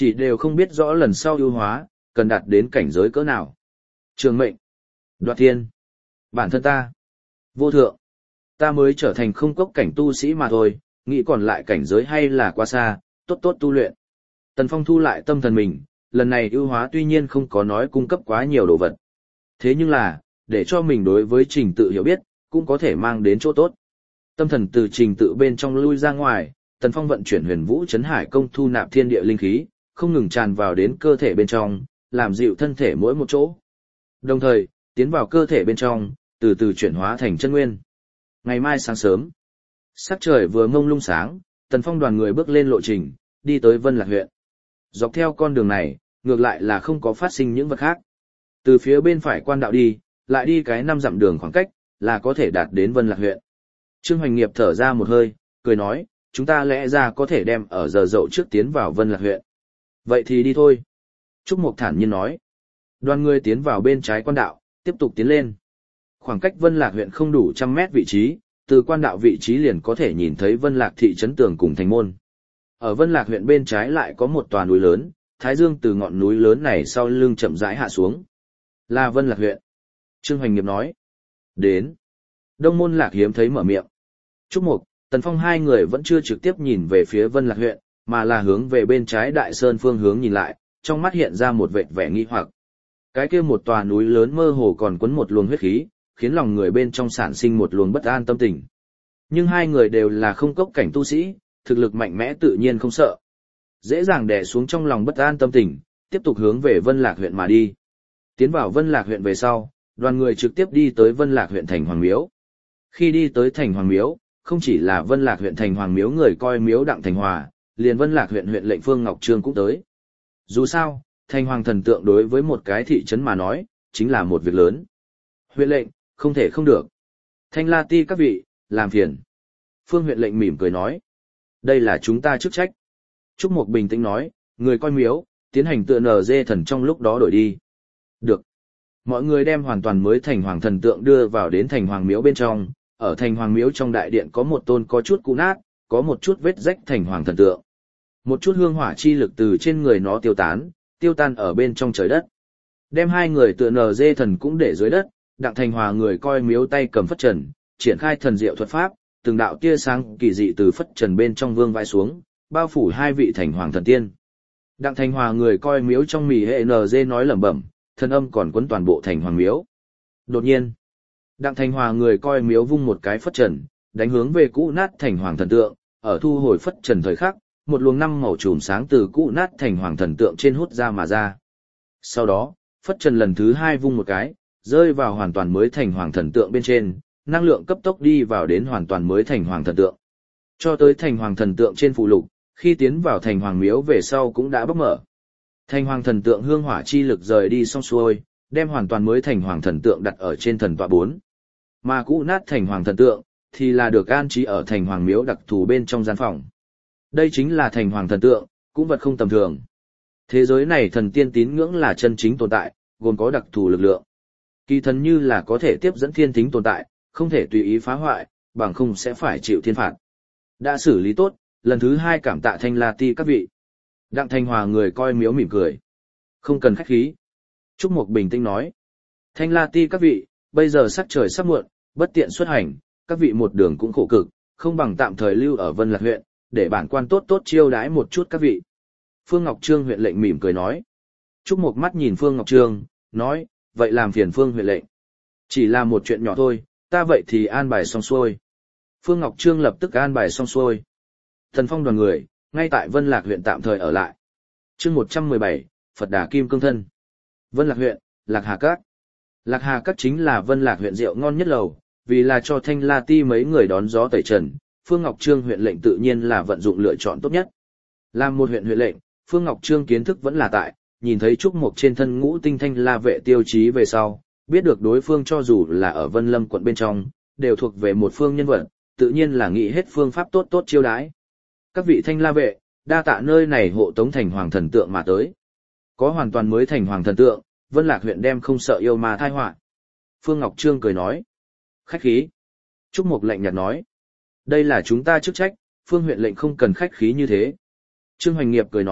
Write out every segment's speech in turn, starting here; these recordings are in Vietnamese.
Chỉ đều không biết rõ lần sau ưu hóa, cần đạt đến cảnh giới cỡ nào. Trường mệnh, đoạt thiên, bản thân ta, vô thượng, ta mới trở thành không cốc cảnh tu sĩ mà thôi, nghĩ còn lại cảnh giới hay là quá xa, tốt tốt tu luyện. Tần Phong thu lại tâm thần mình, lần này ưu hóa tuy nhiên không có nói cung cấp quá nhiều đồ vật. Thế nhưng là, để cho mình đối với trình tự hiểu biết, cũng có thể mang đến chỗ tốt. Tâm thần từ trình tự bên trong lui ra ngoài, Tần Phong vận chuyển huyền vũ chấn hải công thu nạp thiên địa linh khí, không ngừng tràn vào đến cơ thể bên trong, làm dịu thân thể mỗi một chỗ. Đồng thời, tiến vào cơ thể bên trong, từ từ chuyển hóa thành chân nguyên. Ngày mai sáng sớm, sắc trời vừa ngông lung sáng, Tần Phong đoàn người bước lên lộ trình, đi tới Vân Lạc huyện. Dọc theo con đường này, ngược lại là không có phát sinh những vật khác. Từ phía bên phải quan đạo đi, lại đi cái 5 dặm đường khoảng cách, là có thể đạt đến Vân Lạc huyện. Trương Hoành Nghiệp thở ra một hơi, cười nói, chúng ta lẽ ra có thể đem ở giờ dậu trước tiến vào Vân Lạc huyện. Vậy thì đi thôi. Trúc Mộc thản nhiên nói. Đoàn người tiến vào bên trái quan đạo, tiếp tục tiến lên. Khoảng cách Vân Lạc huyện không đủ 100 mét vị trí, từ quan đạo vị trí liền có thể nhìn thấy Vân Lạc thị trấn tường cùng thành môn. Ở Vân Lạc huyện bên trái lại có một tòa núi lớn, Thái Dương từ ngọn núi lớn này sau lưng chậm rãi hạ xuống. Là Vân Lạc huyện. Trương Hoành Nghiệp nói. Đến. Đông Môn Lạc hiếm thấy mở miệng. Trúc Mộc, Tần Phong hai người vẫn chưa trực tiếp nhìn về phía Vân Lạc huyện, mà là hướng về bên trái Đại Sơn phương hướng nhìn lại, trong mắt hiện ra một vệt vẻ nghi hoặc. Cái kia một tòa núi lớn mơ hồ còn quấn một luồng huyết khí, khiến lòng người bên trong sản sinh một luồng bất an tâm tình. Nhưng hai người đều là không cốc cảnh tu sĩ, thực lực mạnh mẽ tự nhiên không sợ. Dễ dàng đè xuống trong lòng bất an tâm tình, tiếp tục hướng về Vân Lạc huyện mà đi. Tiến vào Vân Lạc huyện về sau, đoàn người trực tiếp đi tới Vân Lạc huyện thành Hoàng Miếu. Khi đi tới thành Hoàng Miếu, không chỉ là Vân Lạc huyện thành Hoàng Miếu người coi miếu Đặng Thành Hòa, liền Vân Lạc huyện huyện lệnh Phương Ngọc Trương cũng tới. Dù sao, thành hoàng thần tượng đối với một cái thị trấn mà nói, chính là một việc lớn. Huyện lệnh, không thể không được. Thanh La Ti các vị, làm phiền. Phương huyện lệnh mỉm cười nói. Đây là chúng ta chức trách. Trúc Mộc bình tĩnh nói, người coi miếu, tiến hành tựa nở dê thần trong lúc đó đổi đi. Được. Mọi người đem hoàn toàn mới thành hoàng thần tượng đưa vào đến thành hoàng miếu bên trong. Ở thành hoàng miếu trong đại điện có một tôn có chút cũ nát, có một chút vết rách thành hoàng thần tượng. Một chút hương hỏa chi lực từ trên người nó tiêu tan ở bên trong trời đất. Đem hai người tựa nở dê thần cũng để dưới đất, Đặng Thành Hòa người coi miếu tay cầm phất trần, triển khai thần diệu thuật pháp, từng đạo tia sáng kỳ dị từ phất trần bên trong vương vai xuống, bao phủ hai vị thành hoàng thần tiên. Đặng Thành Hòa người coi miếu trong mì hệ NG nói lẩm bẩm, thần âm còn quấn toàn bộ thành hoàng miếu. Đột nhiên, Đặng Thành Hòa người coi miếu vung một cái phất trần, đánh hướng về cũ nát thành hoàng thần tượng, ở thu hồi phất trần thời khắc, một luồng năm màu chùm sáng từ cũ nát thành hoàng thần tượng trên hút ra mà ra. Sau đó, phất trần lần thứ hai vung một cái, rơi vào hoàn toàn mới thành hoàng thần tượng bên trên, năng lượng cấp tốc đi vào đến hoàn toàn mới thành hoàng thần tượng. Cho tới thành hoàng thần tượng trên phụ lục, khi tiến vào thành hoàng miếu về sau cũng đã bốc mở. Thành hoàng thần tượng hương hỏa chi lực rời đi xong xuôi, đem hoàn toàn mới thành hoàng thần tượng đặt ở trên thần tọa 4. Mà cũ nát thành hoàng thần tượng, thì là được an trí ở thành hoàng miếu đặc thù bên trong gian phòng. Đây chính là thành hoàng thần tượng, cũng vật không tầm thường. Thế giới này thần tiên tín ngưỡng là chân chính tồn tại, gồm có đặc thù lực lượng. Kỳ thần như là có thể tiếp dẫn thiên thính tồn tại, không thể tùy ý phá hoại, bằng không sẽ phải chịu thiên phạt. Đã xử lý tốt, lần thứ hai cảm tạ Thanh La Ti các vị. Đặng Thành Hòa người coi miếu mỉm cười. Không cần khách khí. Trúc Mộc bình tĩnh nói. Thanh La Ti các vị, bây giờ sắc trời sắp muộn, bất tiện xuất hành, các vị một đường cũng khổ cực, không bằng tạm thời lưu ở Vân Lạc huyện, để bản quan tốt tốt chiêu đãi một chút các vị. Phương Ngọc Trương huyện lệnh mỉm cười nói. Trúc Mộc mắt nhìn Phương Ngọc Trương, nói, vậy làm phiền Phương huyện lệnh. Chỉ là một chuyện nhỏ thôi, ta vậy thì an bài xong xuôi. Phương Ngọc Trương lập tức an bài xong xuôi. Thần Phong đoàn người, ngay tại Vân Lạc huyện tạm thời ở lại. Chương 117, Phật Đà Kim Cương Thân. Vân Lạc huyện, Lạc Hà Các. Lạc Hà Các chính là Vân Lạc huyện rượu ngon nhất lầu, vì là cho Thanh La Ti mấy người đón gió tẩy trần, Phương Ngọc Trương huyện lệnh tự nhiên là vận dụng lựa chọn tốt nhất. Làm một huyện lệnh, Phương Ngọc Trương kiến thức vẫn là tại, nhìn thấy Trúc Mộc trên thân ngũ tinh thanh la vệ tiêu chí về sau, biết được đối phương cho dù là ở Vân Lâm quận bên trong, đều thuộc về một phương nhân vật, tự nhiên là nghĩ hết phương pháp tốt tốt chiêu đãi. Các vị thanh la vệ, đa tạ nơi này hộ tống thành hoàng thần tượng mà tới. Có hoàn toàn mới thành hoàng thần tượng, Vân Lạc huyện đem không sợ yêu ma tai họa. Phương Ngọc Trương cười nói. Khách khí. Trúc Mộc lạnh nhạt nói. Đây là chúng ta chức trách, Phương huyện lệnh không cần khách khí như thế. Trương Hoành Nghiệp cười nói,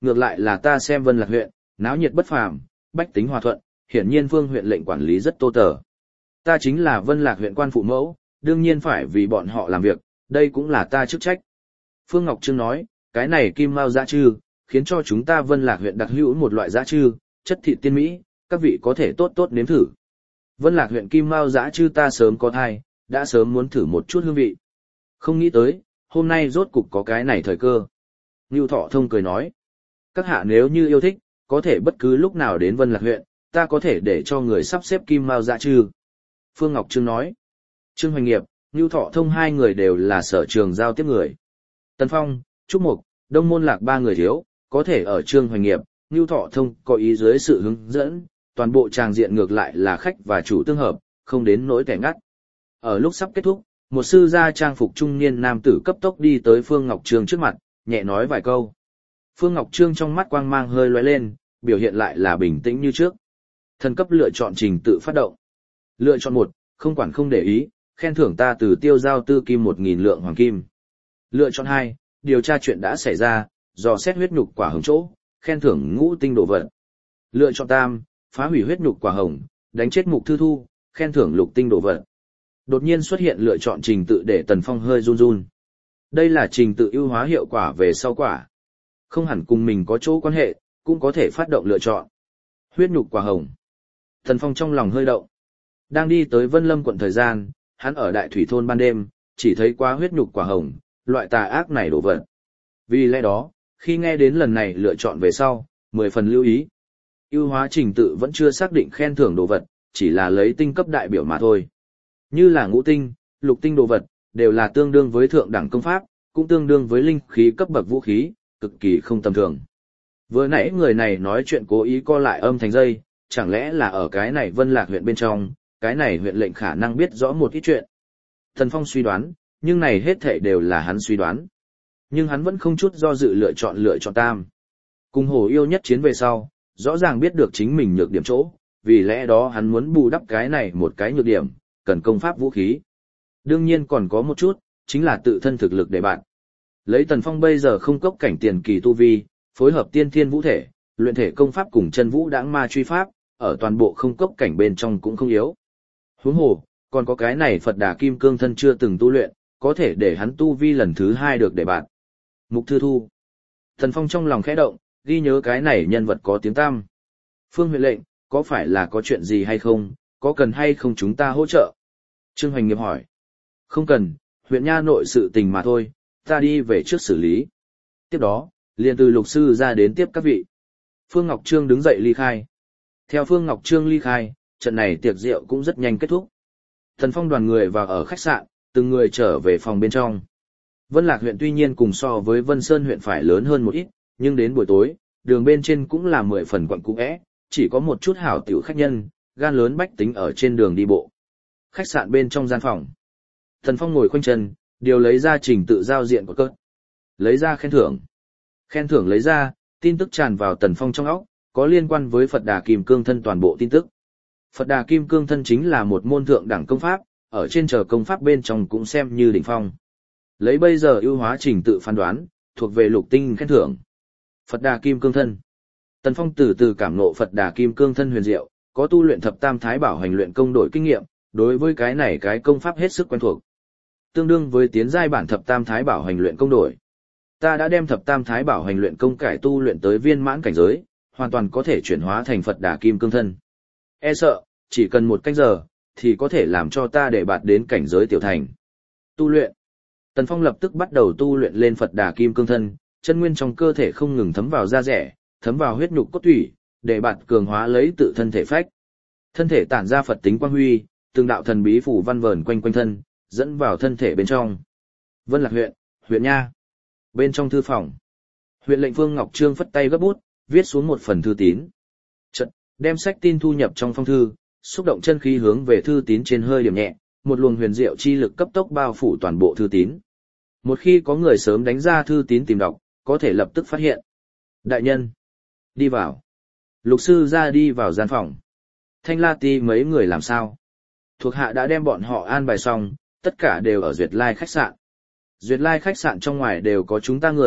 ngược lại là ta xem Vân Lạc huyện, náo nhiệt bất phàm, bách tính hòa thuận, hiển nhiên Phương huyện lệnh quản lý rất tô tở. Ta chính là Vân Lạc huyện quan phụ mẫu, đương nhiên phải vì bọn họ làm việc, đây cũng là ta chức trách. Phương Ngọc Trương nói, cái này kim mao dã trư, khiến cho chúng ta Vân Lạc huyện đặc hữu một loại dã trư, chất thịt tiên mỹ, các vị có thể tốt tốt nếm thử. Vân Lạc huyện kim mao dã trư ta sớm có thai, đã sớm muốn thử một chút hương vị. Không nghĩ tới, hôm nay rốt cục có cái này thời cơ. Ngưu Thọ Thông cười nói, các hạ nếu như yêu thích, có thể bất cứ lúc nào đến Vân Lạc huyện, ta có thể để cho người sắp xếp kim mao dã trư. Phương Ngọc Trương nói, Trương Hoành Nghiệp, Ngưu Thọ Thông hai người đều là sở trường giao tiếp người. Tần Phong, Trúc Mục, Đông Môn Lạc ba người thiếu, có thể ở Trương Hoành Nghiệp, Ngưu Thọ Thông có ý dưới sự hướng dẫn, toàn bộ tràng diện ngược lại là khách và chủ tương hợp, không đến nỗi kẻ ngắt. Ở lúc sắp kết thúc, một sư gia trang phục trung niên nam tử cấp tốc đi tới Phương Ngọc Trương trước mặt, nhẹ nói vài câu. Phương Ngọc Trương trong mắt quang mang hơi lóe lên, biểu hiện lại là bình tĩnh như trước. Thần cấp lựa chọn trình tự phát động. Lựa chọn 1, không quản không để ý, khen thưởng ta từ tiêu giao tư kim 1.000 lượng hoàng kim. Lựa chọn 2, điều tra chuyện đã xảy ra, dò xét huyết nhục quả hồng chỗ, khen thưởng ngũ tinh đồ vật. Lựa chọn 3, phá hủy huyết nhục quả hồng, đánh chết Mục Thư Thu, khen thưởng lục tinh đồ vật. Đột nhiên xuất hiện lựa chọn trình tự để Tần Phong hơi run run. Đây là trình tự ưu hóa hiệu quả về sau quả. Không hẳn cùng mình có chỗ quan hệ, cũng có thể phát động lựa chọn. Huyết nhục quả hồng. Tần Phong trong lòng hơi động. Đang đi tới Vân Lâm quận thời gian, hắn ở Đại Thủy thôn ban đêm, chỉ thấy qua huyết nhục quả hồng, loại tà ác này đổ vật. Vì lẽ đó, khi nghe đến lần này lựa chọn về sau, 10 phần lưu ý. Ưu hóa trình tự vẫn chưa xác định khen thưởng đồ vật, chỉ là lấy tinh cấp đại biểu mà thôi. Như là ngũ tinh, lục tinh đồ vật, đều là tương đương với thượng đẳng công pháp, cũng tương đương với linh khí cấp bậc vũ khí, cực kỳ không tầm thường. Vừa nãy người này nói chuyện cố ý co lại âm thành dây, chẳng lẽ là ở cái này Vân Lạc huyện bên trong, cái này huyện lệnh khả năng biết rõ một ít chuyện. Thần Phong suy đoán, nhưng này hết thảy đều là hắn suy đoán. Nhưng hắn vẫn không chút do dự lựa chọn tam. Cùng Hổ Yêu nhất chiến về sau, rõ ràng biết được chính mình nhược điểm chỗ, vì lẽ đó hắn muốn bù đắp cái này một cái nhược điểm, cần công pháp vũ khí. Đương nhiên còn có một chút, chính là tự thân thực lực để bạn. Lấy Tần Phong bây giờ không cốc cảnh tiền kỳ tu vi, phối hợp tiên thiên vũ thể, luyện thể công pháp cùng chân vũ đãng ma truy pháp, ở toàn bộ không cốc cảnh bên trong cũng không yếu. Huống hồ, còn có cái này Phật Đà Kim Cương thân chưa từng tu luyện, có thể để hắn tu vi lần thứ 2 được để bạn. Mục Thư Thu. Tần Phong trong lòng khẽ động, ghi nhớ cái này nhân vật có tiếng tăm. Phương huyện lệnh, có phải là có chuyện gì hay không, có cần hay không chúng ta hỗ trợ? Trương Hoành Nghiệp hỏi. Không cần, huyện nha nội sự tình mà thôi, ta đi về trước xử lý. Tiếp đó, liền từ lục sư ra đến tiếp các vị. Phương Ngọc Trương đứng dậy ly khai. Theo Phương Ngọc Trương ly khai, trận này tiệc rượu cũng rất nhanh kết thúc. Thần Phong đoàn người vào ở khách sạn, từng người trở về phòng bên trong. Vân Lạc huyện tuy nhiên cùng so với Vân Sơn huyện phải lớn hơn một ít, nhưng đến buổi tối, đường bên trên cũng là 10 phần quận cũ é, chỉ có một chút hảo tiểu khách nhân, gan lớn bách tính ở trên đường đi bộ. Khách sạn bên trong gian phòng. Thần Phong ngồi khoanh chân, điều lấy ra trình tự giao diện của cơn. Lấy ra khen thưởng. Khen thưởng lấy ra, tin tức tràn vào Tần Phong trong óc, có liên quan với Phật Đà Kim Cương thân toàn bộ tin tức. Phật Đà Kim Cương thân chính là một môn thượng đẳng công pháp, ở trên chờ công pháp bên trong cũng xem như đỉnh phong. Lấy bây giờ ưu hóa trình tự phán đoán, thuộc về lục tinh khen thưởng. Phật Đà Kim Cương thân. Tần Phong từ từ cảm ngộ Phật Đà Kim Cương thân huyền diệu, có tu luyện thập tam thái bảo hành luyện công đổi kinh nghiệm, đối với cái này cái công pháp hết sức quen thuộc. Tương đương với tiến giai bản thập tam thái bảo hành luyện công đổi. Ta đã đem thập tam thái bảo hành luyện công cải tu luyện tới viên mãn cảnh giới, hoàn toàn có thể chuyển hóa thành Phật Đà Kim Cương thân. E sợ, chỉ cần 1 canh giờ, thì có thể làm cho ta để bạt đến cảnh giới tiểu thành. Tu luyện. Tần Phong lập tức bắt đầu tu luyện lên Phật Đà Kim Cương thân, chân nguyên trong cơ thể không ngừng thấm vào da rẻ, thấm vào huyết nhục cốt tủy, để bạt cường hóa lấy tự thân thể phách. Thân thể tản ra Phật tính quang huy, từng đạo thần bí phủ văn vờn quanh quanh thân, dẫn vào thân thể bên trong. Vân Lạc huyện, huyện nha. Bên trong thư phòng, huyện lệnh Phương Ngọc Trương phất tay gấp bút, viết xuống một phần thư tín. Chợt, đem sách tin thu nhập trong phong thư, xúc động chân khí hướng về thư tín trên hơi điểm nhẹ, một luồng huyền diệu chi lực cấp tốc bao phủ toàn bộ thư tín. Một khi có người sớm đánh ra thư tín tìm đọc, có thể lập tức phát hiện. Đại nhân, đi vào. Lục sư ra đi vào gian phòng. Thanh La Ti mấy người làm sao? Thuộc hạ đã đem bọn họ an bài xong, tất cả đều ở Duyệt Lai khách sạn. Duyệt Lai khách sạn trong ngoài đều có chúng ta người,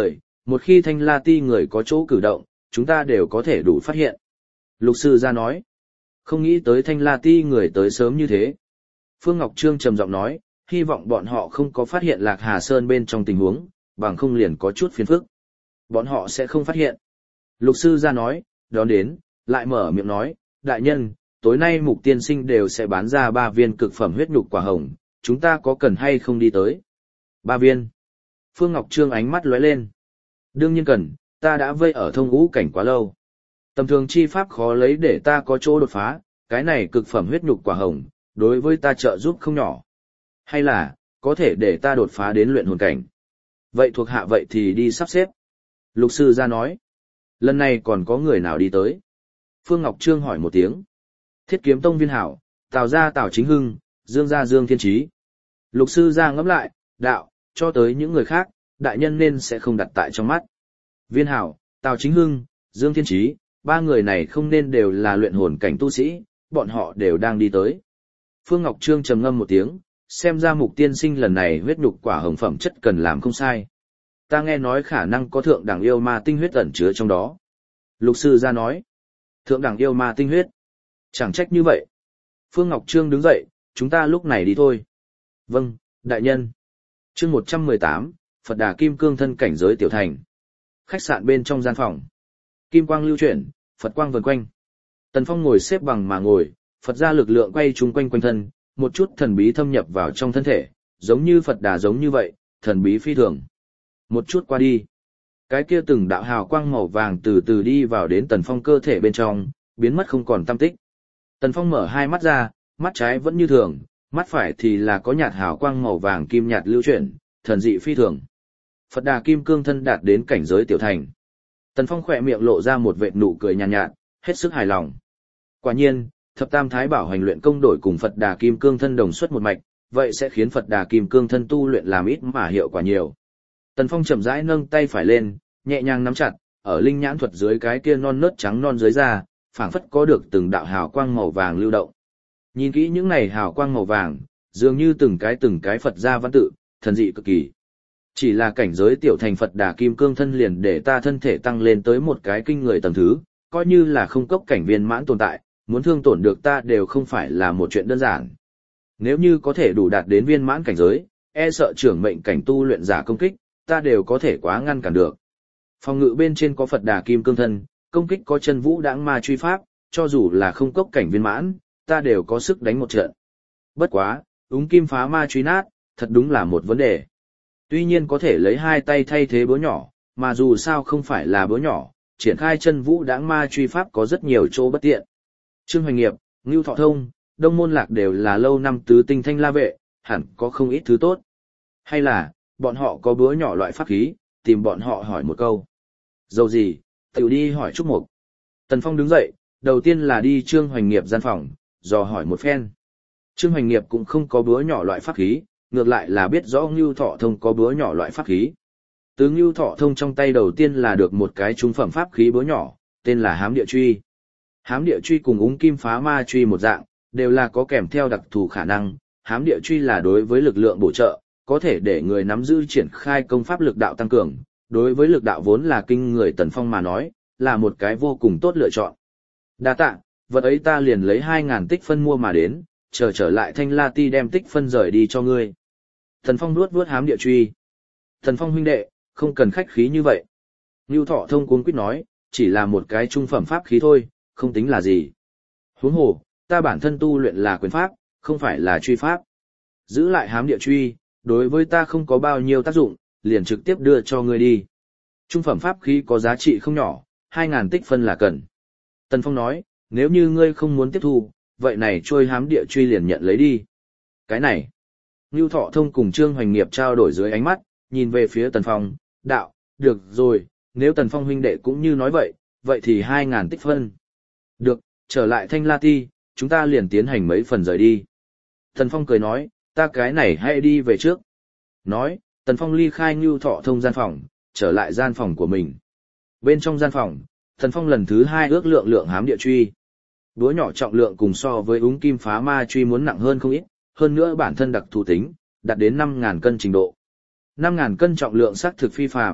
Một khi Thanh La Ti người có chỗ cử động, chúng ta đều có thể đủ phát hiện. Lục sư ra nói. Không nghĩ tới Thanh La Ti người tới sớm như thế. Phương Ngọc Trương trầm giọng nói, hy vọng bọn họ không có phát hiện Lạc Hà Sơn bên trong tình huống, bằng không liền có chút phiền phức. Bọn họ sẽ không phát hiện. Lục sư ra nói, đón đến, lại mở miệng nói, đại nhân, tối nay Mục tiên sinh đều sẽ bán ra 3 viên cực phẩm huyết nhục quả hồng, chúng ta có cần hay không đi tới? 3 viên. Phương Ngọc Trương ánh mắt lóe lên. Đương nhiên cần, ta đã vây ở thông ngũ cảnh quá lâu. Tầm thường chi pháp khó lấy để ta có chỗ đột phá, cái này cực phẩm huyết nhục quả hồng, đối với ta trợ giúp không nhỏ. Hay là, có thể để ta đột phá đến luyện hồn cảnh. Vậy thuộc hạ vậy thì đi sắp xếp. Lục sư ra nói. Lần này còn có người nào đi tới? Phương Ngọc Trương hỏi một tiếng. Thiết Kiếm Tông Viên Hảo, Tào gia Tào Chính Hưng, Dương gia Dương Thiên Trí. Lục sư ra ngẫm lại, đạo, cho tới những người khác, đại nhân nên sẽ không đặt tại trong mắt. Viên Hảo, Tào Chính Hưng, Dương Thiên Trí, 3 người này không nên đều là luyện hồn cảnh tu sĩ, bọn họ đều đang đi tới. Phương Ngọc Trương trầm ngâm một tiếng, xem ra Mục tiên sinh lần này huyết nhục quả hồng phẩm chất cần làm không sai. Ta nghe nói khả năng có thượng đẳng yêu ma tinh huyết ẩn chứa trong đó. Lục sư ra nói, thượng đẳng yêu ma tinh huyết. Chẳng trách như vậy. Phương Ngọc Trương đứng dậy, chúng ta lúc này đi thôi. Vâng, đại nhân. Chương 118, Phật Đà Kim Cương thân cảnh giới tiểu thành. Khách sạn bên trong gian phòng. Kim quang lưu chuyển, Phật quang vần quanh. Tần Phong ngồi xếp bằng mà ngồi, Phật ra lực lượng quay chung quanh quanh thân, một chút thần bí thâm nhập vào trong thân thể, giống như Phật Đà giống như vậy, thần bí phi thường. Một chút qua đi. Cái kia từng đạo hào quang màu vàng từ từ đi vào đến Tần Phong cơ thể bên trong, biến mất không còn tăm tích. Tần Phong mở hai mắt ra, mắt trái vẫn như thường, mắt phải thì là có nhạt hào quang màu vàng kim nhạt lưu chuyển, thần dị phi thường. Phật Đà Kim Cương thân đạt đến cảnh giới tiểu thành. Tần Phong khỏe miệng lộ ra một vệt nụ cười nhàn nhạt, hết sức hài lòng. Quả nhiên, thập tam thái bảo hành luyện công đổi cùng Phật Đà Kim Cương thân đồng xuất một mạch, vậy sẽ khiến Phật Đà Kim Cương thân tu luyện làm ít mà hiệu quả nhiều. Tần Phong chậm rãi nâng tay phải lên, nhẹ nhàng nắm chặt, ở linh nhãn thuật dưới cái kia non nớt trắng non dưới da, phảng phất có được từng đạo hào quang màu vàng lưu động. Nhìn kỹ những này hào quang màu vàng, dường như từng cái Phật gia văn tự, thần dị cực kỳ. Chỉ là cảnh giới tiểu thành Phật Đà Kim Cương thân liền để ta thân thể tăng lên tới một cái kinh người tầng thứ, coi như là không cốc cảnh viên mãn tồn tại, muốn thương tổn được ta đều không phải là một chuyện đơn giản. Nếu như có thể đủ đạt đến viên mãn cảnh giới, e sợ trưởng mệnh cảnh tu luyện giả công kích, ta đều có thể quá ngăn cản được. Phòng ngự bên trên có Phật Đà Kim Cương thân, công kích có chân vũ đãng ma truy pháp, cho dù là không cốc cảnh viên mãn, ta đều có sức đánh một trận. Bất quá, úng kim phá ma truy nát, thật đúng là một vấn đề. Tuy nhiên có thể lấy hai tay thay thế búa nhỏ, mà dù sao không phải là búa nhỏ, triển khai chân vũ đãng ma truy pháp có rất nhiều chỗ bất tiện. Trương Hoành Nghiệp, Ngưu Thọ Thông, Đông Môn Lạc đều là lâu năm tứ tinh thanh la vệ, hẳn có không ít thứ tốt. Hay là, bọn họ có búa nhỏ loại pháp khí, tìm bọn họ hỏi một câu. Dầu gì, tiểu đi hỏi Trúc Mục. Tần Phong đứng dậy, đầu tiên là đi Trương Hoành Nghiệp gian phòng, dò hỏi một phen. Trương Hoành Nghiệp cũng không có búa nhỏ loại pháp khí, ngược lại là biết rõ Ngưu Thọ Thông có búa nhỏ loại pháp khí. Từ Ngưu Thọ Thông trong tay đầu tiên là được một cái trung phẩm pháp khí búa nhỏ, tên là Hám Địa Truy. Hám Địa Truy cùng úng kim phá ma truy một dạng, đều là có kèm theo đặc thù khả năng. Hám Địa Truy là đối với lực lượng bổ trợ, có thể để người nắm giữ triển khai công pháp lực đạo tăng cường. Đối với lực đạo vốn là kinh người Tần Phong mà nói, là một cái vô cùng tốt lựa chọn. Đa tạ, vật ấy ta liền lấy 2.000 tích phân mua mà đến, trở lại Thanh La Ti đem tích phân rời đi cho ngươi. Tần Phong vuốt Hám Địa Truy. Tần Phong huynh đệ, không cần khách khí như vậy. Ngưu Thọ Thông cuống quýt nói, chỉ là một cái trung phẩm pháp khí thôi, không tính là gì. Huống hồ, ta bản thân tu luyện là quyền pháp, không phải là truy pháp. Giữ lại Hám Địa Truy, đối với ta không có bao nhiêu tác dụng, liền trực tiếp đưa cho ngươi đi. Trung phẩm pháp khí có giá trị không nhỏ, 2.000 tích phân là cần. Tần Phong nói, nếu như ngươi không muốn tiếp thu, vậy này trôi Hám Địa Truy liền nhận lấy đi. Cái này, Ngưu Thọ Thông cùng Trương Hoành Nghiệp trao đổi dưới ánh mắt, nhìn về phía Tần Phong, đạo, được rồi, nếu Tần Phong huynh đệ cũng như nói vậy, vậy thì 2.000 tích phân. Được, trở lại Thanh La Ti, chúng ta liền tiến hành mấy phần rời đi. Tần Phong cười nói, ta cái này hãy đi về trước. Nói, Tần Phong ly khai Ngưu Thọ Thông gian phòng, trở lại gian phòng của mình. Bên trong gian phòng, Tần Phong lần thứ 2 ước lượng Hám Địa Truy. Đũa nhỏ trọng lượng cùng so với úng kim phá ma truy muốn nặng hơn không ít, hơn nữa bản thân đặc thù tính, đạt đến 5.000 cân trình độ. 5.000 cân trọng lượng xác thực phi phàm,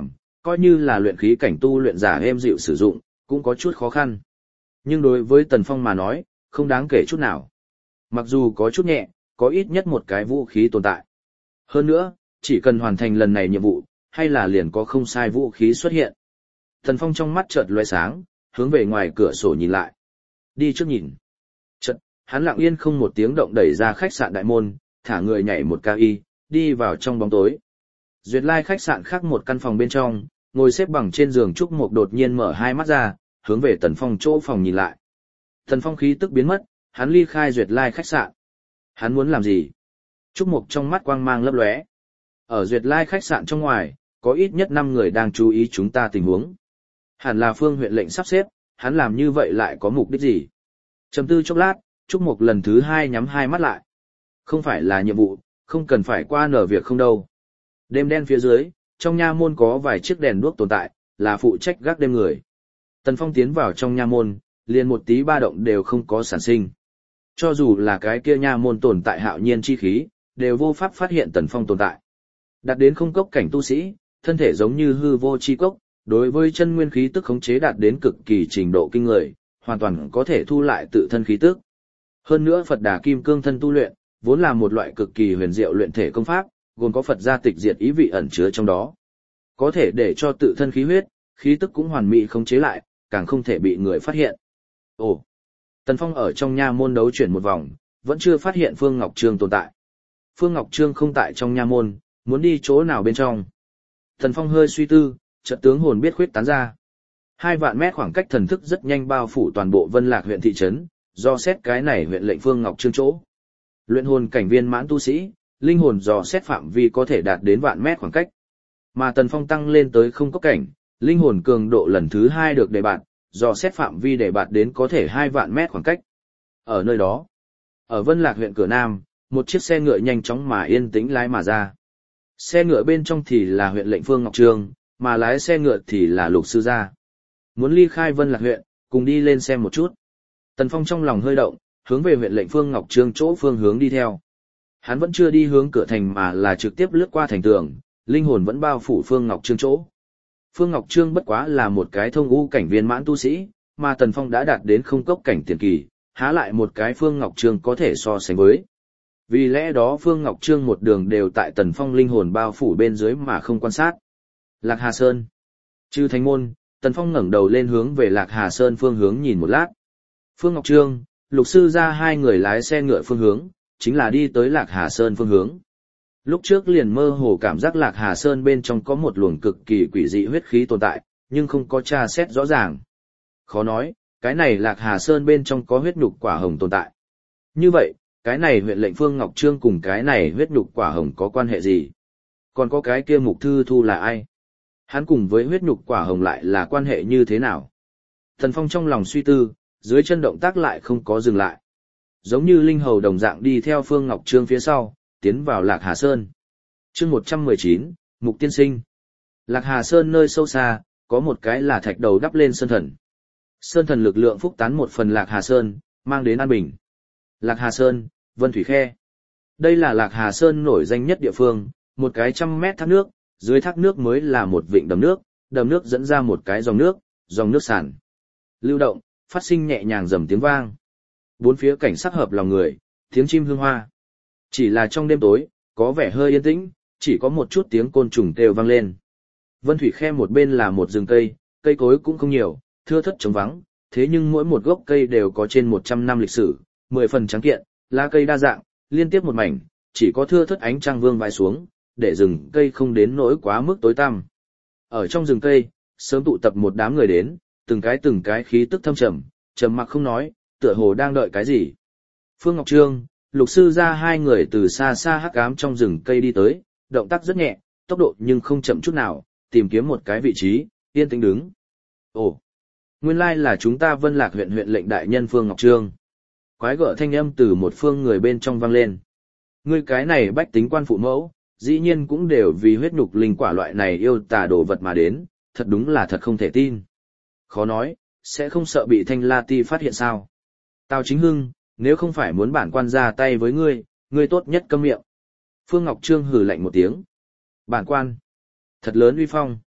coi như là luyện khí cảnh tu luyện giả êm dịu sử dụng, cũng có chút khó khăn. Nhưng đối với Tần Phong mà nói, không đáng kể chút nào. Mặc dù có chút nhẹ, có ít nhất một cái vũ khí tồn tại. Hơn nữa, chỉ cần hoàn thành lần này nhiệm vụ, hay là liền có không sai vũ khí xuất hiện. Tần Phong trong mắt chợt lóe sáng, hướng về ngoài cửa sổ nhìn lại. Đi trước nhìn. Chợt, hắn lặng yên không một tiếng động đẩy ra khách sạn đại môn, thả người nhảy một cao y, đi vào trong bóng tối. Duyệt Lai khách sạn khác một căn phòng bên trong, ngồi xếp bằng trên giường Trúc Mộc đột nhiên mở hai mắt ra, hướng về Tần Phong chỗ phòng nhìn lại. Tần Phong khí tức biến mất, hắn ly khai Duyệt Lai khách sạn. Hắn muốn làm gì? Trúc Mộc trong mắt quang mang lấp lóe. Ở Duyệt Lai khách sạn trong ngoài, có ít nhất 5 người đang chú ý chúng ta tình huống. Hẳn là Phương huyện lệnh sắp xếp, hắn làm như vậy lại có mục đích gì? Trầm tư chốc lát, Trúc Mộc lần thứ 2 nhắm hai mắt lại. Không phải là nhiệm vụ, không cần phải qua nở việc không đâu. Đêm đen phía dưới, trong nha môn có vài chiếc đèn đuốc tồn tại, là phụ trách gác đêm người. Tần Phong tiến vào trong nha môn, liền một tí ba động đều không có sản sinh. Cho dù là cái kia nha môn tồn tại hạo nhiên chi khí, đều vô pháp phát hiện Tần Phong tồn tại. Đạt đến không cốc cảnh tu sĩ, thân thể giống như hư vô chi cốc, đối với chân nguyên khí tức khống chế đạt đến cực kỳ trình độ kinh người, hoàn toàn có thể thu lại tự thân khí tức. Hơn nữa Phật Đà Kim Cương thân tu luyện, vốn là một loại cực kỳ huyền diệu luyện thể công pháp, gồm có Phật gia tịch diệt ý vị ẩn chứa trong đó. Có thể để cho tự thân khí huyết, khí tức cũng hoàn mỹ khống chế lại, càng không thể bị người phát hiện. Ồ! Tần Phong ở trong nha môn đấu chuyển một vòng, vẫn chưa phát hiện Phương Ngọc Trương tồn tại. Phương Ngọc Trương không tại trong nha môn, muốn đi chỗ nào bên trong. Tần Phong hơi suy tư, chợt tướng hồn biết khuyết tán ra. 2 vạn mét khoảng cách thần thức rất nhanh bao phủ toàn bộ Vân Lạc huyện thị trấn, do xét cái này huyện lệnh Phương Ngọc Trương chỗ. Luyện hồn cảnh viên mãn tu sĩ, linh hồn dò xét phạm vi có thể đạt đến vạn mét khoảng cách. Mà Tần Phong tăng lên tới không cốc cảnh, linh hồn cường độ lần thứ 2 được đề bạt, dò xét phạm vi đề bạt đến có thể 2 vạn mét khoảng cách. Ở nơi đó, ở Vân Lạc huyện cửa Nam, một chiếc xe ngựa nhanh chóng mà yên tĩnh lái mà ra. Xe ngựa bên trong thì là huyện lệnh Phương Ngọc Trương, mà lái xe ngựa thì là Lục sư gia. Muốn ly khai Vân Lạc huyện, cùng đi lên xem một chút. Tần Phong trong lòng hơi động, hướng về huyện lệnh Phương Ngọc Trương chỗ phương hướng đi theo. Hắn vẫn chưa đi hướng cửa thành mà là trực tiếp lướt qua thành tường, linh hồn vẫn bao phủ Phương Ngọc Trương chỗ. Phương Ngọc Trương bất quá là một cái thông u cảnh viên mãn tu sĩ, mà Tần Phong đã đạt đến không cốc cảnh tiền kỳ, há lại một cái Phương Ngọc Trương có thể so sánh với. Vì lẽ đó Phương Ngọc Trương một đường đều tại Tần Phong linh hồn bao phủ bên dưới mà không quan sát. Lạc Hà Sơn. Trừ thành môn, Tần Phong ngẩng đầu lên hướng về Lạc Hà Sơn phương hướng nhìn một lát. Phương Ngọc Trương, Lục sư gia 2 người lái xe ngựa phương hướng, chính là đi tới Lạc Hà Sơn phương hướng. Lúc trước liền mơ hồ cảm giác Lạc Hà Sơn bên trong có một luồng cực kỳ quỷ dị huyết khí tồn tại, nhưng không có tra xét rõ ràng. Khó nói, cái này Lạc Hà Sơn bên trong có huyết nhục quả hồng tồn tại. Như vậy, cái này huyện lệnh Phương Ngọc Trương cùng cái này huyết nhục quả hồng có quan hệ gì? Còn có cái kia Mục Thư Thu là ai? Hắn cùng với huyết nhục quả hồng lại là quan hệ như thế nào? Thần Phong trong lòng suy tư, dưới chân động tác lại không có dừng lại. Giống như linh hầu đồng dạng đi theo Phương Ngọc Trương phía sau, tiến vào Lạc Hà Sơn. Chương 119, Mục tiên sinh. Lạc Hà Sơn nơi sâu xa, có một cái là thạch đầu đắp lên sơn thần. Sơn thần lực lượng phúc tán một phần Lạc Hà Sơn, mang đến an bình. Lạc Hà Sơn, Vân Thủy Khe. Đây là Lạc Hà Sơn nổi danh nhất địa phương, một cái 100 mét thác nước, dưới thác nước mới là một vịnh đầm nước dẫn ra một cái dòng nước sản. Lưu động, phát sinh nhẹ nhàng rầm tiếng vang. Bốn phía cảnh sắc hợp lòng người, tiếng chim hương hoa. Chỉ là trong đêm tối, có vẻ hơi yên tĩnh, chỉ có một chút tiếng côn trùng kêu vang lên. Vân Thủy Khe một bên là một rừng cây, cây cối cũng không nhiều, thưa thớt trống vắng, thế nhưng mỗi một gốc cây đều có trên 100 năm lịch sử, 10 phần trắng kiện, lá cây đa dạng, liên tiếp một mảnh, chỉ có thưa thớt ánh trăng vương vãi xuống, để rừng cây không đến nỗi quá mức tối tăm. Ở trong rừng cây, sớm tụ tập một đám người đến, từng cái khí tức thâm trầm, trầm mặc không nói, tựa hồ đang đợi cái gì. Phương Ngọc Trương, Lục sư gia 2 người từ xa xa hắc ám trong rừng cây đi tới, động tác rất nhẹ, tốc độ nhưng không chậm chút nào, tìm kiếm một cái vị trí, yên tĩnh đứng. Ồ, nguyên lai là chúng ta Vân Lạc huyện lệnh đại nhân Phương Ngọc Trương. Quái gở thanh âm từ một phương người bên trong vang lên. Ngươi cái này bách tính quan phụ mẫu, dĩ nhiên cũng đều vì huyết nhục linh quả loại này yêu tà đồ vật mà đến, thật đúng là thật không thể tin. Khó nói, sẽ không sợ bị Thanh La Ti phát hiện sao? Tào Chính Hưng, nếu không phải muốn bản quan ra tay với ngươi tốt nhất câm miệng. Phương Ngọc Trương hừ lạnh một tiếng. Bản quan, thật lớn uy phong.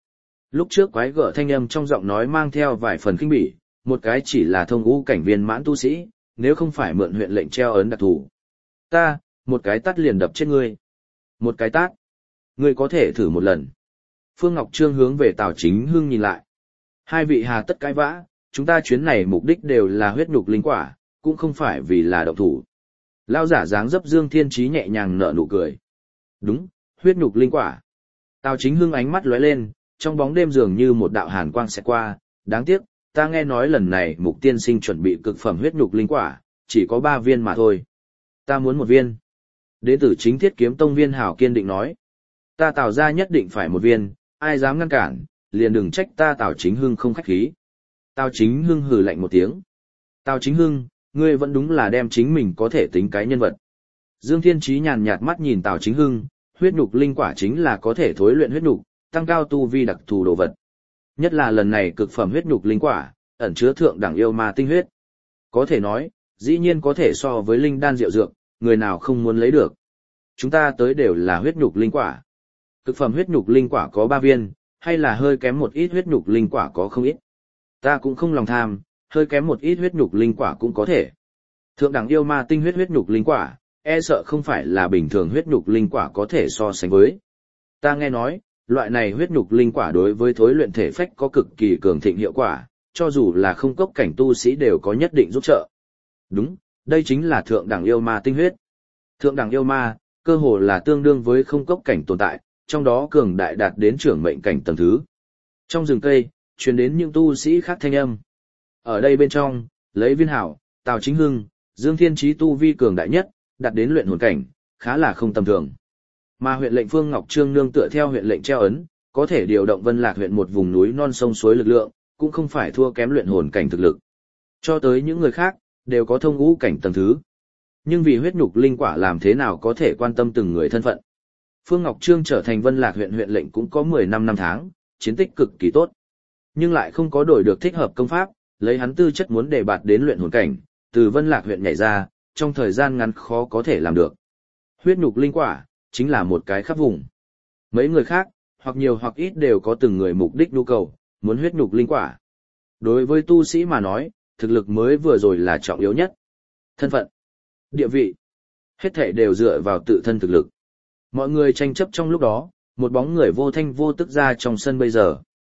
Lúc trước quái gở thanh âm trong giọng nói mang theo vài phần kinh bỉ, một cái chỉ là thông ngũ cảnh viên mãn tu sĩ, nếu không phải mượn huyện lệnh treo ấn đặc thù. Ta, một cái tát liền đập chết ngươi. Một cái tát. Ngươi có thể thử một lần. Phương Ngọc Trương hướng về Tào Chính Hưng nhìn lại. Hai vị hà tất cãi vã, chúng ta chuyến này mục đích đều là huyết nhục linh quả, cũng không phải vì là động thủ. Lao giả dáng dấp Dương Thiên Chí nhẹ nhàng nở nụ cười. Đúng, huyết nhục linh quả. Tào Chính Hưng ánh mắt lóe lên, trong bóng đêm dường như một đạo hàn quang sẽ qua, đáng tiếc, ta nghe nói lần này Mục tiên sinh chuẩn bị cực phẩm huyết nhục linh quả, chỉ có 3 viên mà thôi. Ta muốn 1 viên. Đệ tử Chính Thiết Kiếm Tông Viên Hảo kiên định nói. Ta Tào gia nhất định phải 1 viên, ai dám ngăn cản, liền đừng trách ta Tào Chính Hưng không khách khí. Tào Chính Hưng hừ lạnh một tiếng. Tào Chính Hưng, ngươi vẫn đúng là đem chính mình có thể tính cái nhân vật. Dương Thiên Chí nhàn nhạt mắt nhìn Tào Chính Hưng, huyết nhục linh quả chính là có thể thối luyện huyết nhục, tăng cao tu vi đặc thù đồ vật. Nhất là lần này cực phẩm huyết nhục linh quả, ẩn chứa thượng đẳng yêu ma tinh huyết. Có thể nói, dĩ nhiên có thể so với linh đan diệu dược, người nào không muốn lấy được. Chúng ta tới đều là huyết nhục linh quả. Cực phẩm huyết nhục linh quả có 3 viên, hay là hơi kém một ít huyết nhục linh quả có không ít. Ta cũng không lòng tham, hơi kém một ít huyết nhục linh quả cũng có thể. Thượng đẳng yêu ma tinh huyết nhục linh quả, e sợ không phải là bình thường huyết nhục linh quả có thể so sánh với. Ta nghe nói, loại này huyết nhục linh quả đối với thối luyện thể phách có cực kỳ cường thịnh hiệu quả, cho dù là không cốc cảnh tu sĩ đều có nhất định giúp trợ. Đúng, đây chính là thượng đẳng yêu ma tinh huyết. Thượng đẳng yêu ma, cơ hồ là tương đương với không cốc cảnh tồn tại, trong đó cường đại đạt đến trưởng mệnh cảnh tầng thứ. Trong rừng cây, truyền đến những tu sĩ khác thanh âm. Ở đây bên trong, lấy Viên Hảo, Tào Chính Hưng, Dương Thiên Chí tu vi cường đại nhất, đạt đến luyện hồn cảnh, khá là không tầm thường. Mà huyện lệnh Phương Ngọc Trương nương tựa theo huyện lệnh treo ấn, có thể điều động Vân Lạc huyện một vùng núi non sông suối lực lượng, cũng không phải thua kém luyện hồn cảnh thực lực. Cho tới những người khác, đều có thông ngũ cảnh tầng thứ. Nhưng vì huyết nhục linh quả làm thế nào có thể quan tâm từng người thân phận. Phương Ngọc Trương trở thành Vân Lạc huyện huyện lệnh cũng có 15 năm tháng, chiến tích cực kỳ tốt. Nhưng lại không có đổi được thích hợp công pháp, lấy hắn tư chất muốn đề bạt đến luyện hồn cảnh, từ Vân Lạc huyện nhảy ra, trong thời gian ngắn khó có thể làm được. Huyết nhục linh quả, chính là một cái khắp vùng. Mấy người khác, hoặc nhiều hoặc ít đều có từng người mục đích nhu cầu, muốn huyết nhục linh quả. Đối với tu sĩ mà nói, thực lực mới vừa rồi là trọng yếu nhất. Thân phận, địa vị, hết thảy đều dựa vào tự thân thực lực. Mọi người tranh chấp trong lúc đó, một bóng người vô thanh vô tức ra trong sân bây giờ.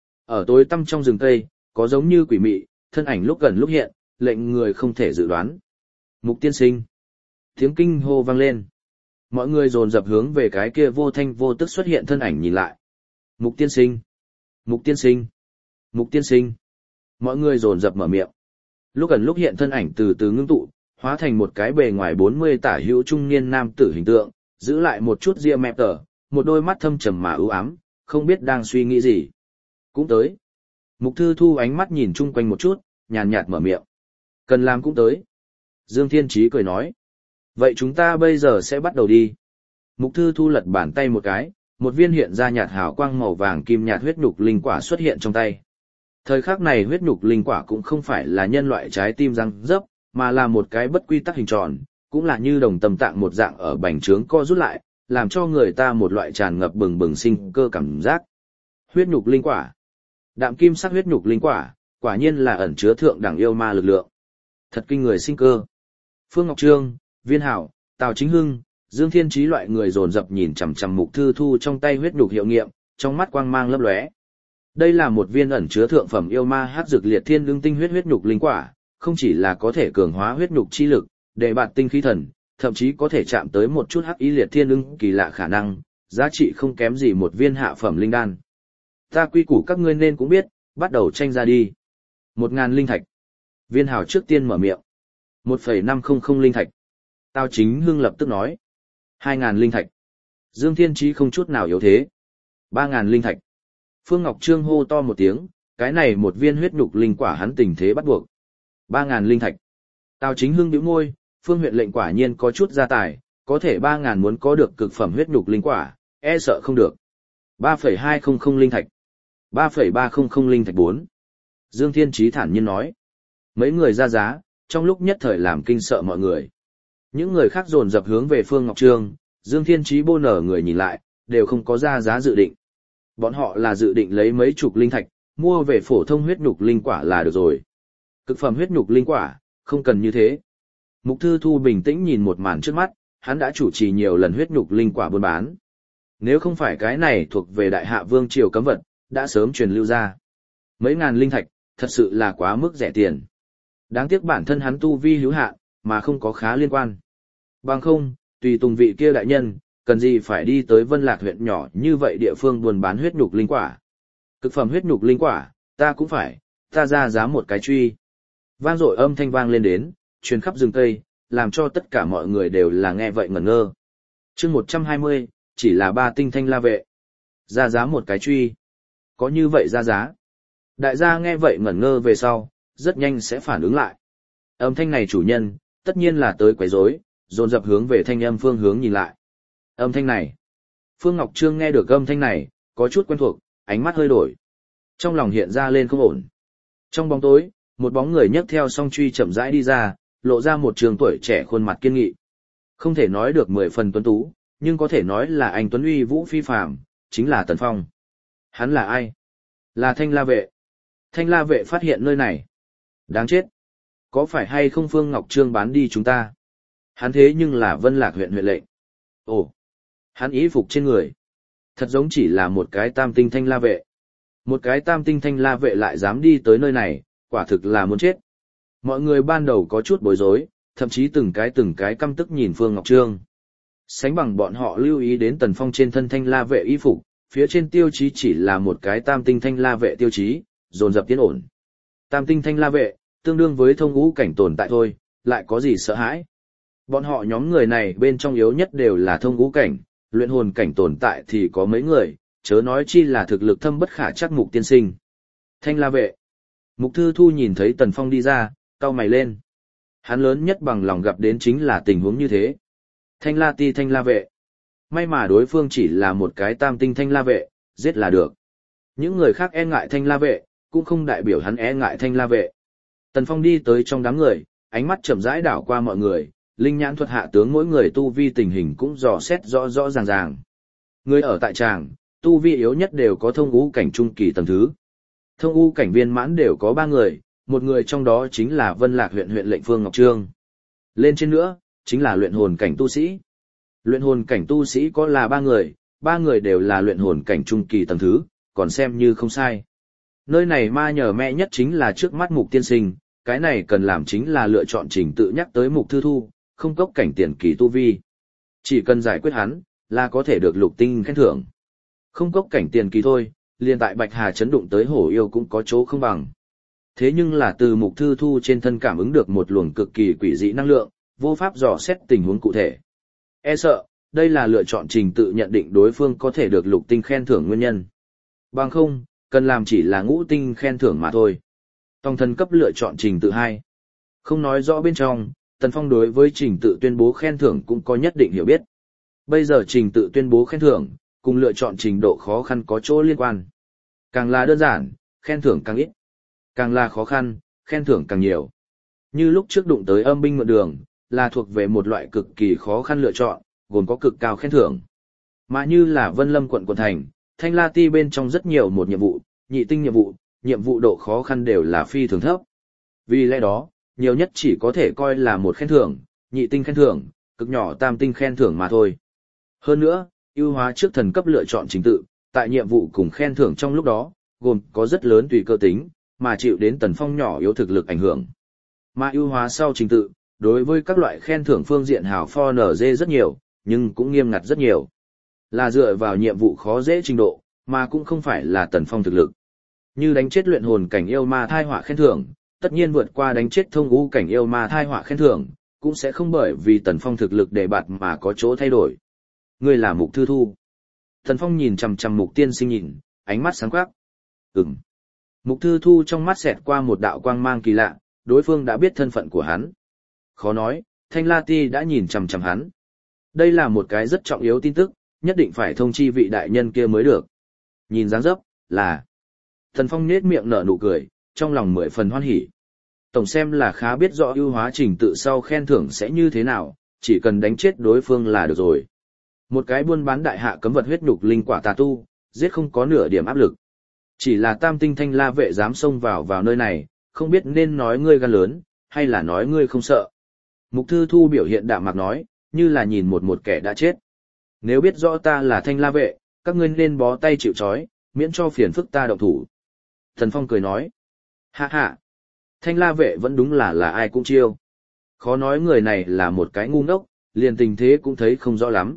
Ở tối tăm trong rừng cây, có giống như quỷ mị, thân ảnh lúc gần lúc hiện, lệnh người không thể dự đoán. Mục tiên sinh. Tiếng kinh hô vang lên. Mọi người dồn dập hướng về cái kia vô thanh vô tức xuất hiện thân ảnh nhìn lại. Mục tiên sinh. Mục tiên sinh. Mục tiên sinh. Mọi người dồn dập mở miệng. Lúc gần lúc hiện thân ảnh từ từ ngưng tụ, hóa thành một cái bề ngoài 40 tả hữu trung niên nam tử hình tượng, giữ lại một chút ria mẹp tở, một đôi mắt thâm trầm mà ưu ám, không biết đang suy nghĩ gì. Cũng tới. Mục Thư Thu ánh mắt nhìn chung quanh một chút, nhàn nhạt mở miệng. Cần làm cũng tới. Dương Thiên Chí cười nói. Vậy chúng ta bây giờ sẽ bắt đầu đi. Mục Thư Thu lật bàn tay một cái, một viên hiện ra nhạt hào quang màu vàng kim nhạt huyết nhục linh quả xuất hiện trong tay. Thời khắc này huyết nhục linh quả cũng không phải là nhân loại trái tim răng dấp, mà là một cái bất quy tắc hình tròn, cũng là như đồng tâm tạng một dạng ở bành trướng co rút lại, làm cho người ta một loại tràn ngập bừng bừng sinh cơ cảm giác. Huyết nhục linh quả. Đạm kim sắc huyết nhục linh quả, quả nhiên là ẩn chứa thượng đẳng yêu ma lực lượng. Thật kinh người sinh cơ. Phương Ngọc Trương, Viên Hảo, Tào Chính Hưng, Dương Thiên Chí loại người dồn dập nhìn chằm chằm Mục Thư Thu trong tay huyết nhục hiệu nghiệm, trong mắt quang mang lấp lóe. Đây là một viên ẩn chứa thượng phẩm yêu ma hắc dược liệt thiên đương tinh huyết nhục linh quả, không chỉ là có thể cường hóa huyết nhục chi lực, để bạt tinh khí thần, thậm chí có thể chạm tới một chút hắc ý liệt thiên đương kỳ lạ khả năng, giá trị không kém gì một viên hạ phẩm linh đan. Ta quy củ các ngươi nên cũng biết, bắt đầu tranh ra đi. 1000 linh thạch. Viên Hảo trước tiên mở miệng. 1,500 linh thạch. Tào Chính Hưng lập tức nói. 2000 linh thạch. Dương Thiên Chí không chút nào yếu thế. 3000 linh thạch. Phương Ngọc Trương hô to một tiếng, cái này một viên huyết nhục linh quả hắn tình thế bắt buộc. 3000 linh thạch. Tào Chính Hưng nhíu môi, Phương huyện lệnh quả nhiên có chút gia tài, có thể 3000 muốn có được cực phẩm huyết nhục linh quả, e sợ không được. 3,200 linh thạch. 3,300 linh thạch 4. Dương Thiên Chí thản nhiên nói. Mấy người ra giá, trong lúc nhất thời làm kinh sợ mọi người. Những người khác dồn dập hướng về Phương Ngọc Trương, Dương Thiên Chí bô nở người nhìn lại, đều không có ra giá dự định. Bọn họ là dự định lấy mấy chục linh thạch, mua về phổ thông huyết nhục linh quả là được rồi. Cực phẩm huyết nhục linh quả, không cần như thế. Mục Thư Thu bình tĩnh nhìn một màn trước mắt, hắn đã chủ trì nhiều lần huyết nhục linh quả buôn bán. Nếu không phải cái này thuộc về Đại Hạ Vương triều cấm vật, đã sớm truyền lưu ra. Mấy ngàn linh thạch, thật sự là quá mức rẻ tiền. Đáng tiếc bản thân hắn tu vi hữu hạn, mà không có khá liên quan. Bằng không, tùy tùng vị kia đại nhân, cần gì phải đi tới Vân Lạc huyện nhỏ như vậy địa phương buôn bán huyết nhục linh quả. Cực phẩm huyết nhục linh quả, ta cũng phải, ta ra giá một cái truy. Vang dội âm thanh vang lên đến, truyền khắp rừng cây, làm cho tất cả mọi người đều là nghe vậy ngẩn ngơ. Chương 120, chỉ là 3 tinh thanh la vệ. Ra giá một cái truy. Có như vậy ra giá. Đại gia nghe vậy ngẩn ngơ về sau, rất nhanh sẽ phản ứng lại. Âm thanh này chủ nhân, tất nhiên là tới quấy rối, dồn dập hướng về thanh âm phương hướng nhìn lại. Âm thanh này. Phương Ngọc Trương nghe được âm thanh này, có chút quen thuộc, ánh mắt hơi đổi. Trong lòng hiện ra lên không ổn. Trong bóng tối, một bóng người nhấc theo song truy chậm rãi đi ra, lộ ra một trường tuổi trẻ khuôn mặt kiên nghị. Không thể nói được 10 phần tuấn tú, nhưng có thể nói là anh tuấn uy vũ phi phàm, chính là Tần Phong. Hắn là ai? Là Thanh La Vệ. Thanh La Vệ phát hiện nơi này. Đáng chết. Có phải hay không Phương Ngọc Trương bán đi chúng ta? Hắn thế nhưng là Vân Lạc huyện huyện lệnh. Ồ, hắn y phục trên người. Thật giống chỉ là một cái tam tinh Thanh La Vệ. Một cái tam tinh Thanh La Vệ lại dám đi tới nơi này, quả thực là muốn chết. Mọi người ban đầu có chút bối rối, thậm chí từng cái căm tức nhìn Phương Ngọc Trương. Sánh bằng bọn họ lưu ý đến Tần Phong trên thân Thanh La Vệ y phục, phía trên tiêu chí chỉ là một cái tam tinh Thanh La Vệ tiêu chí, dồn dập tiến ổn. Tam tinh Thanh La Vệ, tương đương với thông ngũ cảnh tồn tại thôi, lại có gì sợ hãi. Bọn họ nhóm người này bên trong yếu nhất đều là thông ngũ cảnh, luyện hồn cảnh tồn tại thì có mấy người, chớ nói chi là thực lực thâm bất khả chắc Mục tiên sinh. Thanh La Vệ. Mục Thư Thu nhìn thấy Tần Phong đi ra, cau mày lên. Hắn lớn nhất bằng lòng gặp đến chính là tình huống như thế. Thanh La Ti Thanh La Vệ. May mà đối phương chỉ là một cái tam tinh Thanh La Vệ, giết là được. Những người khác e ngại Thanh La Vệ, cũng không đại biểu hắn e ngại Thanh La Vệ. Tần Phong đi tới trong đám người, ánh mắt chậm rãi đảo qua mọi người, linh nhãn thuật hạ tướng mỗi người tu vi tình hình cũng dò xét rõ rõ ràng ràng. Người ở tại tràng, tu vi yếu nhất đều có thông ngũ cảnh trung kỳ tầng thứ. Thông ngũ cảnh viên mãn đều có 3 người, một người trong đó chính là Vân Lạc huyện huyện lệnh Phương Ngọc Trương. Lên trên nữa, chính là luyện hồn cảnh tu sĩ. Luyện hồn cảnh tu sĩ có là 3 người đều là luyện hồn cảnh trung kỳ tầng thứ, còn xem như không sai. Nơi này ma nhờ mẹ nhất chính là trước mắt Mục tiên sinh, cái này cần làm chính là lựa chọn trình tự nhắc tới Mục Thư Thu, không cốc cảnh tiền kỳ tu vi. Chỉ cần giải quyết hắn, là có thể được lục tinh khen thưởng. Không cốc cảnh tiền kỳ thôi, liền tại Bạch Hà chấn đụng tới hổ yêu cũng có chỗ không bằng. Thế nhưng là từ Mục Thư Thu trên thân cảm ứng được một luồng cực kỳ quỷ dị năng lượng, vô pháp dò xét tình huống cụ thể. E sợ, đây là lựa chọn trình tự nhận định đối phương có thể được lục tinh khen thưởng nguyên nhân. Bằng không, cần làm chỉ là ngũ tinh khen thưởng mà thôi. Tòng thần cấp lựa chọn trình tự 2. Không nói rõ bên trong, Tần Phong đối với trình tự tuyên bố khen thưởng cũng có nhất định hiểu biết. Bây giờ trình tự tuyên bố khen thưởng, cùng lựa chọn trình độ khó khăn có chỗ liên quan. Càng là đơn giản, khen thưởng càng ít. Càng là khó khăn, khen thưởng càng nhiều. Như lúc trước đụng tới âm binh mượn đường, là thuộc về một loại cực kỳ khó khăn lựa chọn, gồm có cực cao khen thưởng. Mà như là Vân Lâm quận thành, Thanh La Ti bên trong rất nhiều một nhiệm vụ, nhị tinh nhiệm vụ độ khó khăn đều là phi thường thấp. Vì lẽ đó, nhiều nhất chỉ có thể coi là một khen thưởng, nhị tinh khen thưởng, cực nhỏ tam tinh khen thưởng mà thôi. Hơn nữa, ưu hóa trước thần cấp lựa chọn trình tự, tại nhiệm vụ cùng khen thưởng trong lúc đó, gồm có rất lớn tùy cơ tính, mà chịu đến Tần Phong nhỏ yếu thực lực ảnh hưởng. Mà ưu hóa sau trình tự, đối với các loại khen thưởng phương diện hào pho nở dê rất nhiều, nhưng cũng nghiêm ngặt rất nhiều. Là dựa vào nhiệm vụ khó dễ trình độ, mà cũng không phải là Tần Phong thực lực. Như đánh chết luyện hồn cảnh yêu ma thai họa khen thưởng, tất nhiên vượt qua đánh chết thông ngũ cảnh yêu ma thai họa khen thưởng, cũng sẽ không bởi vì Tần Phong thực lực đề bạt mà có chỗ thay đổi. Ngươi là Mục Thư Thu. Tần Phong nhìn chằm chằm Mục tiên sinh nhìn, ánh mắt sáng quắc. Mục Thư Thu trong mắt xẹt qua một đạo quang mang kỳ lạ, đối phương đã biết thân phận của hắn. Khó nói, Thanh La Ti đã nhìn chằm chằm hắn. Đây là một cái rất trọng yếu tin tức, nhất định phải thông chi vị đại nhân kia mới được. Nhìn dáng dấp, là... Tần Phong nhếch miệng nở nụ cười, trong lòng 10 phần hoan hỉ. Tổng xem là khá biết rõ ưu hóa trình tự sau khen thưởng sẽ như thế nào, chỉ cần đánh chết đối phương là được rồi. Một cái buôn bán đại hạ cấm vật huyết nhục linh quả tà tu, giết không có nửa điểm áp lực. Chỉ là tam tinh thanh la vệ dám xông vào nơi này, không biết nên nói ngươi gan lớn, hay là nói ngươi không sợ. Mục Thư Thu biểu hiện đạm mạc nói, như là nhìn một kẻ đã chết. Nếu biết rõ ta là thanh la vệ, các ngươi nên bó tay chịu trói, miễn cho phiền phức ta động thủ. Tần Phong cười nói, hạ hạ, thanh la vệ vẫn đúng là ai cũng chiêu. Khó nói người này là một cái ngu ngốc, liền tình thế cũng thấy không rõ lắm.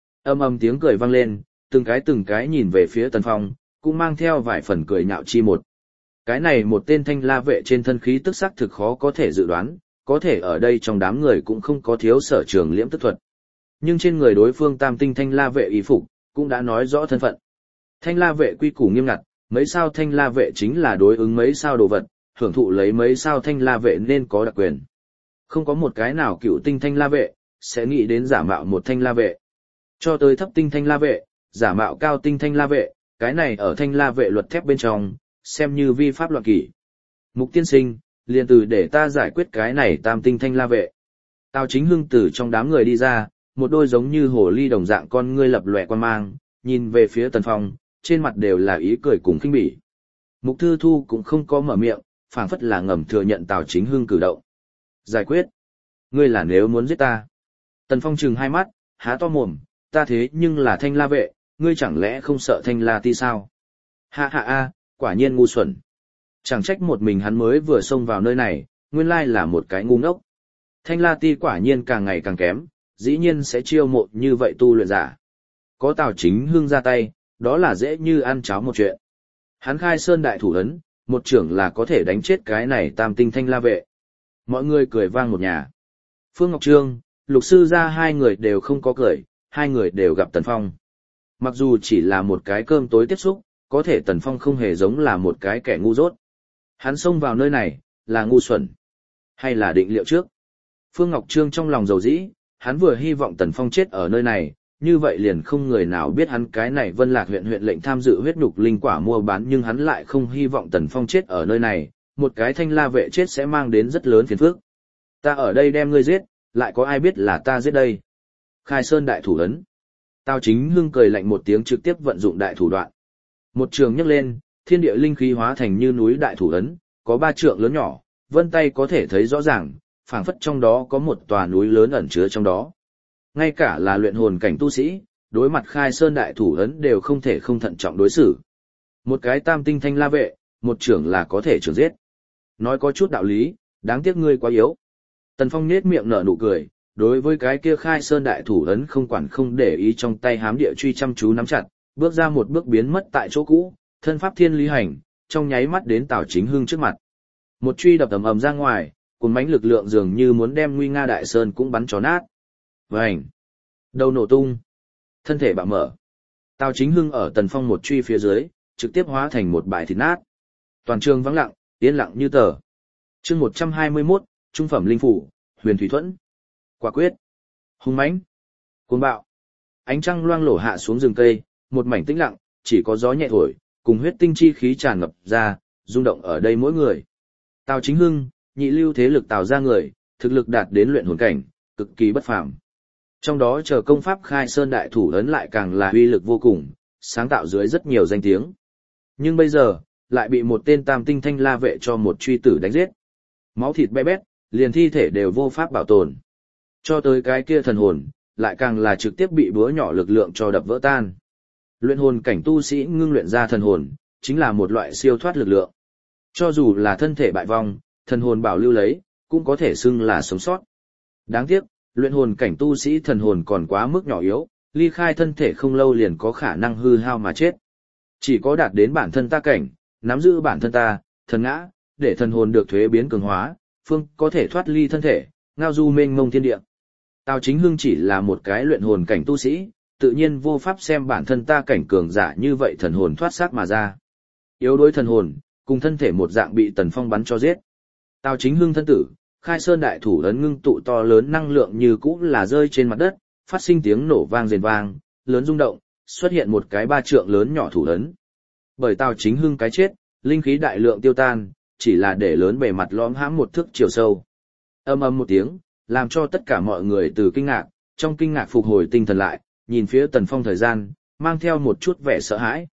Âm tiếng cười vang lên, từng cái nhìn về phía Tần Phong, cũng mang theo vài phần cười nhạo chi một. Cái này một tên thanh la vệ trên thân khí tức sắc thực khó có thể dự đoán, có thể ở đây trong đám người cũng không có thiếu sở trường liễm tức thuật. Nhưng trên người đối phương tam tinh thanh la vệ y phục, cũng đã nói rõ thân phận. Thanh la vệ quy củ nghiêm ngặt, mấy sao thanh la vệ chính là đối ứng mấy sao đồ vật, hưởng thụ lấy mấy sao thanh la vệ nên có đặc quyền. Không có một cái nào cựu tinh thanh la vệ, sẽ nghĩ đến giả mạo một thanh la vệ. Cho tới thấp tinh thanh la vệ, giả mạo cao tinh thanh la vệ, cái này ở thanh la vệ luật thép bên trong, xem như vi pháp loạn kỷ. Mục tiên sinh, liền từ để ta giải quyết cái này tam tinh thanh la vệ. Tào Chính Hưng từ trong đám người đi ra, một đôi giống như hồ ly đồng dạng con ngươi lập lòe quan mang, nhìn về phía Tần Phong, trên mặt đều là ý cười cùng khinh bỉ. Mục Thư Thu cũng không có mở miệng, phảng phất là ngầm thừa nhận Tào Chính Hưng cử động. Giải quyết. Ngươi là nếu muốn giết ta. Tần Phong trừng hai mắt, há to mồm, ta thế nhưng là thanh la vệ, ngươi chẳng lẽ không sợ thanh la ti sao? Ha ha a, quả nhiên ngu xuẩn. Chẳng trách một mình hắn mới vừa xông vào nơi này, nguyên lai là một cái ngu ngốc. Thanh la ti quả nhiên càng ngày càng kém, dĩ nhiên sẽ chiêu mộ như vậy tu luyện giả. Có Tào Chính Hưng ra tay, đó là dễ như ăn cháo một chuyện. Hắn khai sơn đại thủ ấn, một trưởng là có thể đánh chết cái này tam tinh thanh la vệ. Mọi người cười vang một nhà. Phương Ngọc Trương, Lục Sư ra hai người đều không có cười, hai người đều gặp Tần Phong. Mặc dù chỉ là một cái cơm tối tiếp xúc, có thể Tần Phong không hề giống là một cái kẻ ngu dốt. Hắn xông vào nơi này, là ngu xuẩn, hay là định liệu trước. Phương Ngọc Trương trong lòng dầu dĩ, hắn vừa hy vọng Tần Phong chết ở nơi này, như vậy liền không người nào biết hắn cái này Vân Lạc huyện lệnh tham dự huyết nhục linh quả mua bán, nhưng hắn lại không hy vọng Tần Phong chết ở nơi này, một cái thanh la vệ chết sẽ mang đến rất lớn phiền phức. Ta ở đây đem ngươi giết, lại có ai biết là ta giết đây? Khai sơn đại thủ ấn. Tào Chính Hưng cười lạnh một tiếng, trực tiếp vận dụng đại thủ đoạn. Một trường nhấc lên, thiên địa linh khí hóa thành như núi đại thủ ấn, có 3 trượng lớn nhỏ, vân tay có thể thấy rõ ràng, phảng phất trong đó có một tòa núi lớn ẩn chứa trong đó. Ngay cả là luyện hồn cảnh tu sĩ, đối mặt khai sơn đại thủ ấn đều không thể không thận trọng đối xử. Một cái tam tinh thanh la vệ, một trưởng là có thể trưởng giết. Nói có chút đạo lý, đáng tiếc ngươi quá yếu. Tần Phong nhếch miệng nở nụ cười, đối với cái kia khai sơn đại thủ ấn không quản không để ý, trong tay hám địa truy chăm chú nắm chặt, bước ra một bước biến mất tại chỗ cũ, thân pháp thiên lý hành, trong nháy mắt đến Tào Chính Hưng trước mặt. Một truy đập ầm ầm ra ngoài, cuốn mãnh lực lượng dường như muốn đem nguy nga đại sơn cũng bắn cho nát. Vành, đầu nổ tung, thân thể bạo mở. Tào Chính Hưng ở Tần Phong một truy phía dưới, trực tiếp hóa thành một bãi thịt nát. Toàn trường vắng lặng, yên lặng như tờ. Chương 121, trung phẩm linh phủ, Huyền Thủy Thuẫn. Quả quyết, hung mãnh, cuồng bạo. Ánh trăng loang lổ hạ xuống rừng cây, một mảnh tĩnh lặng, chỉ có gió nhẹ thổi, cùng huyết tinh chi khí tràn ngập ra, rung động ở đây mỗi người. Tào Chính Hưng, nhị lưu thế lực Tào ra người, thực lực đạt đến luyện hồn cảnh, cực kỳ bất phàm. Trong đó chờ công pháp khai sơn đại thủ ấn lại càng là uy lực vô cùng, sáng tạo dưới rất nhiều danh tiếng. Nhưng bây giờ, lại bị một tên tam tinh thanh la vệ cho một truy tử đánh giết. Máu thịt be bét, liền thi thể đều vô pháp bảo tồn. Cho tới cái kia thần hồn, lại càng là trực tiếp bị búa nhỏ lực lượng cho đập vỡ tan. Luyện hồn cảnh tu sĩ ngưng luyện ra thần hồn, chính là một loại siêu thoát lực lượng. Cho dù là thân thể bại vong, thần hồn bảo lưu lấy, cũng có thể xưng là sống sót. Đáng tiếc, luyện hồn cảnh tu sĩ thần hồn còn quá mức nhỏ yếu, ly khai thân thể không lâu liền có khả năng hư hao mà chết. Chỉ có đạt đến bản thân ta cảnh, nắm giữ bản thân ta, thần ngã, để thần hồn được thuế biến cường hóa, phương có thể thoát ly thân thể, ngao du mênh mông thiên địa. Tào Chính Hưng chỉ là một cái luyện hồn cảnh tu sĩ, tự nhiên vô pháp xem bản thân ta cảnh cường giả như vậy thần hồn thoát xác mà ra. Yếu đối thần hồn, cùng thân thể một dạng bị Tần Phong bắn cho giết. Tào Chính Hưng thân tử, khai sơn đại thủ ấn ngưng tụ to lớn năng lượng như cũ là rơi trên mặt đất, phát sinh tiếng nổ vang rền vang, lớn rung động, xuất hiện một cái 3 trượng lớn nhỏ thủ ấn. Bởi Tào Chính Hưng cái chết, linh khí đại lượng tiêu tan, chỉ là để lớn bề mặt lõm hãm một thước chiều sâu. Âm ầm một tiếng, làm cho tất cả mọi người từ kinh ngạc, trong kinh ngạc phục hồi tinh thần lại, nhìn phía Tần Phong thời gian, mang theo một chút vẻ sợ hãi.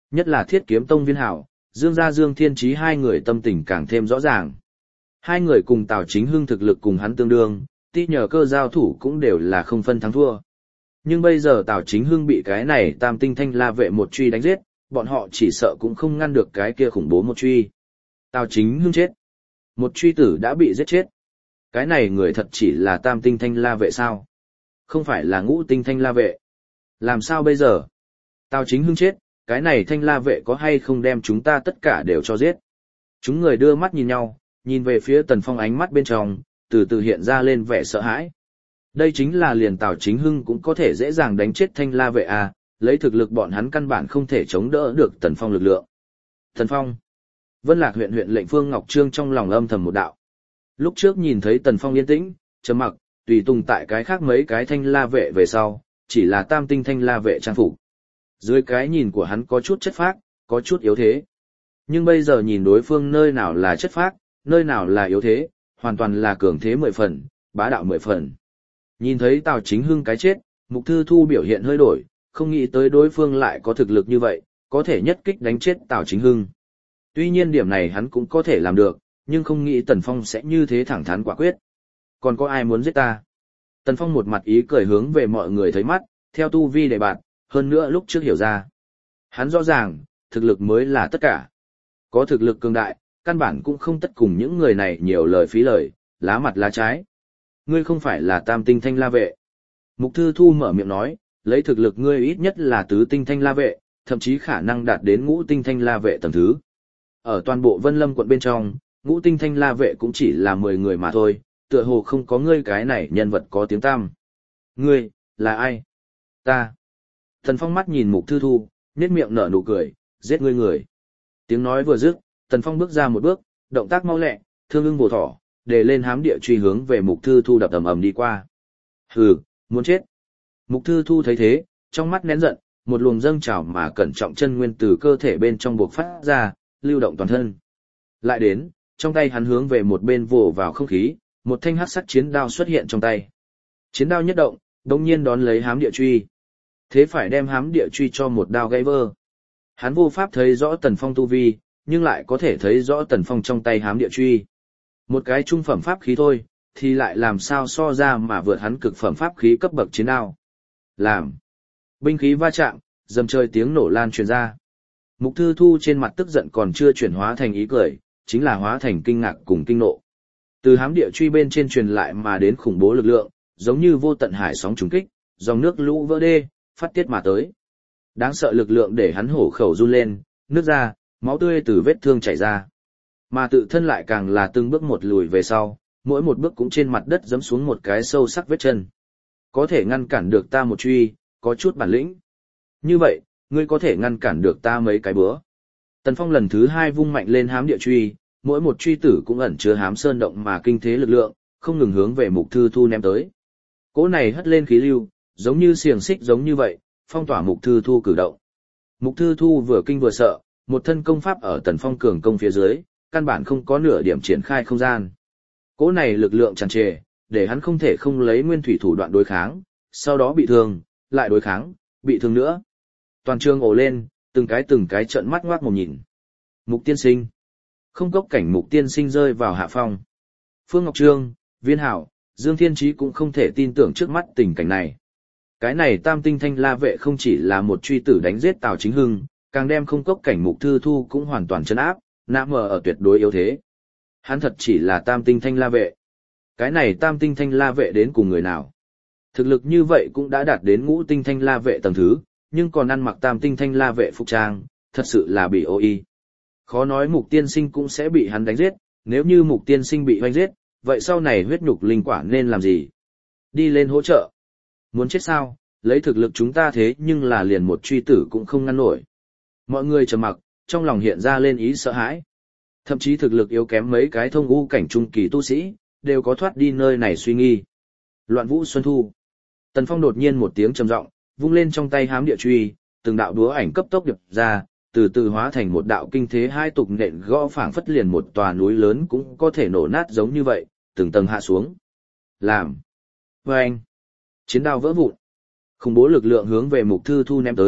Nhất là Thiết Kiếm Tông Viên Hảo, Dương gia Dương Thiên Chí hai người tâm tình càng thêm rõ ràng. Hai người cùng Tào Chính Hưng thực lực cùng hắn tương đương, ti nhờ cơ giao thủ cũng đều là không phân thắng thua. Nhưng bây giờ Tào Chính Hưng bị cái này Tam Tinh Thanh La Vệ một truy đánh giết, bọn họ chỉ sợ cũng không ngăn được cái kia khủng bố một truy. Tào Chính Hưng chết. Một truy tử đã bị giết chết. Cái này người thật chỉ là Tam Tinh Thanh La Vệ sao? Không phải là Ngũ Tinh Thanh La Vệ. Làm sao bây giờ? Tào Chính Hưng chết, cái này Thanh La Vệ có hay không đem chúng ta tất cả đều cho giết? Chúng người đưa mắt nhìn nhau, nhìn về phía Tần Phong, ánh mắt bên trong, từ từ hiện ra lên vẻ sợ hãi. Đây chính là liền Tào Chính Hưng cũng có thể dễ dàng đánh chết Thanh La Vệ à, lấy thực lực bọn hắn căn bản không thể chống đỡ được Tần Phong lực lượng. Tần Phong. Vân Lạc huyện huyện lệnh Phương Ngọc Trương trong lòng âm thầm một đạo. Lúc trước nhìn thấy Tần Phong yên tĩnh, trầm mặc, tùy tùng tại cái khác mấy cái Thanh La Vệ về sau, chỉ là Tam Tinh Thanh La Vệ trang phục. Dưới cái nhìn của hắn có chút chất phác, có chút yếu thế. Nhưng bây giờ nhìn đối phương nơi nào là chất phác, nơi nào là yếu thế, hoàn toàn là cường thế 10 phần, bá đạo 10 phần. Nhìn thấy Tào Chính Hưng cái chết, Mục Thư Thu biểu hiện hơi đổi, không nghĩ tới đối phương lại có thực lực như vậy, có thể nhất kích đánh chết Tào Chính Hưng. Tuy nhiên điểm này hắn cũng có thể làm được, nhưng không nghĩ Tần Phong sẽ như thế thẳng thắn quả quyết. Còn có ai muốn giết ta? Tần Phong một mặt ý cười hướng về mọi người thấy mắt, theo tu vi để bạn, hơn nữa lúc trước hiểu ra. Hắn rõ ràng, thực lực mới là tất cả. Có thực lực cường đại, căn bản cũng không tất cùng những người này nhiều lời phí lời, lá mặt lá trái. Ngươi không phải là Tam Tinh Thanh La Vệ. Mục Thư Thu mở miệng nói, lấy thực lực ngươi ít nhất là Tứ Tinh Thanh La Vệ, thậm chí khả năng đạt đến Ngũ Tinh Thanh La Vệ tầng thứ. Ở toàn bộ Vân Lâm quận bên trong, Ngũ Tinh Thanh La Vệ cũng chỉ là 10 người mà thôi, tựa hồ không có ngươi cái này nhân vật có tiếng tăm. Ngươi, là ai? Ta. Tần Phong mắt nhìn Mục Thư Thu, nhếch miệng nở nụ cười, giết ngươi người. Tiếng nói vừa dứt, Tần Phong bước ra một bước, động tác mau lẹ, thương ưng bổ thỏ, để lên hám địa truy hướng về Mục Thư Thu đập ầm ầm đi qua. Hừ, muốn chết. Mục Thư Thu thấy thế, trong mắt nén giận, một luồng dâng trào mà cẩn trọng chân nguyên từ cơ thể bên trong buộc phát ra, lưu động toàn thân. Lại đến, trong tay hắn hướng về một bên vồ vào không khí, một thanh hắc sắc chiến đao xuất hiện trong tay. Chiến đao nhất động, đột nhiên đón lấy hám địa truy. Thế phải đem hám địa truy cho một đao gãy vỡ. Hắn vô pháp thấy rõ Tần Phong tu vi, nhưng lại có thể thấy rõ Tần Phong trong tay hám địa truy. Một cái trung phẩm pháp khí thôi, thì lại làm sao so ra mà vượt hắn cực phẩm pháp khí cấp bậc chiến đao. Làm. Binh khí va chạm, dầm trời tiếng nổ lan truyền ra. Mục Thư Thu trên mặt tức giận còn chưa chuyển hóa thành ý cười, chính là hóa thành kinh ngạc cùng kinh nộ. Từ hám địa truy bên trên truyền lại mà đến khủng bố lực lượng, giống như vô tận hải sóng trùng kích, dòng nước lũ vỡ đê, phát tiết mà tới. Đáng sợ lực lượng để hắn hổ khẩu run lên, nước ra, máu tươi từ vết thương chảy ra. Mà tự thân lại càng là từng bước một lùi về sau, mỗi một bước cũng trên mặt đất giẫm xuống một cái sâu sắc vết chân. Có thể ngăn cản được ta một truy, có chút bản lĩnh. Như vậy, ngươi có thể ngăn cản được ta mấy cái bữa. Tần Phong lần thứ 2 vung mạnh lên hám địa truy, mỗi một truy tử cũng ẩn chứa hám sơn động mà kinh thế lực lượng, không ngừng hướng về Mục Thư Thu ném tới. Cỗ này hất lên khí lưu, giống như xiềng xích giống như vậy, phong tỏa Mục Thư Thu cử động. Mục Thư Thu vừa kinh vừa sợ, một thân công pháp ở Tần Phong cường công phía dưới, căn bản không có nửa điểm triển khai không gian. Cỗ này lực lượng tràn trề, để hắn không thể không lấy nguyên thủy thủ đoạn đối kháng, sau đó bị thương, lại đối kháng, bị thương nữa. Toàn trường ồ lên, từng cái trợn mắt ngoác mồm nhìn. Mục tiên sinh. Không cốc cảnh Mục tiên sinh rơi vào hạ phong. Phương Ngọc Trương, Viên Hảo, Dương Thiên Chí cũng không thể tin tưởng trước mắt tình cảnh này. Cái này Tam Tinh Thanh La Vệ không chỉ là một truy tử đánh giết Tào Chính Hưng, càng đem không cốc cảnh Mục Thư Thu cũng hoàn toàn trấn áp, nã mờ ở tuyệt đối yếu thế. Hắn thật chỉ là Tam Tinh Thanh La Vệ. Cái này Tam Tinh Thanh La Vệ đến cùng người nào? Thực lực như vậy cũng đã đạt đến Ngũ Tinh Thanh La Vệ tầng thứ, nhưng còn ăn mặc Tam Tinh Thanh La Vệ phục trang, thật sự là bị ô y. Khó nói Mục tiên sinh cũng sẽ bị hắn đánh giết, nếu như Mục tiên sinh bị hoanh giết, vậy sau này huyết nhục linh quả nên làm gì? Đi lên hỗ trợ. Muốn chết sao, lấy thực lực chúng ta thế nhưng là liền một truy tử cũng không ngăn nổi. Mọi người trầm mặc, trong lòng hiện ra lên ý sợ hãi. Thậm chí thực lực yếu kém mấy cái thông u cảnh trung kỳ tu sĩ, đều có thoát đi nơi này suy nghi. Loạn Vũ Xuân Thu. Tần Phong đột nhiên một tiếng trầm giọng, vung lên trong tay hám địa truy, từng đạo đúa ảnh cấp tốc điệp ra, từ từ hóa thành một đạo kinh thế hai tục nện gõ phảng phất liền một tòa núi lớn cũng có thể nổ nát giống như vậy, từng tầng hạ xuống. Làm. Vâng. Chiến đao vỡ vụn. Khủng bố lực lượng hướng về Mục Thư Thu ném tới,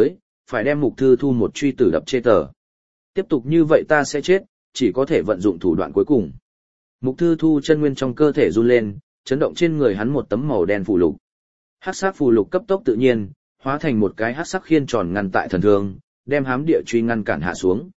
phải đem Mục Thư Thu một truy tử đập chê tờ. Tiếp tục như vậy ta sẽ chết, chỉ có thể vận dụng thủ đoạn cuối cùng. Mục Thư Thu chân nguyên trong cơ thể run lên, chấn động trên người hắn một tấm màu đen phù lục. Hắc sắc phù lục cấp tốc tự nhiên, hóa thành một cái hắc sắc khiên tròn ngăn tại thần thương, đem hám địa truy ngăn cản hạ xuống.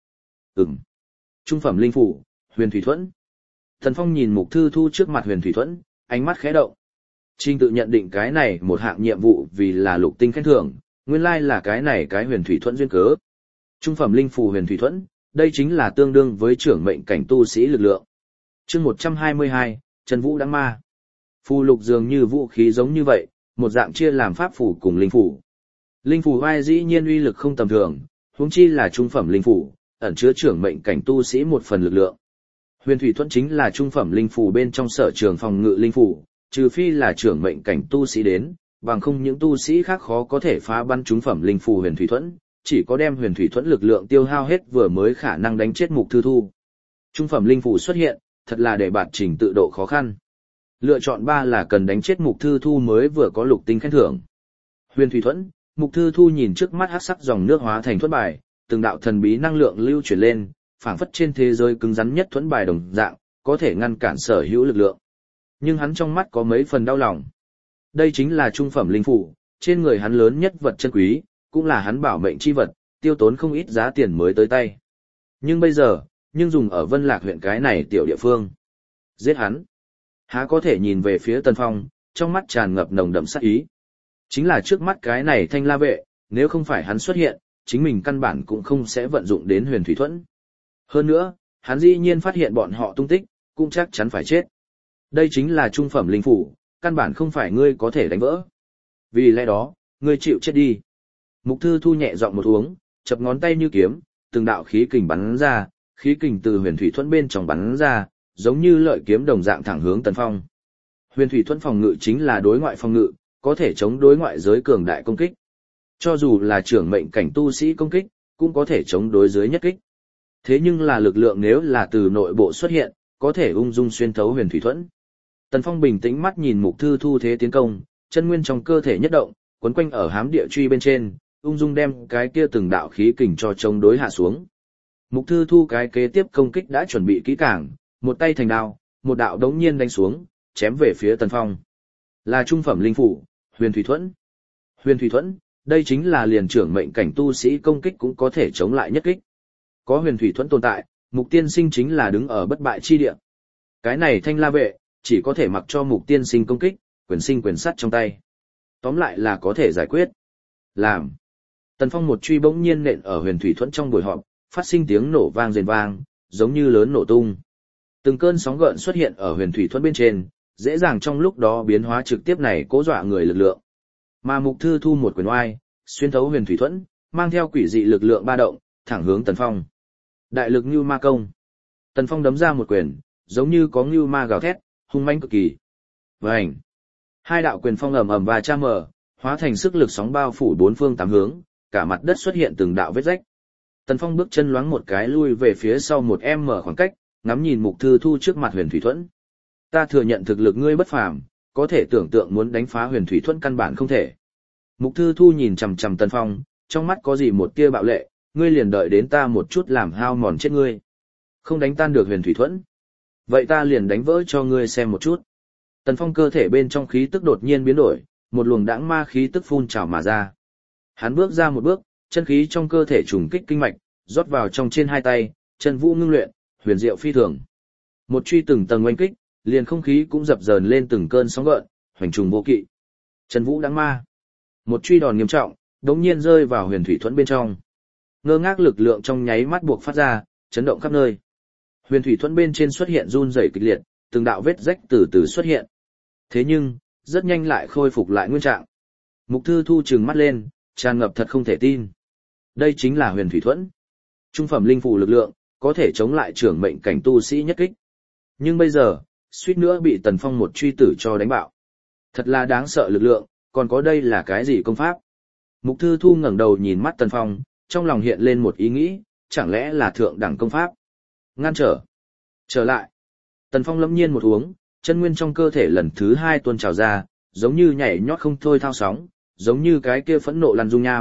Trung phẩm linh phủ, Huyền Thủy Thuẫn. Thần Phong nhìn Mục Thư Thu trước mặt Huyền Thủy Thuẫn, ánh mắt khẽ động. Trình tự nhận định cái này một hạng nhiệm vụ vì là lục tinh khen thưởng, nguyên lai là cái này cái Huyền Thủy Thuẫn duyên cớ. Trung phẩm linh phù Huyền Thủy Thuẫn, đây chính là tương đương với trưởng mệnh cảnh tu sĩ lực lượng. Chương 122, Trần Vũ Đăng Ma. Phù lục dường như vũ khí giống như vậy, một dạng chia làm pháp phù cùng linh phù. Linh phù vai dĩ nhiên uy lực không tầm thường, huống chi là trung phẩm linh phù, ẩn chứa trưởng mệnh cảnh tu sĩ một phần lực lượng. Huyền Thủy Thuẫn chính là trung phẩm linh phù bên trong sở trường phòng ngự linh phù, trừ phi là trưởng mệnh cảnh tu sĩ đến, bằng không những tu sĩ khác khó có thể phá bắn trung phẩm linh phù Huyền Thủy Thuẫn, chỉ có đem Huyền Thủy Thuẫn lực lượng tiêu hao hết vừa mới khả năng đánh chết Mục Thư Thu. Trung phẩm linh phù xuất hiện, thật là để bạt trình tự độ khó khăn. Lựa chọn 3 là cần đánh chết Mục Thư Thu mới vừa có lục tinh khen thưởng. Huyền Thủy Thuẫn, Mục Thư Thu nhìn trước mắt hắc sắc dòng nước hóa thành thuẫn bài, từng đạo thần bí năng lượng lưu chuyển lên, phảng phất trên thế giới cứng rắn nhất thuẫn bài đồng dạng, có thể ngăn cản sở hữu lực lượng. Nhưng hắn trong mắt có mấy phần đau lòng. Đây chính là trung phẩm linh phủ, trên người hắn lớn nhất vật chân quý, cũng là hắn bảo mệnh chi vật, tiêu tốn không ít giá tiền mới tới tay. Nhưng bây giờ, dùng ở Vân Lạc huyện cái này tiểu địa phương. Giết hắn. Há có thể nhìn về phía Tần Phong, trong mắt tràn ngập nồng đậm sát ý. Chính là trước mắt cái này Thanh La vệ, nếu không phải hắn xuất hiện, chính mình căn bản cũng không sẽ vận dụng đến Huyền Thủy Thuẫn. Hơn nữa, hắn dĩ nhiên phát hiện bọn họ tung tích, cũng chắc chắn phải chết. Đây chính là trung phẩm linh phủ, căn bản không phải ngươi có thể đánh vỡ. Vì lẽ đó, ngươi chịu chết đi. Mục Thư Thu nhẹ giọng một uống, chập ngón tay như kiếm, từng đạo khí kình bắn ra, khí kình từ Huyền Thủy Thuẫn bên trong bắn ra, giống như lợi kiếm đồng dạng thẳng hướng Tần Phong. Huyền Thủy Thuẫn phòng ngự chính là đối ngoại phòng ngự, có thể chống đối ngoại giới cường đại công kích. Cho dù là trưởng mệnh cảnh tu sĩ công kích, cũng có thể chống đối dưới nhất kích. Thế nhưng là lực lượng nếu là từ nội bộ xuất hiện, có thể ung dung xuyên thấu Huyền Thủy Thuẫn. Tần Phong bình tĩnh mắt nhìn Mục Thư Thu thế tiến công, chân nguyên trong cơ thể nhất động, quấn quanh ở hám địa truy bên trên, ung dung đem cái kia từng đạo khí kình cho chống đối hạ xuống. Mục Thư Thu cái kế tiếp công kích đã chuẩn bị kỹ càng, một tay thành đao, một đạo đống nhiên đánh xuống, chém về phía Tần Phong. Là trung phẩm linh phủ, Huyền Thủy Thuẫn. Huyền Thủy Thuẫn, đây chính là liền trưởng mệnh cảnh tu sĩ công kích cũng có thể chống lại nhất kích. Có Huyền Thủy Thuẫn tồn tại, Mục Tiên Sinh chính là đứng ở bất bại chi địa. Cái này Thanh La vệ, chỉ có thể mặc cho Mục Tiên Sinh công kích, quyền sinh quyền sắt trong tay. Tóm lại là có thể giải quyết. Làm. Tần Phong một truy bỗng nhiên nện ở Huyền Thủy Thuẫn trong buổi họp, phát sinh tiếng nổ vang rền vang, giống như lớn nổ tung. Từng cơn sóng gợn xuất hiện ở Huyền Thủy Thuẫn bên trên, dễ dàng trong lúc đó biến hóa trực tiếp này cố dọa người lực lượng. Mà Mục Thư Thu một quyền oai, xuyên thấu Huyền Thủy Thuẫn, mang theo quỷ dị lực lượng ba động, thẳng hướng Tần Phong. Đại lực Nưu Ma công. Tần Phong đấm ra một quyền, giống như có Nưu Ma gào thét, hung mãnh cực kỳ. Vành. Hai đạo quyền phong ầm ầm và cha mở, hóa thành sức lực sóng bao phủ bốn phương tám hướng, cả mặt đất xuất hiện từng đạo vết rách. Tần Phong bước chân loáng một cái lui về phía sau một em mở khoảng cách, ngắm nhìn Mục Thư Thu trước mặt Huyền Thủy Thuẫn. Ta thừa nhận thực lực ngươi bất phàm, có thể tưởng tượng muốn đánh phá Huyền Thủy Thuẫn căn bản không thể. Mục Thư Thu nhìn chằm chằm Tần Phong, trong mắt có gì một tia bạo lệ, ngươi liền đợi đến ta một chút làm hao mòn chết ngươi. Không đánh tan được Huyền Thủy Thuẫn, vậy ta liền đánh vỡ cho ngươi xem một chút. Tần Phong cơ thể bên trong khí tức đột nhiên biến đổi, một luồng đãng ma khí tức phun trào mà ra. Hắn bước ra một bước, chân khí trong cơ thể trùng kích kinh mạch, rót vào trong trên hai tay, chân vũ ngưng luyện, huyền diệu phi thường. Một truy từng tầng oanh kích, liền không khí cũng dập dờn lên từng cơn sóng gợn, hoành trùng vô kỵ. Chân vũ đãng ma. Một truy đòn nghiêm trọng, đống nhiên rơi vào Huyền Thủy Thuẫn bên trong. Ngơ ngác lực lượng trong nháy mắt buộc phát ra, chấn động khắp nơi. Huyền Thủy Thuẫn bên trên xuất hiện run rẩy kịch liệt, từng đạo vết rách từ từ xuất hiện. Thế nhưng, rất nhanh lại khôi phục lại nguyên trạng. Mục Thư Thu trừng mắt lên, tràn ngập thật không thể tin. Đây chính là Huyền Thủy Thuẫn. Trung phẩm linh phù lực lượng, có thể chống lại trưởng mệnh cảnh tu sĩ nhất kích. Nhưng bây giờ, suýt nữa bị Tần Phong một truy tử cho đánh bạo. Thật là đáng sợ lực lượng, còn có đây là cái gì công pháp? Mục Thư Thu ngẩng đầu nhìn mắt Tần Phong, trong lòng hiện lên một ý nghĩ, chẳng lẽ là thượng đẳng công pháp? Ngăn trở. Trở lại. Tần Phong lâm nhiên một uống, chân nguyên trong cơ thể lần thứ hai tuôn trào ra, giống như nhảy nhót không thôi thao sóng, giống như cái kia phẫn nộ lăn dung nham,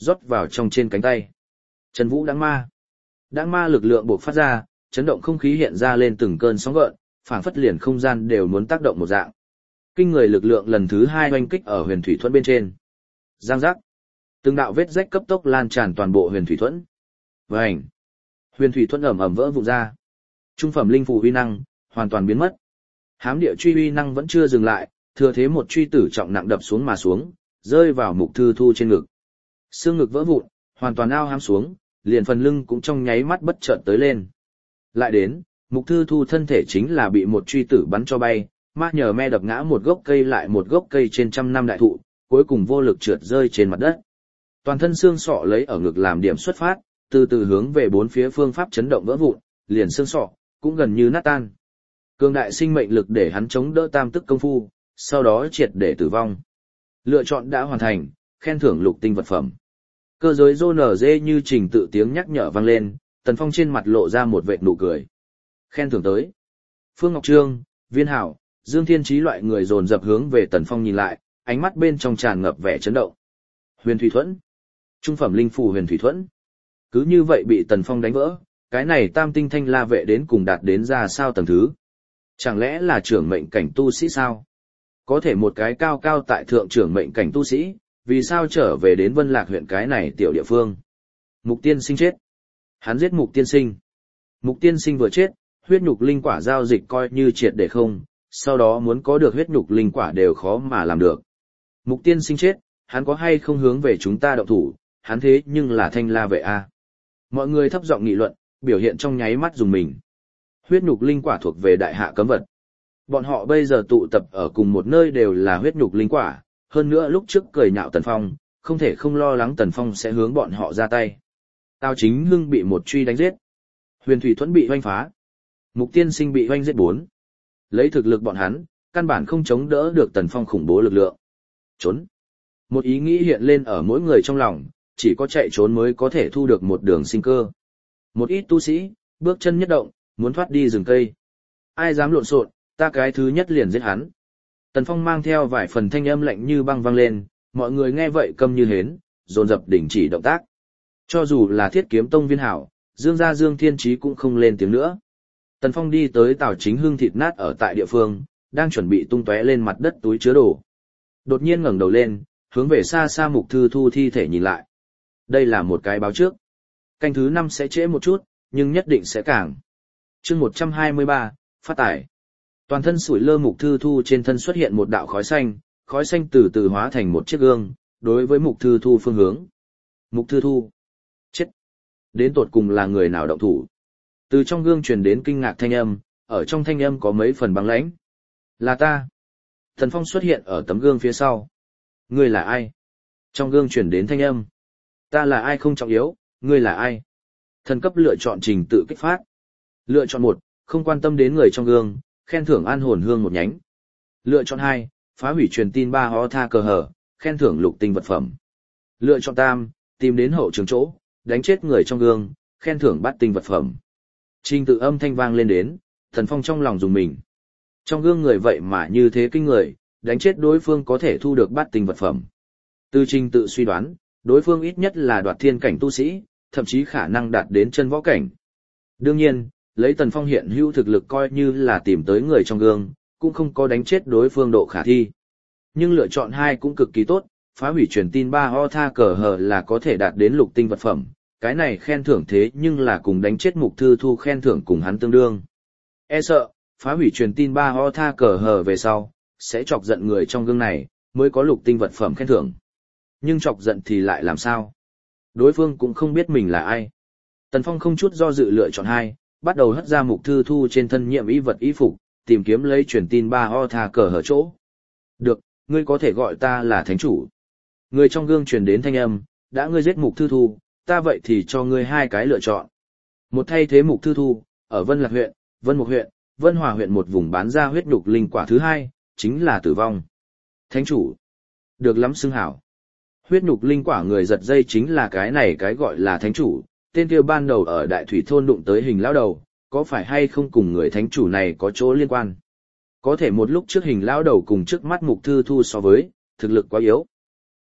rót vào trong trên cánh tay. Trần Vũ Đãng Ma. Đãng Ma lực lượng bộc phát ra, chấn động không khí hiện ra lên từng cơn sóng gợn, phảng phất liền không gian đều muốn tác động một dạng. Kinh người lực lượng lần thứ 2 oanh kích ở huyền thủy thuẫn bên trên. Giang giác. Từng đạo vết rách cấp tốc lan tràn toàn bộ huyền thủy thuẫn. Vành. Huyền thủy thuẫn ầm ầm vỡ vụn ra. Trung phẩm linh phù uy năng hoàn toàn biến mất. Hám địa truy uy năng vẫn chưa dừng lại, thừa thế một truy tử trọng nặng đập xuống mà xuống, rơi vào Mục Thư Thu trên ngực. Xương ngực vỡ vụn, hoàn toàn ao hám xuống, liền phần lưng cũng trong nháy mắt bất chợt tới lên. Lại đến, Mục Thư Thu thân thể chính là bị một truy tử bắn cho bay, ma nhờ me đập ngã một gốc cây lại một gốc cây trên trăm năm đại thụ, cuối cùng vô lực trượt rơi trên mặt đất. Toàn thân xương sọ lấy ở ngực làm điểm xuất phát, từ từ hướng về bốn phía phương pháp chấn động vỡ vụn, liền xương sọ cũng gần như nát tan. Cường đại sinh mệnh lực để hắn chống đỡ tam tức công phu, sau đó triệt để tử vong. Lựa chọn đã hoàn thành, khen thưởng lục tinh vật phẩm. Cơ giới rô nở dê như trình tự tiếng nhắc nhở vang lên, Tần Phong trên mặt lộ ra một vệt nụ cười. Khen thưởng tới. Phương Ngọc Trương, Viên Hảo, Dương Thiên Chí loại người dồn dập hướng về Tần Phong nhìn lại, ánh mắt bên trong tràn ngập vẻ chấn động. Huyền Thủy Thuẫn. Trung phẩm linh phù Huyền Thủy Thuẫn. Cứ như vậy bị Tần Phong đánh vỡ, cái này tam tinh thanh la vệ đến cùng đạt đến ra sao tầng thứ. Chẳng lẽ là trưởng mệnh cảnh tu sĩ sao? Có thể một cái cao cao tại thượng trưởng mệnh cảnh tu sĩ, vì sao trở về đến Vân Lạc huyện cái này tiểu địa phương? Mục tiên sinh chết. Hắn giết Mục tiên sinh. Mục tiên sinh vừa chết, huyết nhục linh quả giao dịch coi như triệt để không, sau đó muốn có được huyết nhục linh quả đều khó mà làm được. Mục tiên sinh chết, hắn có hay không hướng về chúng ta động thủ, hắn thế nhưng là thanh la vệ a. Mọi người thấp giọng nghị luận, biểu hiện trong nháy mắt dùng mình. Huyết nhục linh quả thuộc về đại hạ cấm vật. Bọn họ bây giờ tụ tập ở cùng một nơi đều là huyết nhục linh quả, hơn nữa lúc trước cười nhạo Tần Phong, không thể không lo lắng Tần Phong sẽ hướng bọn họ ra tay. Tào Chính Hưng bị một truy đánh giết. Huyền Thủy Thuẫn bị hoanh phá. Mục tiên sinh bị hoanh giết 4. Lấy thực lực bọn hắn, căn bản không chống đỡ được Tần Phong khủng bố lực lượng. Trốn. Một ý nghĩ hiện lên ở mỗi người trong lòng, chỉ có chạy trốn mới có thể thu được một đường sinh cơ. Một ít tu sĩ, bước chân nhất động, muốn thoát đi rừng cây. Ai dám lộn xộn, ta cái thứ nhất liền giết hắn. Tần Phong mang theo vài phần thanh âm lạnh như băng vang lên, mọi người nghe vậy câm như hến, dồn dập đình chỉ động tác. Cho dù là Thiết Kiếm Tông Viên Hảo, Dương gia Dương Thiên Chí cũng không lên tiếng nữa. Tần Phong đi tới Tào Chính Hưng thịt nát ở tại địa phương, đang chuẩn bị tung tóe lên mặt đất túi chứa đồ. Đột nhiên ngẩng đầu lên, hướng về xa xa Mục Thư Thu thi thể nhìn lại. Đây là một cái báo trước. Canh thứ 5 sẽ trễ một chút, nhưng nhất định sẽ càng. Chương 123, phát tải. Toàn thân sủi lơ Mục Thư Thu trên thân xuất hiện một đạo khói xanh từ từ hóa thành một chiếc gương, đối với Mục Thư Thu phương hướng. Mục Thư Thu. Chết. Đến tột cùng là người nào động thủ? Từ trong gương truyền đến kinh ngạc thanh âm, ở trong thanh âm có mấy phần băng lãnh. Là ta. Thần Phong xuất hiện ở tấm gương phía sau. Ngươi là ai? Trong gương truyền đến thanh âm. Ta là ai không trọng yếu, ngươi là ai? Thần cấp lựa chọn trình tự kích phát. Lựa chọn 1, không quan tâm đến người trong gương, khen thưởng an hồn hương một nhánh. Lựa chọn 2, phá hủy truyền tin 3 ho tha cờ hở, khen thưởng lục tinh vật phẩm. Lựa chọn 3, tìm đến hậu trường chỗ, đánh chết người trong gương, khen thưởng bát tinh vật phẩm. Trình tự âm thanh vang lên đến, Thần Phong trong lòng dùng mình. Trong gương người vậy mà như thế kinh người, đánh chết đối phương có thể thu được bát tinh vật phẩm. Từ trình tự suy đoán, đối phương ít nhất là đoạt thiên cảnh tu sĩ, thậm chí khả năng đạt đến chân võ cảnh. Đương nhiên, lấy Tần Phong hiện hữu thực lực coi như là tìm tới người trong gương, cũng không có đánh chết đối phương độ khả thi. Nhưng lựa chọn 2 cũng cực kỳ tốt, phá hủy truyền tin 3 ho tha cờ hờ là có thể đạt đến lục tinh vật phẩm. Cái này khen thưởng thế nhưng là cùng đánh chết Mục Thư Thu khen thưởng cùng hắn tương đương. E sợ, phá hủy truyền tin 3 ho tha cờ hờ về sau, sẽ chọc giận người trong gương này, mới có lục tinh vật phẩm khen thưởng. Nhưng chọc giận thì lại làm sao? Đối phương cũng không biết mình là ai. Tần Phong không chút do dự lựa chọn 2, bắt đầu hất ra Mục Thư Thu trên thân nhiệm y vật y phục, tìm kiếm lấy truyền tin 3 ho tha cờ hở chỗ. Được, ngươi có thể gọi ta là thánh chủ. Người trong gương truyền đến thanh âm, đã ngươi giết Mục Thư Thu, ta vậy thì cho ngươi 2 cái lựa chọn. Một thay thế Mục Thư Thu, ở Vân Lạc huyện, Vân Mục huyện, Vân Hòa huyện một vùng bán ra huyết nhục linh quả thứ 2, chính là tử vong. Thánh chủ. Được lắm xưng hảo. Huyết nhục linh quả người giật dây chính là cái này cái gọi là thánh chủ, tên kia ban đầu ở Đại Thủy thôn đụng tới Hình lão đầu, có phải hay không cùng người thánh chủ này có chỗ liên quan? Có thể một lúc trước Hình lão đầu cùng trước mắt Mục Thư Thu so với, thực lực quá yếu.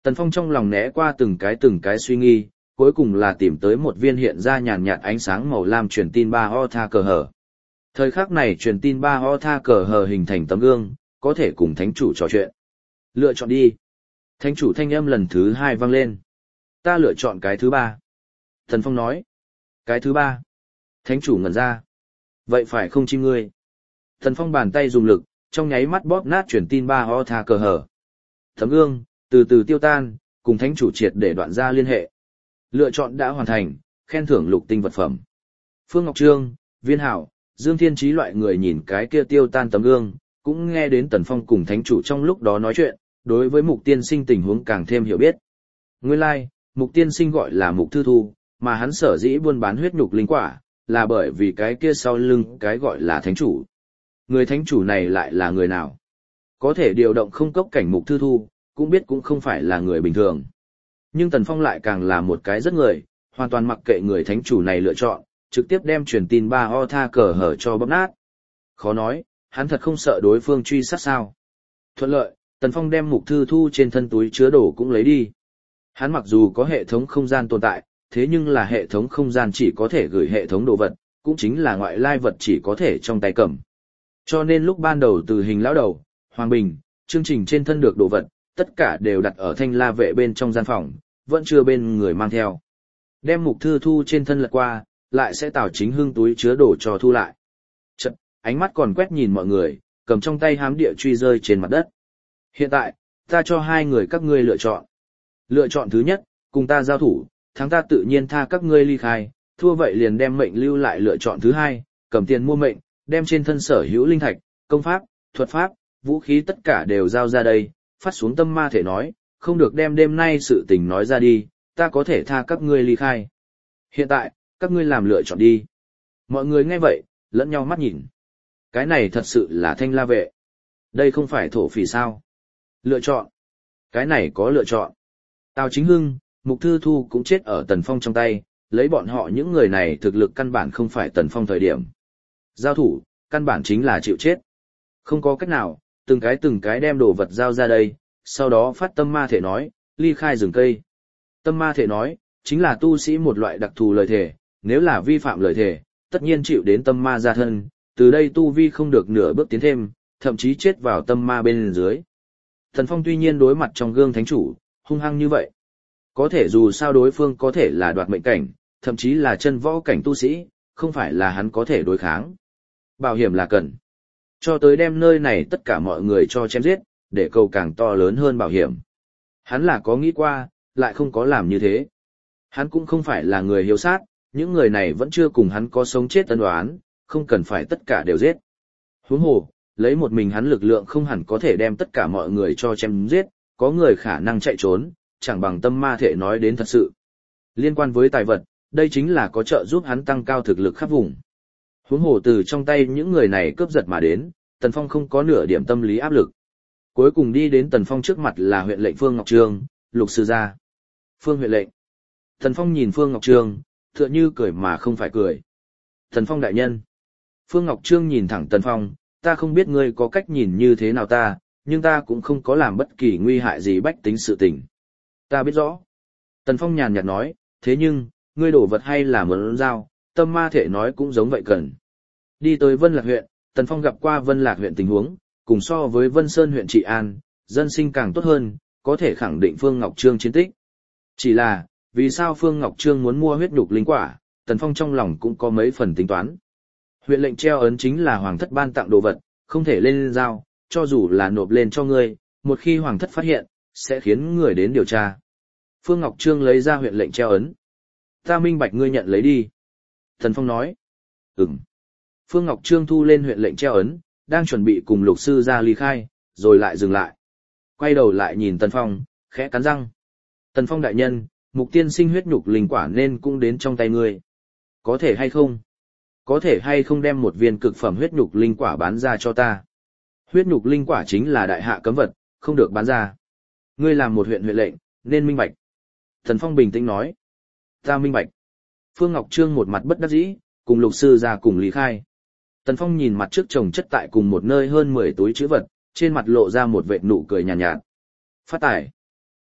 Tần Phong trong lòng né qua từng cái suy nghi, cuối cùng là tìm tới một viên hiện ra nhàn nhạt ánh sáng màu lam truyền tin 3O tha cờ hở. Thời khắc này truyền tin 3O tha cờ hở hình thành tấm gương, có thể cùng thánh chủ trò chuyện. Lựa chọn đi. Thánh chủ thanh âm lần thứ 2 vang lên. Ta lựa chọn cái thứ 3. Tần Phong nói. Cái thứ 3. Thánh chủ ngẩn ra. Vậy phải không chim ngươi. Tần Phong bàn tay dùng lực, trong nháy mắt bóp nát truyền tin 3O tha cờ hở. Tấm gương, từ từ tiêu tan, cùng thánh chủ triệt để đoạn ra liên hệ. Lựa chọn đã hoàn thành, khen thưởng lục tinh vật phẩm. Phương Ngọc Trương, Viên Hảo, Dương Thiên Chí loại người nhìn cái kia tiêu tan tấm gương, cũng nghe đến Tần Phong cùng thánh chủ trong lúc đó nói chuyện, đối với Mục Tiên Sinh tình huống càng thêm hiểu biết. Nguyên lai, Mục Tiên Sinh gọi là Mục Thư Thu, mà hắn sở dĩ buôn bán huyết nhục linh quả, là bởi vì cái kia sau lưng cái gọi là thánh chủ. Người thánh chủ này lại là người nào? Có thể điều động không cốc cảnh Mục Thư Thu, cũng biết cũng không phải là người bình thường. Nhưng Tần Phong lại càng là một cái rất người, hoàn toàn mặc kệ người thánh chủ này lựa chọn, trực tiếp đem truyền tin 3O tha cờ hở cho bóp nát. Khó nói, hắn thật không sợ đối phương truy sát sao. Thuận lợi, Tần Phong đem Mục Thư Thu trên thân túi chứa đồ cũng lấy đi. Hắn mặc dù có hệ thống không gian tồn tại, thế nhưng là hệ thống không gian chỉ có thể gửi hệ thống đồ vật, cũng chính là ngoại lai vật chỉ có thể trong tay cầm. Cho nên lúc ban đầu từ hình lão đầu, Hoàng Bình, chương trình trên thân được đồ vật, tất cả đều đặt ở thanh la vệ bên trong gian phòng, vẫn chưa bên người mang theo. Đem Mục Thư Thu trên thân lật qua, lại sẽ Tào Chính Hưng túi chứa đồ cho thu lại. Chật, ánh mắt còn quét nhìn mọi người, cầm trong tay hám địa truy rơi trên mặt đất. Hiện tại, ta cho hai người các ngươi lựa chọn. Lựa chọn thứ nhất, cùng ta giao thủ, thắng ta tự nhiên tha các ngươi ly khai, thua vậy liền đem mệnh lưu lại. Lựa chọn thứ hai, cầm tiền mua mệnh, đem trên thân sở hữu linh thạch, công pháp, thuật pháp, vũ khí tất cả đều giao ra đây, phát xuống tâm ma thể nói, không được đem đêm nay sự tình nói ra đi, ta có thể tha các ngươi ly khai. Hiện tại, các ngươi làm lựa chọn đi. Mọi người nghe vậy, lẫn nhau mắt nhìn. Cái này thật sự là thanh la vệ. Đây không phải thổ phỉ sao. Lựa chọn. Cái này có lựa chọn. Tào Chính Hưng, Mục Thư Thu cũng chết ở Tần Phong trong tay, lấy bọn họ những người này thực lực căn bản không phải Tần Phong thời điểm. Giao thủ, căn bản chính là chịu chết. Không có cách nào, từng cái đem đồ vật giao ra đây, sau đó phát tâm ma thể nói, ly khai rừng cây. Tâm ma thể nói, chính là tu sĩ một loại đặc thù lời thể, nếu là vi phạm lời thể, tất nhiên chịu đến tâm ma gia thân, từ đây tu vi không được nửa bước tiến thêm, thậm chí chết vào tâm ma bên dưới. Tần Phong tuy nhiên đối mặt trong gương thánh chủ, hung hăng như vậy. Có thể dù sao đối phương có thể là đoạt mệnh cảnh, thậm chí là chân võ cảnh tu sĩ, không phải là hắn có thể đối kháng. Bảo hiểm là cần. Cho tới đem nơi này tất cả mọi người cho chém giết, để cầu càng to lớn hơn bảo hiểm. Hắn là có nghĩ qua, lại không có làm như thế. Hắn cũng không phải là người hiếu sát, những người này vẫn chưa cùng hắn có sống chết ân oán, không cần phải tất cả đều giết. Huống hồ, lấy một mình hắn lực lượng không hẳn có thể đem tất cả mọi người cho chém giết, có người khả năng chạy trốn, chẳng bằng tâm ma thể nói đến thật sự. Liên quan với tài vật, đây chính là có trợ giúp hắn tăng cao thực lực khắp vùng. Huống hồ từ trong tay những người này cướp giật mà đến, Tần Phong không có nửa điểm tâm lý áp lực. Cuối cùng đi đến Tần Phong trước mặt là huyện lệnh Phương Ngọc Trương, Lục sư gia. Phương huyện lệnh. Tần Phong nhìn Phương Ngọc Trương, tựa như cười mà không phải cười. Tần Phong đại nhân. Phương Ngọc Trương nhìn thẳng Tần Phong, ta không biết ngươi có cách nhìn như thế nào ta, nhưng ta cũng không có làm bất kỳ nguy hại gì bách tính sự tình. Ta biết rõ. Tần Phong nhàn nhạt nói, thế nhưng, ngươi đổ vật hay là muốn giao, tâm ma thể nói cũng giống vậy cần. Đi tới Vân Lạc huyện, Tần Phong gặp qua Vân Lạc huyện tình huống, cùng so với Vân Sơn huyện trị an, dân sinh càng tốt hơn, có thể khẳng định Phương Ngọc Trương chiến tích. Chỉ là, vì sao Phương Ngọc Trương muốn mua huyết nhục linh quả, Tần Phong trong lòng cũng có mấy phần tính toán. Huyện lệnh treo ấn chính là hoàng thất ban tặng đồ vật, không thể lên giao, cho dù là nộp lên cho ngươi, một khi hoàng thất phát hiện, sẽ khiến người đến điều tra. Phương Ngọc Trương lấy ra huyện lệnh treo ấn. Ta minh bạch ngươi nhận lấy đi. Tần Phong nói. Ừm. Phương Ngọc Trương thu lên huyện lệnh treo ấn, đang chuẩn bị cùng Lục sư ra ly khai, rồi lại dừng lại. Quay đầu lại nhìn Tần Phong, khẽ cắn răng. Tần Phong đại nhân, Mục tiên sinh huyết nhục linh quả nên cũng đến trong tay ngươi. Có thể hay không? Có thể hay không đem một viên cực phẩm huyết nhục linh quả bán ra cho ta? Huyết nhục linh quả chính là đại hạ cấm vật, không được bán ra. Ngươi làm một huyện lệnh, nên minh bạch. Tần Phong bình tĩnh nói. Ta minh bạch. Phương Ngọc Trương một mặt bất đắc dĩ, cùng Lục sư ra cùng lý khai. Tần Phong nhìn mặt trước chồng chất tại cùng một nơi hơn 10 túi trữ vật, trên mặt lộ ra một vệt nụ cười nhàn nhạt. Phát tài.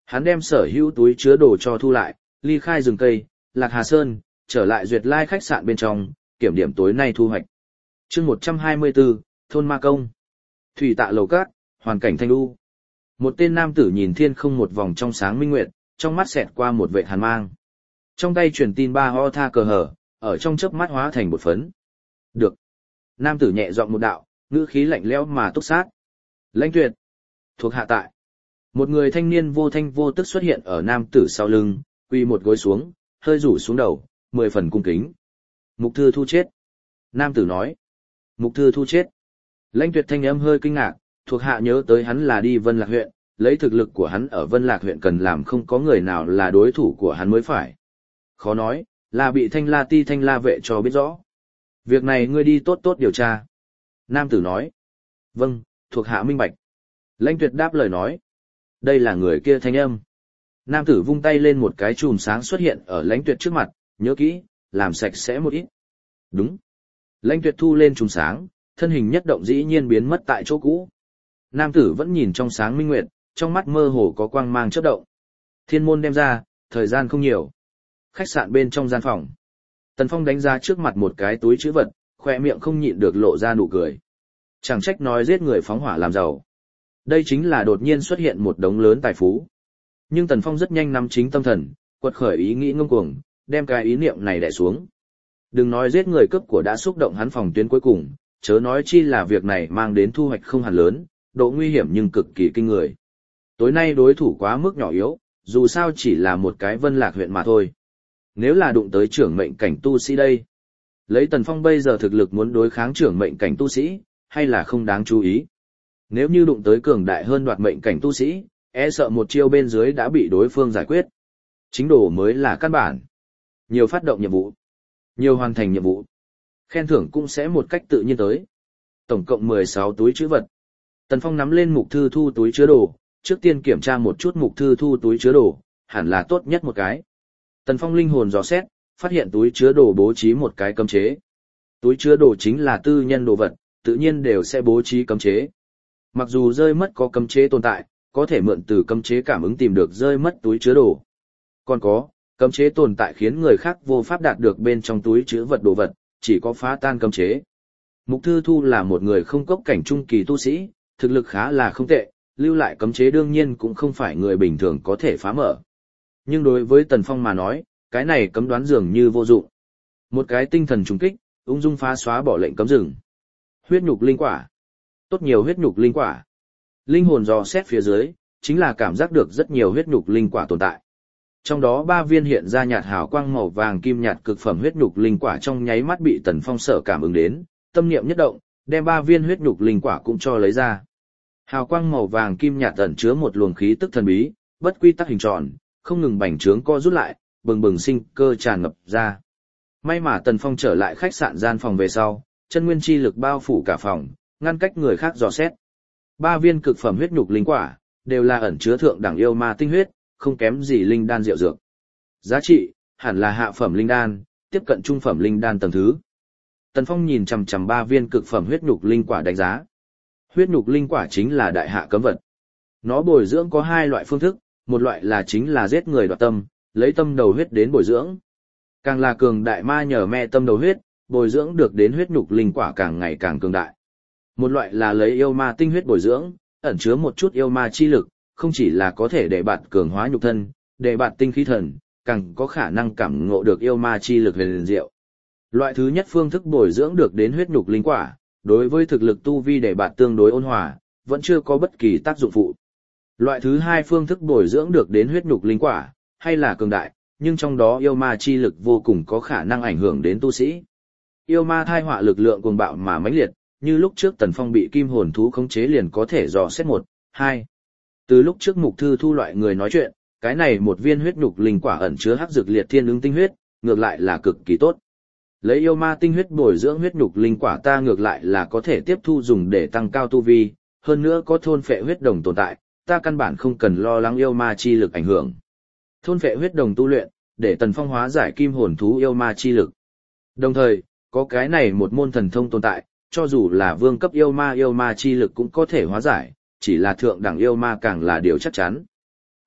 Hắn đem sở hữu túi chứa đồ cho thu lại, ly khai rừng cây, Lạc Hà Sơn, trở lại Duyệt Lai khách sạn bên trong, kiểm điểm tối nay thu hoạch. Chương 124, thôn Ma Công. Thủy tạ lầu cát, hoàn cảnh thanh u. Một tên nam tử nhìn thiên không một vòng trong sáng minh nguyệt, trong mắt xẹt qua một vệt hàn mang. Trong tay truyền tin ba ho tha cờ hở, ở trong chớp mắt hóa thành bột phấn. Được. Nam tử nhẹ giọng một đạo, ngữ khí lạnh lẽo mà túc sát. Lãnh Tuyệt. Thuộc hạ tại. Một người thanh niên vô thanh vô tức xuất hiện ở nam tử sau lưng, quỳ một gối xuống, hơi rủ xuống đầu, 10 phần cung kính. Mục Thư Thu chết. Nam tử nói. Mục Thư Thu chết. Lãnh Tuyệt thanh âm hơi kinh ngạc, thuộc hạ nhớ tới hắn là đi Vân Lạc huyện, lấy thực lực của hắn ở Vân Lạc huyện cần làm không có người nào là đối thủ của hắn mới phải. Khó nói, là bị Thanh La Ti Thanh La vệ cho biết rõ. Việc này ngươi đi tốt tốt điều tra. Nam tử nói. Vâng, thuộc hạ minh bạch. Lãnh Tuyệt đáp lời nói. Đây là người kia thanh âm. Nam tử vung tay lên một cái chùm sáng xuất hiện ở Lãnh Tuyệt trước mặt, nhớ kỹ, làm sạch sẽ một ít. Đúng. Lãnh Tuyệt thu lên chùm sáng, thân hình nhất động dĩ nhiên biến mất tại chỗ cũ. Nam tử vẫn nhìn trong sáng minh nguyệt, trong mắt mơ hồ có quang mang chớp động. Thiên môn đem ra, thời gian không nhiều. Khách sạn bên trong gian phòng. Tần Phong đánh ra trước mặt một cái túi trữ vật, khoe miệng không nhịn được lộ ra nụ cười. Chẳng trách nói giết người phóng hỏa làm giàu. Đây chính là đột nhiên xuất hiện một đống lớn tài phú. Nhưng Tần Phong rất nhanh nắm chính tâm thần, quật khởi ý nghĩ ngông cuồng, đem cái ý niệm này đè xuống. Đừng nói giết người cướp của đã xúc động hắn phòng tuyến cuối cùng, chớ nói chi là việc này mang đến thu hoạch không hẳn lớn, độ nguy hiểm nhưng cực kỳ kinh người. Tối nay đối thủ quá mức nhỏ yếu, dù sao chỉ là một cái Vân Lạc huyện mà thôi. Nếu là đụng tới trưởng mệnh cảnh tu sĩ đây, lấy Tần Phong bây giờ thực lực muốn đối kháng trưởng mệnh cảnh tu sĩ, hay là không đáng chú ý. Nếu như đụng tới cường đại hơn đoạt mệnh cảnh tu sĩ, e sợ một chiêu bên dưới đã bị đối phương giải quyết. Chính đồ mới là căn bản. Nhiều phát động nhiệm vụ, nhiều hoàn thành nhiệm vụ, khen thưởng cũng sẽ một cách tự nhiên tới. Tổng cộng 16 túi trữ vật. Tần Phong nắm lên Mục Thư Thu túi chứa đồ, trước tiên kiểm tra một chút Mục Thư Thu túi chứa đồ, hẳn là tốt nhất một cái. Tần Phong linh hồn dò xét, phát hiện túi chứa đồ bố trí một cái cấm chế. Túi chứa đồ chính là tư nhân đồ vật, tự nhiên đều sẽ bố trí cấm chế. Mặc dù rơi mất có cấm chế tồn tại, có thể mượn từ cấm chế cảm ứng tìm được rơi mất túi chứa đồ. Còn có, cấm chế tồn tại khiến người khác vô pháp đạt được bên trong túi chứa vật đồ vật, chỉ có phá tan cấm chế. Mục Thư Thu là một người không cốc cảnh trung kỳ tu sĩ, thực lực khá là không tệ, lưu lại cấm chế đương nhiên cũng không phải người bình thường có thể phá mở. Nhưng đối với Tần Phong mà nói, cái này cấm đoán dường như vô dụng. Một cái tinh thần trùng kích, ung dung phá xóa bỏ lệnh cấm rừng. Huyết nhục linh quả. Tốt nhiều huyết nhục linh quả. Linh hồn dò xét phía dưới, chính là cảm giác được rất nhiều huyết nhục linh quả tồn tại. Trong đó 3 viên hiện ra nhạt hào quang màu vàng kim nhạt cực phẩm huyết nhục linh quả trong nháy mắt bị Tần Phong sở cảm ứng đến, tâm niệm nhất động, đem 3 viên huyết nhục linh quả cũng cho lấy ra. Hào quang màu vàng kim nhạt ẩn chứa một luồng khí tức thần bí, bất quy tắc hình tròn, không ngừng bành trướng co rút lại, bừng bừng sinh cơ tràn ngập ra. May mà Tần Phong trở lại khách sạn gian phòng về sau, chân nguyên chi lực bao phủ cả phòng, ngăn cách người khác dò xét. 3 viên cực phẩm huyết nhục linh quả, đều là ẩn chứa thượng đẳng yêu ma tinh huyết, không kém gì linh đan diệu dược. Giá trị, hẳn là hạ phẩm linh đan, tiếp cận trung phẩm linh đan tầng thứ. Tần Phong nhìn chằm chằm 3 viên cực phẩm huyết nhục linh quả đánh giá. Huyết nhục linh quả chính là đại hạ cấm vật. Nó bồi dưỡng có 2 loại phương thức, một loại là chính là giết người đoạt tâm, lấy tâm đầu huyết đến bồi dưỡng. Càng là cường đại ma nhờ me tâm đầu huyết, bồi dưỡng được đến huyết nhục linh quả càng ngày càng cường đại. Một loại là lấy yêu ma tinh huyết bồi dưỡng, ẩn chứa một chút yêu ma chi lực, không chỉ là có thể để bạn cường hóa nhục thân, để bạn tinh khí thần, càng có khả năng cảm ngộ được yêu ma chi lực huyền diệu. Loại thứ nhất phương thức bồi dưỡng được đến huyết nhục linh quả, đối với thực lực tu vi để bạn tương đối ôn hòa, vẫn chưa có bất kỳ tác dụng phụ. Loại thứ hai phương thức bồi dưỡng được đến huyết nhục linh quả, hay là cường đại, nhưng trong đó yêu ma chi lực vô cùng có khả năng ảnh hưởng đến tu sĩ. Yêu ma thai họa lực lượng cuồng bạo mà mãnh liệt, như lúc trước Tần Phong bị kim hồn thú khống chế liền có thể dò xét 1, 2. Từ lúc trước Mục Thư Thu loại người nói chuyện, cái này một viên huyết nhục linh quả ẩn chứa hắc dược liệt thiên ứng tinh huyết, ngược lại là cực kỳ tốt. Lấy yêu ma tinh huyết bồi dưỡng huyết nhục linh quả ta ngược lại là có thể tiếp thu dùng để tăng cao tu vi, hơn nữa có thôn phệ huyết đồng tồn tại, ta căn bản không cần lo lắng yêu ma chi lực ảnh hưởng. Thôn phệ huyết đồng tu luyện, để Tần Phong hóa giải kim hồn thú yêu ma chi lực. Đồng thời, có cái này một môn thần thông tồn tại, cho dù là vương cấp yêu ma chi lực cũng có thể hóa giải, chỉ là thượng đẳng yêu ma càng là điều chắc chắn.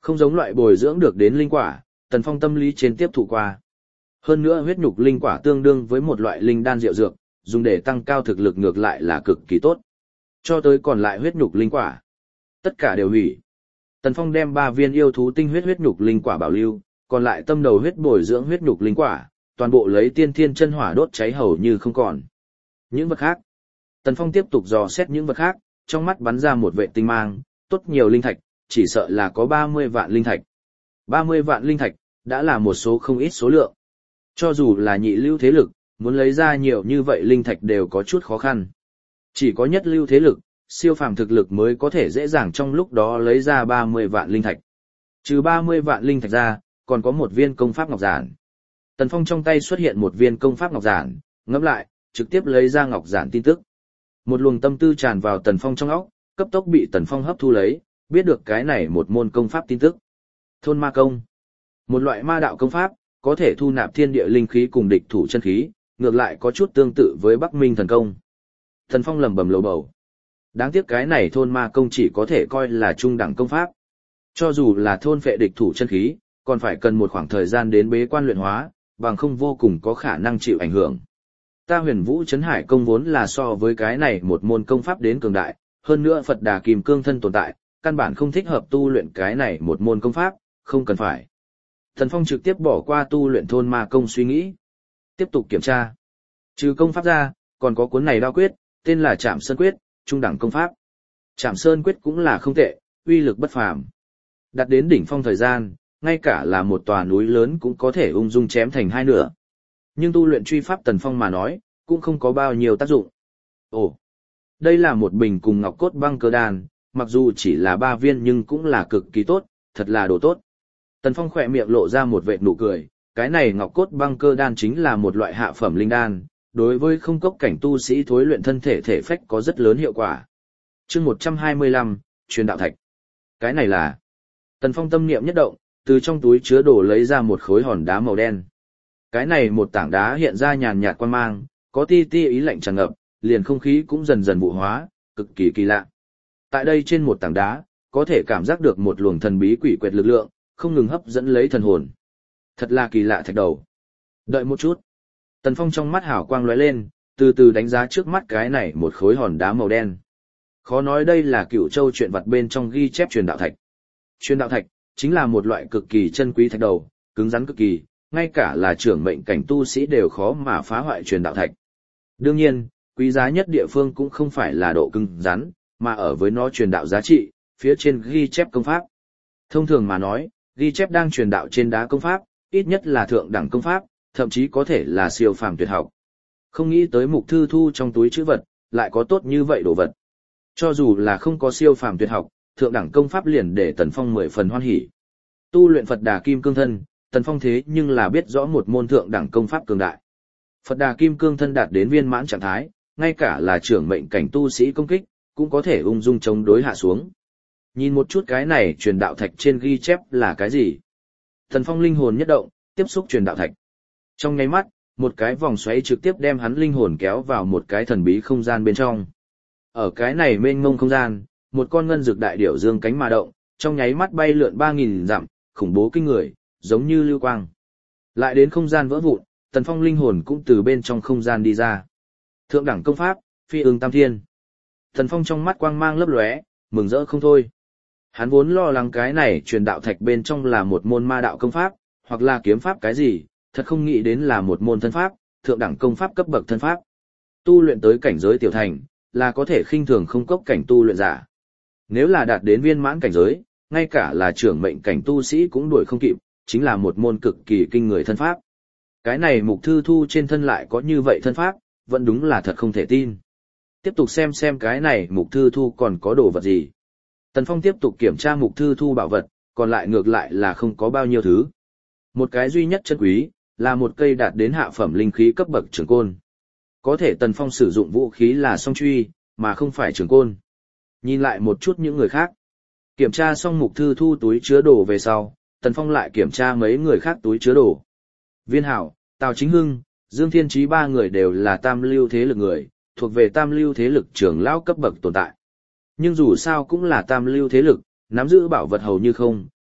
Không giống loại bồi dưỡng được đến linh quả, Tần Phong tâm lý trên tiếp thụ qua. Hơn nữa huyết nhục linh quả tương đương với một loại linh đan diệu dược, dùng để tăng cao thực lực ngược lại là cực kỳ tốt. Cho tới còn lại huyết nhục linh quả, tất cả đều hủy. Tần Phong đem 3 viên yêu thú tinh huyết nhục linh quả bảo lưu, còn lại tâm đầu huyết bồi dưỡng huyết nhục linh quả, toàn bộ lấy tiên thiên chân hỏa đốt cháy hầu như không còn. Những vật khác, Tần Phong tiếp tục dò xét những vật khác, trong mắt bắn ra một vệ tinh mang, tốt nhiều linh thạch, chỉ sợ là có 30 vạn linh thạch. 30 vạn linh thạch, đã là một số không ít số lượng. Cho dù là nhị lưu thế lực, muốn lấy ra nhiều như vậy linh thạch đều có chút khó khăn. Chỉ có nhất lưu thế lực, siêu phàm thực lực mới có thể dễ dàng trong lúc đó lấy ra 30 vạn linh thạch. Trừ 30 vạn linh thạch ra, còn có một viên công pháp ngọc giản. Tần Phong trong tay xuất hiện một viên công pháp ngọc giản, ngẫm lại, trực tiếp lấy ra ngọc giản tin tức. Một luồng tâm tư tràn vào Tần Phong trong óc, cấp tốc bị Tần Phong hấp thu lấy, biết được cái này một môn công pháp tin tức. Thôn ma công. Một loại ma đạo công pháp, có thể thu nạp thiên địa linh khí cùng địch thủ chân khí, ngược lại có chút tương tự với Bắc Minh thần công. Tần Phong lẩm bẩm lầu bầu. Đáng tiếc cái này thôn ma công chỉ có thể coi là trung đẳng công pháp. Cho dù là thôn phệ địch thủ chân khí, còn phải cần một khoảng thời gian đến bế quan luyện hóa, bằng không vô cùng có khả năng chịu ảnh hưởng. Ta Huyền Vũ Chấn Hải công vốn là so với cái này một môn công pháp đến cường đại, hơn nữa Phật Đà Kim Cương thân tồn tại, căn bản không thích hợp tu luyện cái này một môn công pháp, không cần phải. Thần Phong trực tiếp bỏ qua tu luyện thôn ma công suy nghĩ. Tiếp tục kiểm tra. Trừ công pháp ra, còn có cuốn này đao quyết, tên là Trảm Sơn Quyết, trung đẳng công pháp. Trảm Sơn Quyết cũng là không tệ, uy lực bất phàm. Đạt đến đỉnh phong thời gian, ngay cả là một tòa núi lớn cũng có thể ung dung chém thành hai nửa. Nhưng tu luyện truy pháp Tần Phong mà nói, cũng không có bao nhiêu tác dụng. Ồ, đây là một bình cùng ngọc cốt băng cơ đan, mặc dù chỉ là 3 viên nhưng cũng là cực kỳ tốt, thật là đồ tốt. Tần Phong khỏe miệng lộ ra một vệt nụ cười, cái này ngọc cốt băng cơ đan chính là một loại hạ phẩm linh đan, đối với không cốc cảnh tu sĩ thối luyện thân thể thể phách có rất lớn hiệu quả. Chương 125, truyền đạo thạch. Cái này là... Tần Phong tâm niệm nhất động, từ trong túi chứa đồ lấy ra một khối hòn đá màu đen. Cái này một tảng đá hiện ra nhàn nhạt quang mang, có ti ti ý lạnh tràn ngập, liền không khí cũng dần dần vụ hóa, cực kỳ kỳ lạ. Tại đây trên một tảng đá, có thể cảm giác được một luồng thần bí quỷ quyệt lực lượng, không ngừng hấp dẫn lấy thần hồn. Thật là kỳ lạ thạch đầu. Đợi một chút. Tần Phong trong mắt hào quang lóe lên, từ từ đánh giá trước mắt cái này một khối hòn đá màu đen. Khó nói đây là Cửu Châu truyện vật bên trong ghi chép truyền đạo thạch. Truyền đạo thạch chính là một loại cực kỳ chân quý thạch đầu, cứng rắn cực kỳ, ngay cả là trưởng mệnh cảnh tu sĩ đều khó mà phá hoại truyền đạo thạch. Đương nhiên, quý giá nhất địa phương cũng không phải là độ cứng rắn, mà ở với nó truyền đạo giá trị, phía trên ghi chép công pháp. Thông thường mà nói, ghi chép đang truyền đạo trên đá công pháp, ít nhất là thượng đẳng công pháp, thậm chí có thể là siêu phàm tuyệt học. Không nghĩ tới Mục Thư Thu trong túi trữ vật, lại có tốt như vậy đồ vật. Cho dù là không có siêu phàm tuyệt học, thượng đẳng công pháp liền để Tần Phong 10 phần hoan hỉ. Tu luyện Phật Đà Kim Cương thân, Tần Phong thế nhưng là biết rõ một môn thượng đẳng công pháp cường đại. Phật Đà Kim Cương thân đạt đến viên mãn trạng thái, ngay cả là trưởng mệnh cảnh tu sĩ công kích, cũng có thể ung dung chống đối hạ xuống. Nhìn một chút cái này truyền đạo thạch trên ghi chép là cái gì? Tần Phong linh hồn nhất động, tiếp xúc truyền đạo thạch. Trong nháy mắt, một cái vòng xoáy trực tiếp đem hắn linh hồn kéo vào một cái thần bí không gian bên trong. Ở cái này mênh mông không gian, một con ngân dược đại điểu dương cánh mà động, trong nháy mắt bay lượn 3000 dặm, khủng bố kinh người, giống như lưu quang. Lại đến không gian vỡ vụn, Tần Phong linh hồn cũng từ bên trong không gian đi ra. Thượng đẳng công pháp, Phi Ưng Tam Thiên. Tần Phong trong mắt quang mang lấp lóe, mừng rỡ không thôi. Hắn vốn lo lắng cái này truyền đạo thạch bên trong là một môn ma đạo công pháp, hoặc là kiếm pháp cái gì, thật không nghĩ đến là một môn thân pháp, thượng đẳng công pháp cấp bậc thân pháp. Tu luyện tới cảnh giới tiểu thành, là có thể khinh thường không cốc cảnh tu luyện giả. Nếu là đạt đến viên mãn cảnh giới, ngay cả là trưởng mệnh cảnh tu sĩ cũng đuổi không kịp, chính là một môn cực kỳ kinh người thân pháp. Cái này Mục Thư Thu trên thân lại có như vậy thân pháp, vẫn đúng là thật không thể tin. Tiếp tục xem cái này Mục Thư Thu còn có đồ vật gì. Tần Phong tiếp tục kiểm tra Mục Thư Thu bảo vật, còn lại ngược lại là không có bao nhiêu thứ. Một cái duy nhất chân quý, là một cây đạt đến hạ phẩm linh khí cấp bậc trường côn. Có thể Tần Phong sử dụng vũ khí là song truy, mà không phải trường côn. Nhìn lại một chút những người khác. Kiểm tra xong Mục Thư Thu túi chứa đồ về sau, Tần Phong lại kiểm tra mấy người khác túi chứa đồ. Viên Hảo, Tào Chính Hưng, Dương Thiên Chí 3 người đều là tam lưu thế lực người, thuộc về tam lưu thế lực trưởng lão cấp bậc tồn tại. Nhưng dù sao cũng là tam lưu thế lực, nắm giữ bảo vật hầu như không,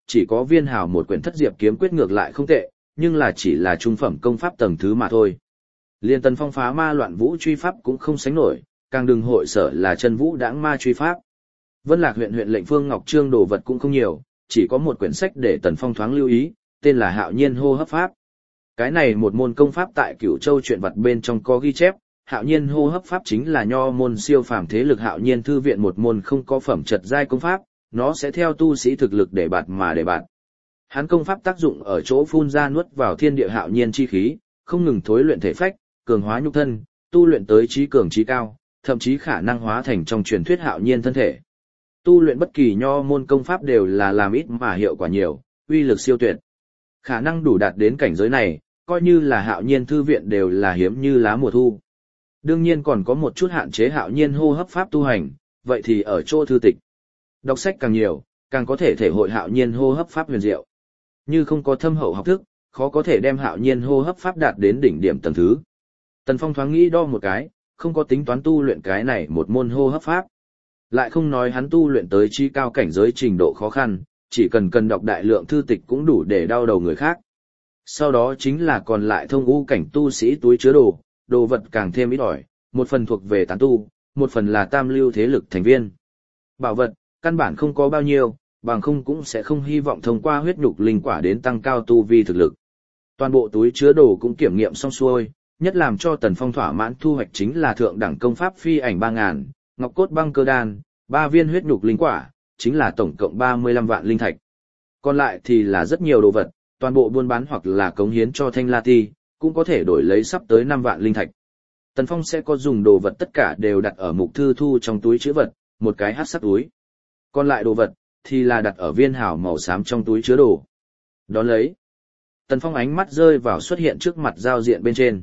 chỉ có Viên Hào một quyển Thất Diệp kiếm quyết ngược lại không tệ, nhưng là chỉ là trung phẩm công pháp tầng thứ mà thôi. Liên Tần Phong phá ma loạn vũ truy pháp cũng không sánh nổi, càng đừng hội sở là chân vũ đãng ma truy pháp. Vân Lạc huyện huyện lệnh Phương Ngọc Trương đồ vật cũng không nhiều, chỉ có một quyển sách để Tần Phong thoáng lưu ý, tên là Hạo Nhiên hô hấp pháp. Cái này một môn công pháp tại Cửu Châu truyện vật bên trong có ghi chép, Hạo Nhiên hô hấp pháp chính là nho môn siêu phàm thế lực Hạo Nhiên thư viện một môn không có phẩm chất giai công pháp, nó sẽ theo tu sĩ thực lực để bạt mà để bạt. Hắn công pháp tác dụng ở chỗ phun ra nuốt vào thiên địa hạo nhiên chi khí, không ngừng thối luyện thể phách, cường hóa nhục thân, tu luyện tới trí cường trí cao, thậm chí khả năng hóa thành trong truyền thuyết hạo nhiên thân thể. Tu luyện bất kỳ nho môn công pháp đều là làm ít mà hiệu quả nhiều, uy lực siêu tuyệt. Khả năng đủ đạt đến cảnh giới này, coi như là hạo nhiên thư viện đều là hiếm như lá mùa thu. Đương nhiên còn có một chút hạn chế hạo nhiên hô hấp pháp tu hành, vậy thì ở chỗ thư tịch. Đọc sách càng nhiều, càng có thể thể hội hạo nhiên hô hấp pháp huyền diệu. Như không có thâm hậu học thức, khó có thể đem hạo nhiên hô hấp pháp đạt đến đỉnh điểm tầng thứ. Tần Phong thoáng nghĩ đo một cái, không có tính toán tu luyện cái này một môn hô hấp pháp. Lại không nói hắn tu luyện tới chi cao cảnh giới trình độ khó khăn, chỉ cần đọc đại lượng thư tịch cũng đủ để đau đầu người khác. Sau đó chính là còn lại thông u cảnh tu sĩ túi chứa đồ, đồ vật càng thêm ít ỏi, một phần thuộc về tán tu, một phần là tam lưu thế lực thành viên. Bảo vật, căn bản không có bao nhiêu, bằng không cũng sẽ không hy vọng thông qua huyết nhục linh quả đến tăng cao tu vi thực lực. Toàn bộ túi chứa đồ cũng kiểm nghiệm xong xuôi, nhất làm cho Tần Phong thỏa mãn thu hoạch chính là thượng đẳng công pháp phi ảnh 3000, ngọc cốt băng cơ đan, 3 viên huyết nhục linh quả, chính là tổng cộng 35 vạn linh thạch. Còn lại thì là rất nhiều đồ vật, toàn bộ buôn bán hoặc là cống hiến cho Thanh La Ti, cũng có thể đổi lấy sắp tới 5 vạn linh thạch. Tần Phong sẽ có dùng đồ vật tất cả đều đặt ở mục thư thu trong túi chứa vật, một cái hắc sắc túi. Còn lại đồ vật thì là đặt ở Viên Hào màu xám trong túi chứa đồ. Đón lấy, Tần Phong ánh mắt rơi vào xuất hiện trước mặt giao diện bên trên.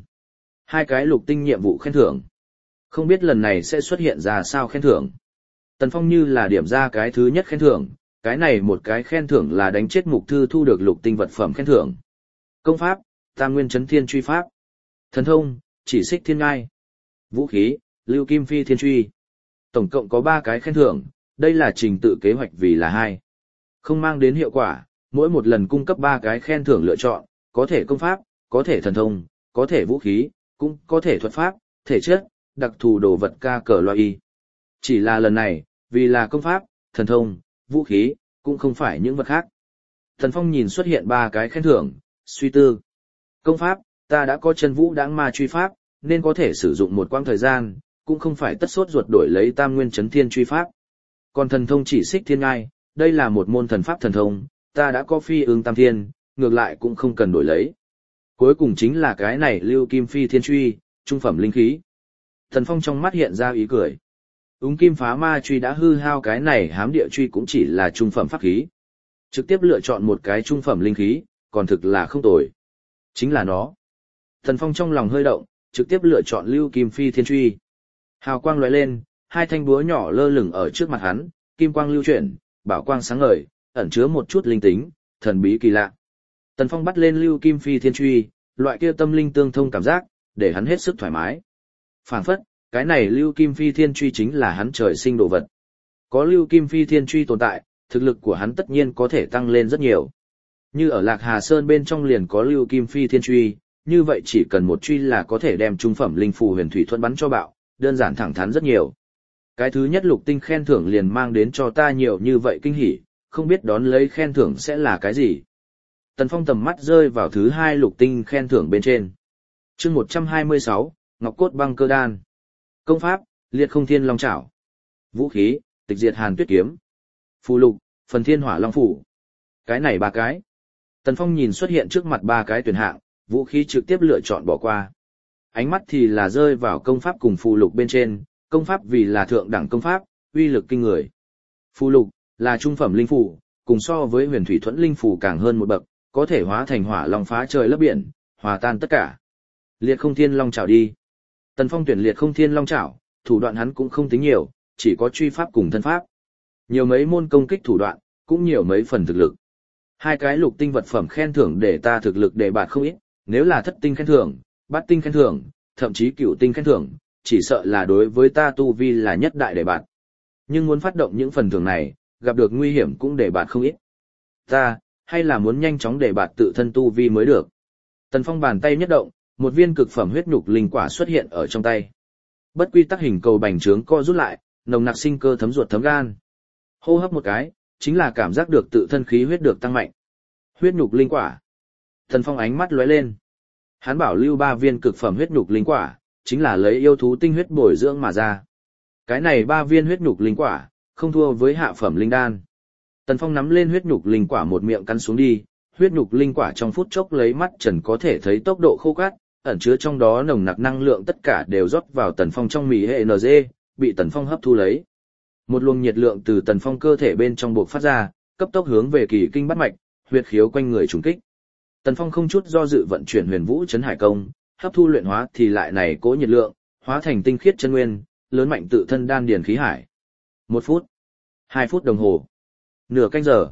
2 cái lục tinh nhiệm vụ khen thưởng. Không biết lần này sẽ xuất hiện ra sao khen thưởng. Tần Phong như là điểm ra cái thứ nhất khen thưởng, cái này một cái khen thưởng là đánh chết mục thư thu được lục tinh vật phẩm khen thưởng. Công pháp, Tam Nguyên Chấn Thiên Truy Pháp. Thần thông, Chỉ Xích Thiên Ngai. Vũ khí, Lưu Kim Phi Thiên Truy. Tổng cộng có 3 cái khen thưởng, đây là trình tự kế hoạch vì là 2. Không mang đến hiệu quả, mỗi một lần cung cấp 3 cái khen thưởng lựa chọn, có thể công pháp, có thể thần thông, có thể vũ khí, cũng có thể thuật pháp, thể chất, đặc thù đồ vật ca cờ loại y. Chỉ là lần này, vì là công pháp, thần thông, vũ khí, cũng không phải những vật khác. Thần Phong nhìn xuất hiện 3 cái khen thưởng, suy tư. Công pháp, ta đã có chân vũ đãng ma truy pháp, nên có thể sử dụng một quãng thời gian, cũng không phải tất sốt ruột đổi lấy Tam Nguyên Chấn Thiên Truy Pháp. Còn thần thông Chỉ Xích Thiên Ngai, đây là một môn thần pháp thần thông, ta đã có phi ưng tam thiên, ngược lại cũng không cần đổi lấy. Cuối cùng chính là cái này Lưu Kim Phi Thiên Truy, trung phẩm linh khí. Thần Phong trong mắt hiện ra ý cười. Úng kim phá ma truy đã hư hao, cái này hám địa truy cũng chỉ là trung phẩm pháp khí. Trực tiếp lựa chọn một cái trung phẩm linh khí, còn thực là không tồi. Chính là nó. Thần Phong trong lòng hơi động, trực tiếp lựa chọn Lưu Kim Phi Thiên Truy. Hào quang lóe lên, 2 thanh búa nhỏ lơ lửng ở trước mặt hắn, kim quang lưu chuyển, bảo quang sáng ngời, ẩn chứa một chút linh tính, thần bí kỳ lạ. Tần Phong bắt lên Lưu Kim Phi Thiên Truy, loại kia tâm linh tương thông cảm giác, để hắn hết sức thoải mái. Phảng phất, cái này Lưu Kim Phi Thiên Truy chính là hắn trời sinh đồ vật. Có Lưu Kim Phi Thiên Truy tồn tại, thực lực của hắn tất nhiên có thể tăng lên rất nhiều. Như ở Lạc Hà Sơn bên trong liền có Lưu Kim Phi Thiên Truy, như vậy chỉ cần một truy là có thể đem trung phẩm linh phù huyền thủy thuẫn bắn cho bạo, đơn giản thẳng thắn rất nhiều. Cái thứ nhất lục tinh khen thưởng liền mang đến cho ta nhiều như vậy kinh hỉ, không biết đón lấy khen thưởng sẽ là cái gì. Tần Phong tầm mắt rơi vào thứ 2 lục tinh khen thưởng bên trên. Chương 126, Ngọc Cốt Băng Cơ Đan. Công pháp, Liệt Không Thiên Long Chảo. Vũ khí, Tịch Diệt Hàn Tuyết Kiếm. Phù lục, Phần Thiên Hỏa Long Phủ. Cái này 3 cái. Tần Phong nhìn xuất hiện trước mặt 3 cái tuyển hạng, vũ khí trực tiếp lựa chọn bỏ qua. Ánh mắt thì là rơi vào công pháp cùng phù lục bên trên, công pháp vì là thượng đẳng công pháp, uy lực kinh người. Phù lục là trung phẩm linh phù, cùng so với huyền thủy thuẫn linh phù càng hơn một bậc, có thể hóa thành hỏa long phá trời lấp biển, hòa tan tất cả. Liệt Không Thiên Long Chảo đi. Tần Phong tuyển Liệt Không Thiên Long Chảo, thủ đoạn hắn cũng không tính nhiều, chỉ có truy pháp cùng thân pháp. Nhiều mấy môn công kích thủ đoạn, cũng nhiều mấy phần thực lực. 2 cái lục tinh vật phẩm khen thưởng để ta thực lực đề bạt không ít, nếu là thất tinh khen thưởng, bát tinh khen thưởng, thậm chí cửu tinh khen thưởng, chỉ sợ là đối với ta tu vi là nhất đại đề bạt. Nhưng muốn phát động những phần thưởng này, gặp được nguy hiểm cũng đề bạt không ít. Ta, hay là muốn nhanh chóng để bạt tự thân tu vi mới được. Tần Phong bàn tay nhất động, một viên cực phẩm huyết nhục linh quả xuất hiện ở trong tay. Bất quy tắc hình cầu bành trướng co rút lại, nồng nặc sinh cơ thấm ruột thấm gan. Hô hấp một cái, chính là cảm giác được tự thân khí huyết được tăng mạnh. Huyết nhục linh quả. Tần Phong ánh mắt lóe lên. Hắn bảo lưu 3 viên cực phẩm huyết nhục linh quả, chính là lấy yêu thú tinh huyết bồi dưỡng mà ra. Cái này 3 viên huyết nhục linh quả, không thua với hạ phẩm linh đan. Tần Phong nắm lên huyết nhục linh quả một miệng cắn xuống đi, huyết nhục linh quả trong phút chốc lấy mắt trần có thể thấy tốc độ khô cát, ẩn chứa trong đó nồng nặc năng lượng tất cả đều rót vào Tần Phong trong mì hệ NG, bị Tần Phong hấp thu lấy. Một luồng nhiệt lượng từ Tần Phong cơ thể bên trong bộc phát ra, cấp tốc hướng về kỳ kinh bát mạch, huyệt khiếu quanh người trùng kích. Tần Phong không chút do dự vận chuyển Huyền Vũ Chấn Hải Công, hấp thu luyện hóa thì lại này cố nhiệt lượng, hóa thành tinh khiết chân nguyên, lớn mạnh tự thân đan điền khí hải. 1 phút, 2 phút đồng hồ, nửa canh giờ,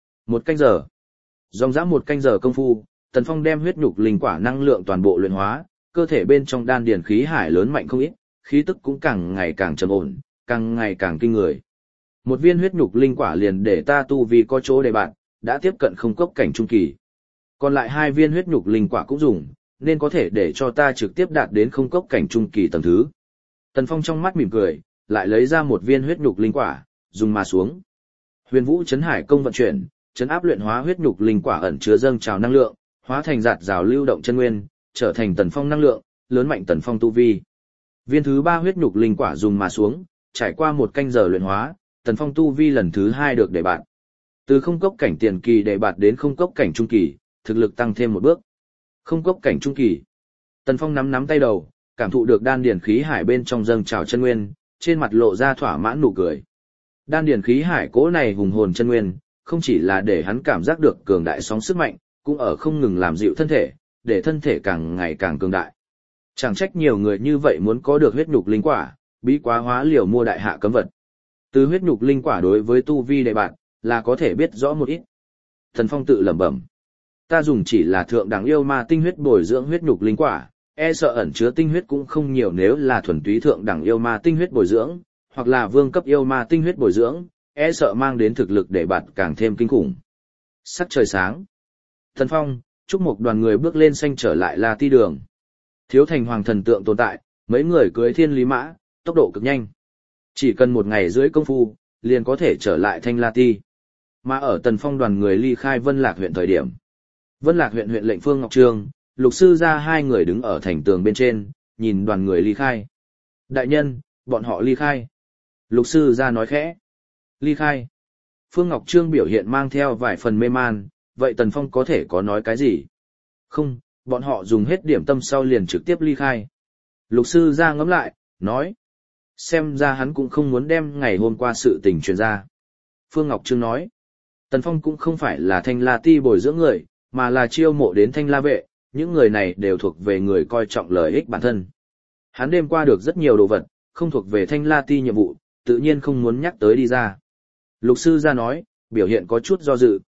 1 canh giờ. Dòng dã 1 canh giờ công phu, Tần Phong đem huyết nhục linh quả năng lượng toàn bộ luyện hóa, cơ thể bên trong đan điền khí hải lớn mạnh không ít, khí tức cũng càng ngày càng trầm ổn, càng ngày càng kinh người. Một viên huyết nhục linh quả liền để ta tu vi có chỗ để bạn, đã tiếp cận không cốc cảnh trung kỳ. Còn lại 2 viên huyết nhục linh quả cũng dùng, nên có thể để cho ta trực tiếp đạt đến không cốc cảnh trung kỳ tầng thứ. Tần Phong trong mắt mỉm cười, lại lấy ra một viên huyết nhục linh quả, dùng mà xuống. Huyền Vũ Chấn Hải Công vận chuyển, chấn áp luyện hóa huyết nhục linh quả ẩn chứa dâng trào năng lượng, hóa thành giạt rào lưu động chân nguyên, trở thành Tần Phong năng lượng, lớn mạnh Tần Phong tu vi. Viên thứ 3 huyết nhục linh quả dùng mà xuống, trải qua 1 canh giờ luyện hóa, Tần Phong tu vi lần thứ 2 được đề bạt. Từ không cốc cảnh tiền kỳ đề bạt đến không cốc cảnh trung kỳ, thực lực tăng thêm một bước. Không cốc cảnh trung kỳ. Tần Phong nắm tay đầu, cảm thụ được đan điền khí hải bên trong dâng trào chân nguyên, trên mặt lộ ra thỏa mãn nụ cười. Đan điền khí hải cố này hùng hồn chân nguyên, không chỉ là để hắn cảm giác được cường đại sóng sức mạnh, cũng ở không ngừng làm dịu thân thể, để thân thể càng ngày càng cường đại. Chẳng trách nhiều người như vậy muốn có được huyết nhục linh quả, bí quá hóa liều mua đại hạ cấm vật. Từ huyết nhục linh quả đối với tu vi đệ bạn, là có thể biết rõ một ít. Tần Phong tự lẩm bẩm. Ta dùng chỉ là thượng đẳng yêu ma tinh huyết bồi dưỡng huyết nhục linh quả, e sợ ẩn chứa tinh huyết cũng không nhiều nếu là thuần túy thượng đẳng yêu ma tinh huyết bồi dưỡng, hoặc là vương cấp yêu ma tinh huyết bồi dưỡng, e sợ mang đến thực lực để bạt càng thêm kinh khủng. Sắc trời sáng. Tần Phong, chúc một đoàn người bước lên xanh trở lại La Ti đường. Thiếu thành hoàng thần tượng tồn tại, mấy người cưới thiên lý mã, tốc độ cực nhanh. Chỉ cần 1 ngày rưỡi công phu, liền có thể trở lại Thanh La Ti. Mà ở Tần Phong đoàn người ly khai Vân Lạc huyện thời điểm. Vân Lạc huyện huyện lệnh Phương Ngọc Trương, Lục Sư Gia 2 người đứng ở thành tường bên trên, nhìn đoàn người ly khai. Đại nhân, bọn họ ly khai. Lục Sư Gia nói khẽ. Ly khai. Phương Ngọc Trương biểu hiện mang theo vài phần mê man, vậy Tần Phong có thể có nói cái gì? Không, bọn họ dùng hết điểm tâm sau liền trực tiếp ly khai. Lục Sư Gia ngẫm lại, nói. Xem ra hắn cũng không muốn đem ngày hôm qua sự tình truyền ra. Phương Ngọc Trương nói. Tần Phong cũng không phải là Thanh La Ti bồi dưỡng người, mà là chiêu mộ đến Thanh La vệ, những người này đều thuộc về người coi trọng lợi ích bản thân. Hắn đêm qua được rất nhiều đồ vật, không thuộc về Thanh La Ti nhiệm vụ, tự nhiên không muốn nhắc tới đi ra. Lục Sư Gia nói, biểu hiện có chút do dự,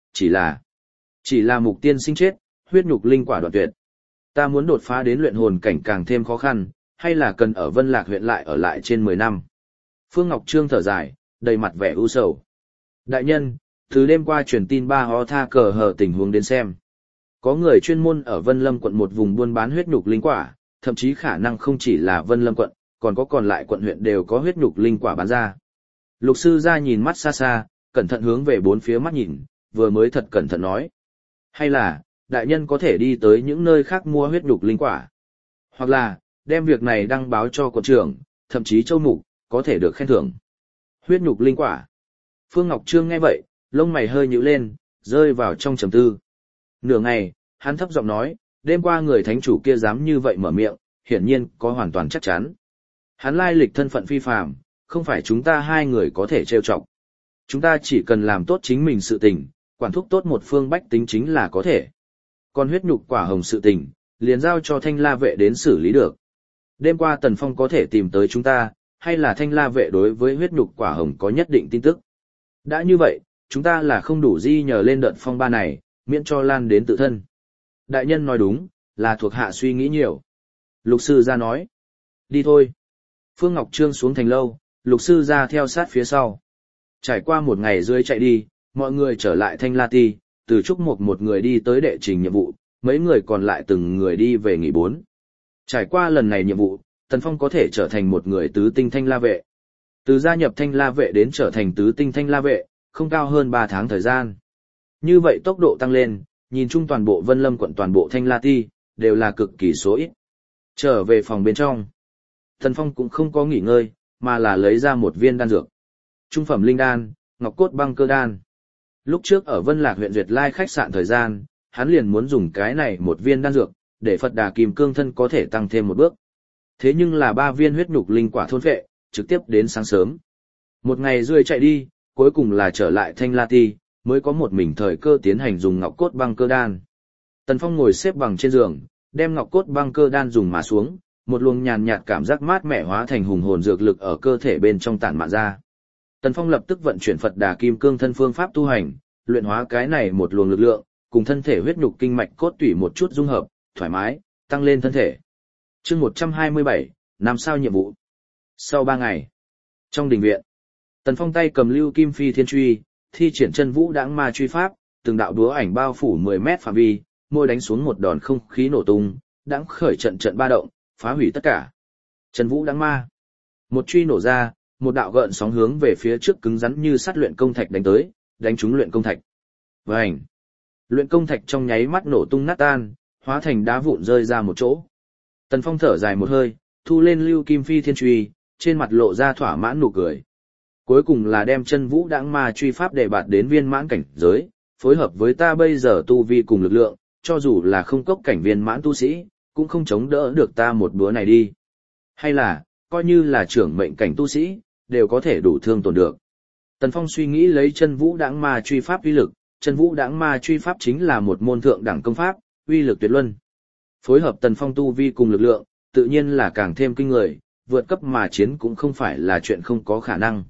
chỉ là mục tiên sinh chết, huyết nhục linh quả đoạn tuyệt. Ta muốn đột phá đến luyện hồn cảnh càng thêm khó khăn, hay là cần ở Vân Lạc huyện lại ở lại trên 10 năm. Phương Ngọc Trương thở dài, đầy mặt vẻ u sầu. Đại nhân, từ đêm qua truyền tin ba ho tha cờ hở tình huống đến xem. Có người chuyên môn ở Vân Lâm quận một vùng buôn bán huyết nhục linh quả, thậm chí khả năng không chỉ là Vân Lâm quận, còn có còn lại quận huyện đều có huyết nhục linh quả bán ra. Lục Sư Gia nhìn mắt xa xa, cẩn thận hướng về 4 phía mắt nhìn, vừa mới thật cẩn thận nói. Hay là, đại nhân có thể đi tới những nơi khác mua huyết nhục linh quả. Hoặc là, đem việc này đăng báo cho quận trưởng, thậm chí châu mục, có thể được khen thưởng. Huyết nhục linh quả. Phương Ngọc Trương nghe vậy, lông mày hơi nhíu lên, rơi vào trong trầm tư. Nửa ngày, hắn thấp giọng nói, đêm qua người thánh chủ kia dám như vậy mở miệng, hiển nhiên có hoàn toàn chắc chắn. Hắn lai lịch thân phận phi phàm, không phải chúng ta 2 người có thể trêu chọc. Chúng ta chỉ cần làm tốt chính mình sự tình, quản thúc tốt một phương bách tính chính là có thể. Còn huyết nhục quả hồng sự tình, liền giao cho Thanh La vệ đến xử lý được. Đêm qua Tần Phong có thể tìm tới chúng ta, hay là Thanh La vệ đối với huyết nhục quả hồng có nhất định tin tức. Đã như vậy, chúng ta là không đủ di nhờ lên đợt phong ba này, miễn cho lan đến tự thân. Đại nhân nói đúng, là thuộc hạ suy nghĩ nhiều. Lục Sư Gia nói. Đi thôi. Phương Ngọc Trương xuống thành lâu, Lục Sư Gia theo sát phía sau. Trải qua 1 ngày rưỡi chạy đi, mọi người trở lại Thanh La Ti, từ Trúc Mộc một người đi tới đệ trình nhiệm vụ, mấy người còn lại từng người đi về nghỉ 4. Trải qua lần này nhiệm vụ, Tần Phong có thể trở thành một người tứ tinh thanh la vệ. Từ gia nhập thanh la vệ đến trở thành tứ tinh thanh la vệ, không cao hơn 3 tháng thời gian. Như vậy tốc độ tăng lên, nhìn chung toàn bộ Vân Lâm quận toàn bộ thanh la ti, đều là cực kỳ số ít. Trở về phòng bên trong, Tần Phong cũng không có nghỉ ngơi, mà là lấy ra một viên đan dược. Trung phẩm linh đan, ngọc cốt băng cơ đan. Lúc trước ở Vân Lạc huyện Duyệt Lai khách sạn thời gian, hắn liền muốn dùng cái này một viên đan dược, để Phật Đà Kim Cương thân có thể tăng thêm một bước. Thế nhưng là 3 viên huyết nhục linh quả thôn phệ, trực tiếp đến sáng sớm. Một ngày rưỡi chạy đi, cuối cùng là trở lại Thanh La Ti, mới có một mình thời cơ tiến hành dùng ngọc cốt băng cơ đan. Tần Phong ngồi xếp bằng trên giường, đem ngọc cốt băng cơ đan dùng mà xuống, một luồng nhàn nhạt cảm giác mát mẻ hóa thành hùng hồn dược lực ở cơ thể bên trong tản mạn ra. Tần Phong lập tức vận chuyển Phật Đà Kim Cương thân phương pháp tu hành, luyện hóa cái này một luồng lực lượng, cùng thân thể huyết nhục kinh mạch cốt tủy một chút dung hợp, thoải mái, tăng lên thân thể. Chương 127, 5 sao nhiệm vụ. Sau 3 ngày, trong đình viện, Tần Phong tay cầm Lưu Kim Phi Thiên Truy, thi triển chân vũ đãng ma truy pháp, từng đạo đúa ảnh bao phủ 10 mét phạm vi, môi đánh xuống một đòn không khí nổ tung, đãng khởi trận trận ba động, phá hủy tất cả. Chân vũ đãng ma. Một truy nổ ra, một đạo gợn sóng hướng về phía trước cứng rắn như sắt luyện công thạch đánh tới, đánh trúng luyện công thạch. Vành. Luyện công thạch trong nháy mắt nổ tung nát tan, hóa thành đá vụn rơi ra một chỗ. Tần Phong thở dài một hơi, thu lên Lưu Kim Phi Thiên Truy, trên mặt lộ ra thỏa mãn nụ cười. Cuối cùng là đem chân vũ đãng ma truy pháp để bạt đến viên mãn cảnh giới, phối hợp với ta bây giờ tu vi cùng lực lượng, cho dù là không cốc cảnh viên mãn tu sĩ, cũng không chống đỡ được ta một búa này đi. Hay là, coi như là trưởng mệnh cảnh tu sĩ, đều có thể đủ thương tổn được. Tần Phong suy nghĩ lấy chân vũ đãng ma truy pháp uy lực, chân vũ đãng ma truy pháp chính là một môn thượng đẳng công pháp, uy lực tuyệt luân. Phối hợp Tần Phong tu vi cùng lực lượng, tự nhiên là càng thêm kinh người, vượt cấp mà chiến cũng không phải là chuyện không có khả năng.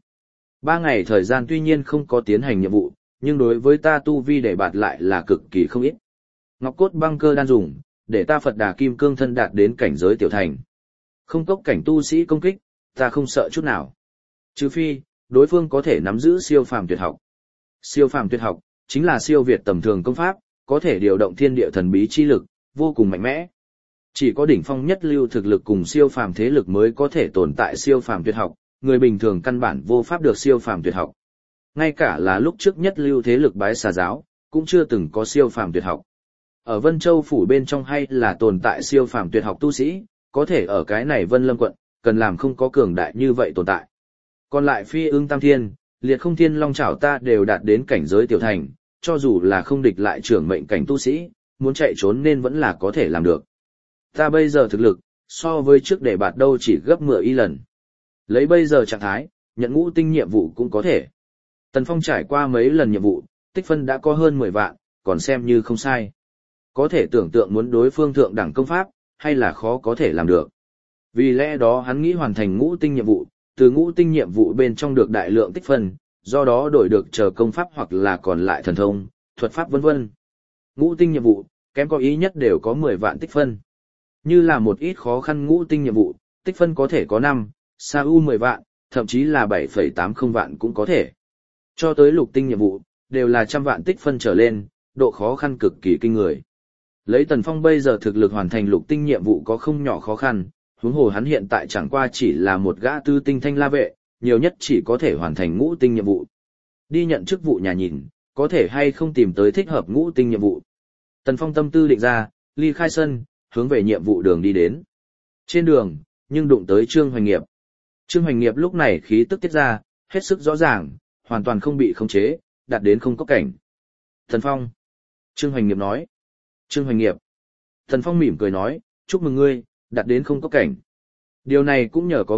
3 ngày thời gian tuy nhiên không có tiến hành nhiệm vụ, nhưng đối với ta tu vi để bạt lại là cực kỳ không ít. Ngọc cốt băng cơ đan dùng, để ta Phật Đà Kim Cương thân đạt đến cảnh giới tiểu thành. Không cốc cảnh tu sĩ công kích, ta không sợ chút nào. Trừ phi, đối phương có thể nắm giữ siêu phàm tuyệt học. Siêu phàm tuyệt học, chính là siêu việt tầm thường công pháp, có thể điều động thiên địa thần bí chi lực, vô cùng mạnh mẽ. Chỉ có đỉnh phong nhất lưu thực lực cùng siêu phàm thế lực mới có thể tồn tại siêu phàm tuyệt học, người bình thường căn bản vô pháp được siêu phàm tuyệt học. Ngay cả là lúc trước nhất lưu thế lực Bái Xà giáo, cũng chưa từng có siêu phàm tuyệt học. Ở Vân Châu phủ bên trong hay là tồn tại siêu phàm tuyệt học tu sĩ, có thể ở cái này Vân Lâm quận, cần làm không có cường đại như vậy tồn tại. Còn lại Phi Ưng Tam Thiên, Liệt Không Thiên Long Chảo ta đều đạt đến cảnh giới tiểu thành, cho dù là không địch lại trưởng mệnh cảnh tu sĩ, muốn chạy trốn nên vẫn là có thể làm được. Ta bây giờ thực lực, so với trước để bạt đâu chỉ gấp 10 y lần. Lấy bây giờ trạng thái, nhận ngũ tinh nhiệm vụ cũng có thể. Tần Phong trải qua mấy lần nhiệm vụ, tích phân đã có hơn 10 vạn, còn xem như không sai. Có thể tưởng tượng muốn đối phương thượng đẳng công pháp, hay là khó có thể làm được. Vì lẽ đó hắn nghĩ hoàn thành ngũ tinh nhiệm vụ, từ ngũ tinh nhiệm vụ bên trong được đại lượng tích phân, do đó đổi được chờ công pháp hoặc là còn lại thần thông, thuật pháp vân vân. Ngũ tinh nhiệm vụ, kém có ý nhất đều có 10 vạn tích phân. Như là một ít khó khăn ngũ tinh nhiệm vụ, tích phân có thể có 5, sa u 10 vạn, thậm chí là 7,80 vạn cũng có thể. Cho tới lục tinh nhiệm vụ, đều là trăm vạn tích phân trở lên, độ khó khăn cực kỳ kinh người. Lấy Tần Phong bây giờ thực lực hoàn thành lục tinh nhiệm vụ có không nhỏ khó khăn, huống hồ hắn hiện tại chẳng qua chỉ là một gã tư tinh thanh la vệ, nhiều nhất chỉ có thể hoàn thành ngũ tinh nhiệm vụ. Đi nhận chức vụ nhà nhìn, có thể hay không tìm tới thích hợp ngũ tinh nhiệm vụ. Tần Phong tâm tư định ra, ly khai sân, hướng về nhiệm vụ đường đi đến. Trên đường, nhưng đụng tới Trương Hoành Nghiệp. Trương Hoành Nghiệp lúc này khí tức tiết ra, hết sức rõ ràng, hoàn toàn không bị khống chế, đạt đến không có cảnh. Tần Phong. Trương Hoành Nghiệp nói. Trương Hoành Nghiệp. Tần Phong mỉm cười nói, chúc mừng ngươi, đạt đến không có cảnh. Điều này cũng nhờ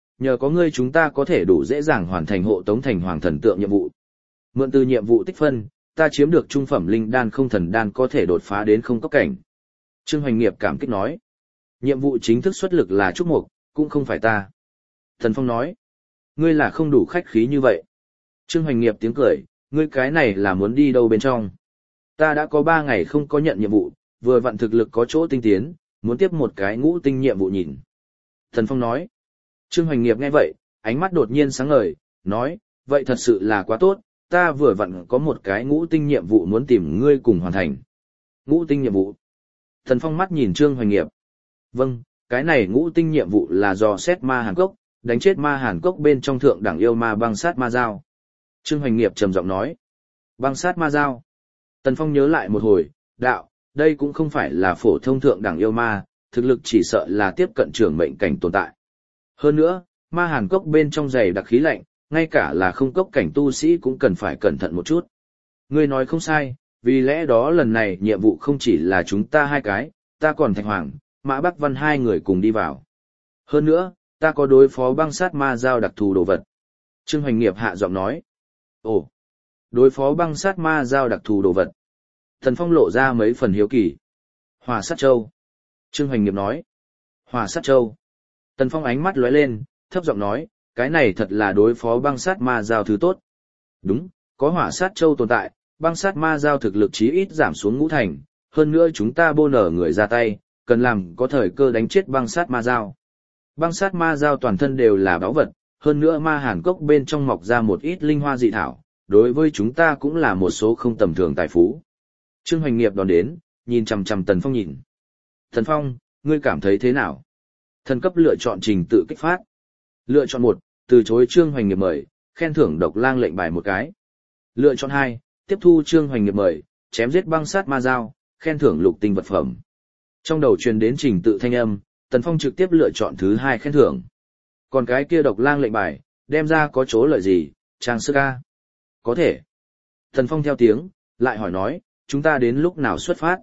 có ngươi chúng ta có thể đủ dễ dàng hoàn thành hộ tống thành hoàng thần tượng nhiệm vụ. Mượn từ nhiệm vụ tích phân, ta chiếm được trung phẩm linh đan không thần đan có thể đột phá đến không có cảnh. Trương Hoành Nghiệp cảm kích nói. Nhiệm vụ chính thức xuất lực là Trúc Mục, cũng không phải ta. Tần Phong nói. Ngươi là không đủ khách khí như vậy. Trương Hoành Nghiệp tiếng cười, ngươi cái này là muốn đi đâu bên trong. Ta đã có 3 ngày không có nhận nhiệm vụ, vừa vặn thực lực có chỗ tinh tiến, muốn tiếp một cái ngũ tinh nhiệm vụ nhìn. Tần Phong nói. Trương Hoành Nghiệp nghe vậy, ánh mắt đột nhiên sáng ngời, nói, vậy thật sự là quá tốt, ta vừa vặn có một cái ngũ tinh nhiệm vụ muốn tìm ngươi cùng hoàn thành. Ngũ tinh nhiệm vụ. Thần Phong mắt nhìn Trương Hoành Nghiệp. Vâng, cái này ngũ tinh nhiệm vụ là dò xét ma Hàn Cốc, đánh chết ma Hàn Cốc bên trong thượng đẳng yêu ma băng sát ma dao. Trương Hoành Nghiệp trầm giọng nói. Băng sát ma dao. Tần Phong nhớ lại một hồi, đạo, đây cũng không phải là phổ thông thượng đẳng yêu ma, thực lực chỉ sợ là tiếp cận trưởng mệnh cảnh tồn tại. Hơn nữa, ma Hàn Cốc bên trong dày đặc khí lạnh, ngay cả là không cốc cảnh tu sĩ cũng cần phải cẩn thận một chút. Ngươi nói không sai, vì lẽ đó lần này nhiệm vụ không chỉ là chúng ta hai cái, ta còn Thạch Hoàng, Mã Bắc Văn hai người cùng đi vào. Hơn nữa, ta có đối phó băng sát ma giao đặc thù đồ vật. Trương Hoành Nghiệp hạ giọng nói. Ồ, đối phó băng sát ma giao đặc thù đồ vật. Thần Phong lộ ra mấy phần hiếu kỳ. Hỏa sát châu. Trương Hoành Nghiệp nói. Hỏa sát châu. Tần Phong ánh mắt lóe lên, thấp giọng nói, cái này thật là đối phó băng sát ma giao thứ tốt. Đúng, có hỏa sát châu tồn tại, băng sát ma giao thực lực chí ít giảm xuống ngũ thành, hơn nữa chúng ta bô nở người ra tay, cần làm có thời cơ đánh chết băng sát ma giao. Băng sát ma giao toàn thân đều là báu vật, hơn nữa ma Hàn Cốc bên trong mọc ra một ít linh hoa dị thảo, đối với chúng ta cũng là một số không tầm thường tài phú. Trương Hoành Nghiệp đón đến, nhìn chằm chằm Tần Phong nhìn. Tần Phong, ngươi cảm thấy thế nào? Thần cấp lựa chọn trình tự kích phát. Lựa chọn 1, từ chối Trương Hoành Nghiệp mời, khen thưởng độc lang lệnh bài một cái. Lựa chọn 2, tiếp thu Trương Hoành Nghiệp mời, chém giết băng sát ma dao, khen thưởng lục tinh vật phẩm. Trong đầu truyền đến trình tự thanh âm, Tần Phong trực tiếp lựa chọn thứ 2 khen thưởng. Còn cái kia độc lang lệnh bài, đem ra có chỗ lợi gì, trang sức ca? Có thể. Tần Phong theo tiếng, lại hỏi nói, chúng ta đến lúc nào xuất phát?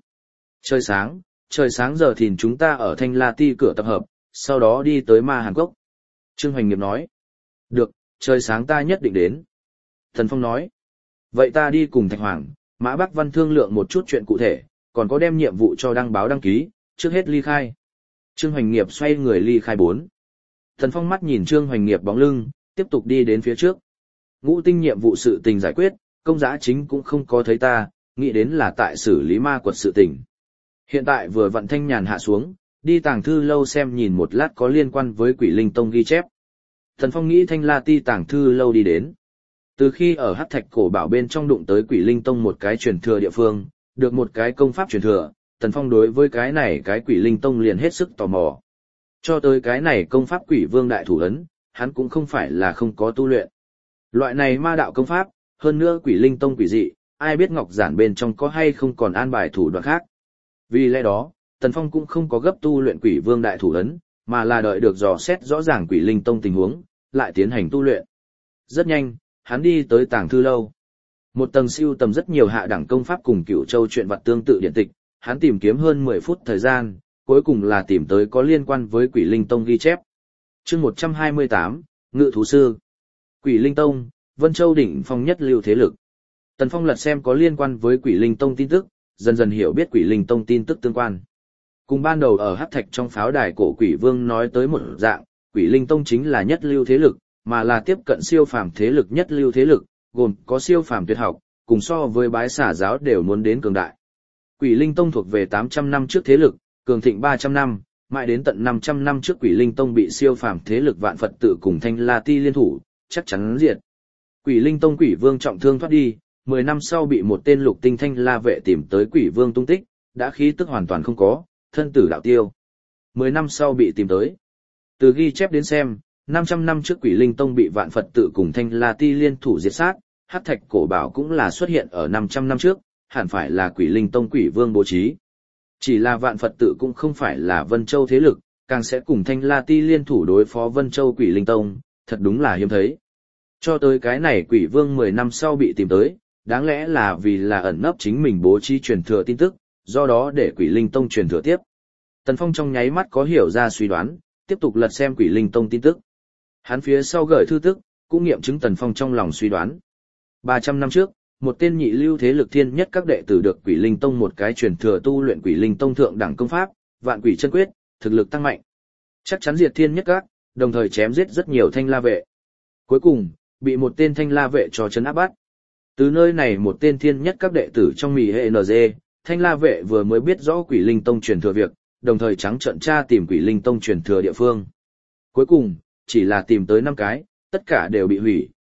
Trời sáng giờ thì chúng ta ở Thanh La Ti cửa tập hợp, sau đó đi tới ma Hàn Cốc. Trương Hoành Nghiệp nói. Được, trời sáng ta nhất định đến. Tần Phong nói. Vậy ta đi cùng Thạch Hoàng, Mã Bắc Văn thương lượng một chút chuyện cụ thể, còn có đem nhiệm vụ cho đăng báo đăng ký, trước hết ly khai. Trương Hoành Nghiệp xoay người ly khai 4. Tần Phong mắt nhìn Trương Hoành Nghiệp bóng lưng, tiếp tục đi đến phía trước. Ngũ tinh nhiệm vụ sự tình giải quyết, công giá chính cũng không có thấy ta, nghĩ đến là tại xử lý ma quật sự tình. Hiện tại vừa vặn thanh nhàn hạ xuống, đi tàng thư lâu xem nhìn một lát có liên quan với Quỷ Linh Tông ghi chép. Tần Phong nghĩ Thanh La Ti tàng thư lâu đi đến. Từ khi ở Hắc Thạch cổ bảo bên trong đụng tới Quỷ Linh Tông một cái truyền thừa địa phương, được một cái công pháp truyền thừa, Tần Phong đối với cái này cái Quỷ Linh Tông liền hết sức tò mò. Cho tới cái này công pháp Quỷ Vương đại thủ ấn, hắn cũng không phải là không có tu luyện. Loại này ma đạo công pháp, hơn nữa Quỷ Linh Tông quỷ dị, ai biết ngọc giản bên trong có hay không còn an bài thủ đoạn khác. Vì lẽ đó, Tần Phong cũng không có gấp tu luyện Quỷ Vương đại thủ ấn, mà là đợi được dò xét rõ ràng Quỷ Linh Tông tình huống, lại tiến hành tu luyện. Rất nhanh, hắn đi tới tàng thư lâu. Một tầng siêu tầm rất nhiều hạ đẳng công pháp cùng Cửu Châu truyện vật tương tự điện tịch, hắn tìm kiếm hơn 10 phút thời gian, cuối cùng là tìm tới có liên quan với Quỷ Linh Tông ghi chép. Chương 128, Ngự thú sư. Quỷ Linh Tông, Vân Châu đỉnh phong nhất lưu thế lực. Tần Phong lật xem có liên quan với Quỷ Linh Tông tin tức, dần dần hiểu biết Quỷ Linh Tông tin tức tương quan. Cùng ban đầu ở Hắc Thạch trong pháo đài cổ Quỷ Vương nói tới một dạng, Quỷ Linh Tông chính là nhất lưu thế lực, mà là tiếp cận siêu phàm thế lực nhất lưu thế lực, gồm có siêu phàm tuyệt học, cùng so với Bái Xà giáo đều muốn đến cường đại. Quỷ Linh Tông thuộc về 800 năm trước thế lực, cường thịnh 300 năm, mãi đến tận 500 năm trước Quỷ Linh Tông bị siêu phàm thế lực Vạn Phật tự cùng Thanh La Ti liên thủ, chắc chắn diệt. Quỷ Linh Tông Quỷ Vương trọng thương thoát đi, 10 năm sau bị một tên lục tinh Thanh La vệ tìm tới Quỷ Vương tung tích, đã khí tức hoàn toàn không có, thân tử đạo tiêu. 10 năm sau bị tìm tới. Từ ghi chép đến xem, 500 năm trước Quỷ Linh Tông bị Vạn Phật tự cùng Thanh La Ti liên thủ diệt sát, Hắc Thạch cổ bảo cũng là xuất hiện ở 500 năm trước, hẳn phải là Quỷ Linh Tông Quỷ Vương bố trí. Chỉ là Vạn Phật tự cũng không phải là Vân Châu thế lực, càng sẽ cùng Thanh La Ti liên thủ đối phó Vân Châu Quỷ Linh Tông, thật đúng là hiếm thấy. Cho tới cái này Quỷ Vương 10 năm sau bị tìm tới, đáng lẽ là vì là ẩn nấp chính mình bố trí truyền thừa tin tức, do đó để Quỷ Linh Tông truyền thừa tiếp. Tần Phong trong nháy mắt có hiểu ra suy đoán, tiếp tục lật xem Quỷ Linh Tông tin tức. Hắn phía sau gửi thư tức, cũng nghiệm chứng Tần Phong trong lòng suy đoán. 300 năm trước, một tên nhị lưu thế lực thiên nhất các đệ tử được Quỷ Linh Tông một cái truyền thừa tu luyện Quỷ Linh Tông thượng đẳng công pháp, Vạn Quỷ chân quyết, thực lực tăng mạnh. Chắc chắn diệt thiên nhất các, đồng thời chém giết rất nhiều Thanh La vệ. Cuối cùng, bị một tên Thanh La vệ cho trấn áp bắt. Từ nơi này một tên thiên nhất các đệ tử trong mì hệ NG, Thanh La vệ vừa mới biết rõ Quỷ Linh Tông truyền thừa việc, đồng thời trắng trợn tra tìm Quỷ Linh Tông truyền thừa địa phương. Cuối cùng, chỉ là tìm tới 5 cái, tất cả đều bị hủy.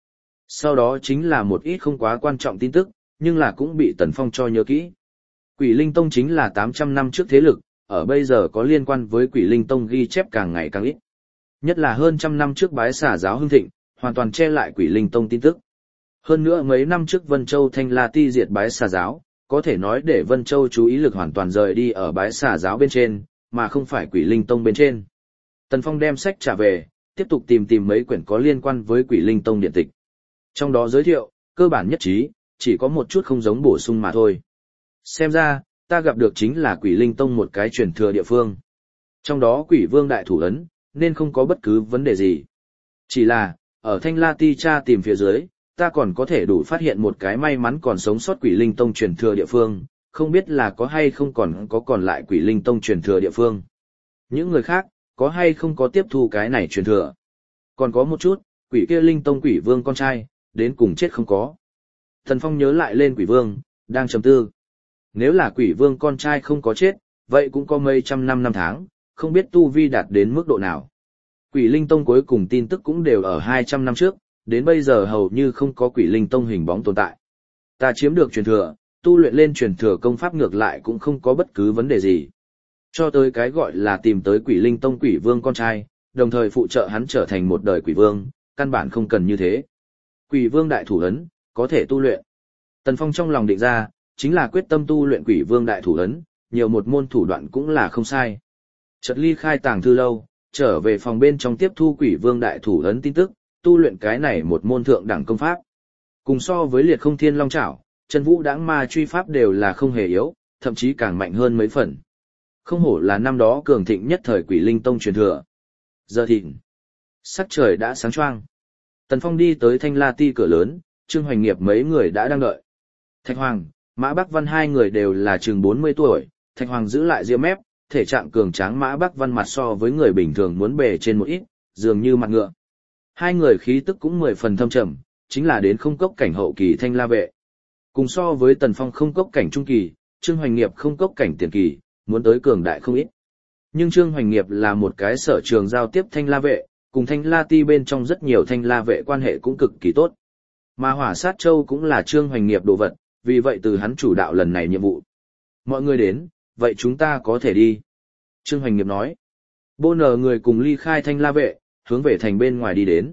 Sau đó chính là một ít không quá quan trọng tin tức, nhưng là cũng bị Tần Phong cho nhớ kỹ. Quỷ Linh Tông chính là 800 năm trước thế lực, ở bây giờ có liên quan với Quỷ Linh Tông ghi chép càng ngày càng ít. Nhất là hơn trăm năm trước Bái Xà giáo hưng thịnh, hoàn toàn che lại Quỷ Linh Tông tin tức. Hơn nữa mấy năm trước Vân Châu Thanh La Ti diệt Bái Xà giáo, có thể nói để Vân Châu chú ý lực hoàn toàn rời đi ở Bái Xà giáo bên trên, mà không phải Quỷ Linh Tông bên trên. Tần Phong đem sách trả về, tiếp tục tìm mấy quyển có liên quan với Quỷ Linh Tông điện tịch. Trong đó giới thiệu, cơ bản nhất trí, chỉ có một chút không giống bổ sung mà thôi. Xem ra, ta gặp được chính là Quỷ Linh Tông một cái truyền thừa địa phương. Trong đó Quỷ Vương đại thủ ấn, nên không có bất cứ vấn đề gì. Chỉ là, ở Thanh La Ti tra tìm phía dưới, ta còn có thể đủ phát hiện một cái may mắn còn sống sót Quỷ Linh Tông truyền thừa địa phương, không biết là có hay không còn lại Quỷ Linh Tông truyền thừa địa phương. Những người khác, có hay không có tiếp thu cái này truyền thừa. Còn có một chút, Quỷ kia Linh Tông Quỷ Vương con trai, đến cùng chết không có. Thần Phong nhớ lại lên Quỷ Vương, đang trầm tư. Nếu là Quỷ Vương con trai không có chết, vậy cũng có mấy trăm năm tháng, không biết tu vi đạt đến mức độ nào. Quỷ Linh Tông cuối cùng tin tức cũng đều ở 200 năm trước, đến bây giờ hầu như không có Quỷ Linh Tông hình bóng tồn tại. Ta chiếm được truyền thừa, tu luyện lên truyền thừa công pháp ngược lại cũng không có bất cứ vấn đề gì. Cho tới cái gọi là tìm tới Quỷ Linh Tông Quỷ Vương con trai, đồng thời phụ trợ hắn trở thành một đời Quỷ Vương, căn bản không cần như thế. Quỷ Vương đại thủ ấn, có thể tu luyện. Tần Phong trong lòng định ra, chính là quyết tâm tu luyện Quỷ Vương đại thủ ấn, nhiều một môn thủ đoạn cũng là không sai. Chợt ly khai tàng thư lâu, trở về phòng bên trong tiếp thu Quỷ Vương đại thủ ấn tin tức, tu luyện cái này một môn thượng đẳng công pháp. Cùng so với Liệt Không Thiên Long Trảo, Chân Vũ Đãng Ma Truy pháp đều là không hề yếu, thậm chí càng mạnh hơn mấy phần. Không hổ là năm đó cường thịnh nhất thời Quỷ Linh Tông truyền thừa. Giờ thịnh, sắc trời đã sáng choang. Tần Phong đi tới Thanh La Ti cửa lớn, Trương Hoành Nghiệp mấy người đã đang đợi. Thạch Hoàng, Mã Bắc Văn hai người đều là chừng 40 tuổi, Thạch Hoàng giữ lại ria mép, thể trạng cường tráng. Mã Bắc Văn mặt so với người bình thường muốn bề trên một ít, dường như mặt ngựa. Hai người khí tức cũng 10 phần thâm trầm, chính là đến không cốc cảnh hậu kỳ Thanh La vệ. Cùng so với Tần Phong không cốc cảnh trung kỳ, Trương Hoành Nghiệp không cốc cảnh tiền kỳ, muốn tới cường đại không ít. Nhưng Trương Hoành Nghiệp là một cái sở trường giao tiếp Thanh La vệ, cùng Thanh La Ti bên trong rất nhiều Thanh La vệ quan hệ cũng cực kỳ tốt. Mà Hỏa Sát Châu cũng là Trương Hoành Nghiệp đồ vật, vì vậy từ hắn chủ đạo lần này nhiệm vụ. Mọi người đến, vậy chúng ta có thể đi. Trương Hoành Nghiệp nói. Bô nở người cùng ly khai Thanh La vệ, hướng về thành bên ngoài đi đến.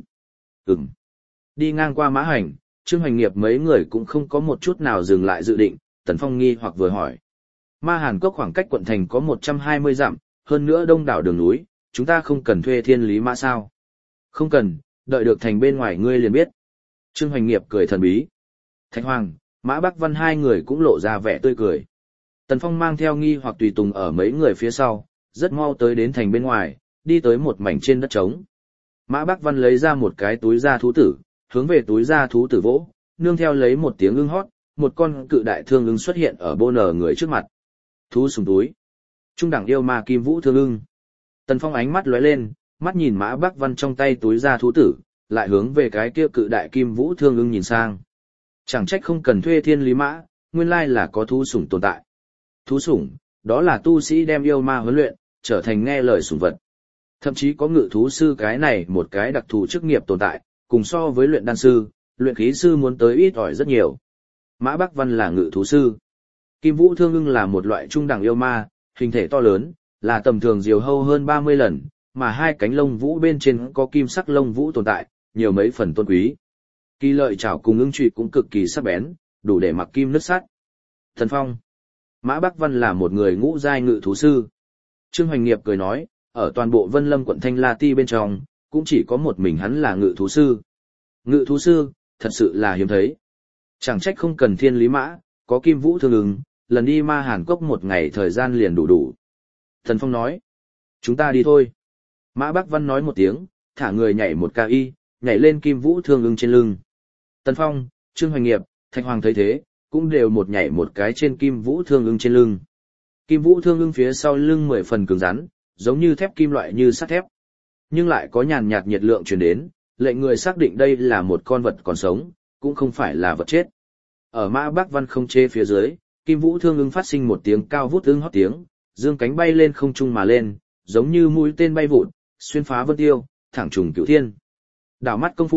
Đi ngang qua Mã Hành, Trương Hoành Nghiệp mấy người cũng không có một chút nào dừng lại dự định, Tần Phong nghi hoặc vừa hỏi. Ma Hàn Cốc khoảng cách quận thành có 120 dặm, hơn nữa đông đảo đường núi, chúng ta không cần thuê thiên lý mã sao? Không cần, đợi được thành bên ngoài ngươi liền biết. Trương Hoành Nghiệp cười thần bí. Thạch Hoàng, Mã Bắc Văn hai người cũng lộ ra vẻ tươi cười. Tần Phong mang theo nghi hoặc tùy tùng ở mấy người phía sau, rất mau tới đến thành bên ngoài, đi tới một mảnh trên đất trống. Mã Bắc Văn lấy ra một cái túi da thú tử, hướng về túi da thú tử vỗ, nương theo lấy một tiếng ưng hót, một con cự đại thương ưng xuất hiện ở bô nở người trước mặt. Thú sùng túi. Trung đẳng yêu ma kim vũ thương ưng. Tần Phong ánh mắt lóe lên, mắt nhìn Mã Bắc Văn trong tay túi da thú tử, lại hướng về cái kia cự đại kim vũ thương ưng nhìn sang. Chẳng trách không cần thuê thiên lý mã, nguyên lai là có thú sủng tồn tại. Thú sủng, đó là tu sĩ đem yêu ma huấn luyện, trở thành nghe lời sủng vật. Thậm chí có ngự thú sư cái này một cái đặc thù chức nghiệp tồn tại, cùng so với luyện đan sư, luyện khí sư muốn tới ít ỏi rất nhiều. Mã Bắc Văn là ngự thú sư. Kim Vũ Thương Ưng là một loại trung đẳng yêu ma, hình thể to lớn, là tầm thường diều hâu hơn 30 lần, mà hai cánh lông vũ bên trên có kim sắc lông vũ tồn tại, nhiều mấy phần tôn quý. Kỳ lợi chảo cùng ưng chụy cũng cực kỳ sắc bén, đủ để mặc kim nứt sắt. Thần Phong. Mã Bắc Văn là một người ngũ giai ngự thú sư. Trương Hoành Nghiệp cười nói, ở toàn bộ Vân Lâm quận Thanh La Ti bên trong, cũng chỉ có một mình hắn là ngự thú sư. Ngự thú sư, thật sự là hiếm thấy. Chẳng trách không cần thiên lý mã, có kim vũ thương ưng, lần đi Ma Hàn Cốc một ngày thời gian liền đủ. Thần Phong nói, chúng ta đi thôi. Mã Bắc Văn nói một tiếng, thả người nhảy một ca y, nhảy lên kim vũ thương ưng trên lưng. Tần Phong, Trương Hoành Nghiệp, Thạch Hoàng thấy thế, cũng đều một nhảy một cái trên kim vũ thương ưng trên lưng. Kim vũ thương ưng phía sau lưng 10 phần cứng rắn, giống như thép kim loại như sắt thép. Nhưng lại có nhàn nhạt nhiệt lượng truyền đến, lệnh người xác định đây là một con vật còn sống, cũng không phải là vật chết. Ở Mã Bắc Văn không chế phía dưới, kim vũ thương ưng phát sinh một tiếng cao vút ưng hót tiếng, dương cánh bay lên không trung mà lên, giống như mũi tên bay vụt, xuyên phá vân tiêu, thẳng trùng cửu thiên. Đảo mắt công phu,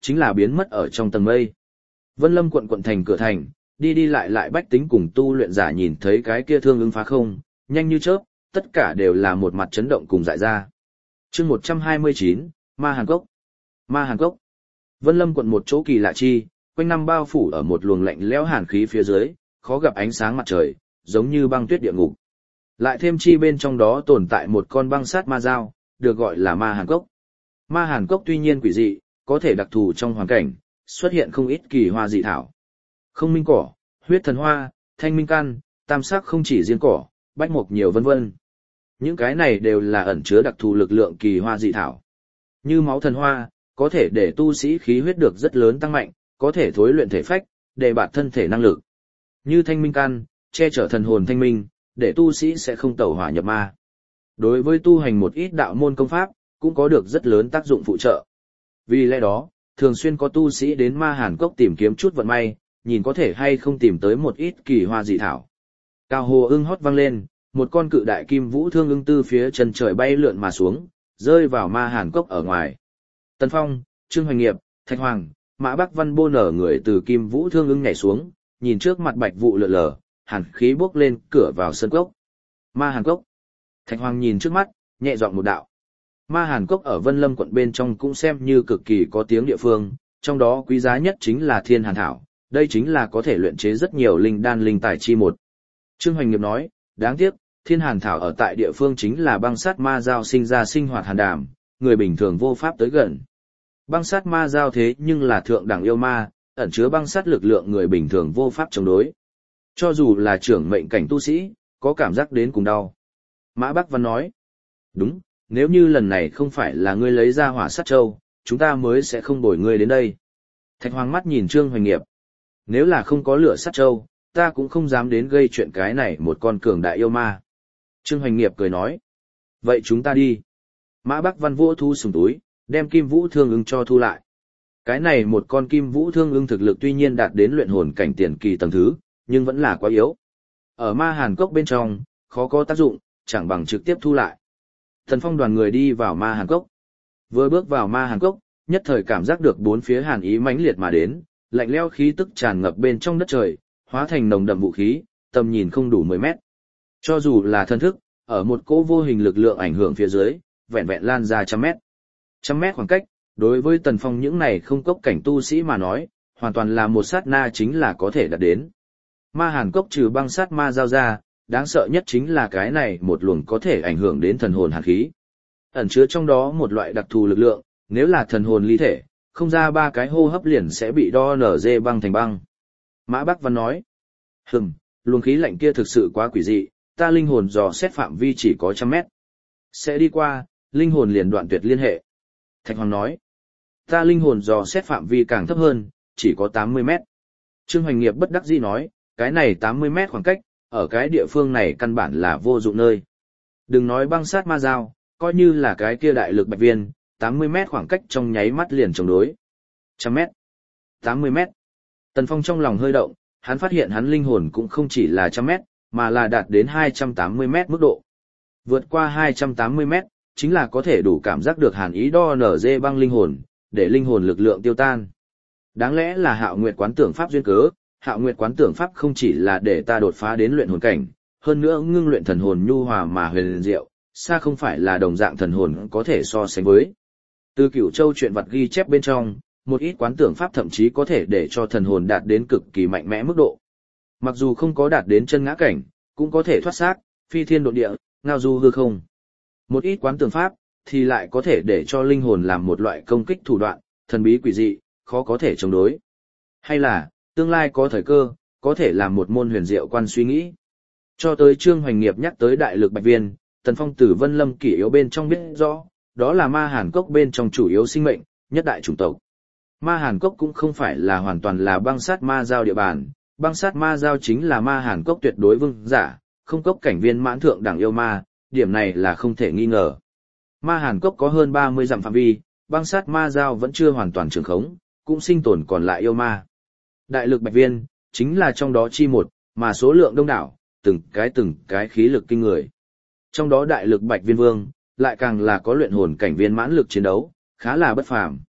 chính là biến mất ở trong tầng mây. Vân Lâm quận quận thành cửa thành, đi đi lại lại bách tính cùng tu luyện giả nhìn thấy cái kia thương ứng phá không, nhanh như chớp, tất cả đều là một mặt chấn động cùng dại ra. Chương 129, Ma Hàn Cốc. Ma Hàn Cốc. Vân Lâm quận một chỗ kỳ lạ chi, quanh năm bao phủ ở một luồng lạnh lẽo hàn khí phía dưới, khó gặp ánh sáng mặt trời, giống như băng tuyết địa ngục. Lại thêm chi bên trong đó tồn tại một con băng sát ma dao, được gọi là Ma Hàn Cốc. Ma Hàn Cốc tuy nhiên quỷ dị, có thể đặc thù trong hoàn cảnh, xuất hiện không ít kỳ hoa dị thảo. Không minh cỏ, huyết thần hoa, thanh minh căn, tam sắc không chỉ riêng cỏ, bách mục nhiều vân vân. Những cái này đều là ẩn chứa đặc thù lực lượng kỳ hoa dị thảo. Như máu thần hoa, có thể để tu sĩ khí huyết được rất lớn tăng mạnh, có thể thối luyện thể phách, để bạt thân thể năng lực. Như thanh minh căn, che chở thần hồn thanh minh, để tu sĩ sẽ không tẩu hỏa nhập ma. Đối với tu hành một ít đạo môn công pháp, cũng có được rất lớn tác dụng phụ trợ. Vì lẽ đó, thường xuyên có tu sĩ đến Ma Hàn Cốc tìm kiếm chút vận may, nhìn có thể hay không tìm tới một ít kỳ hoa dị thảo. Cao hồ ưng hót vang lên, một con cự đại kim vũ thương ưng từ phía chân trời bay lượn mà xuống, rơi vào Ma Hàn Cốc ở ngoài. Tần Phong, Trương Hoành Nghiệp, Thạch Hoàng, Mã Bắc Văn bô nở người từ kim vũ thương ưng nhảy xuống, nhìn trước mặt bạch vụ lượn lờ, hàn khí bốc lên cửa vào sân cốc. Ma Hàn Cốc. Thạch Hoàng nhìn trước mắt, nhẹ giọng một đạo. Ma Hàn Cốc ở Vân Lâm quận bên trong cũng xem như cực kỳ có tiếng địa phương, trong đó quý giá nhất chính là Thiên Hàn Thảo, đây chính là có thể luyện chế rất nhiều linh đan linh tài chi một. Trương Hoành Nghiệp nói, đáng tiếc, Thiên Hàn Thảo ở tại địa phương chính là băng sát ma giao sinh ra sinh hoạt hàn đàm, người bình thường vô pháp tới gần. Băng sát ma giao thế nhưng là thượng đẳng yêu ma, ẩn chứa băng sát lực lượng người bình thường vô pháp chống đối. Cho dù là trưởng mệnh cảnh tu sĩ, có cảm giác đến cùng đau. Mã Bắc Văn nói, đúng, nếu như lần này không phải là ngươi lấy ra hỏa sát châu, chúng ta mới sẽ không bồi ngươi đến đây. Thạch Hoàng mắt nhìn Trương Hoành Nghiệp. Nếu là không có lửa sát châu, ta cũng không dám đến gây chuyện cái này một con cường đại yêu ma. Trương Hoành Nghiệp cười nói, vậy chúng ta đi. Mã Bắc Văn vỗ thu sùng túi, đem kim vũ thương ưng cho thu lại. Cái này một con kim vũ thương ưng thực lực tuy nhiên đạt đến luyện hồn cảnh tiền kỳ tầng thứ, nhưng vẫn là quá yếu. Ở Ma Hàn Cốc bên trong, khó có tác dụng, chẳng bằng trực tiếp thu lại. Thần Phong đoàn người đi vào Ma Hàn Cốc. Vừa bước vào Ma Hàn Cốc, nhất thời cảm giác được bốn phía hàn ý mãnh liệt mà đến, lạnh lẽo khí tức tràn ngập bên trong đất trời, hóa thành nồng đậm vũ khí, tầm nhìn không đủ 10 mét. Cho dù là thân thức, ở một cỗ vô hình lực lượng ảnh hưởng phía dưới, vẹn vẹn lan ra trăm mét. Trăm mét khoảng cách, đối với Tần Phong những này không cốc cảnh tu sĩ mà nói, hoàn toàn là một sát na chính là có thể đạt đến. Ma Hàn Cốc trừ băng sát ma giao ra, đáng sợ nhất chính là cái này một luồng có thể ảnh hưởng đến thần hồn hàn khí. Ẩn chứa trong đó một loại đặc thù lực lượng, nếu là thần hồn ly thể, không ra 3 cái hô hấp liền sẽ bị đo nở dê băng thành băng. Mã Bắc Văn nói, luồng khí lạnh kia thực sự quá quỷ dị, ta linh hồn dò xét phạm vi chỉ có 100 mét. Sẽ đi qua, linh hồn liền đoạn tuyệt liên hệ. Thạch Hoàng nói, ta linh hồn dò xét phạm vi càng thấp hơn, chỉ có 80 mét. Trương Hoành Nghiệp bất đắc dĩ nói, cái này 80 mét khoảng cách, ở cái địa phương này căn bản là vô dụng nơi. Đừng nói băng sát ma giao, coi như là cái kia đại lực bạch viên, 80 mét khoảng cách trong nháy mắt liền chống đối. 100 mét, 80 mét. Tần Phong trong lòng hơi động, hắn phát hiện hắn linh hồn cũng không chỉ là 100 mét, mà là đạt đến 280 mét mức độ. Vượt qua 280 mét, chính là có thể đủ cảm giác được hàn ý đo nở dê băng linh hồn, để linh hồn lực lượng tiêu tan. Đáng lẽ là Hạo Nguyệt quán tưởng pháp duyên cớ, Hạo Nguyệt quán tưởng pháp không chỉ là để ta đột phá đến luyện hồn cảnh, hơn nữa ngưng luyện thần hồn nhu hòa mà huyền diệu, xa không phải là đồng dạng thần hồn có thể so sánh với. Từ Cửu Châu truyện vật ghi chép bên trong, một ít quán tưởng pháp thậm chí có thể để cho thần hồn đạt đến cực kỳ mạnh mẽ mức độ. Mặc dù không có đạt đến chân ngã cảnh, cũng có thể thoát xác, phi thiên độ địa, ngao du hư không. Một ít quán tưởng pháp thì lại có thể để cho linh hồn làm một loại công kích thủ đoạn, thần bí quỷ dị, khó có thể chống đối. Hay là, tương lai có thời cơ, có thể làm một môn huyền diệu quan suy nghĩ. Cho tới Trương Hoành Nghiệp nhắc tới đại lực bạch viên, Tần Phong từ Vân Lâm kỷ yếu bên trong biết rõ, đó là Ma Hàn Cốc bên trong chủ yếu sinh mệnh, nhất đại chủng tộc. Ma Hàn Cốc cũng không phải là hoàn toàn là băng sát ma giao địa bàn, băng sát ma giao chính là Ma Hàn Cốc tuyệt đối vương giả, không cốc cảnh viên mãn thượng đẳng yêu ma, điểm này là không thể nghi ngờ. Ma Hàn Cốc có hơn 30 dặm phạm vi, băng sát ma giao vẫn chưa hoàn toàn trường khống, cũng sinh tồn còn lại yêu ma. Đại lực bạch viên, chính là trong đó chi một, mà số lượng đông đảo, từng cái khí lực kinh người. Trong đó đại lực bạch viên vương, lại càng là có luyện hồn cảnh viên mãn lực chiến đấu, khá là bất phàm.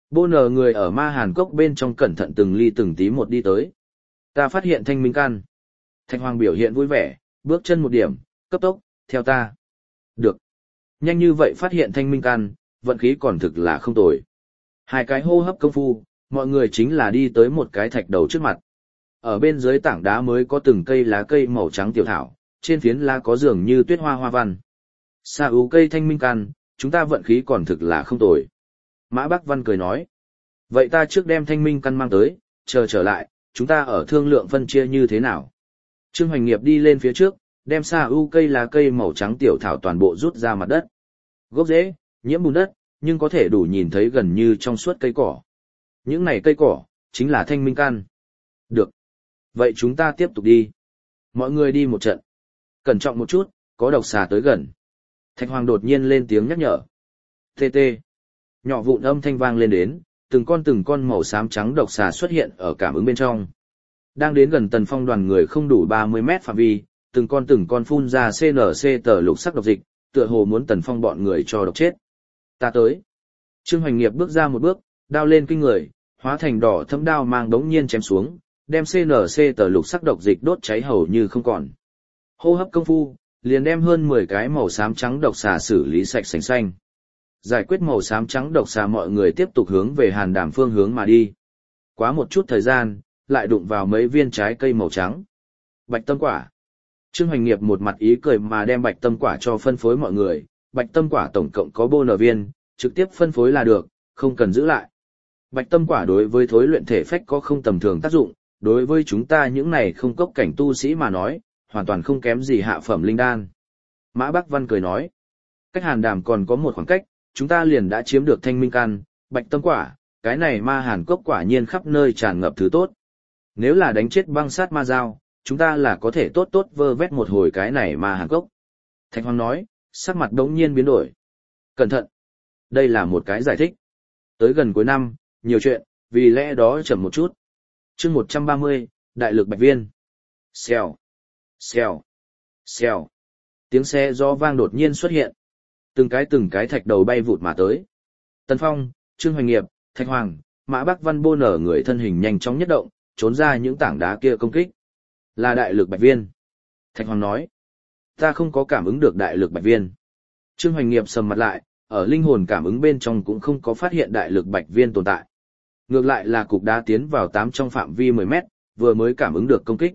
Bô nở người ở ma hàn cốc bên trong cẩn thận từng ly từng tí một đi tới. Ta phát hiện thanh minh căn. Thạch Hoàng biểu hiện vui vẻ, bước chân một điểm, cấp tốc, theo ta. Được. Nhanh như vậy phát hiện thanh minh căn, vận khí còn thực là không tồi. Hai cái hô hấp công phu, mọi người chính là đi tới một cái thạch đầu trước mặt. Ở bên dưới tảng đá mới có từng cây lá cây màu trắng tiểu thảo, trên phiến lá có dường như tuyết hoa hoa văn. Sa ú cây thanh minh căn, chúng ta vận khí còn thực là không tồi. Mã Bắc Văn cười nói. Vậy ta trước đem thanh minh căn mang tới, chờ trở lại, chúng ta ở thương lượng phân chia như thế nào. Trương Hoành Nghiệp đi lên phía trước, đem sa ú cây lá cây màu trắng tiểu thảo toàn bộ rút ra mặt đất. Gốc rễ, nhiễm bùn đất, nhưng có thể đủ nhìn thấy gần như trong suốt cây cỏ. Những này cây cỏ, chính là thanh minh căn. Được. Vậy chúng ta tiếp tục đi. Mọi người đi một trận. Cẩn trọng một chút, có độc xà tới gần. Thạch Hoàng đột nhiên lên tiếng nhắc nhở. Tê tê. Nhỏ vụn âm thanh vang lên đến, từng con màu xám trắng độc xà xuất hiện ở cảm ứng bên trong. Đang đến gần Tần Phong đoàn người không đủ 30 mét phạm vi, từng con phun ra CNC tờ lục sắc độc dịch, tựa hồ muốn Tần Phong bọn người cho độc chết. Ta tới. Trương Hoành Nghiệp bước ra một bước, đao lên kinh người, hóa thành đỏ thẫm đao mang đống nhiên chém xuống, đem CNC tờ lục sắc độc dịch đốt cháy hầu như không còn. Hô hấp công phu, liền đem hơn 10 cái màu xám trắng độc xà xử lý sạch sành xanh. Giải quyết màu xám trắng độc xà, mọi người tiếp tục hướng về Hàn Đàm phương hướng mà đi. Quá một chút thời gian, lại đụng vào mấy viên trái cây màu trắng. Bạch tâm quả. Trương Hoành Nghiệp một mặt ý cười mà đem bạch tâm quả cho phân phối mọi người. Bạch tâm quả tổng cộng có bô nở viên, trực tiếp phân phối là được, không cần giữ lại. Bạch tâm quả đối với thối luyện thể phách có không tầm thường tác dụng, đối với chúng ta những này không cốc cảnh tu sĩ mà nói, hoàn toàn không kém gì hạ phẩm linh đan. Mã Bắc Văn cười nói, cách Hàn Đàm còn có một khoảng cách, chúng ta liền đã chiếm được thanh minh căn, bạch tâm quả, cái này ma hàn cốc quả nhiên khắp nơi tràn ngập thứ tốt. Nếu là đánh chết băng sát ma dao, chúng ta là có thể tốt tốt vơ vét một hồi cái này ma hàn cốc. Thạch Hoàng nói, sắc mặt đống nhiên biến đổi. Cẩn thận! Đây là một cái giải thích. Tới gần cuối năm, nhiều chuyện, vì lẽ đó chậm một chút. Chương 130, Đại lực Bạch Viên. Xèo, xèo, xèo. Tiếng xe gió vang đột nhiên xuất hiện. Từng cái thạch đầu bay vụt mà tới. Tần Phong, Trương Hoành Nghiệp, Thạch Hoàng, Mã Bắc Văn bô nở người thân hình nhanh chóng nhất động, trốn ra những tảng đá kia công kích. Là đại lực Bạch Viên. Thạch Hoàng nói. Ta không có cảm ứng được đại lực Bạch Viên. Trương Hoành Nghiệp sầm mặt lại, ở linh hồn cảm ứng bên trong cũng không có phát hiện đại lực Bạch Viên tồn tại. Ngược lại là cục đá tiến vào 8 trong phạm vi 10 mét, vừa mới cảm ứng được công kích.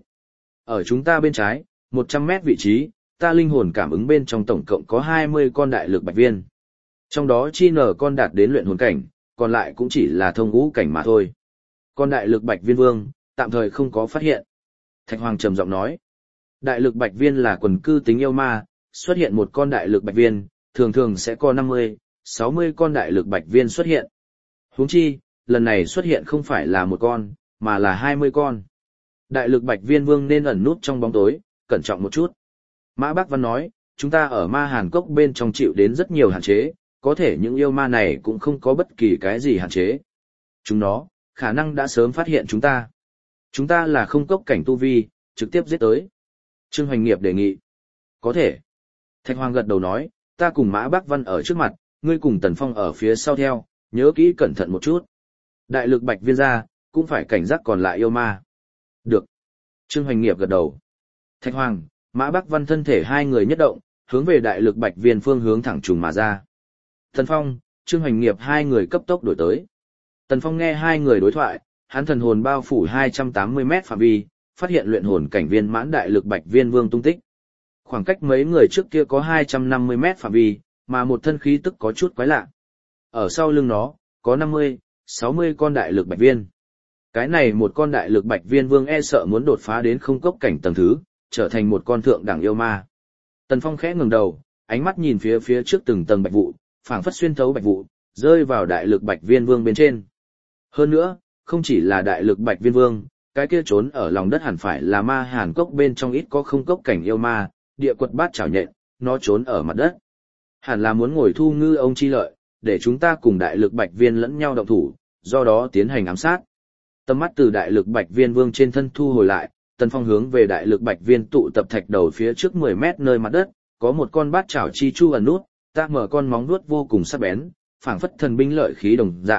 Ở chúng ta bên trái, 100 mét vị trí, ta linh hồn cảm ứng bên trong tổng cộng có 20 con đại lực Bạch Viên. Trong đó chi nở con đạt đến luyện hồn cảnh, còn lại cũng chỉ là thông ngũ cảnh mà thôi. Con đại lực Bạch Viên vương, tạm thời không có phát hiện. Thạch Hoàng trầm giọng nói. Đại lực Bạch Viên là quần cư tính yêu ma, xuất hiện một con đại lực Bạch Viên, thường thường sẽ có 50, 60 con đại lực Bạch Viên xuất hiện. Huống chi, lần này xuất hiện không phải là một con, mà là 20 con. Đại lực Bạch Viên vương nên ẩn nút trong bóng tối, cẩn trọng một chút. Mã Bắc Văn nói, chúng ta ở ma hàn cốc bên trong chịu đến rất nhiều hạn chế, có thể những yêu ma này cũng không có bất kỳ cái gì hạn chế. Chúng nó, khả năng đã sớm phát hiện chúng ta. Chúng ta là không cốc cảnh tu vi, trực tiếp giết tới. Trương Hoành Nghiệp đề nghị. Có thể. Thạch Hoàng gật đầu nói, ta cùng Mã Bắc Văn ở trước mặt, ngươi cùng Tần Phong ở phía sau theo, nhớ kỹ cẩn thận một chút. Đại lực Bạch Viên ra, cũng phải cảnh giác còn lại yêu ma. Được. Trương Hoành Nghiệp gật đầu. Thạch Hoàng, Mã Bắc Văn thân thể hai người nhất động, hướng về đại lực Bạch Viên phương hướng thẳng trùng mà ra. Tần Phong, Trương Hoành Nghiệp hai người cấp tốc đổi tới. Tần Phong nghe hai người đối thoại, hắn thần hồn bao phủ 280 mét phạm vi, phát hiện luyện hồn cảnh viên mãn đại lực Bạch Viên vương tung tích. Khoảng cách mấy người trước kia có 250 mét phạm vi, mà một thân khí tức có chút quái lạ. Ở sau lưng nó, có 50, 60 con đại lực Bạch Viên. Cái này một con đại lực Bạch Viên vương e sợ muốn đột phá đến không cốc cảnh tầng thứ, trở thành một con thượng đẳng yêu ma. Tần Phong khẽ ngẩng đầu, ánh mắt nhìn phía trước từng tầng bạch vụ, phảng phất xuyên thấu bạch vụ, rơi vào đại lực Bạch Viên vương bên trên. Hơn nữa, không chỉ là đại lực Bạch Viên vương, cái kia trốn ở lòng đất hẳn phải là ma hàn cốc bên trong ít có không cốc cảnh yêu ma, địa quật bát chảo nhện, nó trốn ở mặt đất. Hẳn là muốn ngồi thu ngư ông chi lợi, để chúng ta cùng đại lực Bạch Viên lẫn nhau động thủ, do đó tiến hành ám sát. Tầm mắt từ đại lực Bạch Viên vương trên thân thu hồi lại, Tần Phong hướng về đại lực Bạch Viên tụ tập thạch đầu phía trước 10 mét nơi mặt đất, có một con bát chảo chi chu ẩn nút, ta mở con móng vuốt vô cùng sắc bén, phảng phất thần binh lợi khí đồng dạng,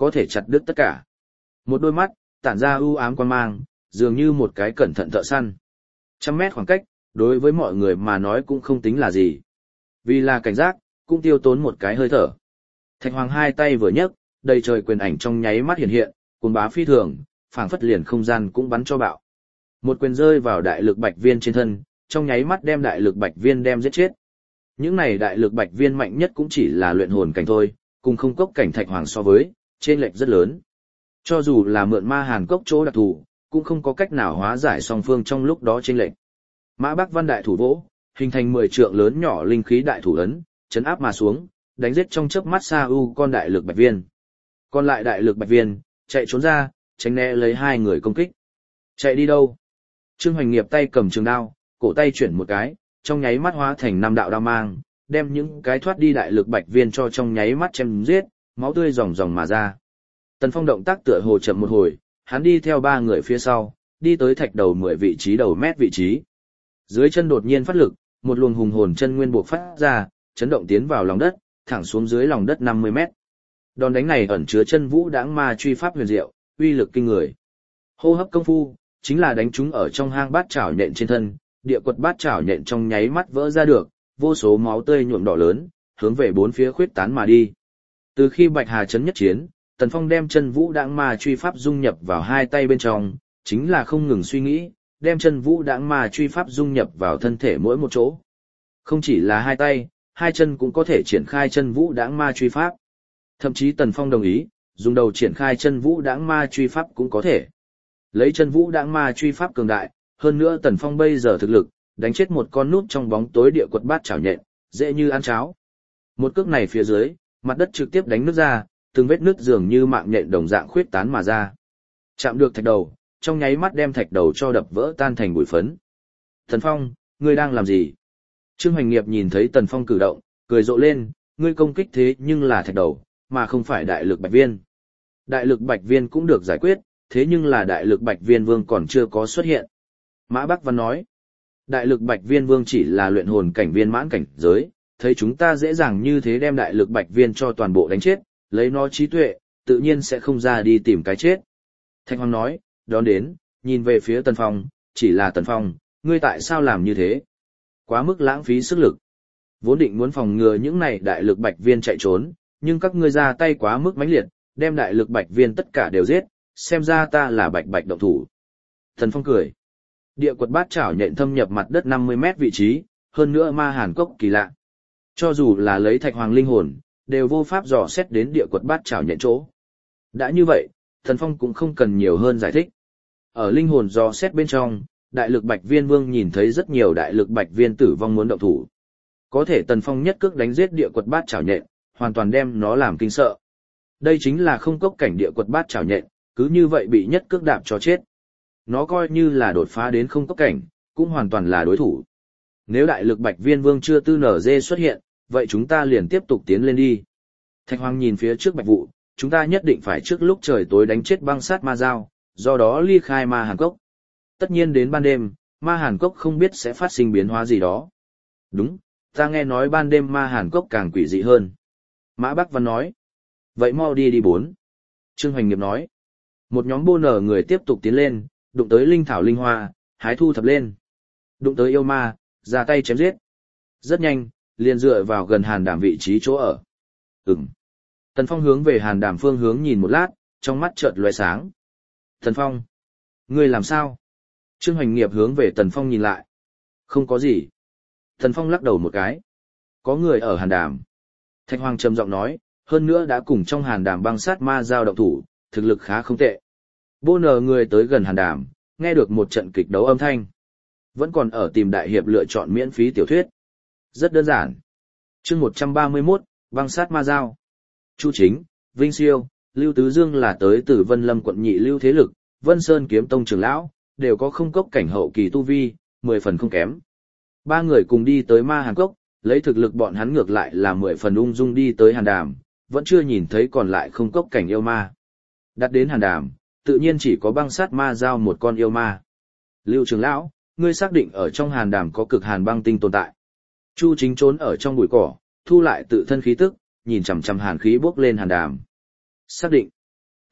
có thể chặt đứt tất cả. Một đôi mắt, tản ra u ám quan mang, dường như một cái cẩn thận thợ săn. 100 mét khoảng cách, đối với mọi người mà nói cũng không tính là gì. Vì là cảnh giác, cũng tiêu tốn một cái hơi thở. Thạch Hoàng hai tay vừa nhấc, đầy trời quyền ảnh trong nháy mắt hiện hiện, cuồng bá phi thường, phảng phất liền không gian cũng bắn cho bạo. Một quyền rơi vào đại lực bạch viên trên thân, trong nháy mắt đem đại lực bạch viên đem giết chết. Những này đại lực bạch viên mạnh nhất cũng chỉ là luyện hồn cảnh thôi, cùng không cốc cảnh Thạch Hoàng so với, trên lệch rất lớn. Cho dù là mượn ma hàn cốc chỗ đặc thù, cũng không có cách nào hóa giải song phương trong lúc đó trên lệch. Mã Bắc Văn đại thủ vỗ, hình thành 10 trượng lớn nhỏ linh khí đại thủ ấn, chấn áp mà xuống, đánh giết trong chớp mắt Sa U con đại lực bạch viên. Còn lại đại lực bạch viên, chạy trốn ra, tránh né lấy hai người công kích. Chạy đi đâu? Trương Hoành Nghiệp tay cầm trường đao, cổ tay chuyển một cái, trong nháy mắt hóa thành 5 đạo đao mang, đem những cái thoát đi đại lực bạch viên cho trong nháy mắt chém giết, máu tươi ròng ròng mà ra. Tần Phong động tác tựa hồ chậm một hồi, hắn đi theo 3 người phía sau, đi tới thạch đầu 10 vị trí đầu mét vị trí. Dưới chân đột nhiên phát lực, một luồng hùng hồn chân nguyên buộc phát ra, chấn động tiến vào lòng đất, thẳng xuống dưới lòng đất 50 mét. Đòn đánh này ẩn chứa chân vũ đãng ma truy pháp huyền diệu, uy lực kinh người. Hô hấp công phu, chính là đánh chúng ở trong hang bát chảo nhện trên thân, địa quật bát chảo nhện trong nháy mắt vỡ ra được, vô số máu tươi nhuộm đỏ lớn, hướng về bốn phía khuyết tán mà đi. Từ khi Bạch Hà chấn nhất chiến, Tần Phong đem chân vũ đãng ma truy pháp dung nhập vào hai tay bên trong, chính là không ngừng suy nghĩ, đem chân vũ đãng ma truy pháp dung nhập vào thân thể mỗi một chỗ. Không chỉ là hai tay, hai chân cũng có thể triển khai chân vũ đãng ma truy pháp. Thậm chí Tần Phong đồng ý, dùng đầu triển khai chân vũ đãng ma truy pháp cũng có thể. Lấy chân vũ đãng ma truy pháp cường đại, hơn nữa Tần Phong bây giờ thực lực, đánh chết một con nút trong bóng tối địa quật bát chảo nhện, dễ như ăn cháo. Một cước này phía dưới, mặt đất trực tiếp đánh nứt ra, từng vết nứt dường như mạng nhện đồng dạng khuyết tán mà ra. Chạm được thạch đầu, trong nháy mắt đem thạch đầu cho đập vỡ tan thành bụi phấn. Tần Phong, ngươi đang làm gì? Trương Hoành Nghiệp nhìn thấy Tần Phong cử động, cười rộ lên, ngươi công kích thế nhưng là thạch đầu, mà không phải đại lực bạch viên. Đại lực bạch viên cũng được giải quyết, thế nhưng là đại lực bạch viên vương còn chưa có xuất hiện. Mã Bắc Văn nói, đại lực bạch viên vương chỉ là luyện hồn cảnh viên mãn cảnh giới, thấy chúng ta dễ dàng như thế đem đại lực bạch viên cho toàn bộ đánh chết, lấy nó trí tuệ, tự nhiên sẽ không ra đi tìm cái chết. Thạch Hoàng nói, đón đến, nhìn về phía Tần Phong, chỉ là Tần Phong, ngươi tại sao làm như thế? Quá mức lãng phí sức lực. Vốn định muốn phòng ngừa những này đại lực bạch viên chạy trốn, nhưng các ngươi ra tay quá mức mãnh liệt, đem đại lực bạch viên tất cả đều giết, xem ra ta là bạch bạch động thủ. Tần Phong cười. Địa quật bát chảo nhện thâm nhập mặt đất 50 mét vị trí, hơn nữa ma hàn cốc kỳ lạ. Cho dù là lấy Thạch Hoàng linh hồn, đều vô pháp dò xét đến địa quật bát chảo nhện chỗ. Đã như vậy, Tần Phong cũng không cần nhiều hơn giải thích. Ở linh hồn dò xét bên trong, đại lực bạch viên vương nhìn thấy rất nhiều đại lực bạch viên tử vong muốn động thủ. Có thể Tần Phong nhất cước đánh giết địa quật bát chảo nhện, hoàn toàn đem nó làm kinh sợ. Đây chính là không cốc cảnh địa quật bát chảo nhện, cứ như vậy bị nhất cước đạp cho chết. Nó coi như là đột phá đến không cốc cảnh, cũng hoàn toàn là đối thủ. Nếu đại lực bạch viên vương chưa tư nở dê xuất hiện, vậy chúng ta liền tiếp tục tiến lên đi. Thạch Hoàng nhìn phía trước Bạch Vụ, chúng ta nhất định phải trước lúc trời tối đánh chết băng sát ma dao, do đó ly khai ma hàn cốc. Tất nhiên đến ban đêm, ma hàn cốc không biết sẽ phát sinh biến hóa gì đó. Đúng, ta nghe nói ban đêm ma hàn cốc càng quỷ dị hơn. Mã Bắc Văn nói. Vậy mau đi đi 4. Trương Hoành Nghiệp nói. Một nhóm bô nở người tiếp tục tiến lên, đụng tới linh thảo linh hoa, hái thu thập lên. Đụng tới yêu ma, ra tay chém giết. Rất nhanh, liền dựa vào gần hàn đảm vị trí chỗ ở. Tần Phong hướng về hàn đảm phương hướng nhìn một lát, trong mắt chợt lóe sáng. Tần Phong, ngươi làm sao? Trương Hoành Nghiệp hướng về Tần Phong nhìn lại. Không có gì. Tần Phong lắc đầu một cái. Có người ở hàn đàm. Thạch Hoàng trầm giọng nói, hơn nữa đã cùng trong hàn đàm băng sát ma giao động thủ, thực lực khá không tệ. Bô nở người tới gần hàn đàm, nghe được một trận kịch đấu âm thanh. Vẫn còn ở tìm đại hiệp lựa chọn miễn phí tiểu thuyết. Rất đơn giản. Chương 131, băng sát ma giao. Chu Chính, Vinh Siêu, Lưu Tứ Dương là tới từ Vân Lâm quận nhị lưu thế lực, Vân Sơn kiếm tông trưởng lão, đều có không cốc cảnh hậu kỳ tu vi, 10 phần không kém. 3 người cùng đi tới ma hàn cốc, lấy thực lực bọn hắn ngược lại là 10 phần ung dung đi tới hàn đàm, vẫn chưa nhìn thấy còn lại không cốc cảnh yêu ma. Đặt đến hàn đàm, tự nhiên chỉ có băng sát ma giao một con yêu ma. Lưu trưởng lão, ngươi xác định ở trong hàn đàm có cực hàn băng tinh tồn tại. Chu Chính trốn ở trong bụi cỏ, thu lại tự thân khí tức, nhìn chằm chằm hàn khí bốc lên hàn đàm. Xác định.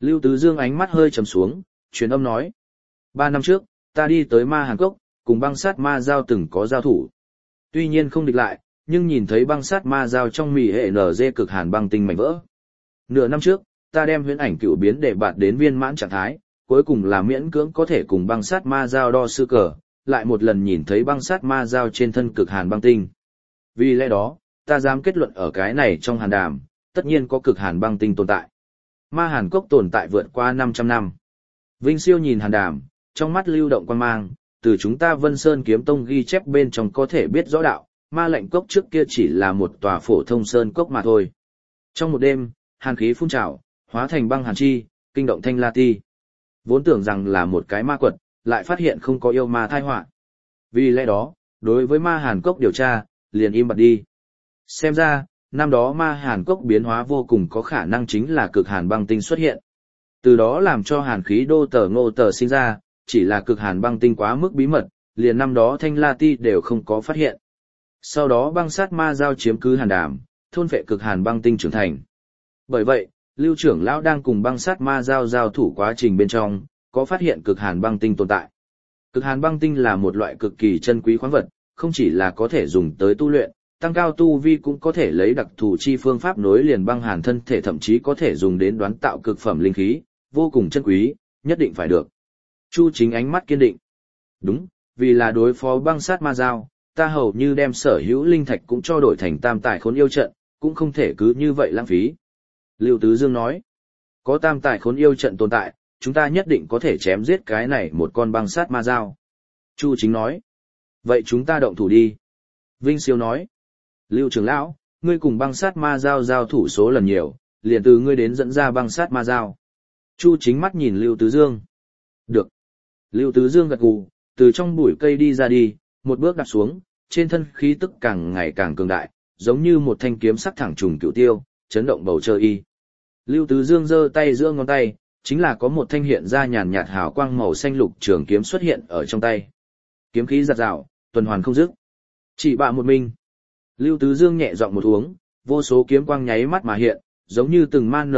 Lưu Tứ Dương ánh mắt hơi trầm xuống, truyền âm nói. 3 năm trước, ta đi tới Ma Hàn Cốc, cùng băng sát ma giao từng có giao thủ. Tuy nhiên không địch lại, nhưng nhìn thấy băng sát ma giao trong mì hệ NG cực hàn băng tinh mảnh vỡ. Nửa năm trước, ta đem huyễn ảnh cựu biến để bạt đến viên mãn trạng thái, cuối cùng là miễn cưỡng có thể cùng băng sát ma giao đo sư cờ, lại một lần nhìn thấy băng sát ma giao trên thân cực hàn băng tinh. Vì lẽ đó, ta dám kết luận ở cái này trong hàn đàm, tất nhiên có cực hàn băng tinh tồn tại. Ma Hàn Cốc tồn tại vượt qua 500 năm. Vinh Siêu nhìn hàn đàm, trong mắt lưu động quan mang, từ chúng ta Vân Sơn Kiếm Tông ghi chép bên trong có thể biết rõ đạo, Ma Lệnh Cốc trước kia chỉ là một tòa phổ thông sơn cốc mà thôi. Trong một đêm, hàn khí phun trào, hóa thành băng hàn chi, kinh động Thanh La Ti. Vốn tưởng rằng là một cái ma quật, lại phát hiện không có yêu ma thai họa. Vì lẽ đó, đối với Ma Hàn Cốc điều tra, liền im bặt đi. Xem ra, năm đó Ma Hàn Cốc biến hóa vô cùng có khả năng chính là cực hàn băng tinh xuất hiện. Từ đó làm cho hàn khí đô tờ ngô tờ sinh ra, chỉ là cực hàn băng tinh quá mức bí mật, liền năm đó Thanh La Ti đều không có phát hiện. Sau đó băng sát ma giao chiếm cứ hàn đàm, thôn phệ cực hàn băng tinh trưởng thành. Bởi vậy, Lưu trưởng lão đang cùng băng sát ma giao giao thủ quá trình bên trong, có phát hiện cực hàn băng tinh tồn tại. Cực hàn băng tinh là một loại cực kỳ chân quý khoáng vật, không chỉ là có thể dùng tới tu luyện, tăng cao tu vi cũng có thể lấy đặc thù chi phương pháp nối liền băng hàn thân thể, thậm chí có thể dùng đến đoán tạo cực phẩm linh khí, vô cùng chân quý, nhất định phải được. Chu Chính ánh mắt kiên định. Đúng, vì là đối phó băng sát ma giao, ta hầu như đem sở hữu linh thạch cũng cho đổi thành tam tài khốn yêu trận, cũng không thể cứ như vậy lãng phí. Lưu Tứ Dương nói, có tam tài khốn yêu trận tồn tại, chúng ta nhất định có thể chém giết cái này một con băng sát ma giao. Chu Chính nói, vậy chúng ta động thủ đi. Vinh Siêu nói, Lưu trưởng lão, ngươi cùng băng sát ma giao giao thủ số lần nhiều, liền từ ngươi đến dẫn ra băng sát ma giao. Chu Chính mắt nhìn Lưu Tứ Dương. Được. Lưu Tứ Dương gật gù, từ trong bụi cây đi ra đi, một bước đạp xuống, trên thân khí tức càng ngày càng cường đại, giống như một thanh kiếm sắc thẳng trùng cửu tiêu, chấn động bầu trời y. Lưu Tứ Dương giơ tay giữa ngón tay, chính là có một thanh hiện ra nhàn nhạt hào quang màu xanh lục trường kiếm xuất hiện ở trong tay. Kiếm khí giật giảo, tuần hoàn không dứt. Chỉ bạ một mình. Lưu Tứ Dương nhẹ giọng một uống, vô số kiếm quang nháy mắt mà hiện, giống như từng man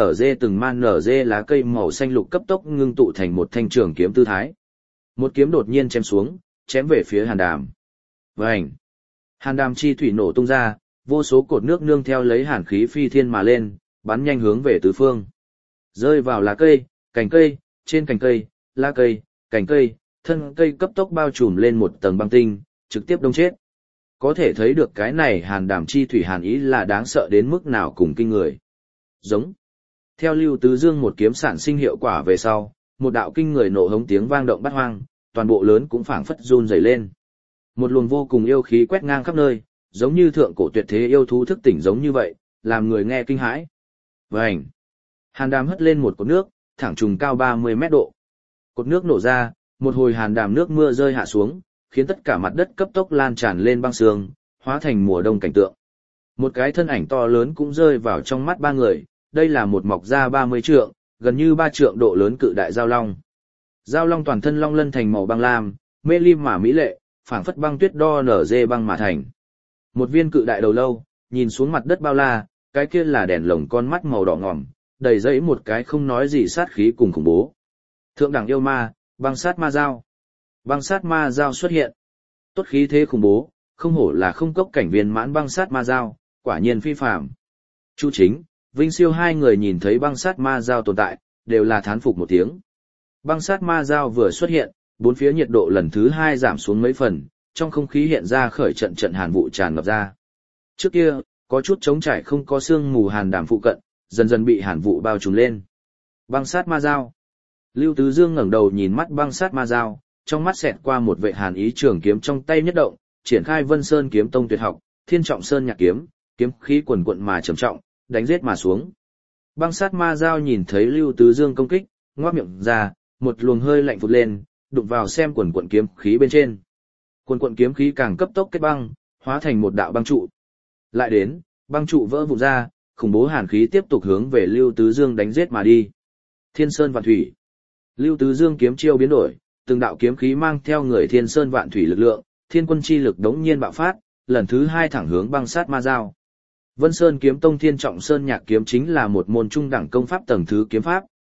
nở dê lá cây màu xanh lục cấp tốc ngưng tụ thành một thanh trường kiếm tư thái. Một kiếm đột nhiên chém xuống, chém về phía hàn đàm. Vành! Hàn đàm chi thủy nổ tung ra, vô số cột nước nương theo lấy hàn khí phi thiên mà lên, bắn nhanh hướng về tứ phương. Rơi vào lá cây, cành cây, trên cành cây, lá cây, cành cây, thân cây cấp tốc bao trùm lên một tầng băng tinh, trực tiếp đông chết. Có thể thấy được cái này hàn đàm chi thủy hàn ý là đáng sợ đến mức nào cùng kinh người. Giống. Theo Lưu Tứ Dương một kiếm sản sinh hiệu quả về sau, một đạo kinh người nổ hống tiếng vang động bát hoang, toàn bộ lớn cũng phảng phất run rẩy lên. Một luồng vô cùng yêu khí quét ngang khắp nơi, giống như thượng cổ tuyệt thế yêu thú thức tỉnh giống như vậy, làm người nghe kinh hãi. Vành. Hàn đàm hất lên một cột nước, thẳng trùng cao 30 mét độ. Cột nước nổ ra, một hồi hàn đàm nước mưa rơi hạ xuống, khiến tất cả mặt đất cấp tốc lan tràn lên băng sương, hóa thành mùa đông cảnh tượng. Một cái thân ảnh to lớn cũng rơi vào trong mắt ba người, đây là một mọc ra 30 trượng, gần như 3 trượng độ lớn cự đại giao long. Giao long toàn thân long lân thành màu băng lam, mê lim mà mỹ lệ, phảng phất băng tuyết đo nở dê băng mà thành. Một viên cự đại đầu lâu, nhìn xuống mặt đất bao la, cái kia là đèn lồng con mắt màu đỏ ngòm, đầy dẫy một cái không nói gì sát khí cùng khủng bố. Thượng đẳng yêu ma, băng sát ma giao. Băng sát ma giao xuất hiện. Tốt khí thế khủng bố, không hổ là không cốc cảnh viên mãn băng sát ma giao, quả nhiên phi phàm. Chu Chính, Vinh Siêu hai người nhìn thấy băng sát ma giao tồn tại, đều là thán phục một tiếng. Băng sát ma giao vừa xuất hiện, bốn phía nhiệt độ lần thứ 2 giảm xuống mấy phần, trong không khí hiện ra khởi trận trận hàn vụ tràn ngập ra. Trước kia, có chút trống trải không có sương mù hàn đàm phụ cận, dần dần bị hàn vụ bao trùm lên. Băng sát ma giao. Lưu Tứ Dương ngẩng đầu nhìn mắt băng sát ma giao, trong mắt xẹt qua một vệ hàn ý trường kiếm trong tay nhất động, triển khai Vân Sơn Kiếm Tông tuyệt học, Thiên Trọng Sơn Nhạc kiếm, kiếm khí quần quận mà trầm trọng, đánh giết mà xuống. Băng sát ma giao nhìn thấy Lưu Tứ Dương công kích, ngoác miệng ra, một luồng hơi lạnh phụt lên, đụng vào xem quần quận kiếm khí bên trên. Quần quận kiếm khí càng cấp tốc kết băng, hóa thành một đạo băng trụ. Lại đến, băng trụ vỡ vụn ra, khủng bố hàn khí tiếp tục hướng về Lưu Tứ Dương đánh giết mà đi. Thiên Sơn Vạn Thủy. Lưu Tứ Dương kiếm chiêu biến đổi, từng đạo kiếm khí mang theo người Thiên Sơn Vạn Thủy lực lượng, thiên quân chi lực đống nhiên bạo phát, lần thứ 2 thẳng hướng băng sát ma giao. Vân Sơn Kiếm Tông Thiên Trọng Sơn Nhạc kiếm chính là một môn trung đẳng công pháp tầng thứ kiếm pháp,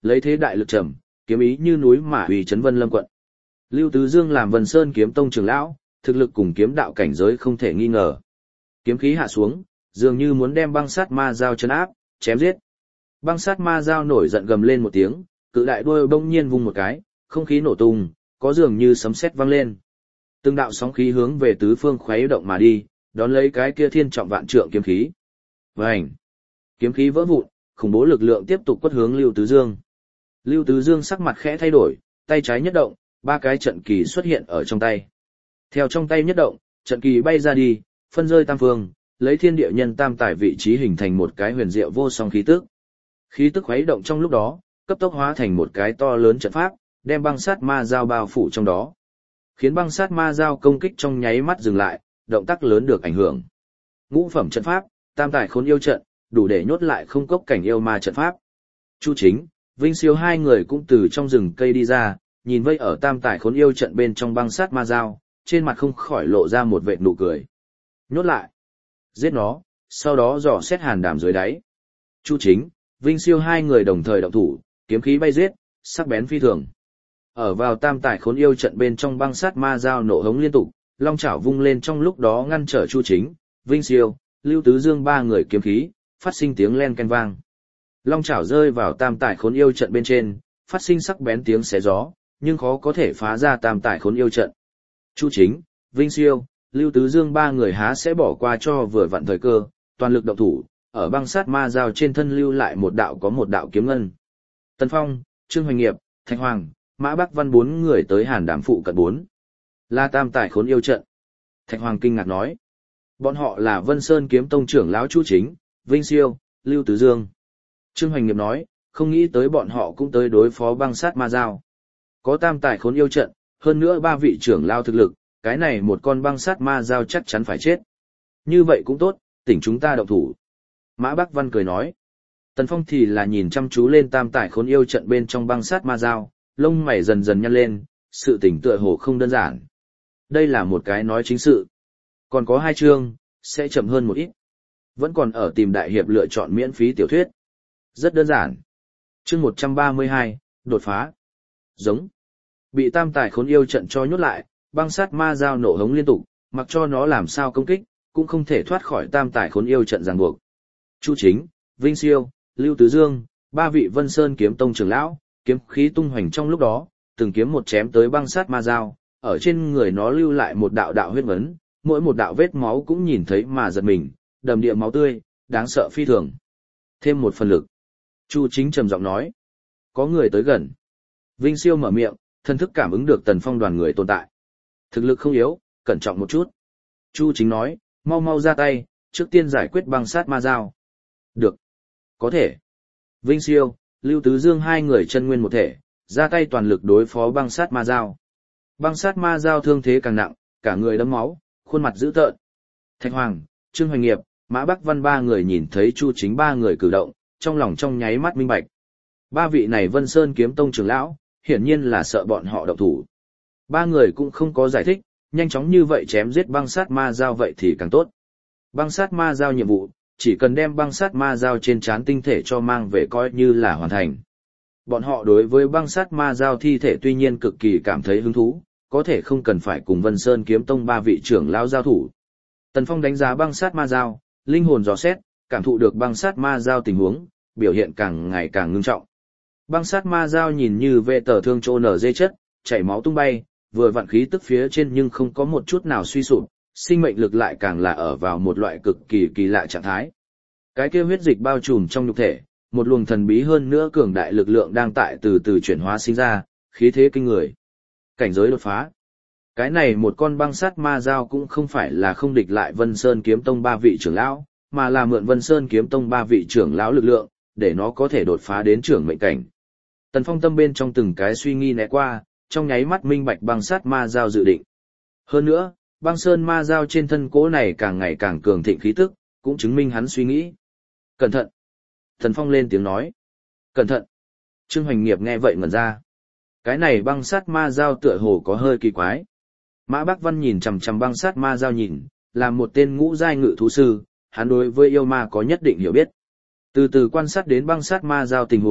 lấy thế đại lực trầm, kiếm ý như núi mà uy chấn Vân Lâm quận. Lưu Tứ Dương làm Vân Sơn kiếm tông trưởng lão, thực lực cùng kiếm đạo cảnh giới không thể nghi ngờ. Kiếm khí hạ xuống, dường như muốn đem băng sát ma dao trấn áp, chém giết. Băng sát ma dao nổi giận gầm lên một tiếng, cự đại đuôi bỗng nhiên vung một cái, không khí nổ tung, có dường như sấm sét vang lên. Từng đạo sóng khí hướng về tứ phương khuấy động mà đi, đón lấy cái kia thiên trọng vạn trượng kiếm khí. Vành! Kiếm khí vỡ vụn, khủng bố lực lượng tiếp tục quất hướng Lưu Tứ Dương. Lưu Tứ Dương sắc mặt khẽ thay đổi, tay trái nhất động, ba cái trận kỳ xuất hiện ở trong tay. Theo trong tay nhất động, trận kỳ bay ra đi, phân rơi tam phương, lấy thiên địa nhân tam tải vị trí hình thành một cái huyền diệu vô song khí tức. Khí tức khuấy động trong lúc đó, cấp tốc hóa thành một cái to lớn trận pháp, đem băng sát ma dao bao phủ trong đó. Khiến băng sát ma dao công kích trong nháy mắt dừng lại, động tác lớn được ảnh hưởng. Ngũ phẩm trận pháp, tam tải khốn yêu trận, đủ để nhốt lại không cốc cảnh yêu ma trận pháp. Chu Chính, Vinh Siêu hai người cũng từ trong rừng cây đi ra, nhìn vây ở tam tải khốn yêu trận bên trong băng sát ma dao, trên mặt không khỏi lộ ra một vệt nụ cười. Nhốt lại, giết nó, sau đó dò xét hàn đảm dưới đáy. Chu Chính, Vinh Siêu hai người đồng thời động thủ, kiếm khí bay giết, sắc bén phi thường. Ở vào tam tải khốn yêu trận bên trong băng sát ma dao nổ hống liên tục, long chảo vung lên trong lúc đó ngăn trở Chu Chính, Vinh Siêu, Lưu Tứ Dương ba người kiếm khí, phát sinh tiếng len ken vang. Long chảo rơi vào tam tải khốn yêu trận bên trên, phát sinh sắc bén tiếng xé gió, nhưng khó có thể phá ra tam tải khốn yêu trận. Chu Chính, Vinh Siêu, Lưu Tứ Dương ba người há sẽ bỏ qua cho vừa vặn thời cơ, toàn lực động thủ, ở băng sát ma dao trên thân lưu lại một đạo có một đạo kiếm ngân. Tần Phong, Trương Hoành Nghiệp, Thạch Hoàng, Mã Bắc Văn bốn người tới Hàn Đảm phụ cận 4. Là tam tải khốn yêu trận. Thạch Hoàng kinh ngạc nói. Bọn họ là Vân Sơn kiếm tông trưởng lão Chu Chính, Vinh Siêu, Lưu Tứ Dương. Trương Hoành Nghiệp nói, không nghĩ tới bọn họ cũng tới đối phó băng sát ma dao. Có tam tải khốn yêu trận, hơn nữa ba vị trưởng lao thực lực, cái này một con băng sát ma dao chắc chắn phải chết. Như vậy cũng tốt, tỉnh chúng ta động thủ. Mã Bắc Văn cười nói. Tần Phong thì là nhìn chăm chú lên tam tải khốn yêu trận bên trong băng sát ma dao, lông mày dần dần nhăn lên, sự tỉnh tựa hồ không đơn giản. Đây là một cái nói chính sự. Còn có 2 chương, sẽ chậm hơn một ít. Vẫn còn ở tìm đại hiệp lựa chọn miễn phí tiểu thuyết. Rất đơn giản. Chương 132, đột phá. Giống. Bị tam tải khốn yêu trận cho nhốt lại, băng sát ma dao nổ hống liên tục, mặc cho nó làm sao công kích, cũng không thể thoát khỏi tam tải khốn yêu trận ràng buộc. Chu Chính, Vinh Siêu, Lưu Tứ Dương, ba vị Vân Sơn kiếm tông trưởng lão, kiếm khí tung hoành trong lúc đó, từng kiếm một chém tới băng sát ma dao, ở trên người nó lưu lại một đạo đạo huyết vấn, mỗi một đạo vết máu cũng nhìn thấy mà giật mình, đầm địa máu tươi, đáng sợ phi thường. Thêm một phần lực. Chu Chính trầm giọng nói. Có người tới gần. Vinh Siêu mở miệng, thân thức cảm ứng được Tần Phong đoàn người tồn tại. Thực lực không yếu, cẩn trọng một chút. Chu Chính nói, mau mau ra tay, trước tiên giải quyết băng sát ma dao. Được. Có thể. Vinh Siêu, Lưu Tứ Dương hai người chân nguyên một thể, ra tay toàn lực đối phó băng sát ma dao. Băng sát ma dao thương thế càng nặng, cả người đẫm máu, khuôn mặt dữ tợn. Thạch Hoàng, Trương Hoành Nghiệp, Mã Bắc Văn ba người nhìn thấy Chu Chính ba người cử động, trong lòng trong nháy mắt minh bạch. Ba vị này Vân Sơn kiếm tông trưởng lão, hiển nhiên là sợ bọn họ động thủ. Ba người cũng không có giải thích, nhanh chóng như vậy chém giết băng sát ma dao vậy thì càng tốt. Băng sát ma dao nhiệm vụ, chỉ cần đem băng sát ma dao trên trán tinh thể cho mang về coi như là hoàn thành. Bọn họ đối với băng sát ma dao thi thể tuy nhiên cực kỳ cảm thấy hứng thú, có thể không cần phải cùng Vân Sơn kiếm tông ba vị trưởng lão giao thủ. Tần Phong đánh giá băng sát ma dao, linh hồn dò xét, cảm thụ được băng sát ma dao tình huống, biểu hiện càng ngày càng ngưng trọng. Băng sát ma dao nhìn như vệ tờ thương trô nở dê chất, chảy máu tung bay, vừa vặn khí tức phía trên nhưng không có một chút nào suy sụp, sinh mệnh lực lại càng là ở vào một loại cực kỳ kỳ lạ trạng thái. Cái kia huyết dịch bao trùm trong nhục thể, một luồng thần bí hơn nữa cường đại lực lượng đang tại từ từ chuyển hóa sinh ra, khí thế kinh người. Cảnh giới đột phá. Cái này một con băng sát ma dao cũng không phải là không địch lại Vân Sơn kiếm tông ba vị trưởng lão, mà là mượn Vân Sơn kiếm tông ba vị trưởng lão lực lượng, để nó có thể đột phá đến trưởng mệnh cảnh. Tần Phong tâm bên trong từng cái suy nghi né qua, trong nháy mắt minh bạch băng sát ma dao dự định. Hơn nữa, băng sơn ma dao trên thân cỗ này càng ngày càng cường thịnh khí tức, cũng chứng minh hắn suy nghĩ. Cẩn thận! Tần Phong lên tiếng nói. Cẩn thận! Trương Hoành Nghiệp nghe vậy ngẩn ra. Cái này băng sát ma dao tựa hồ có hơi kỳ quái. Mã Bắc Văn nhìn chằm chằm băng sát ma dao nhìn, là một tên ngũ giai ngự thú sư, hắn đối với yêu ma có nhất định hiểu biết. Từ từ quan sát đến băng sát ma dao tình huống,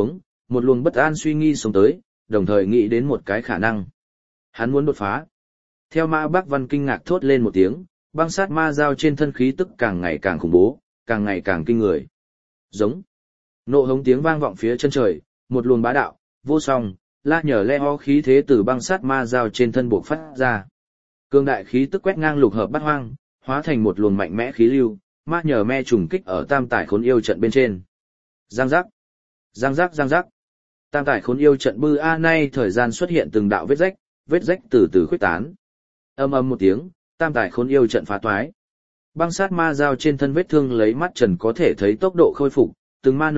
Một luồng bất an suy nghĩ sống tới, đồng thời nghĩ đến một cái khả năng. Hắn muốn đột phá. Theo Mã Bác Văn kinh ngạc thốt lên một tiếng, băng sát ma dao trên thân khí tức càng ngày càng khủng bố, càng ngày càng kinh người. Giống. Nộ hống tiếng vang vọng phía chân trời, một luồng bá đạo, vô song, la nhở le ho khí thế từ băng sát ma dao trên thân buộc phát ra. Cương đại khí tức quét ngang lục hợp bát hoang, hóa thành một luồng mạnh mẽ khí lưu, ma nhờ me trùng kích ở tam tải khốn yêu trận bên trên. Giang giác, giang giác, giang giác. Tam tải khốn yêu trận bư a nay thời gian xuất hiện từng đạo vết rách từ từ khuyết tán. Âm ầm một tiếng, tam tải khốn yêu trận phá toái. Băng sát ma dao trên thân vết thương lấy mắt trần có thể thấy tốc độ khôi phục, từng ma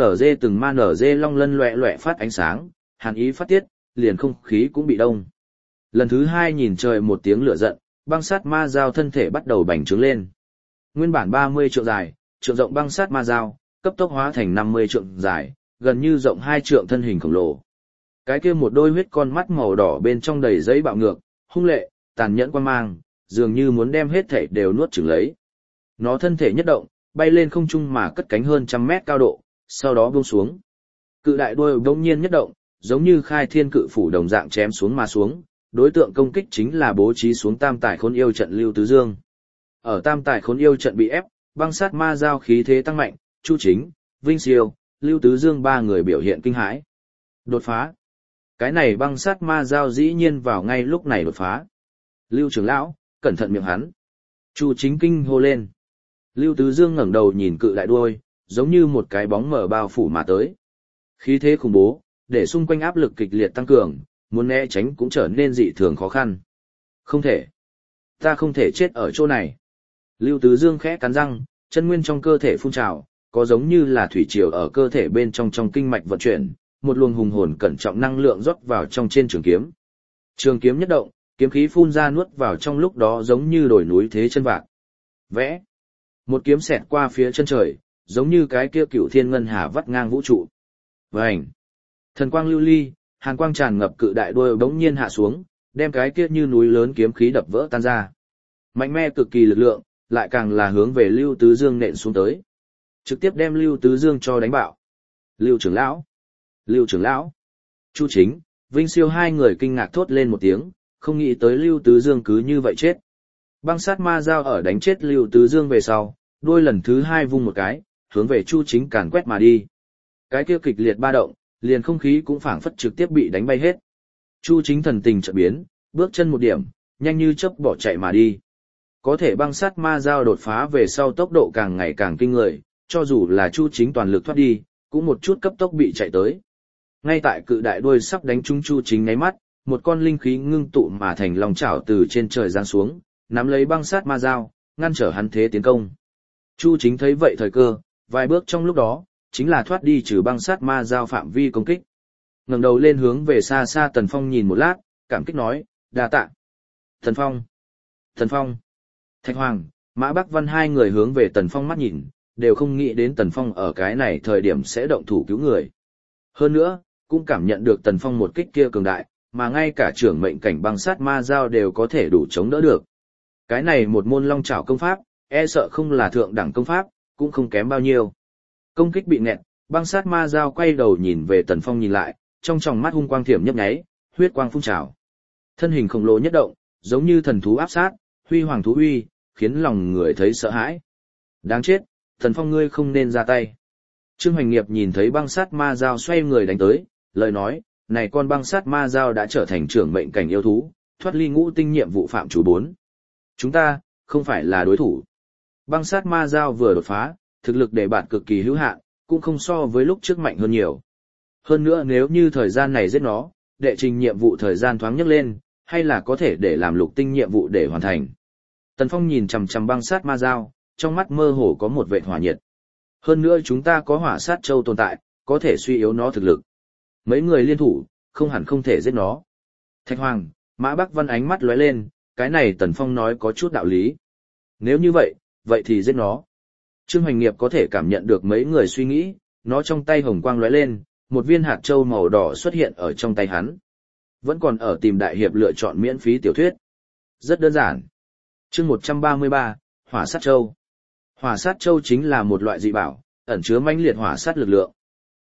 nở dê long lân loẹ loẹ phát ánh sáng, hàn ý phát tiết, liền không khí cũng bị đông. Lần thứ hai nhìn trời một tiếng lửa giận, băng sát ma dao thân thể bắt đầu bành trướng lên. Nguyên bản 30 trượng dài, trượng rộng băng sát ma dao, cấp tốc hóa thành 50 trượng dài, gần như rộng 2 trượng thân hình khổng lồ. Cái kia một đôi huyết con mắt màu đỏ bên trong đầy giấy bạo ngược, hung lệ, tàn nhẫn quan mang, dường như muốn đem hết thể đều nuốt chửng lấy. Nó thân thể nhất động, bay lên không trung mà cất cánh hơn 100 mét cao độ, sau đó buông xuống. Cự đại đuôi bỗng nhiên nhất động, giống như khai thiên cự phủ đồng dạng chém xuống mà xuống, đối tượng công kích chính là bố trí xuống tam tải khốn yêu trận Lưu Tứ Dương. Ở tam tải khốn yêu trận bị ép, băng sát ma dao khí thế tăng mạnh, Chu Chính, Vinh Siêu, Lưu Tứ Dương ba người biểu hiện kinh hãi. Đột phá. Cái này băng sát ma dao dĩ nhiên vào ngay lúc này đột phá. Lưu trưởng lão, cẩn thận miệng hắn. Chu Chính kinh hô lên. Lưu Tứ Dương ngẩng đầu nhìn cự đại đuôi, giống như một cái bóng mờ bao phủ mà tới. Khí thế khủng bố, để xung quanh áp lực kịch liệt tăng cường, muốn né tránh cũng trở nên dị thường khó khăn. Không thể. Ta không thể chết ở chỗ này. Lưu Tứ Dương khẽ cắn răng, chân nguyên trong cơ thể phun trào, có giống như là thủy triều ở cơ thể bên trong kinh mạch vận chuyển, một luồng hùng hồn cẩn trọng năng lượng rót vào trong trên trường kiếm. Trường kiếm nhất động, kiếm khí phun ra nuốt vào trong lúc đó giống như đồi núi thế chân vạc. Vẽ. Một kiếm xẹt qua phía chân trời, giống như cái kia cửu thiên ngân hà vắt ngang vũ trụ. Vành. Thần quang lưu ly, hàn quang tràn ngập cự đại đuôi bỗng nhiên hạ xuống, đem cái kia như núi lớn kiếm khí đập vỡ tan ra. Mạnh mẽ cực kỳ lực lượng, lại càng là hướng về Lưu Tứ Dương nện xuống tới. Trực tiếp đem Lưu Tứ Dương cho đánh bạo. Lưu trưởng lão, Lưu trưởng lão, Chu Chính, Vinh Siêu hai người kinh ngạc thốt lên một tiếng, không nghĩ tới Lưu Tứ Dương cứ như vậy chết. Băng sát ma dao ở đánh chết Lưu Tứ Dương về sau, đuôi lần thứ hai vung một cái, hướng về Chu Chính càn quét mà đi. Cái kia kịch liệt ba động, liền không khí cũng phảng phất trực tiếp bị đánh bay hết. Chu Chính thần tình chợt biến, bước chân một điểm, nhanh như chớp bỏ chạy mà đi. Có thể băng sát ma dao đột phá về sau tốc độ càng ngày càng kinh người, cho dù là Chu Chính toàn lực thoát đi, cũng một chút cấp tốc bị chạy tới. Ngay tại cự đại đuôi sắp đánh trúng Chu Chính nháy mắt, một con linh khí ngưng tụ mà thành lòng chảo từ trên trời giáng xuống, nắm lấy băng sát ma dao, ngăn trở hắn thế tiến công. Chu Chính thấy vậy thời cơ, vài bước trong lúc đó, chính là thoát đi trừ băng sát ma dao phạm vi công kích. Ngẩng đầu lên hướng về xa xa Tần Phong nhìn một lát, cảm kích nói, đa tạ. Tần Phong, Tần Phong, Thạch Hoàng, Mã Bắc Văn hai người hướng về Tần Phong mắt nhìn, đều không nghĩ đến Tần Phong ở cái này thời điểm sẽ động thủ cứu người. Hơn nữa, cũng cảm nhận được Tần Phong một kích kia cường đại, mà ngay cả trưởng mệnh cảnh băng sát ma dao đều có thể đủ chống đỡ được. Cái này một môn long trảo công pháp, e sợ không là thượng đẳng công pháp, cũng không kém bao nhiêu. Công kích bị nẹt, băng sát ma dao quay đầu nhìn về Tần Phong nhìn lại, trong tròng mắt hung quang thiểm nhấp nháy, huyết quang phun trào. Thân hình khổng lồ nhất động, giống như thần thú áp sát, huy hoàng thú uy, khiến lòng người thấy sợ hãi. Đáng chết, Tần Phong ngươi không nên ra tay. Trương Hoành Nghiệp nhìn thấy băng sát ma dao xoay người đánh tới, lời nói, này con băng sát ma dao đã trở thành trưởng mệnh cảnh yêu thú, thoát ly ngũ tinh nhiệm vụ phạm chủ 4. Chúng ta, không phải là đối thủ. Băng sát ma dao vừa đột phá, thực lực để bạn cực kỳ hữu hạn, cũng không so với lúc trước mạnh hơn nhiều. Hơn nữa nếu như thời gian này giết nó, đệ trình nhiệm vụ thời gian thoáng nhấc lên, hay là có thể để làm lục tinh nhiệm vụ để hoàn thành. Tần Phong nhìn chằm chằm băng sát ma dao, trong mắt mơ hồ có một vệt hỏa nhiệt. Hơn nữa chúng ta có hỏa sát châu tồn tại, có thể suy yếu nó thực lực. Mấy người liên thủ, không hẳn không thể giết nó. Thạch Hoàng, Mã Bắc Văn ánh mắt lóe lên, cái này Tần Phong nói có chút đạo lý. Nếu như vậy, vậy thì giết nó. Trương Hoành Nghiệp có thể cảm nhận được mấy người suy nghĩ, nó trong tay hồng quang lóe lên, một viên hạt châu màu đỏ xuất hiện ở trong tay hắn. Vẫn còn ở tìm đại hiệp lựa chọn miễn phí tiểu thuyết. Rất đơn giản. Chương 133, Hỏa sát châu. Hỏa sát châu chính là một loại dị bảo, ẩn chứa mãnh liệt hỏa sát lực lượng.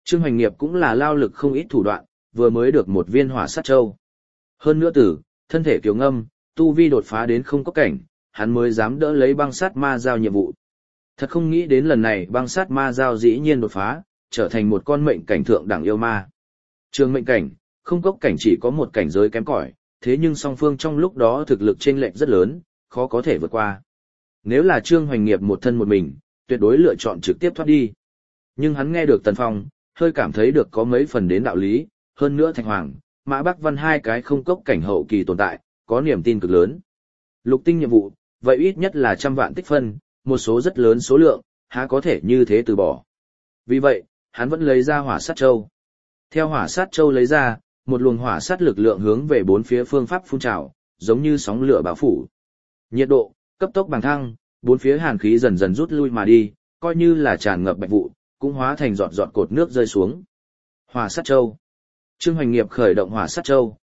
Trương Hoành Nghiệp cũng là lao lực không ít thủ đoạn, vừa mới được một viên hỏa sát châu. Hơn nữa thân thể kiều ngâm, tu vi đột phá đến không có cảnh, hắn mới dám đỡ lấy băng sát ma giao nhiệm vụ. Thật không nghĩ đến lần này băng sát ma giao dĩ nhiên đột phá, trở thành một con mệnh cảnh thượng đẳng yêu ma. Trường mệnh cảnh, không cốc cảnh chỉ có một cảnh giới kém cỏi, thế nhưng song phương trong lúc đó thực lực chênh lệch rất lớn, khó có thể vượt qua. Nếu là Trương Hoành Nghiệp một thân một mình, tuyệt đối lựa chọn trực tiếp thoát đi. Nhưng hắn nghe được Tần Phong, hơi cảm thấy được có mấy phần đến đạo lý, hơn nữa Thạch Hoàng, Mã Bắc Văn hai cái không cốc cảnh hậu kỳ tồn tại, có niềm tin cực lớn. Lục tinh nhiệm vụ, vậy ít nhất là 100 vạn tích phân, một số rất lớn số lượng, há có thể như thế từ bỏ. Vì vậy, hắn vẫn lấy ra hỏa sát châu. Theo hỏa sát châu lấy ra, một luồng hỏa sát lực lượng hướng về bốn phía phương pháp phun trào, giống như sóng lửa bão phủ. Nhiệt độ cấp tốc bàng thăng, bốn phía hàn khí dần dần rút lui mà đi, coi như là tràn ngập bạch vụ, cũng hóa thành giọt giọt cột nước rơi xuống. Hỏa sát châu. Trương Hoành Nghiệp khởi động hỏa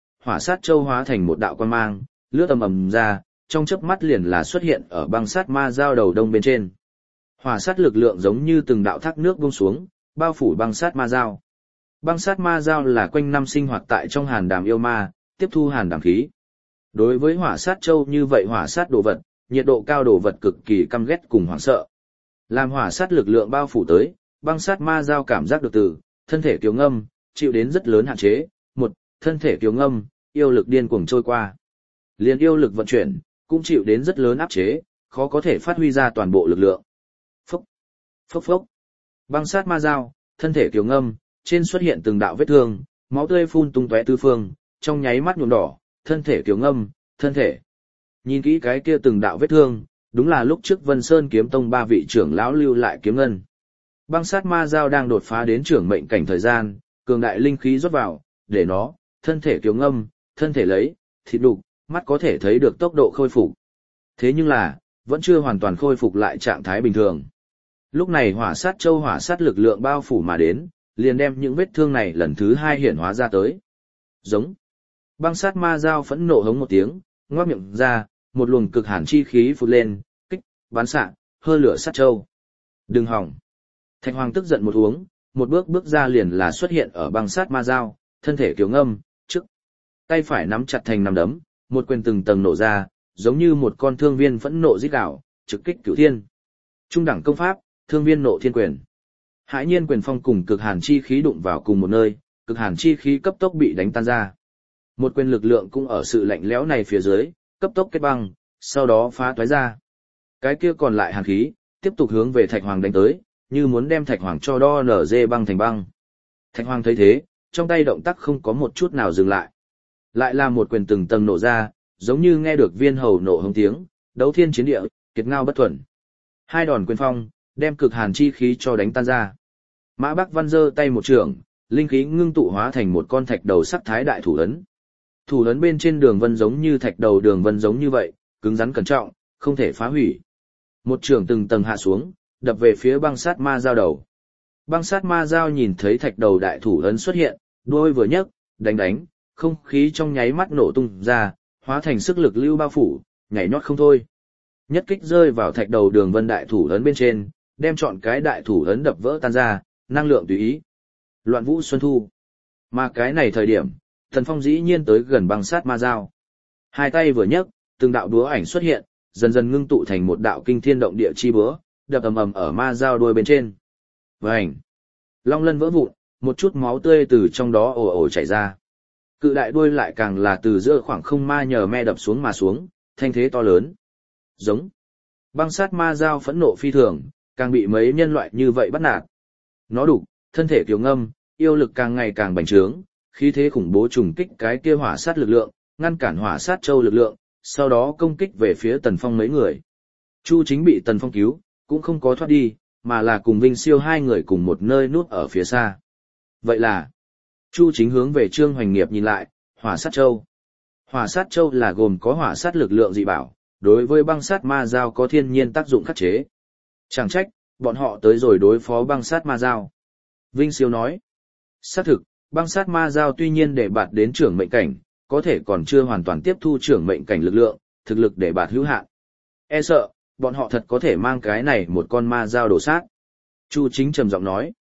sát châu hóa thành một đạo quang mang, lướt ầm ầm ra, trong chớp mắt liền là xuất hiện ở băng sát ma giao đầu đông bên trên. Hỏa sát lực lượng giống như từng đạo thác nước buông xuống, bao phủ băng sát ma giao. Băng sát ma giao là quanh năm sinh hoạt tại trong hàn đàm yêu ma, tiếp thu hàn đàm khí. Đối với hỏa sát châu như vậy hỏa sát đồ vật, nhiệt độ cao đồ vật cực kỳ căm ghét cùng hoảng sợ. Làm hỏa sát lực lượng bao phủ tới, băng sát ma giao cảm giác được thân thể kiều ngâm, chịu đến rất lớn hạn chế. Một, thân thể kiều ngâm, yêu lực điên cuồng trôi qua. Liên yêu lực vận chuyển, cũng chịu đến rất lớn áp chế, khó có thể phát huy ra toàn bộ lực lượng. Phốc, phốc phốc. Băng sát ma giao, thân thể kiều ngâm, trên xuất hiện từng đạo vết thương, máu tươi phun tung tóe tứ phương, trong nháy mắt nhuộm đỏ, thân thể kiều ngâm, thân thể. Nhìn kỹ cái kia từng đạo vết thương, đúng là lúc trước Vân Sơn kiếm tông 3 vị trưởng lão lưu lại kiếm ngân. Băng sát ma giao đang đột phá đến trưởng mệnh cảnh thời gian, cường đại linh khí rót vào, để nó, thân thể kiều ngâm, thân thể lấy, thịt đục, mắt có thể thấy được tốc độ khôi phục. Thế nhưng là, vẫn chưa hoàn toàn khôi phục lại trạng thái bình thường. Lúc này hỏa sát châu hỏa sát lực lượng bao phủ mà đến, liền đem những vết thương này lần thứ 2 hiển hóa ra tới. Giống. Băng sát ma giao phẫn nộ hống một tiếng, ngoác miệng ra, một luồng cực hàn chi khí phụt lên, kích, bắn xạ, hơ lửa sát châu. Đừng hỏng. Thạch Hoàng tức giận một uống, một bước ra liền là xuất hiện ở băng sát ma giao, thân thể kiều ngâm, trước. Tay phải nắm chặt thành nắm đấm, một quyền từng tầng nổ ra, giống như một con thương viên phẫn nộ rít gào, trực kích cửu thiên. Trung đẳng công pháp, thương viên nộ thiên quyền. Hãi nhiên quyền phong cùng cực hàn chi khí đụng vào cùng một nơi, cực hàn chi khí cấp tốc bị đánh tan ra. Một quyền lực lượng cũng ở sự lạnh lẽo này phía dưới, cấp tốc kết băng, sau đó phá toái ra. Cái kia còn lại hàn khí, tiếp tục hướng về Thạch Hoàng đánh tới, như muốn đem Thạch Hoàng cho đo nở dê băng thành băng. Thạch Hoàng thấy thế, trong tay động tác không có một chút nào dừng lại. Lại là một quyền từng tầng nổ ra, giống như nghe được viên hầu nổ hống tiếng, đấu thiên chiến địa, kiệt ngao bất thuần. Hai đòn quyền phong, đem cực hàn chi khí cho đánh tan ra. Mã Bắc Văn giơ tay một trường, linh khí ngưng tụ hóa thành một con thạch đầu sắc thái đại thủ ấn. Thủ ấn bên trên đường vân giống như thạch đầu đường vân giống như vậy, cứng rắn cẩn trọng, không thể phá hủy. Một trường từng tầng hạ xuống, đập về phía băng sát ma giao đầu. Băng sát ma giao nhìn thấy thạch đầu đại thủ ấn xuất hiện, đuôi vừa nhấc, đánh, không khí trong nháy mắt nổ tung ra, hóa thành sức lực lưu bao phủ, nhảy nhót không thôi. Nhất kích rơi vào thạch đầu đường vân đại thủ ấn bên trên, đem chọn cái đại thủ ấn đập vỡ tan ra, năng lượng tùy ý. Loạn vũ xuân thu. Mà cái này thời điểm, Thần Phong dĩ nhiên tới gần băng sát ma giao. Hai tay vừa nhấc, từng đạo búa ảnh xuất hiện, dần dần ngưng tụ thành một đạo kinh thiên động địa chi búa, đập ầm ầm ở ma giao đuôi bên trên. Vành. Long lân vỡ vụn, một chút máu tươi từ trong đó ồ ồ chảy ra. Cự đại đuôi lại càng là từ giữa khoảng không ma nhờ me đập xuống mà xuống, thanh thế to lớn. Giống. Băng sát ma giao phẫn nộ phi thường, càng bị mấy nhân loại như vậy bắt nạt. Nó đục, thân thể kiều ngâm, yêu lực càng ngày càng bành trướng, khí thế khủng bố trùng kích cái kia hỏa sát lực lượng, ngăn cản hỏa sát châu lực lượng, sau đó công kích về phía Tần Phong mấy người. Chu Chính bị Tần Phong cứu, cũng không có thoát đi, mà là cùng Vinh Siêu hai người cùng một nơi núp ở phía xa. Vậy là, Chu Chính hướng về Trương Hoành Nghiệp nhìn lại, hỏa sát châu. Hỏa sát châu là gồm có hỏa sát lực lượng dị bảo, đối với băng sát ma giao có thiên nhiên tác dụng khắc chế. Chẳng trách, bọn họ tới rồi đối phó băng sát ma giao. Vinh Siêu nói, xác thực, băng sát ma giao tuy nhiên để bạt đến trưởng mệnh cảnh, có thể còn chưa hoàn toàn tiếp thu trưởng mệnh cảnh lực lượng, thực lực để bạt hữu hạn. E sợ, bọn họ thật có thể mang cái này một con ma giao đổ sát. Chu Chính trầm giọng nói.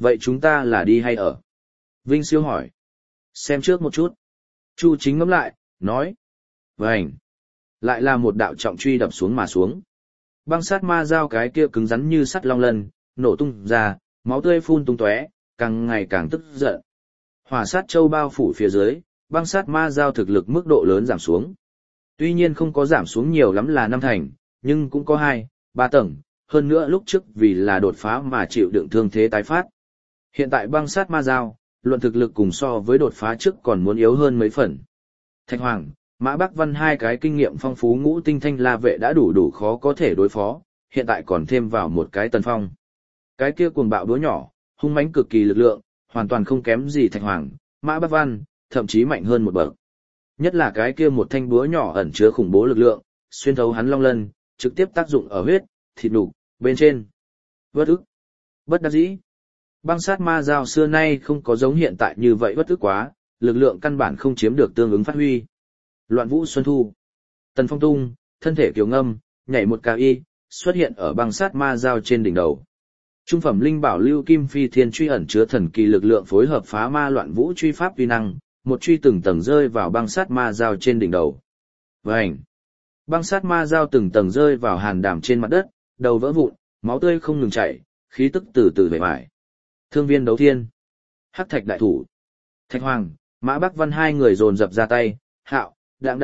Vậy chúng ta là đi hay ở? Vinh Siêu hỏi. Xem trước một chút. Chu Chính ngẫm lại, nói. Vành. Lại là một đạo trọng truy đập xuống mà xuống. Băng sát ma dao cái kia cứng rắn như sắt long lân, nổ tung ra, máu tươi phun tung tóe, càng ngày càng tức giận. Hỏa sát châu bao phủ phía dưới, băng sát ma dao thực lực mức độ lớn giảm xuống. Tuy nhiên không có giảm xuống nhiều lắm là 5 thành, nhưng cũng có 2, 3 tầng, hơn nữa lúc trước vì là đột phá mà chịu đựng thương thế tái phát. Hiện tại băng sát ma dao, luận thực lực cùng so với đột phá trước còn muốn yếu hơn mấy phần. Thạch Hoàng, Mã Bắc Văn hai cái kinh nghiệm phong phú ngũ tinh thanh la vệ đã đủ khó có thể đối phó, hiện tại còn thêm vào một cái Tần Phong. Cái kia cuồng bạo đúa nhỏ, hung mãnh cực kỳ lực lượng, hoàn toàn không kém gì Thạch Hoàng, Mã Bắc Văn, thậm chí mạnh hơn một bậc. Nhất là cái kia một thanh búa nhỏ ẩn chứa khủng bố lực lượng, xuyên thấu hắn long lân, trực tiếp tác dụng ở huyết, thịt đục, bên trên. Vất ức. Bất đắc dĩ. Băng sát ma dao xưa nay không có giống hiện tại như vậy bất ức quá, lực lượng căn bản không chiếm được tương ứng phát huy. Loạn vũ xuân thu. Tần Phong tung, thân thể kiều ngâm, nhảy một cao y, xuất hiện ở băng sát ma dao trên đỉnh đầu. Trung phẩm linh bảo lưu kim phi thiên truy ẩn chứa thần kỳ lực lượng phối hợp phá ma loạn vũ truy pháp uy năng, một truy từng tầng rơi vào băng sát ma dao trên đỉnh đầu. Vành. Băng sát ma dao từng tầng rơi vào hàn đàm trên mặt đất, đầu vỡ vụn, máu tươi không ngừng chảy, khí tức từ từ về bại. Thương viên đấu thiên. Hắc thạch đại thủ. Thạch Hoàng, Mã Bắc Văn hai người dồn dập ra tay, hạo,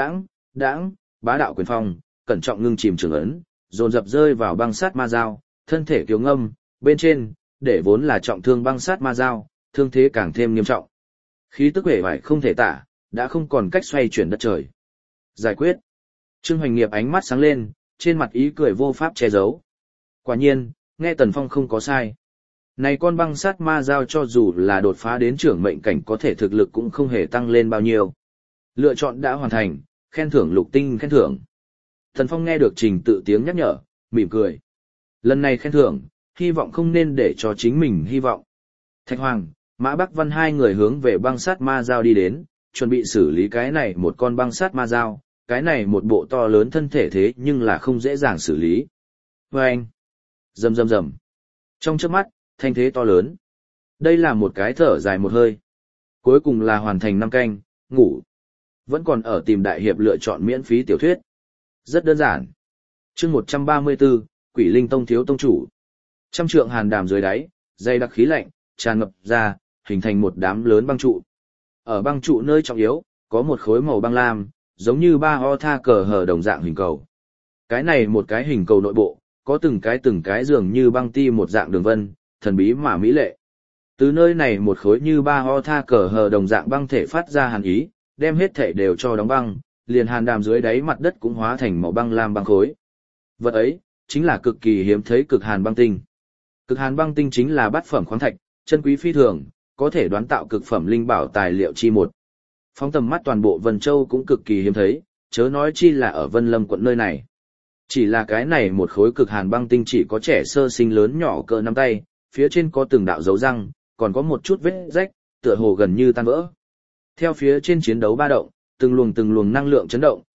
đãng, bá đạo quyền phong, cẩn trọng ngưng chìm trường ấn, dồn dập rơi vào băng sát ma dao, thân thể kiều ngâm, bên trên, để vốn là trọng thương băng sát ma dao, thương thế càng thêm nghiêm trọng. Khí tức vẻ vải không thể tả, đã không còn cách xoay chuyển đất trời. Giải quyết. Trương Hoành Nghiệp ánh mắt sáng lên, trên mặt ý cười vô pháp che giấu. Quả nhiên, nghe Tần Phong không có sai. Này con băng sát ma dao cho dù là đột phá đến trưởng mệnh cảnh có thể thực lực cũng không hề tăng lên bao nhiêu. Lựa chọn đã hoàn thành, khen thưởng lục tinh khen thưởng. Tần Phong nghe được trình tự tiếng nhắc nhở, mỉm cười. Lần này khen thưởng, hy vọng không nên để cho chính mình hy vọng. Thạch Hoàng, Mã Bắc Văn hai người hướng về băng sát ma dao đi đến, chuẩn bị xử lý cái này một con băng sát ma dao, cái này một bộ to lớn thân thể thế nhưng là không dễ dàng xử lý. Và anh, rầm rầm rầm. Trong chớp mắt, thanh thế to lớn. Đây là một cái thở dài một hơi. Cuối cùng là hoàn thành 5 canh, ngủ. Vẫn còn ở tìm đại hiệp lựa chọn miễn phí tiểu thuyết. Rất đơn giản. Chương 134, Quỷ Linh Tông thiếu tông chủ. Trăm trượng hàn đàm dưới đáy, dày đặc khí lạnh, tràn ngập ra, hình thành một đám lớn băng trụ. Ở băng trụ nơi trọng yếu, có một khối màu băng lam, giống như ba o tha cờ hờ đồng dạng hình cầu. Cái này một cái hình cầu nội bộ, có từng cái dường như băng ti một dạng đường vân, thần bí mà mỹ lệ. Từ nơi này một khối như ba o tha cờ hờ đồng dạng băng thể phát ra hàn ý, đem hết thể đều cho đóng băng, liền hàn đàm dưới đáy mặt đất cũng hóa thành màu băng lam băng khối. Vật ấy, chính là cực kỳ hiếm thấy cực hàn băng tinh. Cực hàn băng tinh chính là bát phẩm khoáng thạch, chân quý phi thường, có thể đoán tạo cực phẩm linh bảo tài liệu chi một. Phóng tầm mắt toàn bộ Vân Châu cũng cực kỳ hiếm thấy, chớ nói chi là ở Vân Lâm quận nơi này. Chỉ là cái này một khối cực hàn băng tinh chỉ có trẻ sơ sinh lớn nhỏ cỡ nắm tay, phía trên có từng đạo dấu răng, còn có một chút vết rách, tựa hồ gần như tan vỡ. Theo phía trên chiến đấu ba động, từng luồng năng lượng chấn động,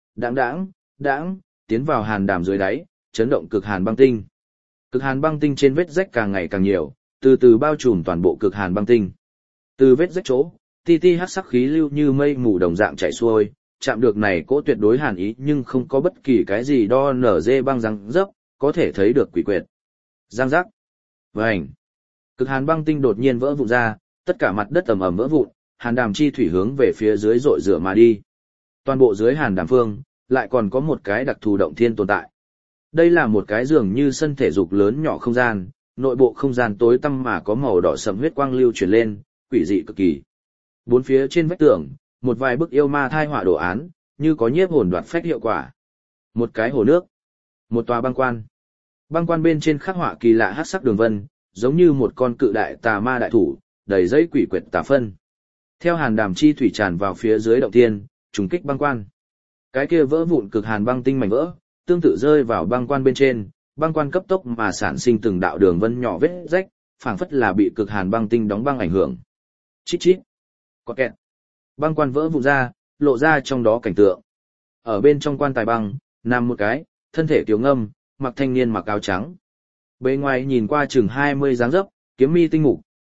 đãng, tiến vào hàn đàm dưới đáy, chấn động cực hàn băng tinh. Cực hàn băng tinh trên vết rách càng ngày càng nhiều, từ từ bao trùm toàn bộ cực hàn băng tinh. Từ vết rách chỗ, ti hắc sắc khí lưu như mây mù đồng dạng chảy xuôi, chạm được này cỗ tuyệt đối hàn ý nhưng không có bất kỳ cái gì đo nở dê băng răng dấp, có thể thấy được quỷ quyệt. Giang giác. Vành. Cực hàn băng tinh đột nhiên vỡ vụn ra, tất cả mặt đất ầm ầm vỡ vụn, hàn đàm chi thủy hướng về phía dưới rội rửa mà đi. Toàn bộ dưới hàn đàm phương, lại còn có một cái đặc thù động thiên tồn tại. Đây là một cái giường như sân thể dục lớn nhỏ không gian, nội bộ không gian tối tăm mà có màu đỏ sẫm huyết quang lưu chuyển lên, quỷ dị cực kỳ. Bốn phía trên vách tường, một vài bức yêu ma thai họa đồ án, như có nhiếp hồn đoạt phách hiệu quả. Một cái hồ nước, một tòa băng quan. Băng quan bên trên khắc họa kỳ lạ hắc sắc đường vân, giống như một con cự đại tà ma đại thủ, đầy dây quỷ quyệt tà phân. Theo hàn đàm chi thủy tràn vào phía dưới động thiên, trùng kích băng quan. Cái kia vỡ vụn cực hàn băng tinh mảnh vỡ, tương tự rơi vào băng quan bên trên, băng quan cấp tốc mà sản sinh từng đạo đường vân nhỏ vết rách, phảng phất là bị cực hàn băng tinh đóng băng ảnh hưởng. Chít chít. Có kẹt. Băng quan vỡ vụn ra, lộ ra trong đó cảnh tượng. Ở bên trong quan tài băng, nằm một cái, thân thể kiều ngâm, mặc thanh niên mặc áo trắng. Bề ngoài nhìn qua chừng 20 dáng dấp, kiếm mi tinh mục,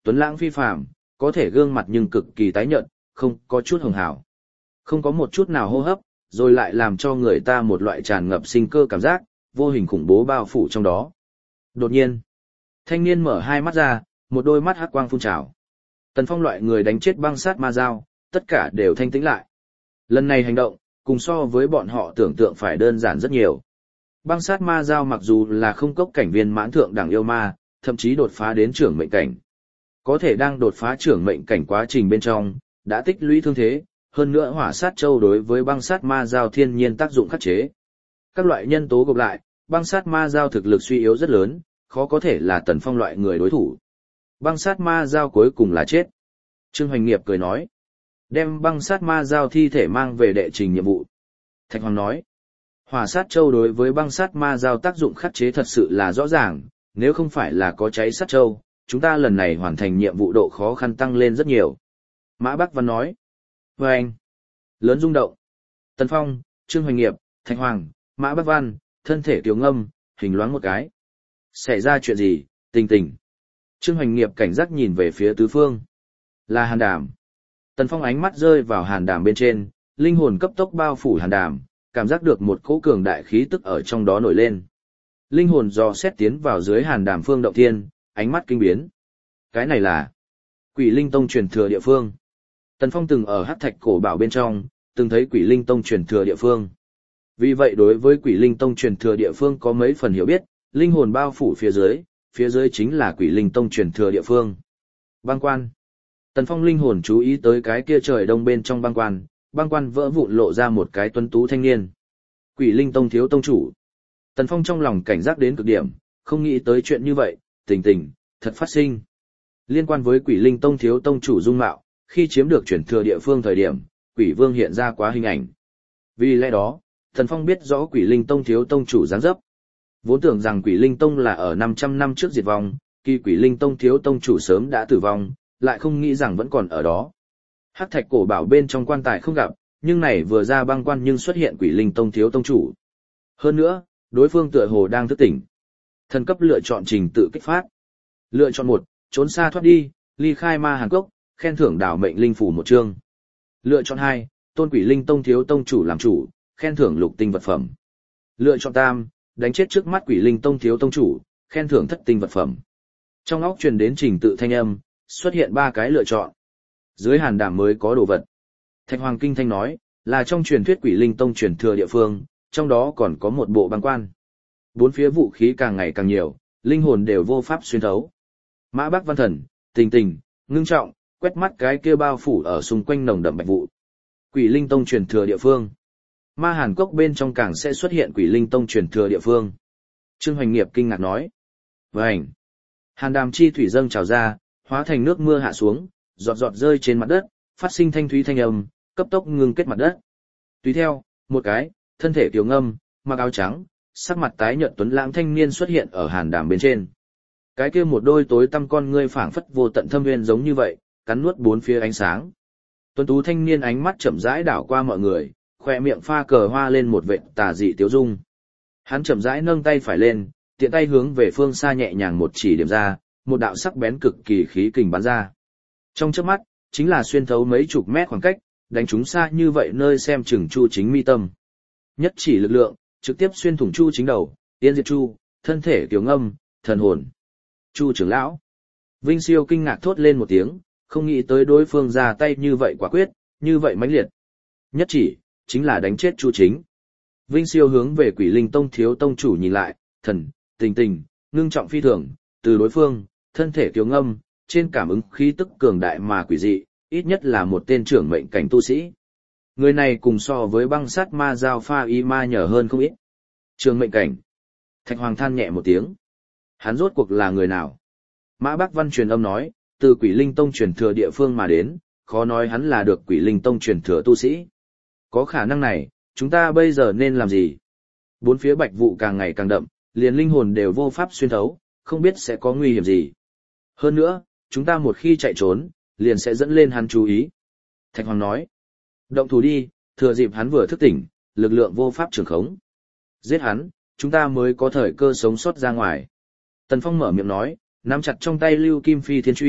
tuấn lãng phi phàm, có thể gương mặt nhưng cực kỳ tái nhợt, không có chút hường hào. Không có một chút nào hô hấp, rồi lại làm cho người ta một loại tràn ngập sinh cơ cảm giác, vô hình khủng bố bao phủ trong đó. Đột nhiên, thanh niên mở hai mắt ra, một đôi mắt hắc quang phun trào. Tần Phong loại người đánh chết băng sát ma dao, tất cả đều thanh tĩnh lại. Lần này hành động, cùng so với bọn họ tưởng tượng phải đơn giản rất nhiều. Băng sát ma dao mặc dù là không cốc cảnh viên mãn thượng đẳng yêu ma, thậm chí đột phá đến trưởng mệnh cảnh. Có thể đang đột phá trưởng mệnh cảnh quá trình bên trong, đã tích lũy thương thế, hơn nữa hỏa sát châu đối với băng sát ma dao thiên nhiên tác dụng khắc chế. Các loại nhân tố gộp lại, băng sát ma dao thực lực suy yếu rất lớn, khó có thể là Tần Phong loại người đối thủ. Băng sát ma dao cuối cùng là chết. Trương Hoành Nghiệp cười nói. Đem băng sát ma dao thi thể mang về đệ trình nhiệm vụ. Thạch Hoàng nói. Hỏa sát châu đối với băng sát ma dao tác dụng khắc chế thật sự là rõ ràng, nếu không phải là có cháy sát châu, chúng ta lần này hoàn thành nhiệm vụ độ khó khăn tăng lên rất nhiều. Mã Bắc Văn nói. Và anh. Lớn rung động. Tần Phong, Trương Hoành Nghiệp, Thạch Hoàng, Mã Bắc Văn, thân thể tiểu ngâm, hình loáng một cái. Xảy ra chuyện gì, tình tình. Trương Hoành Nghiệp cảnh giác nhìn về phía tứ phương. Là Hàn Đàm. Tần Phong ánh mắt rơi vào Hàn Đàm bên trên, linh hồn cấp tốc bao phủ Hàn Đàm, cảm giác được một cỗ cường đại khí tức ở trong đó nổi lên. Linh hồn dò xét tiến vào dưới Hàn Đàm phương động thiên, ánh mắt kinh biến. Cái này là Quỷ Linh Tông truyền thừa địa phương. Tần Phong từng ở Hắc Thạch cổ bảo bên trong, từng thấy Quỷ Linh Tông truyền thừa địa phương. Vì vậy đối với Quỷ Linh Tông truyền thừa địa phương có mấy phần hiểu biết, linh hồn bao phủ phía dưới chính là Quỷ Linh Tông truyền thừa địa phương. Băng quan. Tần Phong linh hồn chú ý tới cái kia trời đông bên trong băng quan vỡ vụn lộ ra một cái tuấn tú thanh niên. Quỷ Linh Tông thiếu tông chủ. Tần Phong trong lòng cảnh giác đến cực điểm, không nghĩ tới chuyện như vậy, tình, thật phát sinh. Liên quan với Quỷ Linh Tông thiếu tông chủ dung mạo, khi chiếm được chuyển thừa địa phương thời điểm, Quỷ Vương hiện ra quá hình ảnh. Vì lẽ đó, Tần Phong biết rõ Quỷ Linh Tông thiếu tông chủ dáng dấp. Vốn tưởng rằng Quỷ Linh Tông là ở 500 năm trước diệt vong, khi Quỷ Linh Tông thiếu tông chủ sớm đã tử vong, lại không nghĩ rằng vẫn còn ở đó. Hắc Thạch cổ bảo bên trong quan tài không gặp, nhưng này vừa ra băng quan nhưng xuất hiện Quỷ Linh Tông thiếu tông chủ. Hơn nữa, đối phương tựa hồ đang thức tỉnh. Thần cấp lựa chọn trình tự kích phát. Lựa chọn 1, trốn xa thoát đi, ly khai ma hàn cốc, khen thưởng đảo mệnh linh phủ 1 chương. Lựa chọn 2, tôn Quỷ Linh Tông thiếu tông chủ làm chủ, khen thưởng lục tinh vật phẩm. Lựa chọn 3, đánh chết trước mắt Quỷ Linh Tông thiếu tông chủ, khen thưởng thất tinh vật phẩm. Trong óc truyền đến trình tự thanh âm, xuất hiện 3 cái lựa chọn. Dưới Hàn Đàm mới có đồ vật. Thạch Hoàng kinh thanh nói, là trong truyền thuyết Quỷ Linh Tông truyền thừa địa phương, trong đó còn có một bộ băng quan. Bốn phía vũ khí càng ngày càng nhiều, linh hồn đều vô pháp xuyên thấu. Mã Bắc Văn thần, tình, ngưng trọng, quét mắt cái kia bao phủ ở xung quanh nồng đậm bạch vụ. Quỷ Linh Tông truyền thừa địa phương. Ma Hàn Cốc bên trong càng sẽ xuất hiện Quỷ Linh Tông truyền thừa địa phương. Trương Hoành Nghiệp kinh ngạc nói. Vành. Hàn Đàm chi thủy dâng trào ra, hóa thành nước mưa hạ xuống, giọt giọt rơi trên mặt đất, phát sinh thanh thúy thanh âm, cấp tốc ngưng kết mặt đất. Tùy theo, một cái, thân thể tiểu ngâm, mặc áo trắng, sắc mặt tái nhợt tuấn lãng thanh niên xuất hiện ở Hàn Đàm bên trên. Cái kia một đôi tối tăm con ngươi phảng phất vô tận thâm nguyên giống như vậy, cắn nuốt bốn phía ánh sáng. Tuấn tú thanh niên ánh mắt chậm rãi đảo qua mọi người, khoe miệng pha cờ hoa lên một vệt tà dị tiếu dung. Hắn chậm rãi nâng tay phải lên, tiện tay hướng về phương xa nhẹ nhàng một chỉ điểm ra, một đạo sắc bén cực kỳ khí kình bắn ra. Trong chớp mắt, chính là xuyên thấu mấy chục mét khoảng cách, đánh chúng xa như vậy nơi xem chừng Chu Chính mi tâm. Nhất chỉ lực lượng, trực tiếp xuyên thủng Chu Chính đầu, tiên diệt Chu, thân thể tiểu ngâm, thần hồn. Chu trưởng lão. Vinh Siêu kinh ngạc thốt lên một tiếng, không nghĩ tới đối phương ra tay như vậy quả quyết, như vậy mãnh liệt. Nhất chỉ, chính là đánh chết Chu Chính. Vinh Siêu hướng về Quỷ Linh Tông thiếu tông chủ nhìn lại, thần, tình, ngưng trọng phi thường, từ đối phương, thân thể tiểu ngâm, trên cảm ứng khí tức cường đại mà quỷ dị, ít nhất là một tên trưởng mệnh cảnh tu sĩ. Người này cùng so với băng sát ma giao pha y ma nhở hơn không ít. Trưởng mệnh cảnh. Thạch Hoàng than nhẹ một tiếng. Hắn rốt cuộc là người nào? Mã Bắc Văn truyền âm nói, từ Quỷ Linh Tông truyền thừa địa phương mà đến, khó nói hắn là được Quỷ Linh Tông truyền thừa tu sĩ. Có khả năng này, chúng ta bây giờ nên làm gì? Bốn phía bạch vụ càng ngày càng đậm, liền linh hồn đều vô pháp xuyên thấu, không biết sẽ có nguy hiểm gì. Hơn nữa, chúng ta một khi chạy trốn, liền sẽ dẫn lên hắn chú ý. Thạch Hoàng nói, động thủ đi, thừa dịp hắn vừa thức tỉnh, lực lượng vô pháp trường khống. Giết hắn, chúng ta mới có thời cơ sống sót ra ngoài. Tần Phong mở miệng nói, nắm chặt trong tay Lưu Kim Phi Thiên Truy,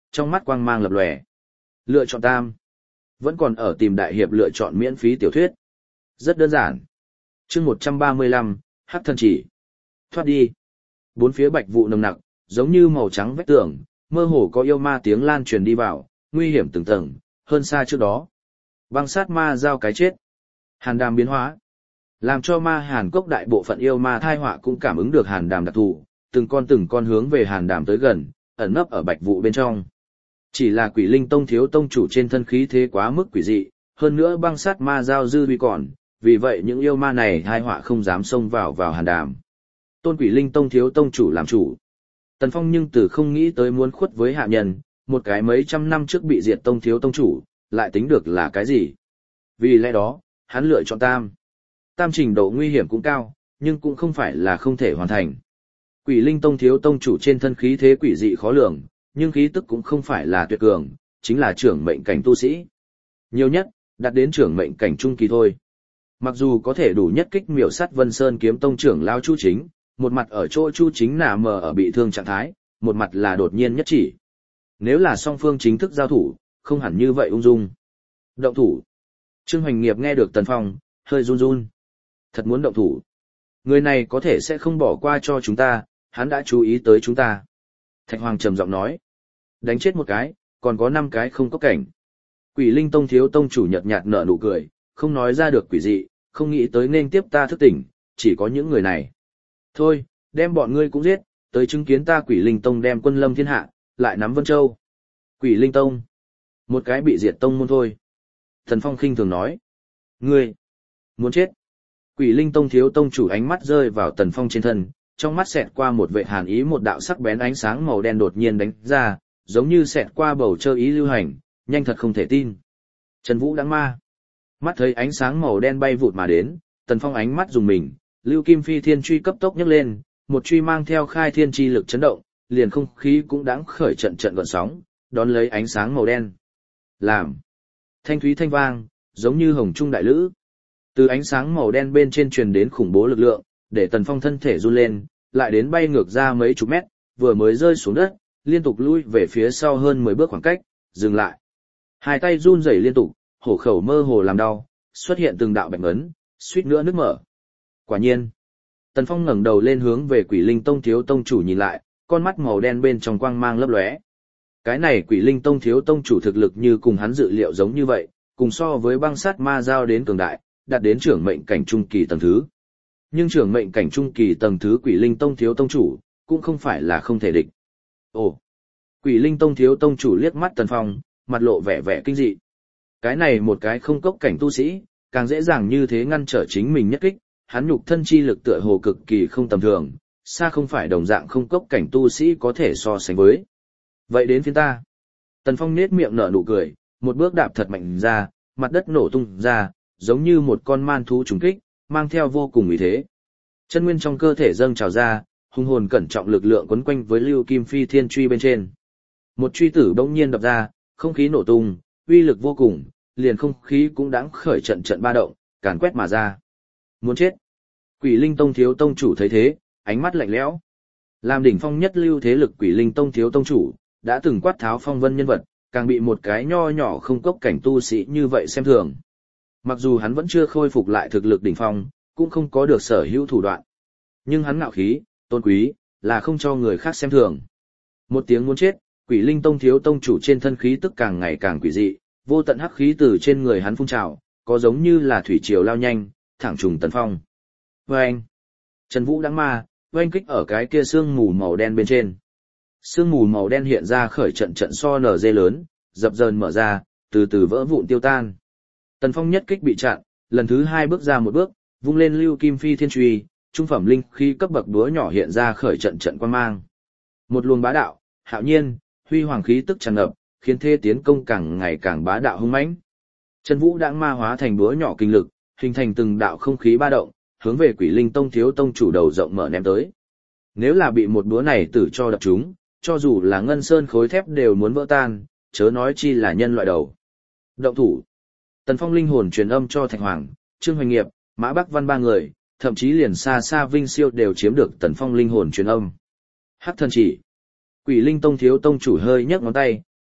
trong mắt quang mang lập lòe. Lựa chọn tam. Vẫn còn ở tìm đại hiệp lựa chọn miễn phí tiểu thuyết. Rất đơn giản. Chương 135, Hắc Thần Chỉ. Thoát đi. Bốn phía bạch vụ nồng nặc, giống như màu trắng vách tường, mơ hồ có yêu ma tiếng lan truyền đi vào, nguy hiểm từng tầng, hơn xa trước đó. Băng sát ma giao cái chết. Hàn đàm biến hóa. Làm cho ma Hàn Cốc đại bộ phận yêu ma thai họa cũng cảm ứng được hàn đàm đặc thù, từng con hướng về hàn đàm tới gần, ẩn nấp ở bạch vụ bên trong. Chỉ là Quỷ Linh Tông thiếu tông chủ trên thân khí thế quá mức quỷ dị, hơn nữa băng sát ma giao dư uy còn, vì vậy những yêu ma này thai họa không dám xông vào hàn đàm. Tôn Quỷ Linh Tông thiếu tông chủ làm chủ. Tần Phong nhưng từ không nghĩ tới muốn khuất với hạ nhân, một cái mấy trăm năm trước bị diệt tông thiếu tông chủ, lại tính được là cái gì. Vì lẽ đó, hắn lựa chọn tam. Tam trình độ nguy hiểm cũng cao, nhưng cũng không phải là không thể hoàn thành. Quỷ Linh Tông thiếu tông chủ trên thân khí thế quỷ dị khó lường, nhưng khí tức cũng không phải là tuyệt cường, chính là trưởng mệnh cảnh tu sĩ. Nhiều nhất, đạt đến trưởng mệnh cảnh trung kỳ thôi. Mặc dù có thể đủ nhất kích miểu sát Vân Sơn kiếm tông trưởng lao Chu Chính, một mặt ở chỗ Chu Chính nà mờ ở bị thương trạng thái, một mặt là đột nhiên nhất chỉ. Nếu là song phương chính thức giao thủ, không hẳn như vậy ung dung. Động thủ. Trương Hoành Nghiệp nghe được Tần Phong, hơi run run. Thật muốn động thủ. Người này có thể sẽ không bỏ qua cho chúng ta, hắn đã chú ý tới chúng ta. Thạch Hoàng trầm giọng nói. Đánh chết một cái, còn có 5 cái không có cảnh. Quỷ Linh Tông thiếu tông chủ nhợt nhạt nở nụ cười, không nói ra được quỷ dị, không nghĩ tới nên tiếp ta thức tỉnh, chỉ có những người này. Thôi, đem bọn ngươi cũng giết, tới chứng kiến ta Quỷ Linh Tông đem quân lâm thiên hạ, lại nắm Vân Châu. Quỷ Linh Tông. Một cái bị diệt tông môn thôi. Thần Phong khinh thường nói. Ngươi. Muốn chết. Quỷ Linh Tông thiếu tông chủ ánh mắt rơi vào Tần Phong trên thân, trong mắt xẹt qua một vệ hàn ý, một đạo sắc bén ánh sáng màu đen đột nhiên đánh ra, giống như xẹt qua bầu trời ý lưu hành, nhanh thật không thể tin. Trần Vũ Đãng Ma. Mắt thấy ánh sáng màu đen bay vụt mà đến, Tần Phong ánh mắt dùng mình, Lưu Kim Phi Thiên truy cấp tốc nhấc lên, một truy mang theo khai thiên chi lực chấn động, liền không khí cũng đãng khởi trận gợn sóng, đón lấy ánh sáng màu đen. Làm. Thanh thúy thanh vang, giống như hồng trung đại lữ. Từ ánh sáng màu đen bên trên truyền đến khủng bố lực lượng, để Tần Phong thân thể run lên, lại đến bay ngược ra mấy chục mét, vừa mới rơi xuống đất, liên tục lui về phía sau hơn 10 bước khoảng cách, dừng lại. Hai tay run rẩy liên tục, hổ khẩu mơ hồ làm đau, xuất hiện từng đạo bạch ấn, suýt nữa nước mở. Quả nhiên, Tần Phong ngẩng đầu lên hướng về Quỷ Linh Tông thiếu tông chủ nhìn lại, con mắt màu đen bên trong quang mang lấp lóe. Cái này Quỷ Linh Tông thiếu tông chủ thực lực như cùng hắn dự liệu giống như vậy, cùng so với băng sát ma giao đến cường đại, đạt đến trưởng mệnh cảnh trung kỳ tầng thứ. Nhưng trưởng mệnh cảnh trung kỳ tầng thứ Quỷ Linh Tông thiếu tông chủ, cũng không phải là không thể địch. Ồ! Quỷ Linh Tông thiếu tông chủ liếc mắt Tần Phong, mặt lộ vẻ kinh dị. Cái này một cái không cốc cảnh tu sĩ, càng dễ dàng như thế ngăn trở chính mình nhất kích, hắn nhục thân chi lực tựa hồ cực kỳ không tầm thường, xa không phải đồng dạng không cốc cảnh tu sĩ có thể so sánh với. Vậy đến phiên ta. Tần Phong nết miệng nở nụ cười, một bước đạp thật mạnh ra, mặt đất nổ tung ra, giống như một con man thú trùng kích, mang theo vô cùng uy thế. Chân nguyên trong cơ thể dâng trào ra, hung hồn cẩn trọng lực lượng quấn quanh với Lưu Kim Phi Thiên truy bên trên. Một truy tử bỗng nhiên đập ra, không khí nổ tung, uy lực vô cùng, liền không khí cũng đãng khởi trận ba động, càn quét mà ra. Muốn chết. Quỷ Linh Tông thiếu tông chủ thấy thế, ánh mắt lạnh lẽo. Làm đỉnh phong nhất lưu thế lực Quỷ Linh Tông thiếu tông chủ, đã từng quát tháo phong vân nhân vật, càng bị một cái nho nhỏ không cốc cảnh tu sĩ như vậy xem thường. Mặc dù hắn vẫn chưa khôi phục lại thực lực đỉnh phong, cũng không có được sở hữu thủ đoạn. Nhưng hắn ngạo khí, tôn quý, là không cho người khác xem thường. Một tiếng muốn chết, Quỷ Linh Tông thiếu tông chủ trên thân khí tức càng ngày càng quỷ dị, vô tận hắc khí từ trên người hắn phun trào, có giống như là thủy triều lao nhanh, thẳng trùng Tần Phong. Oeng! Trần Vũ Đãng Ma, oanh kích ở cái kia sương mù màu đen bên trên. Sương mù màu đen hiện ra khởi trận so nở dê lớn, dập dờn mở ra, từ từ vỡ vụn tiêu tan. Tần Phong nhất kích bị chặn, lần thứ 2 bước ra một bước, vung lên Lưu Kim Phi Thiên truy, trung phẩm linh khí cấp bậc búa nhỏ hiện ra khởi trận quang mang. Một luồng bá đạo, hạo nhiên, huy hoàng khí tức tràn ngập, khiến thế tiến công càng ngày càng bá đạo hung mãnh. Trần Vũ Đãng Ma hóa thành búa nhỏ kinh lực, hình thành từng đạo không khí ba động, hướng về Quỷ Linh Tông thiếu tông chủ đầu rộng mở ném tới. Nếu là bị một búa này tử cho đập trúng, cho dù là ngân sơn khối thép đều muốn vỡ tan, chớ nói chi là nhân loại đầu. Động thủ. Tần Phong linh hồn truyền âm cho Thạch Hoàng, Trương Hoành Nghiệp, Mã Bắc Văn 3 người, thậm chí liền xa Vinh Siêu đều chiếm được Tần Phong linh hồn truyền âm. Hắc Thần Chỉ. Quỷ Linh Tông thiếu tông chủ hơi nhấc ngón tay,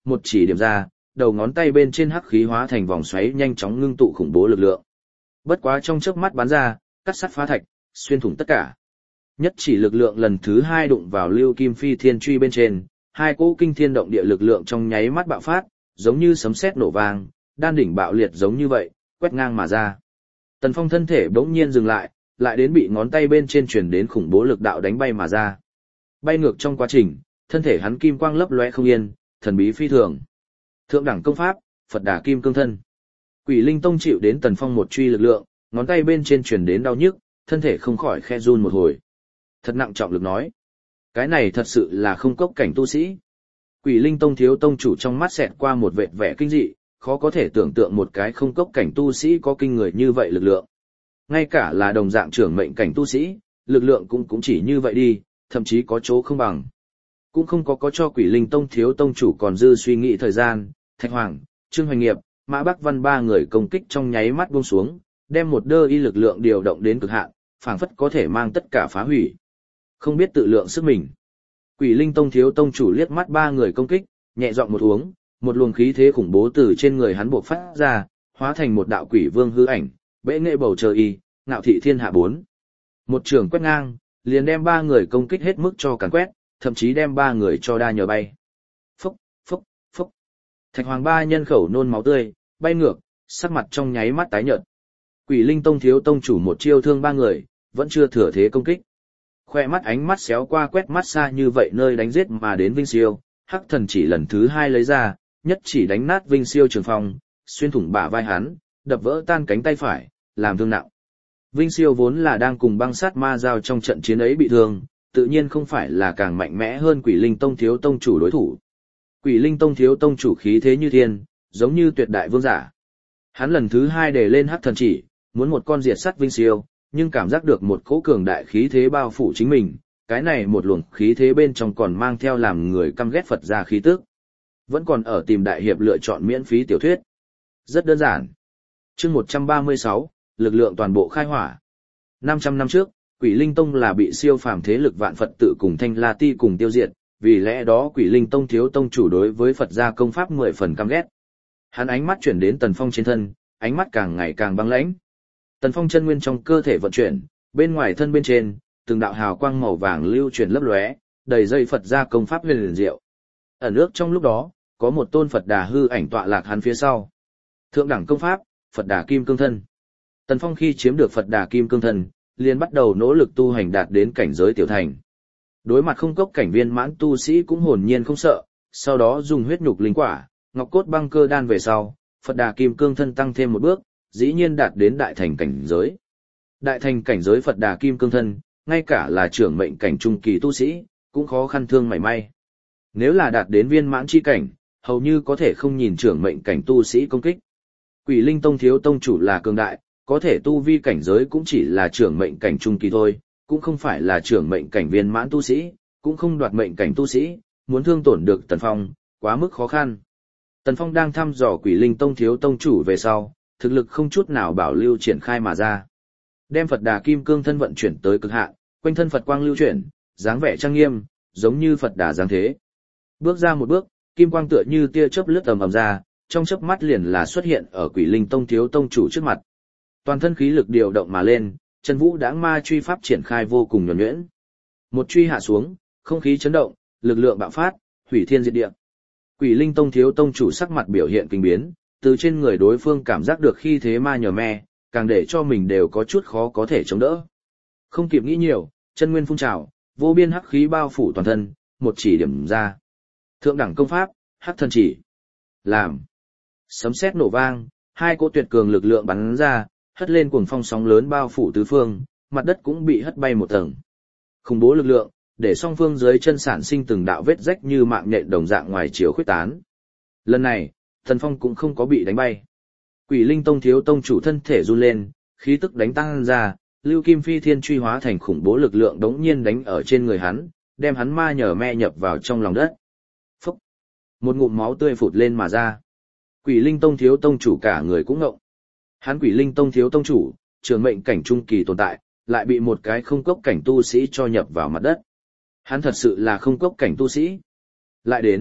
một chỉ điểm ra, đầu ngón tay bên trên hắc khí hóa thành vòng xoáy nhanh chóng ngưng tụ khủng bố lực lượng. Bất quá trong chớp mắt bắn ra, cắt sắt phá thạch, xuyên thủng tất cả. Nhất chỉ lực lượng lần thứ hai đụng vào Lưu Kim Phi Thiên Truy bên trên, hai cỗ kinh thiên động địa lực lượng trong nháy mắt bạo phát, giống như sấm sét nổ vang, đan đỉnh bạo liệt giống như vậy, quét ngang mà ra. Tần Phong thân thể bỗng nhiên dừng lại đến bị ngón tay bên trên truyền đến khủng bố lực đạo đánh bay mà ra. Bay ngược trong quá trình, thân thể hắn kim quang lấp lóe không yên, thần bí phi thường. Thượng đẳng công pháp, Phật Đà Kim Cương Thân. Quỷ Linh Tông chịu đến Tần Phong một truy lực lượng, ngón tay bên trên truyền đến đau nhức, thân thể không khỏi khe run một hồi. Thật nặng trọng lực nói, cái này thật sự là không cốc cảnh tu sĩ. Quỷ Linh Tông thiếu tông chủ trong mắt xẹt qua một vệt vẻ kinh dị, khó có thể tưởng tượng một cái không cốc cảnh tu sĩ có kinh người như vậy lực lượng. Ngay cả là đồng dạng trưởng mệnh cảnh tu sĩ, lực lượng cũng chỉ như vậy đi, thậm chí có chỗ không bằng. Cũng không có cho Quỷ Linh Tông thiếu tông chủ còn dư suy nghĩ thời gian, Thạch Hoàng, Trương Hoành Nghiệp, Mã Bắc Văn ba người công kích trong nháy mắt buông xuống, đem một đơ y lực lượng điều động đến cực hạn, phảng phất có thể mang tất cả phá hủy. Không biết tự lượng sức mình. Quỷ Linh Tông thiếu tông chủ liếc mắt ba người công kích, nhẹ giọng một uống, một luồng khí thế khủng bố từ trên người hắn bộc phát ra, hóa thành một đạo quỷ vương hư ảnh, bệ nghệ bầu trời y, ngạo thị thiên hạ bốn. Một trường quét ngang, liền đem ba người công kích hết mức cho càn quét, thậm chí đem ba người cho đa nhờ bay. Phốc, phốc, phốc. Thạch Hoàng ba nhân khẩu nôn máu tươi, bay ngược, sắc mặt trong nháy mắt tái nhợt. Quỷ Linh Tông thiếu tông chủ một chiêu thương ba người, vẫn chưa thừa thế công kích. Khoe mắt ánh mắt xéo qua quét mắt xa như vậy nơi đánh giết mà đến Vinh Siêu, Hắc Thần chỉ lần thứ hai lấy ra, nhất chỉ đánh nát Vinh Siêu trường phong, xuyên thủng bả vai hắn, đập vỡ tan cánh tay phải, làm thương nặng. Vinh Siêu vốn là đang cùng băng sát ma giao trong trận chiến ấy bị thương, tự nhiên không phải là càng mạnh mẽ hơn Quỷ Linh Tông thiếu tông chủ đối thủ. Quỷ Linh Tông thiếu tông chủ khí thế như thiên, giống như tuyệt đại vương giả. Hắn lần thứ hai đề lên Hắc Thần chỉ, muốn một con diệt sắt Vinh Siêu, nhưng cảm giác được một cỗ cường đại khí thế bao phủ chính mình, cái này một luồng khí thế bên trong còn mang theo làm người căm ghét Phật gia khí tức. Vẫn còn ở tìm đại hiệp lựa chọn miễn phí tiểu thuyết. Rất đơn giản. Chương 136, lực lượng toàn bộ khai hỏa. 500 năm trước, Quỷ Linh Tông là bị siêu phàm thế lực vạn Phật tự cùng Thanh La Ti cùng tiêu diệt, vì lẽ đó Quỷ Linh Tông thiếu tông chủ đối với Phật gia công pháp 10 phần căm ghét. Hắn ánh mắt chuyển đến Tần Phong trên thân, ánh mắt càng ngày càng băng lãnh. Tần Phong chân nguyên trong cơ thể vận chuyển, bên ngoài thân bên trên, từng đạo hào quang màu vàng lưu chuyển lấp lóe, đầy dây Phật gia công pháp huyền liền diệu. Ẩn ước trong lúc đó, có một tôn Phật Đà hư ảnh tọa lạc hắn phía sau. Thượng đẳng công pháp, Phật Đà Kim Cương Thân. Tần Phong khi chiếm được Phật Đà Kim Cương Thân, liền bắt đầu nỗ lực tu hành đạt đến cảnh giới tiểu thành. Đối mặt không cốc cảnh viên mãn tu sĩ cũng hồn nhiên không sợ, sau đó dùng huyết nhục linh quả, ngọc cốt băng cơ đan về sau, Phật Đà Kim Cương Thân tăng thêm một bước, dĩ nhiên đạt đến đại thành cảnh giới. Đại thành cảnh giới Phật Đà Kim Cương Thân, ngay cả là trưởng mệnh cảnh trung kỳ tu sĩ, cũng khó khăn thương mảy may. Nếu là đạt đến viên mãn chi cảnh, hầu như có thể không nhìn trưởng mệnh cảnh tu sĩ công kích. Quỷ Linh Tông thiếu tông chủ là cường đại, có thể tu vi cảnh giới cũng chỉ là trưởng mệnh cảnh trung kỳ thôi, cũng không phải là trưởng mệnh cảnh viên mãn tu sĩ, cũng không đoạt mệnh cảnh tu sĩ, muốn thương tổn được Tần Phong, quá mức khó khăn. Tần Phong đang thăm dò Quỷ Linh Tông thiếu tông chủ về sau, thực lực không chút nào bảo lưu triển khai mà ra. Đem Phật Đà Kim Cương Thân vận chuyển tới cực hạn, quanh thân Phật quang lưu chuyển, dáng vẻ trang nghiêm, giống như Phật Đà giáng thế. Bước ra một bước, kim quang tựa như tia chớp lướt ầm ầm ra, trong chớp mắt liền là xuất hiện ở Quỷ Linh Tông thiếu tông chủ trước mặt. Toàn thân khí lực điều động mà lên, Chân Vũ Đãng Ma truy pháp triển khai vô cùng nhuần nhuyễn. Một truy hạ xuống, không khí chấn động, lực lượng bạo phát, hủy thiên diệt địa. Quỷ Linh Tông thiếu tông chủ sắc mặt biểu hiện kinh biến, từ trên người đối phương cảm giác được khi thế ma nhờ me, càng để cho mình đều có chút khó có thể chống đỡ. Không kịp nghĩ nhiều, chân nguyên phun trào, vô biên hắc khí bao phủ toàn thân, một chỉ điểm ra. Thượng đẳng công pháp, Hắc Thần chỉ. Làm. Sấm sét nổ vang, hai cỗ tuyệt cường lực lượng bắn ra, hất lên cuồng phong sóng lớn bao phủ tứ phương, mặt đất cũng bị hất bay một tầng. Khủng bố lực lượng, để song phương dưới chân sản sinh từng đạo vết rách như mạng nhện đồng dạng ngoài chiều khuyết tán. Lần này, Tần Phong cũng không có bị đánh bay. Quỷ Linh Tông thiếu tông chủ thân thể run lên, khí tức đánh tăng ra, Lưu Kim Phi Thiên truy hóa thành khủng bố lực lượng đống nhiên đánh ở trên người hắn, đem hắn ma nhờ me nhập vào trong lòng đất. Phúc! Một ngụm máu tươi phụt lên mà ra. Quỷ Linh Tông thiếu tông chủ cả người cũng ngộng. Hắn Quỷ Linh Tông thiếu tông chủ, trường mệnh cảnh trung kỳ tồn tại, lại bị một cái không cốc cảnh tu sĩ cho nhập vào mặt đất. Hắn thật sự là không cốc cảnh tu sĩ. Lại đến,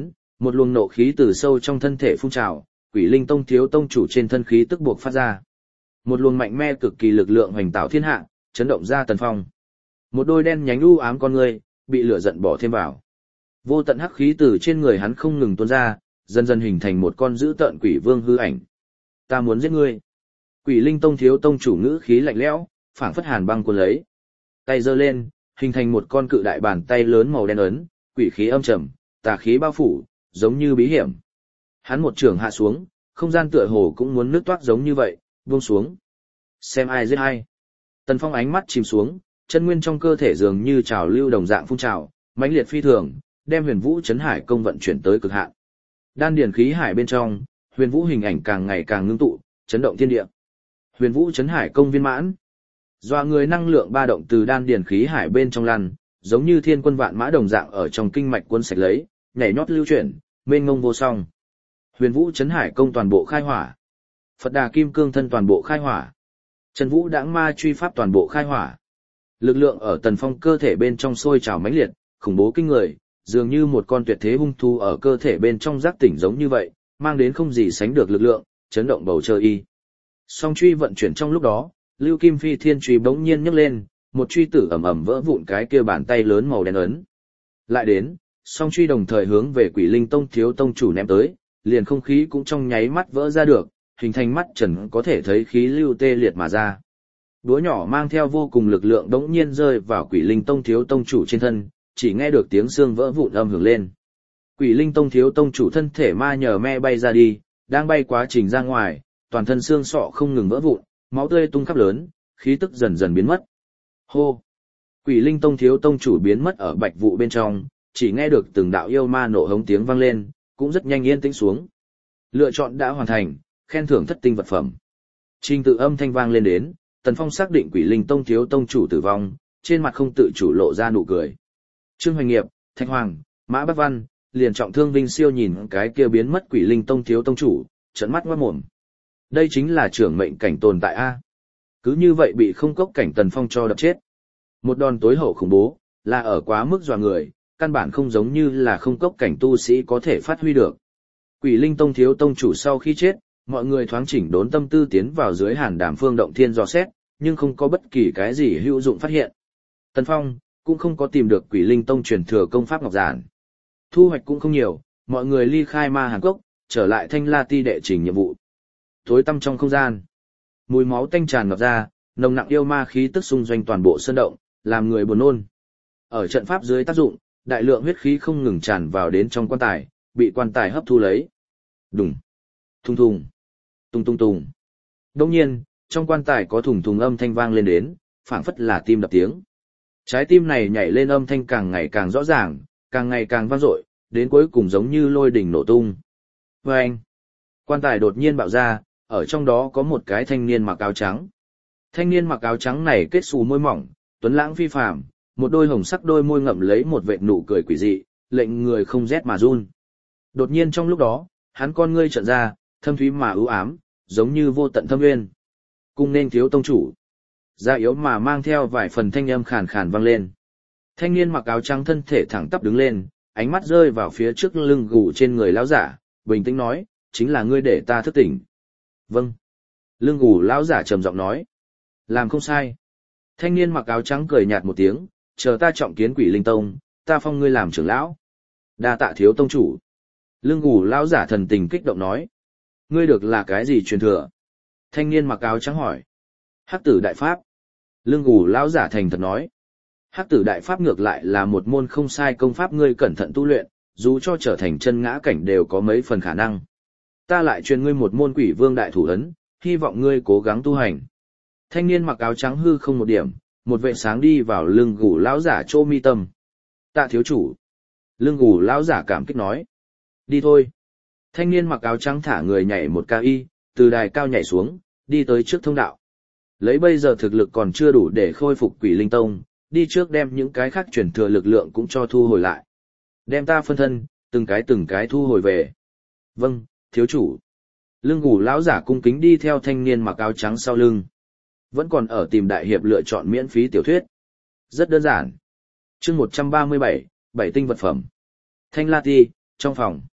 Một luồng nộ khí từ sâu trong thân thể phun trào, Quỷ Linh Tông thiếu tông chủ trên thân khí tức buộc phát ra. Một luồng mạnh mẽ cực kỳ lực lượng hoành tạo thiên hạ, chấn động ra Tần Phong. Một đôi đen nhánh u ám con người, bị lửa giận bỏ thêm vào. Vô tận hắc khí từ trên người hắn không ngừng tuôn ra, dần dần hình thành một con dữ tợn quỷ vương hư ảnh. Ta muốn giết ngươi. Quỷ Linh Tông thiếu tông chủ ngữ khí lạnh lẽo, phảng phất hàn băng cuốn lấy. Tay giơ lên, hình thành một con cự đại bàn tay lớn màu đen ấn, quỷ khí âm trầm, tà khí bao phủ, giống như bí hiểm. Hắn một trường hạ xuống, không gian tựa hồ cũng muốn nứt toát giống như vậy, buông xuống. Xem ai giết ai. Tần Phong ánh mắt chìm xuống, chân nguyên trong cơ thể dường như trào lưu đồng dạng phun trào, mãnh liệt phi thường, đem Huyền Vũ Chấn Hải công vận chuyển tới cực hạn. Đan điền khí hải bên trong, Huyền Vũ hình ảnh càng ngày càng ngưng tụ, chấn động thiên địa. Huyền Vũ Chấn Hải công viên mãn. Doa người năng lượng ba động từ đan điền khí hải bên trong lăn, giống như thiên quân vạn mã đồng dạng ở trong kinh mạch cuốn sạch lấy, nhảy nhót lưu chuyển, mênh mông vô song. Huyền Vũ Chấn Hải công toàn bộ khai hỏa. Phật Đà Kim Cương thân toàn bộ khai hỏa. Trần Vũ Đãng Ma truy pháp toàn bộ khai hỏa. Lực lượng ở Tần Phong cơ thể bên trong sôi trào mãnh liệt, khủng bố kinh người, dường như một con tuyệt thế hung thú ở cơ thể bên trong giác tỉnh giống như vậy, mang đến không gì sánh được lực lượng, chấn động bầu trời y. Song truy vận chuyển trong lúc đó, Lưu Kim Phi Thiên truy bỗng nhiên nhấc lên, một truy tử ầm ầm vỡ vụn cái kia bàn tay lớn màu đen ấn. Lại đến, song truy đồng thời hướng về Quỷ Linh Tông thiếu tông chủ ném tới, liền không khí cũng trong nháy mắt vỡ ra được, hình thành mắt trần có thể thấy khí lưu tê liệt mà ra. Đũa nhỏ mang theo vô cùng lực lượng đống nhiên rơi vào Quỷ Linh Tông thiếu tông chủ trên thân, chỉ nghe được tiếng xương vỡ vụn âm hưởng lên. Quỷ Linh Tông thiếu tông chủ thân thể ma nhờ me bay ra đi, đang bay quá trình ra ngoài, toàn thân xương sọ không ngừng vỡ vụn, máu tươi tung khắp lớn, khí tức dần dần biến mất. Hô! Quỷ Linh Tông thiếu tông chủ biến mất ở bạch vụ bên trong, chỉ nghe được từng đạo yêu ma nộ hống tiếng vang lên, cũng rất nhanh yên tĩnh xuống. Lựa chọn đã hoàn thành, khen thưởng thất tinh vật phẩm. Trình tự âm thanh vang lên đến, Tần Phong xác định Quỷ Linh Tông thiếu tông chủ tử vong, trên mặt không tự chủ lộ ra nụ cười. Trương Hoành Nghiệp, Thạch Hoàng, Mã Bắc Văn, liền trọng thương Vinh Siêu nhìn cái kia biến mất Quỷ Linh Tông thiếu tông chủ, trợn mắt ngoác mồm. Đây chính là trưởng mệnh cảnh tồn tại a. Cứ như vậy bị không cốc cảnh Tần Phong cho đập chết. Một đòn tối hậu khủng bố, là ở quá mức dọa người, căn bản không giống như là không cốc cảnh tu sĩ có thể phát huy được. Quỷ Linh Tông thiếu tông chủ sau khi chết, mọi người thoáng chỉnh đốn tâm tư tiến vào dưới Hàn Đàm Phương động thiên dò xét, nhưng không có bất kỳ cái gì hữu dụng phát hiện. Tần Phong cũng không có tìm được Quỷ Linh Tông truyền thừa công pháp ngọc giản. Thu hoạch cũng không nhiều, mọi người ly khai Ma Hàn Cốc, trở lại Thanh La Ti đệ trình nhiệm vụ. Tối tăm trong không gian, mùi máu tanh tràn ngập ra, nồng nặng yêu ma khí tức xung doanh toàn bộ sơn động, làm người buồn nôn. Ở trận pháp dưới tác dụng, đại lượng huyết khí không ngừng tràn vào đến trong quan tài, bị quan tài hấp thu lấy. Đùng, thùng thùng, tung tung tung. Đột nhiên, trong quan tài có thùng thùng âm thanh vang lên đến, phảng phất là tim đập tiếng. Trái tim này nhảy lên âm thanh càng ngày càng rõ ràng, càng ngày càng vang dội, đến cuối cùng giống như lôi đỉnh nổ tung. Oeng! Quan tài đột nhiên bạo ra, ở trong đó có một cái thanh niên mặc áo trắng. Thanh niên mặc áo trắng này kết xù môi mỏng, tuấn lãng phi phàm, một đôi hồng sắc đôi môi ngậm lấy một vệt nụ cười quỷ dị, lệnh người không rét mà run. Đột nhiên trong lúc đó, hắn con ngươi trợn ra, thâm thúy mà ưu ám, giống như vô tận thâm nguyên. Cung nên thiếu tông chủ. Da yếu mà mang theo vài phần thanh âm khàn khàn vang lên. Thanh niên mặc áo trắng thân thể thẳng tắp đứng lên, ánh mắt rơi vào phía trước lưng gù trên người lão giả, bình tĩnh nói, chính là ngươi để ta thức tỉnh. Vâng. Lưng gù lão giả trầm giọng nói. Làm không sai. Thanh niên mặc áo trắng cười nhạt một tiếng, chờ ta trọng kiến Quỷ Linh Tông, ta phong ngươi làm trưởng lão. Đa tạ thiếu tông chủ. Lưng gù lão giả thần tình kích động nói. Ngươi được là cái gì truyền thừa? Thanh niên mặc áo trắng hỏi. Hắc tử đại pháp. Lưng gù lão giả thành thật nói. Hắc tử đại pháp ngược lại là một môn không sai công pháp, ngươi cẩn thận tu luyện, dù cho trở thành chân ngã cảnh đều có mấy phần khả năng. Ta lại truyền ngươi một môn Quỷ Vương đại thủ ấn, hy vọng ngươi cố gắng tu hành. Thanh niên mặc áo trắng hư không một điểm, một vệ sáng đi vào lưng gù lão giả chỗ mi tâm. Tạ thiếu chủ. Lưng gù lão giả cảm kích nói. Đi thôi. Thanh niên mặc áo trắng thả người nhảy một ca y, từ đài cao nhảy xuống, đi tới trước thông đạo. Lấy bây giờ thực lực còn chưa đủ để khôi phục Quỷ Linh Tông, đi trước đem những cái khác truyền thừa lực lượng cũng cho thu hồi lại. Đem ta phân thân, từng cái thu hồi về. Vâng, thiếu chủ. Lưng gù lão giả cung kính đi theo thanh niên mặc áo trắng sau lưng. Vẫn còn ở tìm đại hiệp lựa chọn miễn phí tiểu thuyết. Rất đơn giản. Chương 137, 7 tinh vật phẩm. Thanh La Ti, trong phòng.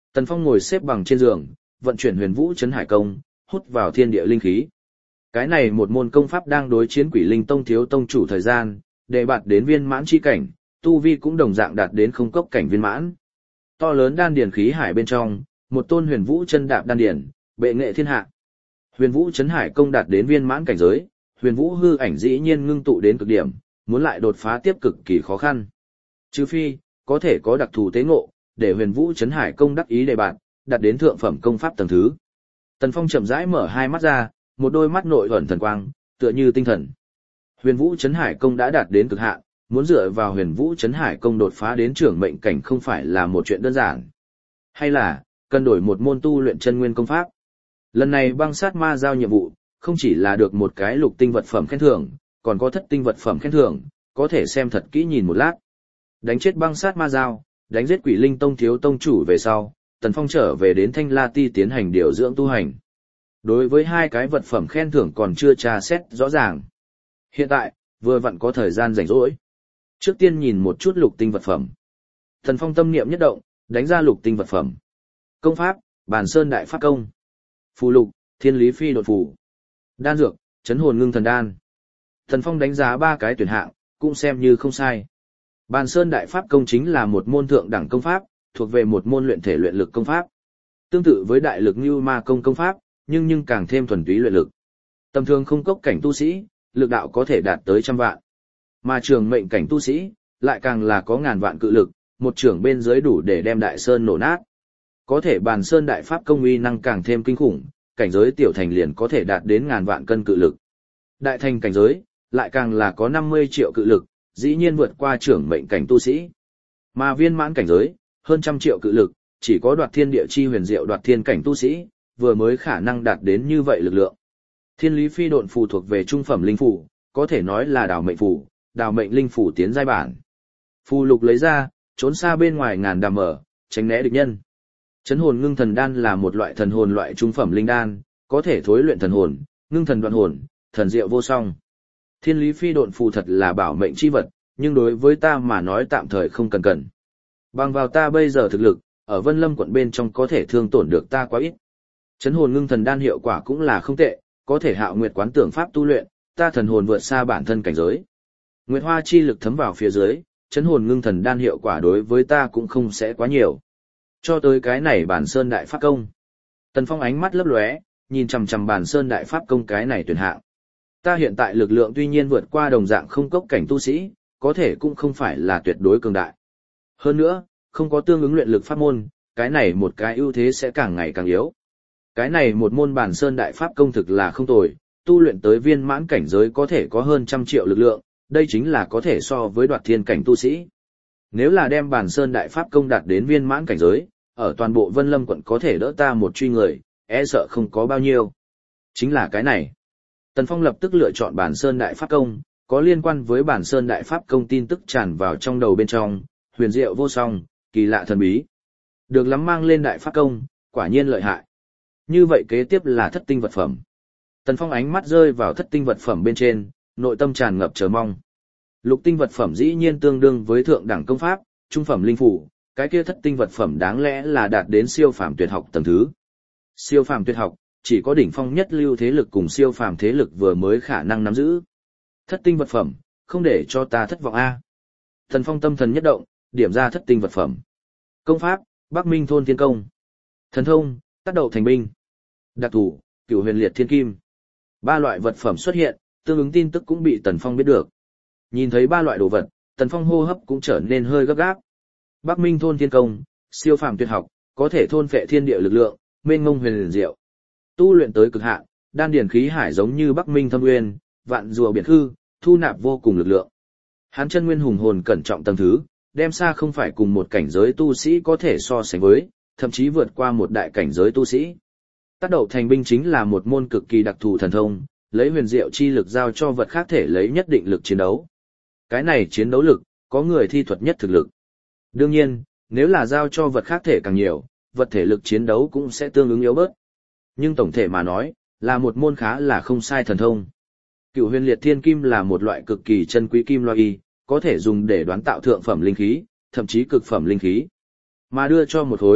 Tần Phong ngồi xếp bằng trên giường, vận chuyển Huyền Vũ Chấn Hải Công, hút vào thiên địa linh khí. Cái này một môn công pháp đang đối chiến Quỷ Linh Tông thiếu tông chủ thời gian, để bạt đến viên mãn chi cảnh, tu vi cũng đồng dạng đạt đến không cốc cảnh viên mãn. To lớn đan điển khí hải bên trong, một tôn Huyền Vũ chân đạp đan điển, bệ nghệ thiên hạ. Huyền Vũ Chấn Hải Công đạt đến viên mãn cảnh giới, Huyền Vũ hư ảnh dĩ nhiên ngưng tụ đến cực điểm, muốn lại đột phá tiếp cực kỳ khó khăn. Trừ phi, có thể có đặc thù tế ngộ, để Huyền Vũ Chấn Hải Công đắc ý đề bạt, đạt đến thượng phẩm công pháp tầng thứ. Tần Phong chậm rãi mở hai mắt ra, một đôi mắt nội ẩn thần quang, tựa như tinh thần. Huyền Vũ Chấn Hải Công đã đạt đến cực hạn, muốn dựa vào Huyền Vũ Chấn Hải Công đột phá đến trưởng mệnh cảnh không phải là một chuyện đơn giản. Hay là, cần đổi một môn tu luyện chân nguyên công pháp. Lần này băng sát ma giao nhiệm vụ, không chỉ là được một cái lục tinh vật phẩm khen thưởng, còn có thất tinh vật phẩm khen thưởng, có thể xem thật kỹ nhìn một lát. Đánh chết băng sát ma giao, đánh giết Quỷ Linh Tông thiếu tông chủ về sau, Tần Phong trở về đến Thanh La Ti tiến hành điều dưỡng tu hành. Đối với hai cái vật phẩm khen thưởng còn chưa tra xét rõ ràng. Hiện tại, vừa vặn có thời gian rảnh rỗi. Trước tiên nhìn một chút lục tinh vật phẩm. Tần Phong tâm niệm nhất động, đánh ra lục tinh vật phẩm. Công pháp, Bàn Sơn Đại Pháp Công. Phù lục, Thiên Lý Phi Đột Phù. Đan dược, Chấn Hồn Ngưng Thần Đan. Tần Phong đánh giá ba cái tuyển hạng, cũng xem như không sai. Bàn Sơn Đại Pháp Công chính là một môn thượng đẳng công pháp, thuộc về một môn luyện thể luyện lực công pháp. Tương tự với Đại Lực Như Ma Công công pháp, nhưng càng thêm thuần túy luyện lực. Tầm thường không cốc cảnh tu sĩ, lực đạo có thể đạt tới trăm vạn. Mà trường mệnh cảnh tu sĩ, lại càng là có ngàn vạn cự lực, một trường bên dưới đủ để đem đại sơn nổ nát. Có thể Bàn Sơn Đại Pháp Công uy năng càng thêm kinh khủng, cảnh giới tiểu thành liền có thể đạt đến ngàn vạn cân cự lực. Đại thành cảnh giới, lại càng là có 50 triệu cự lực, dĩ nhiên vượt qua trưởng mệnh cảnh tu sĩ. Mà viên mãn cảnh giới, hơn trăm triệu cự lực, chỉ có đoạt thiên địa chi huyền diệu đoạt thiên cảnh tu sĩ, vừa mới khả năng đạt đến như vậy lực lượng. Thiên Lý Phi Độn Phù thuộc về trung phẩm linh phù, có thể nói là đào mệnh phù, đào mệnh linh phù tiến giai bản. Phù lục lấy ra, trốn xa bên ngoài ngàn đàm mở, tránh né địch nhân. Chấn Hồn Ngưng Thần Đan là một loại thần hồn loại trung phẩm linh đan, có thể thối luyện thần hồn, ngưng thần đoạn hồn, thần diệu vô song. Thiên Lý Phi Độn Phù thật là bảo mệnh chi vật, nhưng đối với ta mà nói tạm thời không cần. Bằng vào ta bây giờ thực lực, ở Vân Lâm quận bên trong có thể thương tổn được ta quá ít. Chấn Hồn Ngưng Thần Đan hiệu quả cũng là không tệ, có thể Hạo Nguyệt quán tưởng pháp tu luyện, ta thần hồn vượt xa bản thân cảnh giới. Nguyệt Hoa chi lực thấm vào phía dưới, Chấn Hồn Ngưng Thần Đan hiệu quả đối với ta cũng không sẽ quá nhiều. Cho tới cái này Bàn Sơn Đại Pháp Công. Tần Phong ánh mắt lấp lóe, nhìn chằm chằm Bàn Sơn Đại Pháp Công cái này tuyển hạng. Ta hiện tại lực lượng tuy nhiên vượt qua đồng dạng không cốc cảnh tu sĩ, có thể cũng không phải là tuyệt đối cường đại. Hơn nữa, không có tương ứng luyện lực pháp môn, cái này một cái ưu thế sẽ càng ngày càng yếu. Cái này một môn Bàn Sơn Đại Pháp Công thực là không tồi, tu luyện tới viên mãn cảnh giới có thể có hơn 100 triệu lực lượng, đây chính là có thể so với đoạt thiên cảnh tu sĩ. Nếu là đem Bàn Sơn Đại Pháp Công đạt đến viên mãn cảnh giới, ở toàn bộ Vân Lâm quận có thể đỡ ta một truy người, e sợ không có bao nhiêu. Chính là cái này. Tần Phong lập tức lựa chọn Bàn Sơn Đại Pháp Công, có liên quan với Bàn Sơn Đại Pháp Công tin tức tràn vào trong đầu bên trong, huyền diệu vô song, kỳ lạ thần bí. Được lắm mang lên Đại Pháp Công, quả nhiên lợi hại. Như vậy kế tiếp là thất tinh vật phẩm. Tần Phong ánh mắt rơi vào thất tinh vật phẩm bên trên, nội tâm tràn ngập chờ mong. Lục tinh vật phẩm dĩ nhiên tương đương với thượng đẳng công pháp, trung phẩm linh phủ, cái kia thất tinh vật phẩm đáng lẽ là đạt đến siêu phàm tuyệt học tầng thứ. Siêu phàm tuyệt học, chỉ có đỉnh phong nhất lưu thế lực cùng siêu phàm thế lực vừa mới khả năng nắm giữ. Thất tinh vật phẩm, không để cho ta thất vọng a. Tần Phong tâm thần nhất động, điểm ra thất tinh vật phẩm. Công pháp, Bắc Minh Thôn Thiên Công. Thần thông, Tác Đậu Thành Binh. Đặc thủ, Cửu Huyền Liệt Thiên Kim. Ba loại vật phẩm xuất hiện, tương ứng tin tức cũng bị Tần Phong biết được. Nhìn thấy ba loại đồ vật, Tần Phong hô hấp cũng trở nên hơi gấp gáp. Bắc Minh Thôn Thiên Công, siêu phàm tuyệt học, có thể thôn phệ thiên địa lực lượng, mênh mông huyền liền diệu. Tu luyện tới cực hạn, đan điển khí hải giống như Bắc Minh Thâm Uyên, vạn rùa biển hư, thu nạp vô cùng lực lượng. Hắn chân nguyên hùng hồn cẩn trọng tầng thứ, đem xa không phải cùng một cảnh giới tu sĩ có thể so sánh với, thậm chí vượt qua một đại cảnh giới tu sĩ. Tác Đậu Thành Binh chính là một môn cực kỳ đặc thù thần thông, lấy huyền diệu chi lực giao cho vật khác thể lấy nhất định lực chiến đấu. Cái này chiến đấu lực, có người thi thuật nhất thực lực. Đương nhiên, nếu là giao cho vật khác thể càng nhiều, vật thể lực chiến đấu cũng sẽ tương ứng yếu bớt. Nhưng tổng thể mà nói, là một môn khá là không sai thần thông. Cửu Huyền Liệt Thiên Kim là một loại cực kỳ chân quý kim loại, có thể dùng để đoán tạo thượng phẩm linh khí, thậm chí cực phẩm linh khí. Mà đưa cho một khối,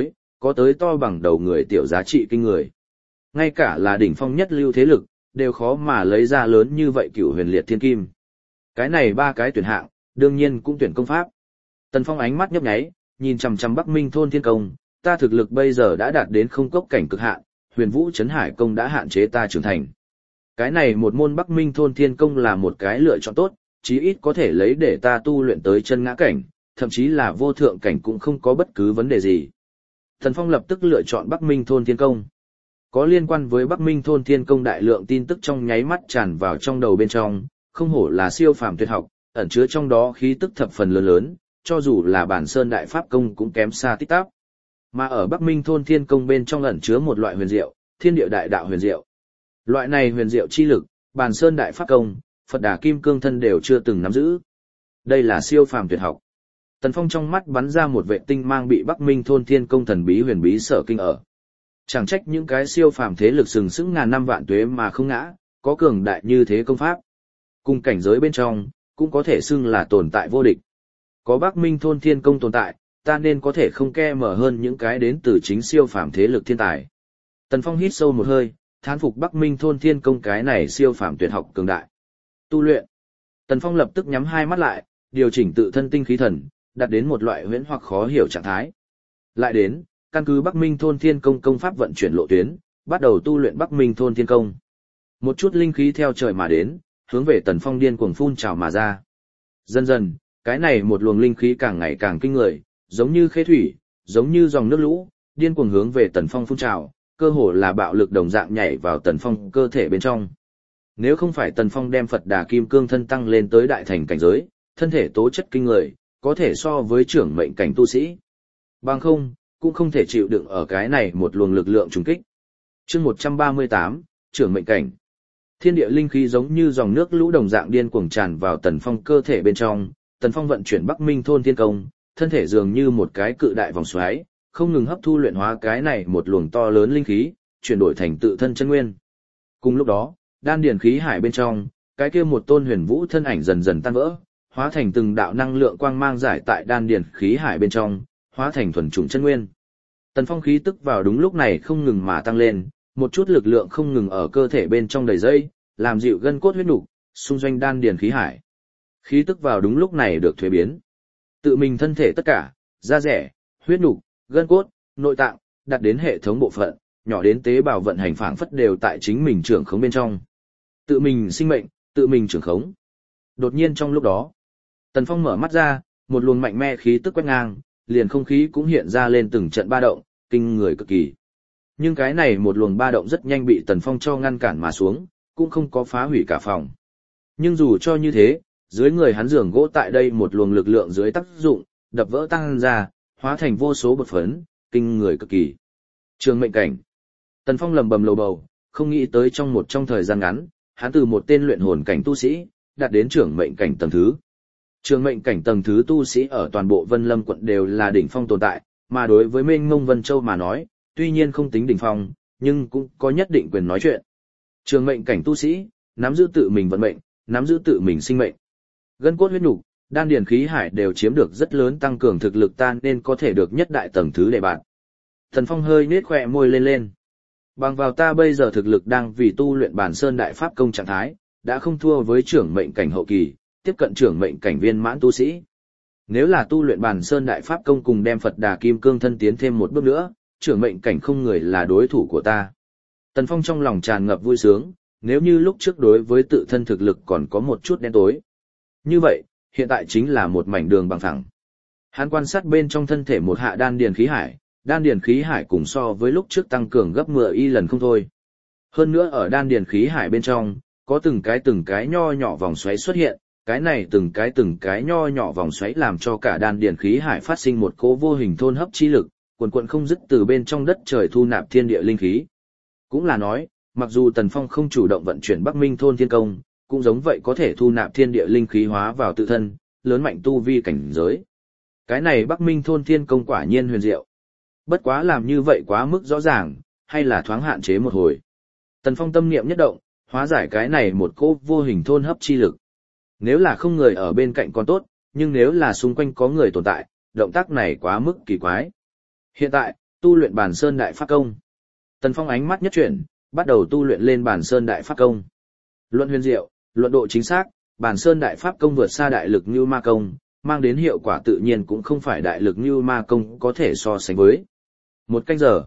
có tới to bằng đầu người tiểu giá trị kinh người. Ngay cả là đỉnh phong nhất lưu thế lực, đều khó mà lấy ra lớn như vậy Cửu Huyền Liệt Thiên Kim. Cái này ba cái tuyển hạng, đương nhiên cũng tuyển công pháp. Tần Phong ánh mắt nhấp nháy, nhìn chằm chằm Bắc Minh thôn thiên công, ta thực lực bây giờ đã đạt đến không cốc cảnh cực hạn, Huyền Vũ Chấn Hải công đã hạn chế ta trưởng thành. Cái này một môn Bắc Minh thôn thiên công là một cái lựa chọn tốt, chí ít có thể lấy để ta tu luyện tới chân ngã cảnh, thậm chí là vô thượng cảnh cũng không có bất cứ vấn đề gì. Tần Phong lập tức lựa chọn Bắc Minh thôn thiên công. Có liên quan với Bắc Minh thôn thiên công đại lượng tin tức trong nháy mắt tràn vào trong đầu bên trong, không hổ là siêu phàm tuyệt học, ẩn chứa trong đó khí tức thập phần lớn lớn, cho dù là bản sơn đại pháp công cũng kém xa tích tắp. Mà ở Bắc Minh thôn thiên công bên trong ẩn chứa một loại huyền diệu, thiên địa đại đạo huyền diệu. Loại này huyền diệu chi lực, bản sơn đại pháp công, Phật Đà Kim Cương thân đều chưa từng nắm giữ. Đây là siêu phàm tuyệt học. Tần Phong trong mắt bắn ra một vệ tinh mang bị Bắc Minh thôn thiên công thần bí huyền bí sở kinh ở. Chẳng trách những cái siêu phàm thế lực sừng sững ngàn năm vạn tuế mà không ngã, có cường đại như thế công pháp. Cùng cảnh giới bên trong, cũng có thể xưng là tồn tại vô địch. Có Bắc Minh thôn thiên công tồn tại, ta nên có thể không ke mở hơn những cái đến từ chính siêu phàm thế lực thiên tài. Tần Phong hít sâu một hơi, thán phục Bắc Minh thôn thiên công cái này siêu phàm tuyệt học cường đại. Tu luyện. Tần Phong lập tức nhắm hai mắt lại, điều chỉnh tự thân tinh khí thần, đạt đến một loại huyễn hoặc khó hiểu trạng thái. Lại đến, căn cứ Bắc Minh thôn thiên công công pháp vận chuyển lộ tuyến, bắt đầu tu luyện Bắc Minh thôn thiên công. Một chút linh khí theo trời mà đến, hướng về Tần Phong điên cuồng phun trào mà ra. Dần dần, cái này một luồng linh khí càng ngày càng kinh người, giống như khê thủy, giống như dòng nước lũ, điên cuồng hướng về Tần Phong phun trào, cơ hồ là bạo lực đồng dạng nhảy vào Tần Phong cơ thể bên trong. Nếu không phải Tần Phong đem Phật Đà Kim Cương thân tăng lên tới đại thành cảnh giới, thân thể tố chất kinh người, có thể so với trưởng mệnh cảnh tu sĩ. Bằng không, cũng không thể chịu đựng ở cái này một luồng lực lượng trùng kích. Chương 138, trưởng mệnh cảnh. Thiên địa linh khí giống như dòng nước lũ đồng dạng điên cuồng tràn vào Tần Phong cơ thể bên trong, Tần Phong vận chuyển Bắc Minh thôn thiên công, thân thể dường như một cái cự đại vòng xoáy, không ngừng hấp thu luyện hóa cái này một luồng to lớn linh khí, chuyển đổi thành tự thân chân nguyên. Cùng lúc đó, đan điền khí hải bên trong, cái kia một tôn huyền vũ thân ảnh dần dần tan vỡ, hóa thành từng đạo năng lượng quang mang giải tại đan điền khí hải bên trong, hóa thành thuần chủng chân nguyên. Tần Phong khí tức vào đúng lúc này không ngừng mà tăng lên, một chút lực lượng không ngừng ở cơ thể bên trong đầy dây, làm dịu gân cốt huyết nục, xung doanh đan điền khí hải. Khí tức vào đúng lúc này được thuế biến. Tự mình thân thể tất cả, da rẻ, huyết nục, gân cốt, nội tạng, đặt đến hệ thống bộ phận, nhỏ đến tế bào vận hành phảng phất đều tại chính mình trưởng khống bên trong. Tự mình sinh mệnh, tự mình trưởng khống. Đột nhiên trong lúc đó, Tần Phong mở mắt ra, một luồng mạnh mẽ khí tức quét ngang, liền không khí cũng hiện ra lên từng trận ba động, kinh người cực kỳ. Nhưng cái này một luồng ba động rất nhanh bị Tần Phong cho ngăn cản mà xuống, cũng không có phá hủy cả phòng. Nhưng dù cho như thế, dưới người hắn giường gỗ tại đây một luồng lực lượng dưới tác dụng, đập vỡ tăng ra, hóa thành vô số bột phấn, kinh người cực kỳ. Trường mệnh cảnh. Tần Phong lầm bầm lầu bầu, không nghĩ tới trong thời gian ngắn, hắn từ một tên luyện hồn cảnh tu sĩ, đạt đến trưởng mệnh cảnh tầng thứ. Trường mệnh cảnh tầng thứ tu sĩ ở toàn bộ Vân Lâm quận đều là đỉnh phong tồn tại, mà đối với Mênh Mông Vân Châu mà nói, tuy nhiên không tính đỉnh phong, nhưng cũng có nhất định quyền nói chuyện. Trường mệnh cảnh tu sĩ, nắm giữ tự mình vận mệnh, nắm giữ tự mình sinh mệnh. Gân cốt huyết nhục, đan điền khí hải đều chiếm được rất lớn tăng cường thực lực ta nên có thể được nhất đại tầng thứ để bạn. Thần Phong hơi nết khỏe môi lên. Bằng vào ta bây giờ thực lực đang vì tu luyện bản sơn đại pháp công trạng thái, đã không thua với trưởng mệnh cảnh hậu kỳ, tiếp cận trưởng mệnh cảnh viên mãn tu sĩ. Nếu là tu luyện bản sơn đại pháp công cùng đem Phật Đà Kim Cương thân tiến thêm một bước nữa, trưởng mệnh cảnh không người là đối thủ của ta. Tần Phong trong lòng tràn ngập vui sướng, nếu như lúc trước đối với tự thân thực lực còn có một chút đen tối. Như vậy, hiện tại chính là một mảnh đường bằng phẳng. Hắn quan sát bên trong thân thể một hạ đan điền khí hải cùng so với lúc trước tăng cường gấp 10 y lần không thôi. Hơn nữa ở đan điền khí hải bên trong, có từng cái nho nhỏ vòng xoáy xuất hiện, cái này từng cái nho nhỏ vòng xoáy làm cho cả đan điền khí hải phát sinh một cỗ vô hình thôn hấp chi lực, quần quần không dứt từ bên trong đất trời thu nạp thiên địa linh khí. Cũng là nói, mặc dù Tần Phong không chủ động vận chuyển Bắc Minh thôn thiên công, cũng giống vậy có thể thu nạp thiên địa linh khí hóa vào tự thân, lớn mạnh tu vi cảnh giới. Cái này Bắc Minh thôn thiên công quả nhiên huyền diệu. Bất quá làm như vậy quá mức rõ ràng, hay là thoáng hạn chế một hồi. Tần Phong tâm niệm nhất động, hóa giải cái này một cỗ vô hình thôn hấp chi lực. Nếu là không người ở bên cạnh còn tốt, nhưng nếu là xung quanh có người tồn tại, động tác này quá mức kỳ quái. Hiện tại, Tu luyện Bản Sơn Đại Pháp Công. Tần Phong ánh mắt nhất chuyển, bắt đầu tu luyện lên Bản Sơn Đại Pháp Công. Luận huyền diệu, luận độ chính xác, Bản Sơn Đại Pháp Công vượt xa Đại Lực Như Ma Công, mang đến hiệu quả tự nhiên cũng không phải Đại Lực Như Ma Công có thể so sánh với. 1 canh giờ,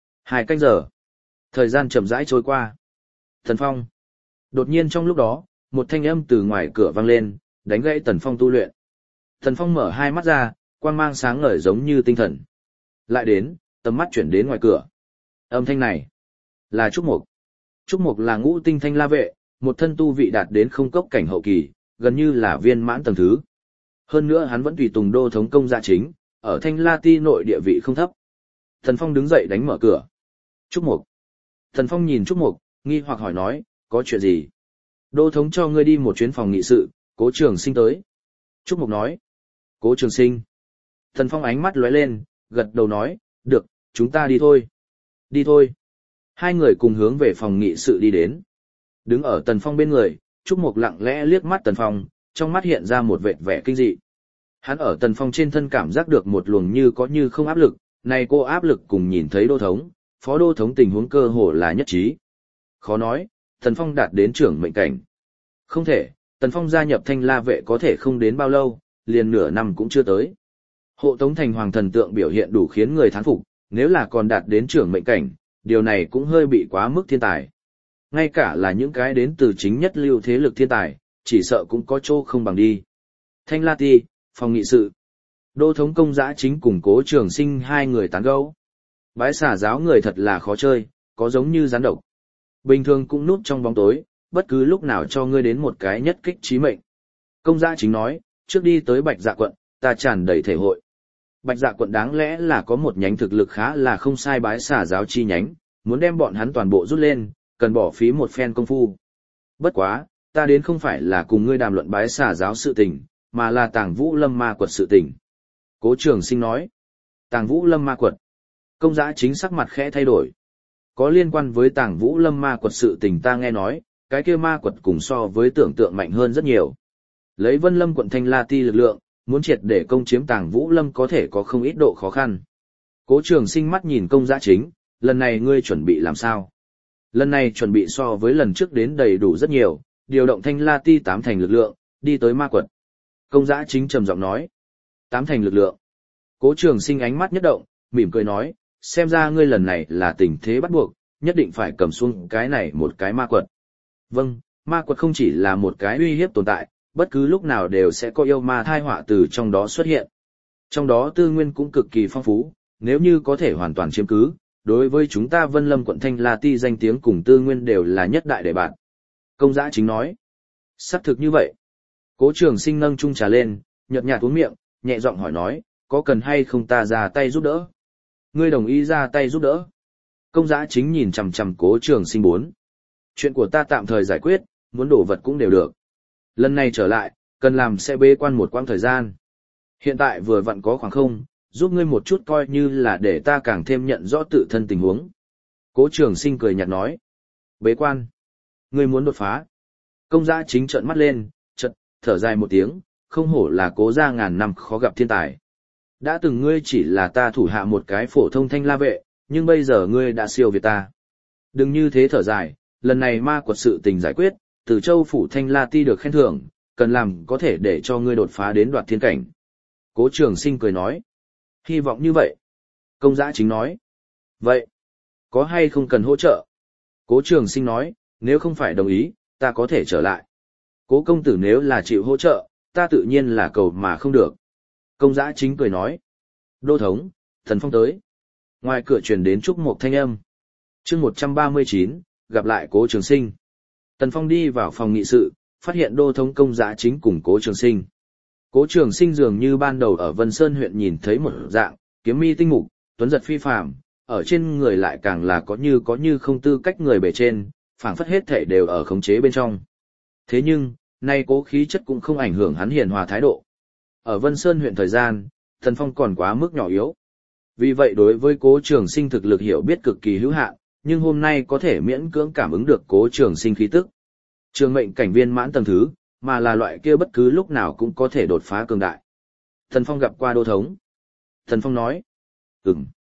2 canh giờ, thời gian chậm rãi trôi qua. Tần Phong. Đột nhiên trong lúc đó, một thanh âm từ ngoài cửa vang lên, đánh gãy Tần Phong tu luyện. Tần Phong mở hai mắt ra, quang mang sáng ngời giống như tinh thần. Lại đến, tầm mắt chuyển đến ngoài cửa. Âm thanh này là Trúc Mục. Trúc Mục là ngũ tinh thanh la vệ, một thân tu vị đạt đến không cốc cảnh hậu kỳ, gần như là viên mãn tầng thứ. Hơn nữa hắn vẫn tùy tùng đô thống công gia chính, ở Thanh La Ti nội địa vị không thấp. Tần Phong đứng dậy đánh mở cửa. Trúc Mục. Tần Phong nhìn Trúc Mục, nghi hoặc hỏi nói, có chuyện gì? Đô thống cho ngươi đi một chuyến phòng nghị sự, Cố Trường Sinh tới. Trúc Mục nói. Cố Trường Sinh. Tần Phong ánh mắt lóe lên, gật đầu nói, được, chúng ta đi thôi. Đi thôi. Hai người cùng hướng về phòng nghị sự đi đến. Đứng ở Tần Phong bên người, Trúc Mục lặng lẽ liếc mắt Tần Phong, trong mắt hiện ra một vệt vẻ kinh dị. Hắn ở Tần Phong trên thân cảm giác được một luồng như có như không áp lực, này cô áp lực cùng nhìn thấy đô thống, phó đô thống tình huống cơ hồ là nhất trí. Khó nói, Tần Phong đạt đến trưởng mệnh cảnh. Không thể, Tần Phong gia nhập Thanh La vệ có thể không đến bao lâu, liền nửa năm cũng chưa tới. Hộ tống thành hoàng thần tượng biểu hiện đủ khiến người thán phục, nếu là còn đạt đến trưởng mệnh cảnh, điều này cũng hơi bị quá mức thiên tài. Ngay cả là những cái đến từ chính nhất lưu thế lực thiên tài, chỉ sợ cũng có chỗ không bằng đi. Thanh La Ti, phòng nghị sự. Đô thống công giã chính cùng Cố Trường Sinh hai người tán gẫu. Bái xà giáo người thật là khó chơi, có giống như rắn độc. Bình thường cũng núp trong bóng tối, bất cứ lúc nào cho ngươi đến một cái nhất kích chí mệnh. Công giã chính nói, trước đi tới Bạch Dạ quận, ta tràn đầy thể hội. Bạch Dạ quận đáng lẽ là có một nhánh thực lực khá là không sai bái xà giáo chi nhánh, muốn đem bọn hắn toàn bộ rút lên, cần bỏ phí một phen công phu. Bất quá, ta đến không phải là cùng ngươi đàm luận bái xà giáo sự tình, mà là Tàng Vũ Lâm Ma quật sự tình. Cố Trường Sinh nói, Tàng Vũ Lâm Ma quật. Công giã chính sắc mặt khẽ thay đổi. Có liên quan với Tàng Vũ Lâm Ma quật sự tình ta nghe nói, cái kia ma quật cùng so với tưởng tượng mạnh hơn rất nhiều. Lấy Vân Lâm quận Thanh La Ti lực lượng, muốn triệt để công chiếm Tàng Vũ Lâm có thể có không ít độ khó khăn. Cố Trường Sinh mắt nhìn công giã chính, lần này ngươi chuẩn bị làm sao? Lần này chuẩn bị so với lần trước đến đầy đủ rất nhiều, điều động Thanh La Ti 8 thành lực lượng, đi tới ma quật. Công giã chính trầm giọng nói. 8 thành lực lượng. Cố Trường Sinh ánh mắt nhất động, mỉm cười nói, xem ra ngươi lần này là tình thế bắt buộc, nhất định phải cầm xuống cái này một cái ma quật. Vâng, ma quật không chỉ là một cái uy hiếp tồn tại, bất cứ lúc nào đều sẽ có yêu ma thai họa từ trong đó xuất hiện. Trong đó tư nguyên cũng cực kỳ phong phú, nếu như có thể hoàn toàn chiếm cứ, đối với chúng ta Vân Lâm quận Thanh La Ti danh tiếng cùng tư nguyên đều là nhất đại đề bạt. Công giã chính nói. Xác thực như vậy. Cố Trường Sinh nâng chung trà lên, nhợt nhạt uống miệng, nhẹ giọng hỏi nói, có cần hay không ta ra tay giúp đỡ? Ngươi đồng ý ra tay giúp đỡ? Công giã chính nhìn chằm chằm Cố Trường Sinh 4. Chuyện của ta tạm thời giải quyết, muốn đổ vật cũng đều được. Lần này trở lại, cần làm sẽ bế quan một quãng thời gian. Hiện tại vừa vặn có khoảng không, giúp ngươi một chút coi như là để ta càng thêm nhận rõ tự thân tình huống. Cố Trường Sinh cười nhạt nói. Bế quan. Ngươi muốn đột phá. Công giã chính trợn mắt lên, chợt thở dài một tiếng, không hổ là Cố gia ngàn năm khó gặp thiên tài. Đã từng ngươi chỉ là ta thủ hạ một cái phổ thông thanh la vệ, nhưng bây giờ ngươi đã siêu việt ta. Đừng như thế thở dài, lần này ma quật sự tình giải quyết, Từ Châu phủ Thanh La Ti được khen thưởng, cần làm có thể để cho ngươi đột phá đến đoạt thiên cảnh. Cố Trường Sinh cười nói. Hy vọng như vậy. Công giã chính nói. Vậy, có hay không cần hỗ trợ? Cố Trường Sinh nói, nếu không phải đồng ý, ta có thể trở lại. Cố công tử nếu là chịu hỗ trợ, ta tự nhiên là cầu mà không được. Công giã chính cười nói. Đô thống, Thần Phong tới. Ngoài cửa truyền đến Trúc Mộc thanh âm. Chương 139, gặp lại Cố Trường Sinh. Tần Phong đi vào phòng nghị sự, phát hiện đô thống công giã chính cùng Cố Trường Sinh. Cố Trường Sinh dường như ban đầu ở Vân Sơn huyện nhìn thấy một dạng, kiếm mi tinh mục, tuấn giật phi phàm, ở trên người lại càng là có như không tư cách người bề trên, phảng phất hết thể đều ở khống chế bên trong. Thế nhưng, nay Cố khí chất cũng không ảnh hưởng hắn hiền hòa thái độ. Ở Vân Sơn huyện thời gian, Tần Phong còn quá mức nhỏ yếu. Vì vậy đối với Cố Trường Sinh thực lực hiểu biết cực kỳ hữu hạn, nhưng hôm nay có thể miễn cưỡng cảm ứng được Cố Trường Sinh khí tức. Trường mệnh cảnh viên mãn tầng thứ, mà là loại kia bất cứ lúc nào cũng có thể đột phá cường đại. Tần Phong gặp qua đô thống. Tần Phong nói.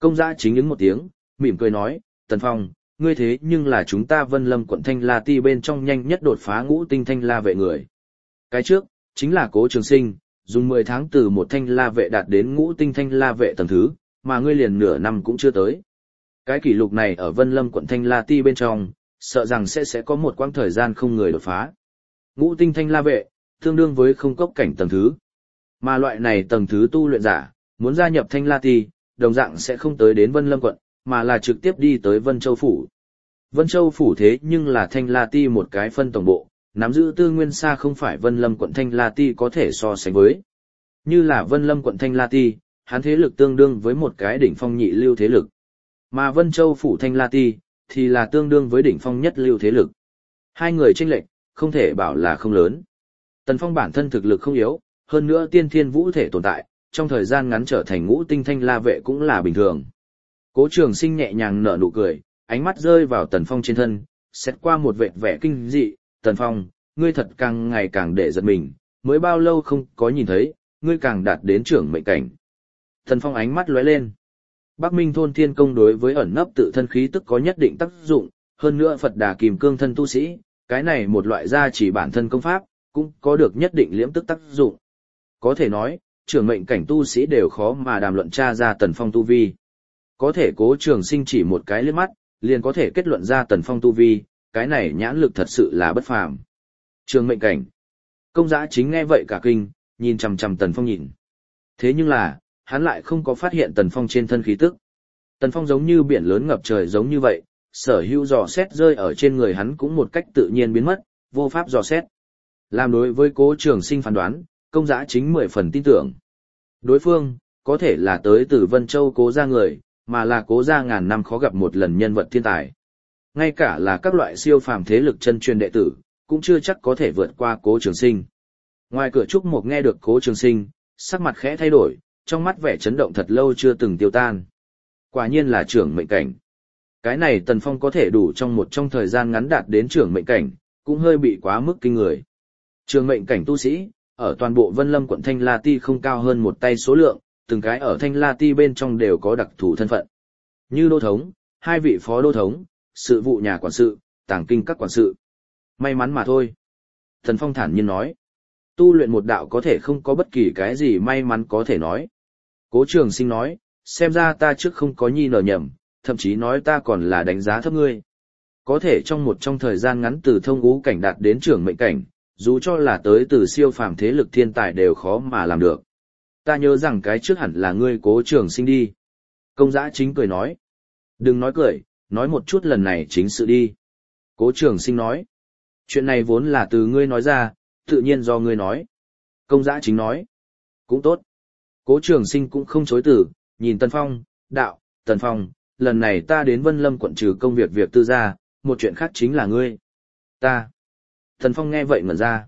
Công Giã Chính ứng một tiếng, mỉm cười nói, Tần Phong, ngươi thế nhưng là chúng ta Vân Lâm quận Thanh La Ti bên trong nhanh nhất đột phá ngũ tinh Thanh La vệ người. Cái trước, chính là Cố Trường Sinh, dùng 10 tháng từ một Thanh La vệ đạt đến ngũ tinh Thanh La vệ tầng thứ, mà ngươi liền nửa năm cũng chưa tới. Cái kỷ lục này ở Vân Lâm quận Thanh La Ti bên trong, sợ rằng sẽ có một quãng thời gian không người đột phá. Ngũ tinh Thanh La vệ, tương đương với không cốc cảnh tầng thứ. Mà loại này tầng thứ tu luyện giả, muốn gia nhập Thanh La Ti, đồng dạng sẽ không tới đến Vân Lâm quận, mà là trực tiếp đi tới Vân Châu Phủ. Vân Châu Phủ thế nhưng là Thanh La Ti một cái phân tổng bộ, nắm giữ tư nguyên xa không phải Vân Lâm quận Thanh La Ti có thể so sánh với. Như là Vân Lâm quận Thanh La Ti, hắn thế lực tương đương với một cái đỉnh phong nhị lưu thế lực. Mà Vân Châu Phủ Thanh La Ti, thì là tương đương với đỉnh phong nhất lưu thế lực. Hai người chênh lệch, không thể bảo là không lớn. Tần Phong bản thân thực lực không yếu, hơn nữa tiên thiên vũ thể tồn tại, trong thời gian ngắn trở thành ngũ tinh Thanh La vệ cũng là bình thường. Cố Trường Sinh nhẹ nhàng nở nụ cười, ánh mắt rơi vào Tần Phong trên thân, xét qua một vệt vẻ kinh dị, Tần Phong, ngươi thật càng ngày càng để giật mình, mới bao lâu không có nhìn thấy, ngươi càng đạt đến trưởng mệnh cảnh. Tần Phong ánh mắt lóe lên. Bắc Minh thôn thiên công đối với ẩn nấp tự thân khí tức có nhất định tác dụng, hơn nữa Phật Đà Kìm Cương thân tu sĩ, cái này một loại gia chỉ bản thân công pháp, cũng có được nhất định liễm tức tác dụng. Có thể nói, trưởng mệnh cảnh tu sĩ đều khó mà đàm luận tra ra Tần Phong tu vi. Có thể Cố Trường Sinh chỉ một cái liếc mắt, liền có thể kết luận ra Tần Phong tu vi, cái này nhãn lực thật sự là bất phàm. Trưởng mệnh cảnh. Công Giã Chính nghe vậy cả kinh, nhìn chằm chằm Tần Phong nhìn. Thế nhưng là, hắn lại không có phát hiện Tần Phong trên thân khí tức. Tần Phong giống như biển lớn ngập trời giống như vậy, sở hữu dò xét rơi ở trên người hắn cũng một cách tự nhiên biến mất, vô pháp dò xét. Làm đối với Cố Trường Sinh phán đoán, Công Giã Chính 10 phần tin tưởng. Đối phương, có thể là tới từ Vân Châu Cố gia người, mà là Cố gia ngàn năm khó gặp một lần nhân vật thiên tài. Ngay cả là các loại siêu phàm thế lực chân truyền đệ tử, cũng chưa chắc có thể vượt qua Cố Trường Sinh. Ngoài cửa Trúc Mộc nghe được Cố Trường Sinh, sắc mặt khẽ thay đổi, trong mắt vẻ chấn động thật lâu chưa từng tiêu tan. Quả nhiên là trưởng mệnh cảnh. Cái này Tần Phong có thể đủ trong thời gian ngắn đạt đến trưởng mệnh cảnh, cũng hơi bị quá mức kinh người. Trưởng mệnh cảnh tu sĩ, ở toàn bộ Vân Lâm quận Thanh La Ti không cao hơn một tay số lượng, từng cái ở Thanh La Ti bên trong đều có đặc thù thân phận. Như đô thống, hai vị phó đô thống, sự vụ nhà quản sự, tàng kinh các quản sự. May mắn mà thôi. Tần Phong thản nhiên nói. Tu luyện một đạo có thể không có bất kỳ cái gì may mắn có thể nói. Cố Trường Sinh nói, xem ra ta trước không có nhi nở nhầm, thậm chí nói ta còn là đánh giá thấp ngươi. Có thể trong thời gian ngắn từ thông ngũ cảnh đạt đến trưởng mệnh cảnh, dù cho là tới từ siêu phàm thế lực thiên tài đều khó mà làm được. Ta nhớ rằng cái trước hẳn là ngươi Cố Trường Sinh đi. Công Giã Chính cười nói. Đừng nói cười, nói một chút lần này chính sự đi. Cố Trường Sinh nói. Chuyện này vốn là từ ngươi nói ra, tự nhiên do ngươi nói. Công Giã Chính nói. Cũng tốt. Cố Trường Sinh cũng không chối từ, nhìn Tần Phong, đạo, Tần Phong, lần này ta đến Vân Lâm quận trừ công việc tư gia, một chuyện khác chính là ngươi. Ta. Tần Phong nghe vậy ngẩn ra.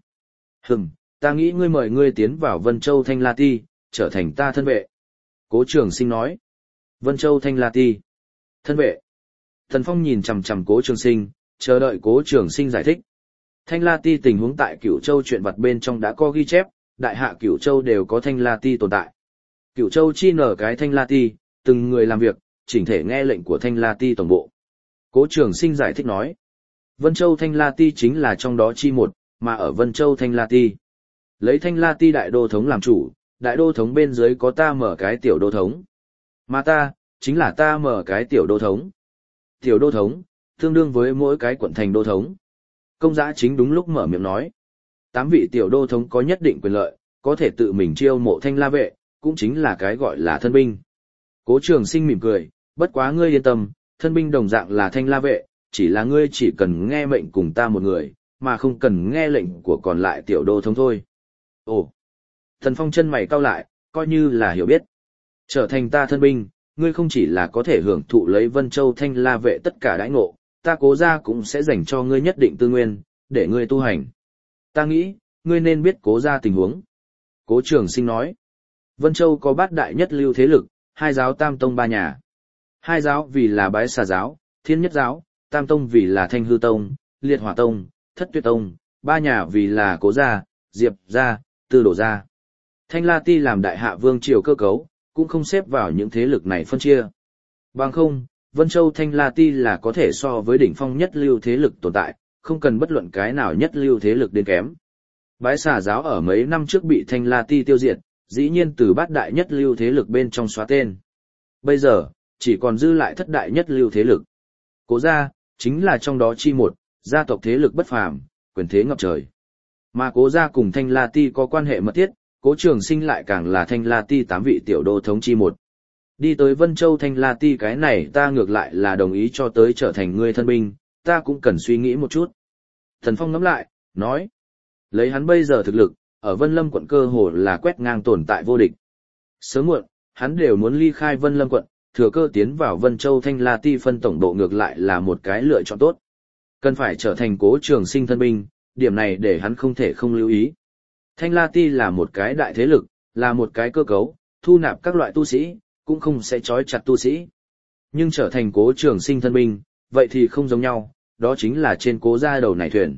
Ta nghĩ ngươi mời ngươi tiến vào Vân Châu Thanh La Ti, trở thành ta thân vệ. Cố Trường Sinh nói. Vân Châu Thanh La Ti. Thân vệ. Tần Phong nhìn chằm chằm Cố Trường Sinh, chờ đợi Cố Trường Sinh giải thích. Thanh La Ti tình huống tại Cửu Châu chuyện vặt bên trong đã có ghi chép, đại hạ Cửu Châu đều có Thanh La Ti tồn tại. Cửu Châu chi nở cái Thanh La Ti, từng người làm việc, chỉnh thể nghe lệnh của Thanh La Ti tổng bộ. Cố Trường Sinh giải thích nói. Vân Châu Thanh La Ti chính là trong đó chi một, mà ở Vân Châu Thanh La Ti. Lấy Thanh La Ti đại đô thống làm chủ, đại đô thống bên dưới có ta mở cái tiểu đô thống. Mà ta, chính là ta mở cái tiểu đô thống. Tiểu đô thống, tương đương với mỗi cái quận thành đô thống. Công Giã Chính đúng lúc mở miệng nói. 8 vị tiểu đô thống có nhất định quyền lợi, có thể tự mình chiêu mộ Thanh La vệ, cũng chính là cái gọi là thân binh. Cố Trường Sinh mỉm cười, bất quá ngươi yên tâm, thân binh đồng dạng là Thanh La vệ, chỉ là ngươi chỉ cần nghe mệnh cùng ta một người, mà không cần nghe lệnh của còn lại tiểu đô thống thôi. Ồ! Thần Phong chân mày cau lại, coi như là hiểu biết. Trở thành ta thân binh, ngươi không chỉ là có thể hưởng thụ lấy Vân Châu Thanh La vệ tất cả đãi ngộ, ta Cố gia cũng sẽ dành cho ngươi nhất định tư nguyên, để ngươi tu hành. Ta nghĩ, ngươi nên biết Cố gia tình huống. Cố Trường Sinh nói. Vân Châu có 8 đại nhất lưu thế lực, 2 giáo tam tông 3 nhà. 2 giáo vì là Bái Xà giáo, Thiên Nhất giáo, tam tông vì là Thanh Hư tông, Liệt Hỏa tông, Thất Tuyệt tông, 3 nhà vì là Cố gia, Diệp gia, Tư Đồ gia. Thanh La Ti làm đại hạ vương triều cơ cấu, cũng không xếp vào những thế lực này phân chia. Bằng không, Vân Châu Thanh La Ti là có thể so với đỉnh phong nhất lưu thế lực tồn tại, không cần bất luận cái nào nhất lưu thế lực đến kém. Bái Xà giáo ở mấy năm trước bị Thanh La Ti tiêu diệt, dĩ nhiên từ bát đại nhất lưu thế lực bên trong xóa tên. Bây giờ, chỉ còn dư lại thất đại nhất lưu thế lực. Cố gia, chính là trong đó chi một, gia tộc thế lực bất phàm, quyền thế ngập trời. Mà Cố gia cùng Thanh La Ti có quan hệ mật thiết, Cố Trường Sinh lại càng là Thanh La Ti 8 vị tiểu đô thống chi một. Đi tới Vân Châu Thanh La Ti cái này ta ngược lại là đồng ý cho tới trở thành người thân binh, ta cũng cần suy nghĩ một chút. Thần Phong ngẫm lại, nói, lấy hắn bây giờ thực lực, ở Vân Lâm quận cơ hồ là quét ngang tồn tại vô địch. Sớm muộn, hắn đều muốn ly khai Vân Lâm quận, thừa cơ tiến vào Vân Châu Thanh La Ti phân tổng độ ngược lại là một cái lựa chọn tốt. Cần phải trở thành Cố Trường Sinh thân binh, điểm này để hắn không thể không lưu ý. Thanh La Ti là một cái đại thế lực, là một cái cơ cấu, thu nạp các loại tu sĩ, cũng không sẽ trói chặt tu sĩ. Nhưng trở thành Cố Trường Sinh thân binh, vậy thì không giống nhau, đó chính là trên Cố gia đầu này thuyền.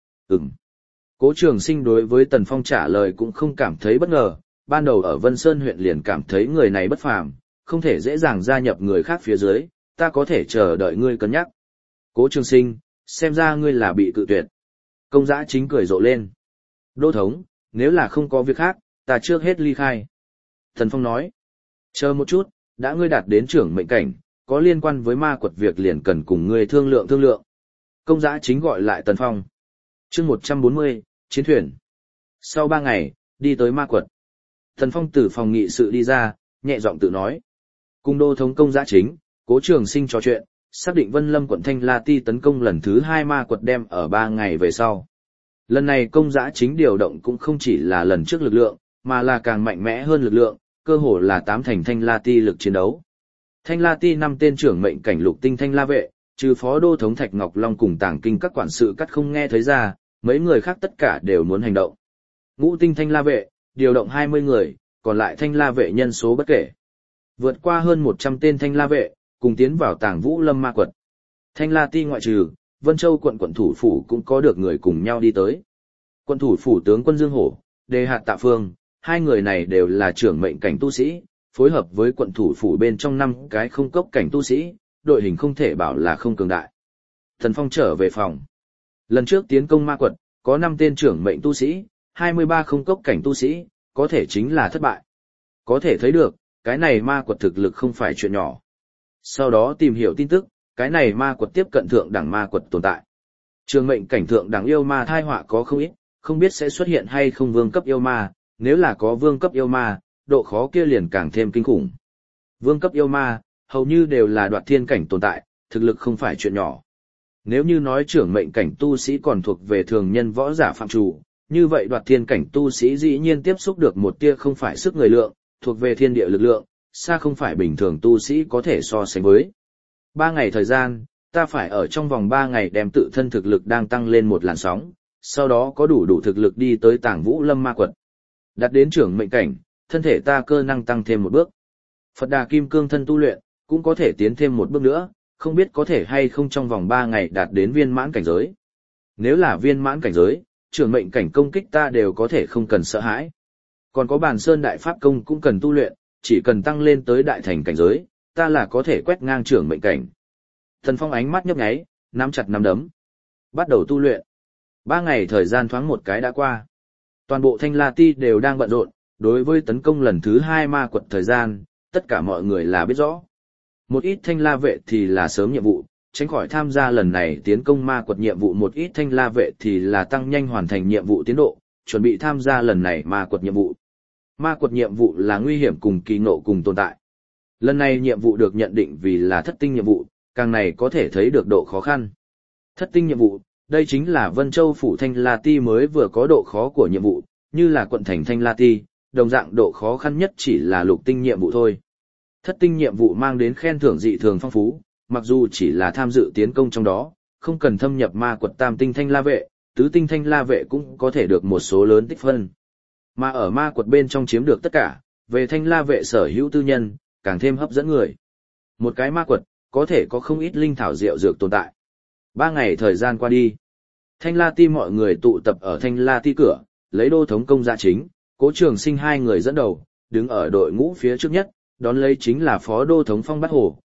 Cố Trường Sinh đối với Tần Phong trả lời cũng không cảm thấy bất ngờ, ban đầu ở Vân Sơn huyện liền cảm thấy người này bất phàm, không thể dễ dàng gia nhập người khác phía dưới, ta có thể chờ đợi ngươi cân nhắc. Cố Trường Sinh, xem ra ngươi là bị cự tuyệt. Công Dã Chính cười rộ lên. Đô thống, nếu là không có việc khác, ta trước hết ly khai. Tần Phong nói, chờ một chút, đã ngươi đạt đến trưởng mệnh cảnh, có liên quan với ma quật việc liền cần cùng ngươi thương lượng. Công Dã Chính gọi lại Tần Phong. Chương 140, chiến thuyền. Sau 3 ngày, đi tới ma quật. Tần Phong từ phòng nghị sự đi ra, nhẹ giọng tự nói. Cùng đô thống Công Dã Chính, Cố Trường Sinh trò chuyện, xác định Vân Lâm quận Thanh La Ti tấn công lần thứ 2 ma quật đem ở 3 ngày về sau. Lần này Công Dã Chính điều động cũng không chỉ là lần trước lực lượng, mà là càng mạnh mẽ hơn lực lượng, cơ hồ là 8 thành Thanh La Ti lực chiến đấu. Thanh La Ti 5 tên trưởng mệnh cảnh lục tinh Thanh La vệ, trừ phó đô thống Thạch Ngọc Long cùng Tàng Kinh các quản sự cắt không nghe thấy ra, mấy người khác tất cả đều muốn hành động. Ngũ tinh Thanh La vệ, điều động 20 người, còn lại Thanh La vệ nhân số bất kể. Vượt qua hơn 100 tên Thanh La vệ, cùng tiến vào Tàng Vũ Lâm ma quật. Thanh La Ti ngoại trừ, Vân Châu quận thủ phủ cũng có được người cùng nhau đi tới. Quận thủ phủ tướng quân Dương Hổ, Đề Hạt Tạ Phương, hai người này đều là trưởng mệnh cảnh tu sĩ, phối hợp với quận thủ phủ bên trong 5 cái không cốc cảnh tu sĩ, đội hình không thể bảo là không cường đại. Thần Phong trở về phòng. Lần trước tiến công ma quật, có 5 tên trưởng mệnh tu sĩ, 23 không cốc cảnh tu sĩ, có thể chính là thất bại. Có thể thấy được, cái này ma quật thực lực không phải chuyện nhỏ. Sau đó tìm hiểu tin tức, cái này ma quật tiếp cận thượng đẳng ma quật tồn tại. Trường mệnh cảnh thượng đẳng yêu ma thai họa có không ít, không biết sẽ xuất hiện hay không vương cấp yêu ma, nếu là có vương cấp yêu ma, độ khó kia liền càng thêm kinh khủng. Vương cấp yêu ma, hầu như đều là đoạt thiên cảnh tồn tại, thực lực không phải chuyện nhỏ. Nếu như nói trưởng mệnh cảnh tu sĩ còn thuộc về thường nhân võ giả phạm chủ, như vậy đoạt thiên cảnh tu sĩ dĩ nhiên tiếp xúc được một tia không phải sức người lượng, thuộc về thiên địa lực lượng, xa không phải bình thường tu sĩ có thể so sánh với. 3 ngày thời gian, ta phải ở trong vòng 3 ngày đem tự thân thực lực đang tăng lên một làn sóng, sau đó có đủ thực lực đi tới Tàng Vũ Lâm ma quật. Đạt đến trưởng mệnh cảnh, thân thể ta cơ năng tăng thêm một bước. Phật Đà Kim Cương thân tu luyện, cũng có thể tiến thêm một bước nữa, không biết có thể hay không trong vòng 3 ngày đạt đến viên mãn cảnh giới. Nếu là viên mãn cảnh giới, trưởng mệnh cảnh công kích ta đều có thể không cần sợ hãi. Còn có Bàn Sơn Đại Pháp Công cũng cần tu luyện, chỉ cần tăng lên tới đại thành cảnh giới, ta là có thể quét ngang trưởng mệnh cảnh. Thần Phong ánh mắt nhấp nháy, nắm chặt nắm đấm. Bắt đầu tu luyện. 3 ngày thời gian thoáng một cái đã qua. Toàn bộ Thanh La Ti đều đang bận rộn, đối với tấn công lần thứ 2 ma quật thời gian, tất cả mọi người là biết rõ. Một ít Thanh La vệ thì là sớm nhiệm vụ, tránh khỏi tham gia lần này tiến công ma quật nhiệm vụ, một ít Thanh La vệ thì là tăng nhanh hoàn thành nhiệm vụ tiến độ, chuẩn bị tham gia lần này ma quật nhiệm vụ. Ma quật nhiệm vụ là nguy hiểm cùng kỳ ngộ cùng tồn tại. Lần này nhiệm vụ được nhận định vì là thất tinh nhiệm vụ, càng này có thể thấy được độ khó khăn. Thất tinh nhiệm vụ, đây chính là Vân Châu phủ Thanh La Ti mới vừa có độ khó của nhiệm vụ, như là quận thành Thanh La Ti, đồng dạng độ khó khăn nhất chỉ là lục tinh nhiệm vụ thôi. Thất tinh nhiệm vụ mang đến khen thưởng dị thường phong phú, mặc dù chỉ là tham dự tiến công trong đó, không cần thâm nhập ma quật tam tinh Thanh La vệ, tứ tinh Thanh La vệ cũng có thể được một số lớn tích phân. Mà ở ma quật bên trong chiếm được tất cả, về Thanh La vệ sở hữu tư nhân, càng thêm hấp dẫn người. Một cái ma quật, có thể có không ít linh thảo diệu dược tồn tại. 3 ngày thời gian qua đi. Thanh La Ti mọi người tụ tập ở Thanh La Ti cửa, lấy đô thống Công Dã Chính, Cố Trường Sinh hai người dẫn đầu, đứng ở đội ngũ phía trước nhất, đón lấy chính là phó đô thống Phong Bát Hổ,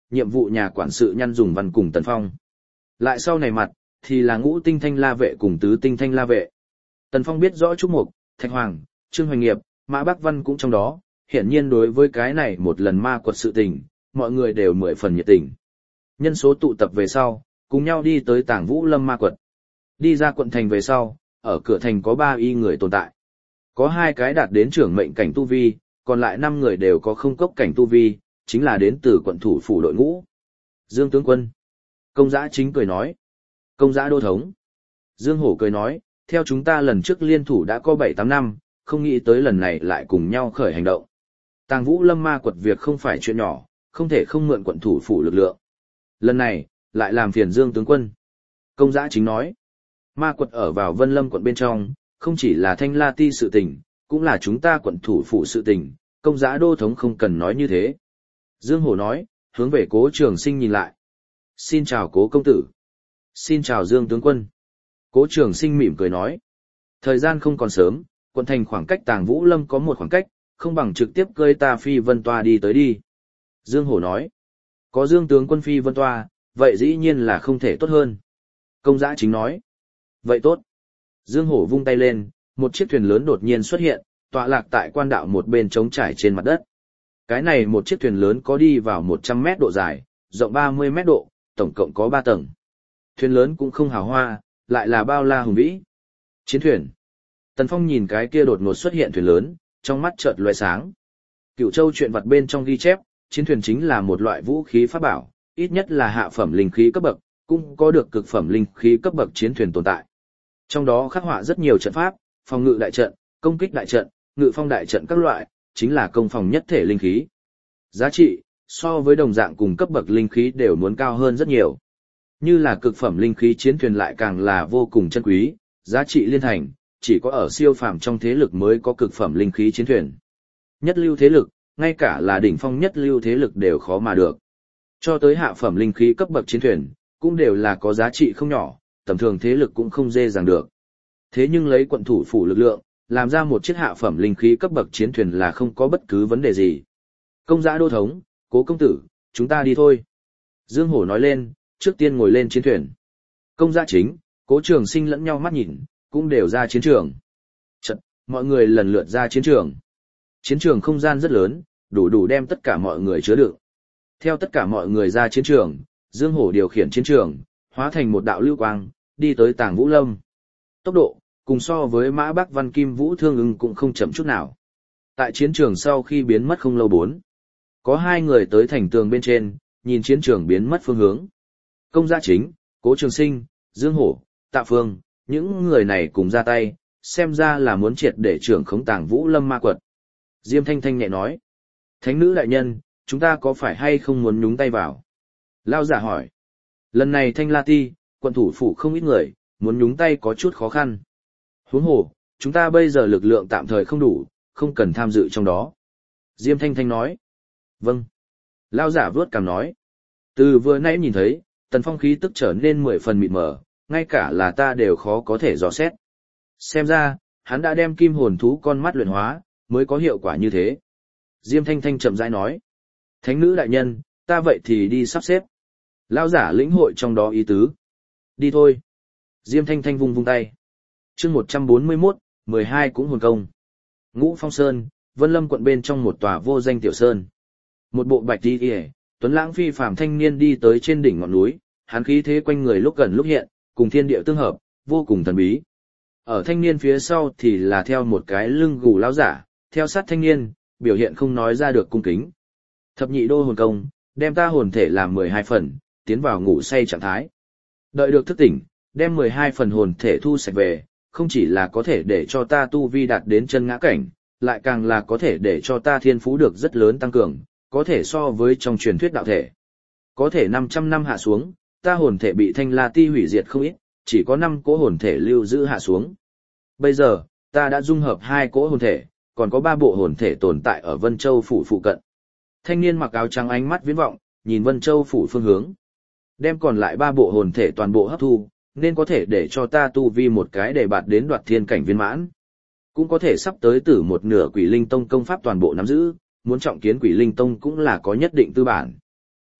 nhiệm vụ nhà quản sự Nhăn Dùng Văn cùng Tần Phong. Lại sau này mặt, thì là ngũ tinh thanh la vệ cùng tứ tinh thanh la vệ. Tần Phong biết rõ Trúc Mục, Thạch Hoàng, Trương Hoành Nghiệp, Mã Bác Văn cũng trong đó, hiển nhiên đối với cái này một lần ma quật sự tình, mọi người đều 10 phần nhiệt tình. Nhân số tụ tập về sau, cùng nhau đi tới Tàng Vũ Lâm ma quật. Đi ra quận thành về sau, ở cửa thành có 3 y người tồn tại. Có 2 cái đạt đến trưởng mệnh cảnh tu vi, còn lại 5 người đều có không cốc cảnh tu vi, chính là đến từ quận thủ phủ đội ngũ. Dương tướng quân. Công giã chính cười nói. Công giã đô thống. Dương Hổ cười nói, theo chúng ta lần trước liên thủ đã có 7-8 năm, không nghĩ tới lần này lại cùng nhau khởi hành động. Tàng Vũ Lâm ma quật việc không phải chuyện nhỏ, không thể không mượn quận thủ phủ lực lượng. Lần này, lại làm phiền Dương tướng quân. Công giã chính nói, ma quật ở vào Vân Lâm quận bên trong, không chỉ là Thanh La Ti sự tình, cũng là chúng ta quận thủ phủ sự tình, công giã đô thống không cần nói như thế. Dương Hổ nói, hướng về Cố Trường Sinh nhìn lại. Xin chào Cố công tử. Xin chào Dương tướng quân. Cố Trường Sinh mỉm cười nói. Thời gian không còn sớm, quận thành khoảng cách Tàng Vũ Lâm có một khoảng cách, không bằng trực tiếp cơi ta phi vân toa đi tới đi. Dương Hổ nói. Có Dương tướng quân phi vân toa, vậy dĩ nhiên là không thể tốt hơn. Công giã chính nói. Vậy tốt. Dương Hổ vung tay lên, một chiếc thuyền lớn đột nhiên xuất hiện, tọa lạc tại quan đạo một bên trống trải trên mặt đất. Cái này một chiếc thuyền lớn có đi vào 100 mét độ dài, rộng 30 mét độ, tổng cộng có 3 tầng. Thuyền lớn cũng không hào hoa, lại là bao la hùng vĩ. Chiến thuyền. Tần Phong nhìn cái kia đột ngột xuất hiện thuyền lớn, trong mắt chợt lóe sáng. Cửu Châu truyện vật bên trong ghi chép, chiến thuyền chính là một loại vũ khí pháp bảo, ít nhất là hạ phẩm linh khí cấp bậc, cũng có được cực phẩm linh khí cấp bậc chiến thuyền tồn tại. Trong đó khắc họa rất nhiều trận pháp, phòng ngự đại trận, công kích đại trận, ngự phong đại trận các loại, chính là công phòng nhất thể linh khí. Giá trị, so với đồng dạng cùng cấp bậc linh khí đều muốn cao hơn rất nhiều. Như là cực phẩm linh khí chiến thuyền lại càng là vô cùng chân quý, giá trị liên thành, chỉ có ở siêu phàm trong thế lực mới có cực phẩm linh khí chiến thuyền. Nhất lưu thế lực, ngay cả là đỉnh phong nhất lưu thế lực đều khó mà được. Cho tới hạ phẩm linh khí cấp bậc chiến thuyền, cũng đều là có giá trị không nhỏ, tầm thường thế lực cũng không dễ dàng được. Thế nhưng lấy quận thủ phủ lực lượng, làm ra một chiếc hạ phẩm linh khí cấp bậc chiến thuyền là không có bất cứ vấn đề gì. Công giã đô thống, Cố công tử, chúng ta đi thôi. Dương Hổ nói lên, trước tiên ngồi lên chiến thuyền. Công giã chính, Cố Trường Sinh lẫn nhau mắt nhìn, cũng đều ra chiến trường. Chật, mọi người lần lượt ra chiến trường. Chiến trường không gian rất lớn, đủ đem tất cả mọi người chứa đựng. Theo tất cả mọi người ra chiến trường, Dương Hổ điều khiển chiến trường, hóa thành một đạo lưu quang, đi tới Tàng Vũ Lâm. Tốc độ, cùng so với Mã Bác Văn Kim Vũ Thương Ưng cũng không chậm chút nào. Tại chiến trường sau khi biến mất không lâu có 2 người tới thành tường bên trên, nhìn chiến trường biến mất phương hướng. Công gia chính, Cố Trường Sinh, Dương Hổ, Tạ Phương, những người này cùng ra tay, xem ra là muốn triệt để trưởng khống Tàng Vũ Lâm ma quật. Diêm Thanh Thanh nhẹ nói. Thánh nữ đại nhân, chúng ta có phải hay không muốn nhúng tay vào? Lao giả hỏi. Lần này Thanh La Ti, quận thủ phủ không ít người, muốn nhúng tay có chút khó khăn. Huống hồ, chúng ta bây giờ lực lượng tạm thời không đủ, không cần tham dự trong đó. Diêm Thanh Thanh nói. Vâng. Lao giả vớt cằm nói. Từ vừa nãy nhìn thấy, Tần Phong khí tức trở nên 10 phần mịt mờ, ngay cả là ta đều khó có thể dò xét. Xem ra, hắn đã đem kim hồn thú con mắt luyện hóa, mới có hiệu quả như thế. Diêm Thanh Thanh chậm rãi nói. Thánh nữ đại nhân, ta vậy thì đi sắp xếp. Lao giả lĩnh hội trong đó ý tứ. Đi thôi. Diêm Thanh Thanh vung tay. Chương 141, 12 cũng hồn công. Ngũ Phong Sơn, Vân Lâm quận bên trong một tòa vô danh tiểu sơn. Một bộ bạch y, tuấn lãng phi phàm thanh niên đi tới trên đỉnh ngọn núi, hắn khí thế quanh người lúc gần lúc hiện, cùng thiên địa tương hợp, vô cùng thần bí. Ở thanh niên phía sau thì là theo một cái lưng gù lão giả, theo sát thanh niên, biểu hiện không nói ra được cung kính. Thập nhị đô hồn công, đem ta hồn thể làm 12 phần, tiến vào ngủ say trạng thái. Đợi được thức tỉnh, đem 12 phần hồn thể thu sạch về, không chỉ là có thể để cho ta tu vi đạt đến chân ngã cảnh, lại càng là có thể để cho ta thiên phú được rất lớn tăng cường, có thể so với trong truyền thuyết đạo thể. Có thể 500 năm hạ xuống, ta hồn thể bị Thanh La Ti hủy diệt không ít, chỉ có 5 cỗ hồn thể lưu giữ hạ xuống. Bây giờ, ta đã dung hợp 2 cỗ hồn thể, còn có 3 bộ hồn thể tồn tại ở Vân Châu phủ phụ cận. Thanh niên mặc áo trắng ánh mắt viễn vọng, nhìn Vân Châu phủ phương hướng. Đem còn lại 3 bộ hồn thể toàn bộ hấp thu, nên có thể để cho ta tu vi một cái để bạt đến đoạt thiên cảnh viên mãn. Cũng có thể sắp tới tử một nửa Quỷ Linh Tông công pháp toàn bộ nắm giữ, muốn trọng kiến Quỷ Linh Tông cũng là có nhất định tư bản.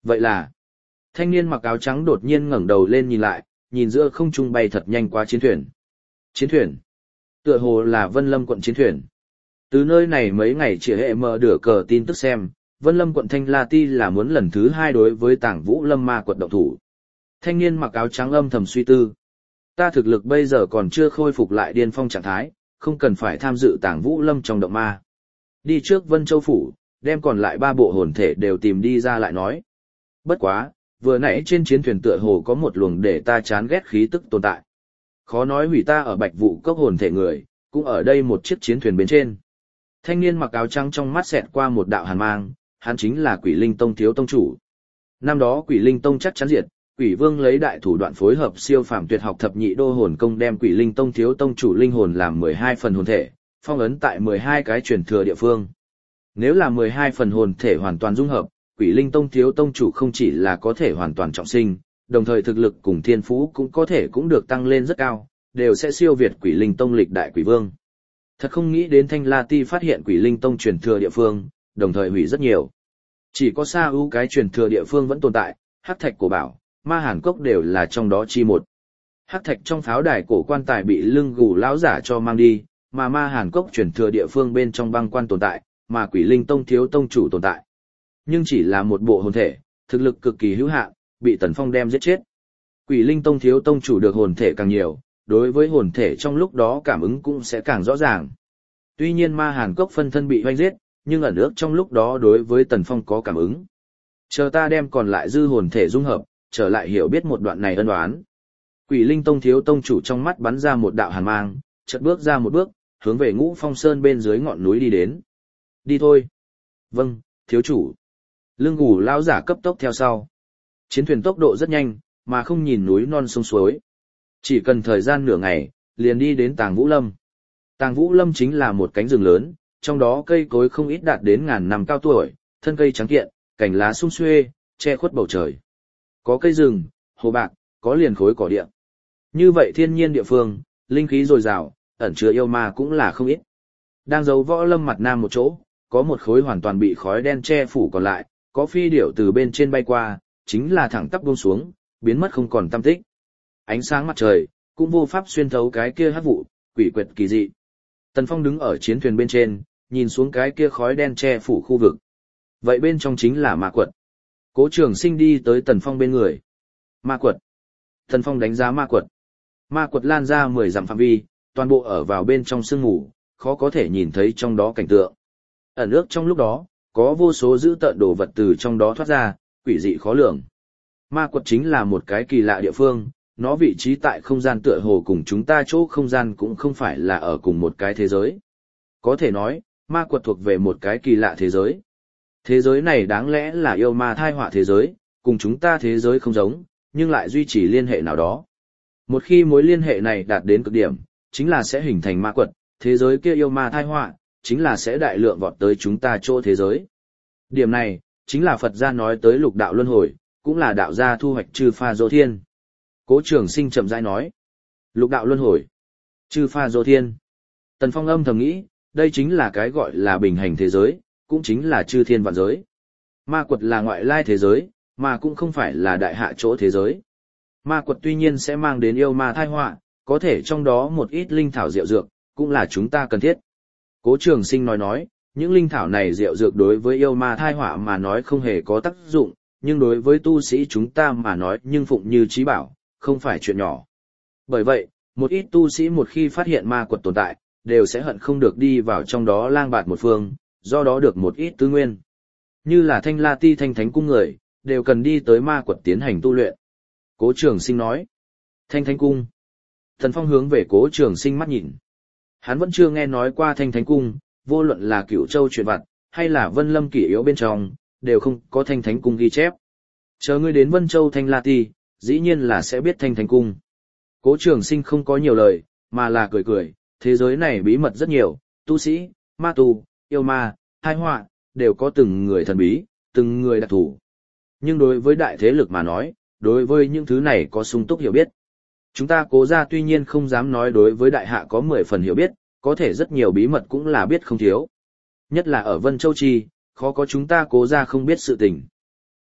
Vậy là, thanh niên mặc áo trắng đột nhiên ngẩng đầu lên nhìn lại, nhìn giữa không trung bay thật nhanh qua chiến thuyền. Chiến thuyền? Tựa hồ là Vân Lâm quận chiến thuyền. Từ nơi này mấy ngày chỉ hệ mở đửa cờ tin tức xem, Vân Lâm quận Thanh La Ti là muốn lần thứ 2 đối với Tàng Vũ Lâm ma quận động thủ. Thanh niên mặc áo trắng âm thầm suy tư. Ta thực lực bây giờ còn chưa khôi phục lại điên phong trạng thái, không cần phải tham dự Tàng Vũ Lâm trong động ma. Đi trước Vân Châu Phủ, đem còn lại 3 bộ hồn thể đều tìm đi ra lại nói. Bất quá, vừa nãy trên chiến thuyền tựa hồ có một luồng để ta chán ghét khí tức tồn tại. Khó nói hủy ta ở Bạch Vụ Cốc hồn thể người, cũng ở đây một chiếc chiến thuyền bên trên. Thanh niên mặc áo trắng trong mắt xẹt qua một đạo hàn mang, hắn chính là Quỷ Linh Tông thiếu tông chủ. Năm đó Quỷ Linh Tông chắc chắn diệt, Quỷ Vương lấy đại thủ đoạn phối hợp siêu phàm tuyệt học thập nhị đô hồn công đem Quỷ Linh Tông thiếu tông chủ linh hồn làm 12 phần hồn thể, phong ấn tại 12 cái truyền thừa địa phương. Nếu là 12 phần hồn thể hoàn toàn dung hợp, Quỷ Linh Tông thiếu tông chủ không chỉ là có thể hoàn toàn trọng sinh, đồng thời thực lực cùng thiên phú cũng có thể cũng được tăng lên rất cao, đều sẽ siêu việt Quỷ Linh Tông lịch đại Quỷ Vương. Thật không nghĩ đến Thanh La Ti phát hiện Quỷ Linh Tông truyền thừa địa phương, đồng thời hủy rất nhiều. Chỉ có Sa ưu cái truyền thừa địa phương vẫn tồn tại, Hắc Thạch Cổ Bảo, Ma Hàn Cốc đều là trong đó chi một. Hắc Thạch trong pháo đài cổ quan tài bị lưng gù lão giả cho mang đi, mà Ma Hàn Cốc truyền thừa địa phương bên trong băng quan tồn tại, mà Quỷ Linh Tông thiếu tông chủ tồn tại. Nhưng chỉ là một bộ hồn thể, thực lực cực kỳ hữu hạn, bị Tần Phong đem giết chết. Quỷ Linh Tông thiếu tông chủ được hồn thể càng nhiều, đối với hồn thể trong lúc đó cảm ứng cũng sẽ càng rõ ràng. Tuy nhiên Ma Hàn Cốc phân thân bị hoanh giết, nhưng ẩn ước trong lúc đó đối với Tần Phong có cảm ứng. Chờ ta đem còn lại dư hồn thể dung hợp, trở lại hiểu biết một đoạn này ân oán. Quỷ Linh Tông thiếu tông chủ trong mắt bắn ra một đạo hàn mang, chợt bước ra một bước, hướng về Ngũ Phong Sơn bên dưới ngọn núi đi đến. Đi thôi. Vâng, thiếu chủ. Lưng gù lão giả cấp tốc theo sau. Chiến thuyền tốc độ rất nhanh, mà không nhìn núi non sông suối. Chỉ cần thời gian nửa ngày, liền đi đến Tàng Vũ Lâm. Tàng Vũ Lâm chính là một cánh rừng lớn, trong đó cây cối không ít đạt đến ngàn năm cao tuổi, thân cây trắng kiện, cành lá sum xuê, che khuất bầu trời. Có cây rừng, hồ bạc, có liền khối cỏ địa. Như vậy thiên nhiên địa phương, linh khí dồi dào, ẩn chứa yêu ma cũng là không ít. Đang giấu võ lâm mặt nam một chỗ, có một khối hoàn toàn bị khói đen che phủ còn lại, có phi điểu từ bên trên bay qua, chính là thẳng tắp buông xuống, biến mất không còn tăm tích. Ánh sáng mặt trời cũng vô pháp xuyên thấu cái kia hắc vụ, quỷ quyệt kỳ dị. Tần Phong đứng ở chiến thuyền bên trên, nhìn xuống cái kia khói đen che phủ khu vực. Vậy bên trong chính là ma quật. Cố Trường Sinh đi tới Tần Phong bên người. Ma quật. Tần Phong đánh giá ma quật. Ma quật lan ra 10 dặm phạm vi, toàn bộ ở vào bên trong sương mù, khó có thể nhìn thấy trong đó cảnh tượng. Ẩn ước trong lúc đó, có vô số dữ tợn đồ vật từ trong đó thoát ra, quỷ dị khó lường. Ma quật chính là một cái kỳ lạ địa phương, nó vị trí tại không gian tựa hồ cùng chúng ta chỗ không gian cũng không phải là ở cùng một cái thế giới. Có thể nói, ma quật thuộc về một cái kỳ lạ thế giới. Thế giới này đáng lẽ là yêu ma thai họa thế giới, cùng chúng ta thế giới không giống, nhưng lại duy trì liên hệ nào đó. Một khi mối liên hệ này đạt đến cực điểm, chính là sẽ hình thành ma quật, thế giới kia yêu ma thai họa, chính là sẽ đại lượng vọt tới chúng ta chỗ thế giới. Điểm này, chính là Phật gia nói tới lục đạo luân hồi, cũng là đạo gia thu hoạch chư pha dô thiên. Cố Trường Sinh chậm rãi nói, lục đạo luân hồi, chư pha dô thiên. Tần Phong âm thầm nghĩ, đây chính là cái gọi là bình hành thế giới, cũng chính là chư thiên vạn giới. Ma quật là ngoại lai thế giới, mà cũng không phải là đại hạ chỗ thế giới. Ma quật tuy nhiên sẽ mang đến yêu ma thai họa, có thể trong đó một ít linh thảo diệu dược, cũng là chúng ta cần thiết. Cố Trường Sinh nói, những linh thảo này diệu dược đối với yêu ma thai họa mà nói không hề có tác dụng, nhưng đối với tu sĩ chúng ta mà nói nhưng phụng như trí bảo, không phải chuyện nhỏ. Bởi vậy, một ít tu sĩ một khi phát hiện ma quật tồn tại, đều sẽ hận không được đi vào trong đó lang bạt một phương, do đó được một ít tư nguyên. Như là Thanh La Ti Thanh Thánh Cung người, đều cần đi tới ma quật tiến hành tu luyện. Cố Trường Sinh nói, Thanh Thánh Cung. Tần Phong hướng về Cố Trường Sinh mắt nhìn. Hắn vẫn chưa nghe nói qua Thanh Thánh Cung, vô luận là Cửu Châu chuyện vặt, hay là Vân Lâm kỷ yếu bên trong, đều không có Thanh Thánh Cung ghi chép. Chờ ngươi đến Vân Châu Thanh La Ti, dĩ nhiên là sẽ biết Thanh Thánh Cung. Cố Trường Sinh không có nhiều lời, mà là cười, thế giới này bí mật rất nhiều, tu sĩ, ma tu, yêu ma, tai họa, đều có từng người thần bí, từng người đặc thù. Nhưng đối với đại thế lực mà nói, đối với những thứ này có sung túc hiểu biết. Chúng ta Cố gia tuy nhiên không dám nói đối với đại hạ có 10 phần hiểu biết, có thể rất nhiều bí mật cũng là biết không thiếu. Nhất là ở Vân Châu Chi, khó có chúng ta Cố gia không biết sự tình.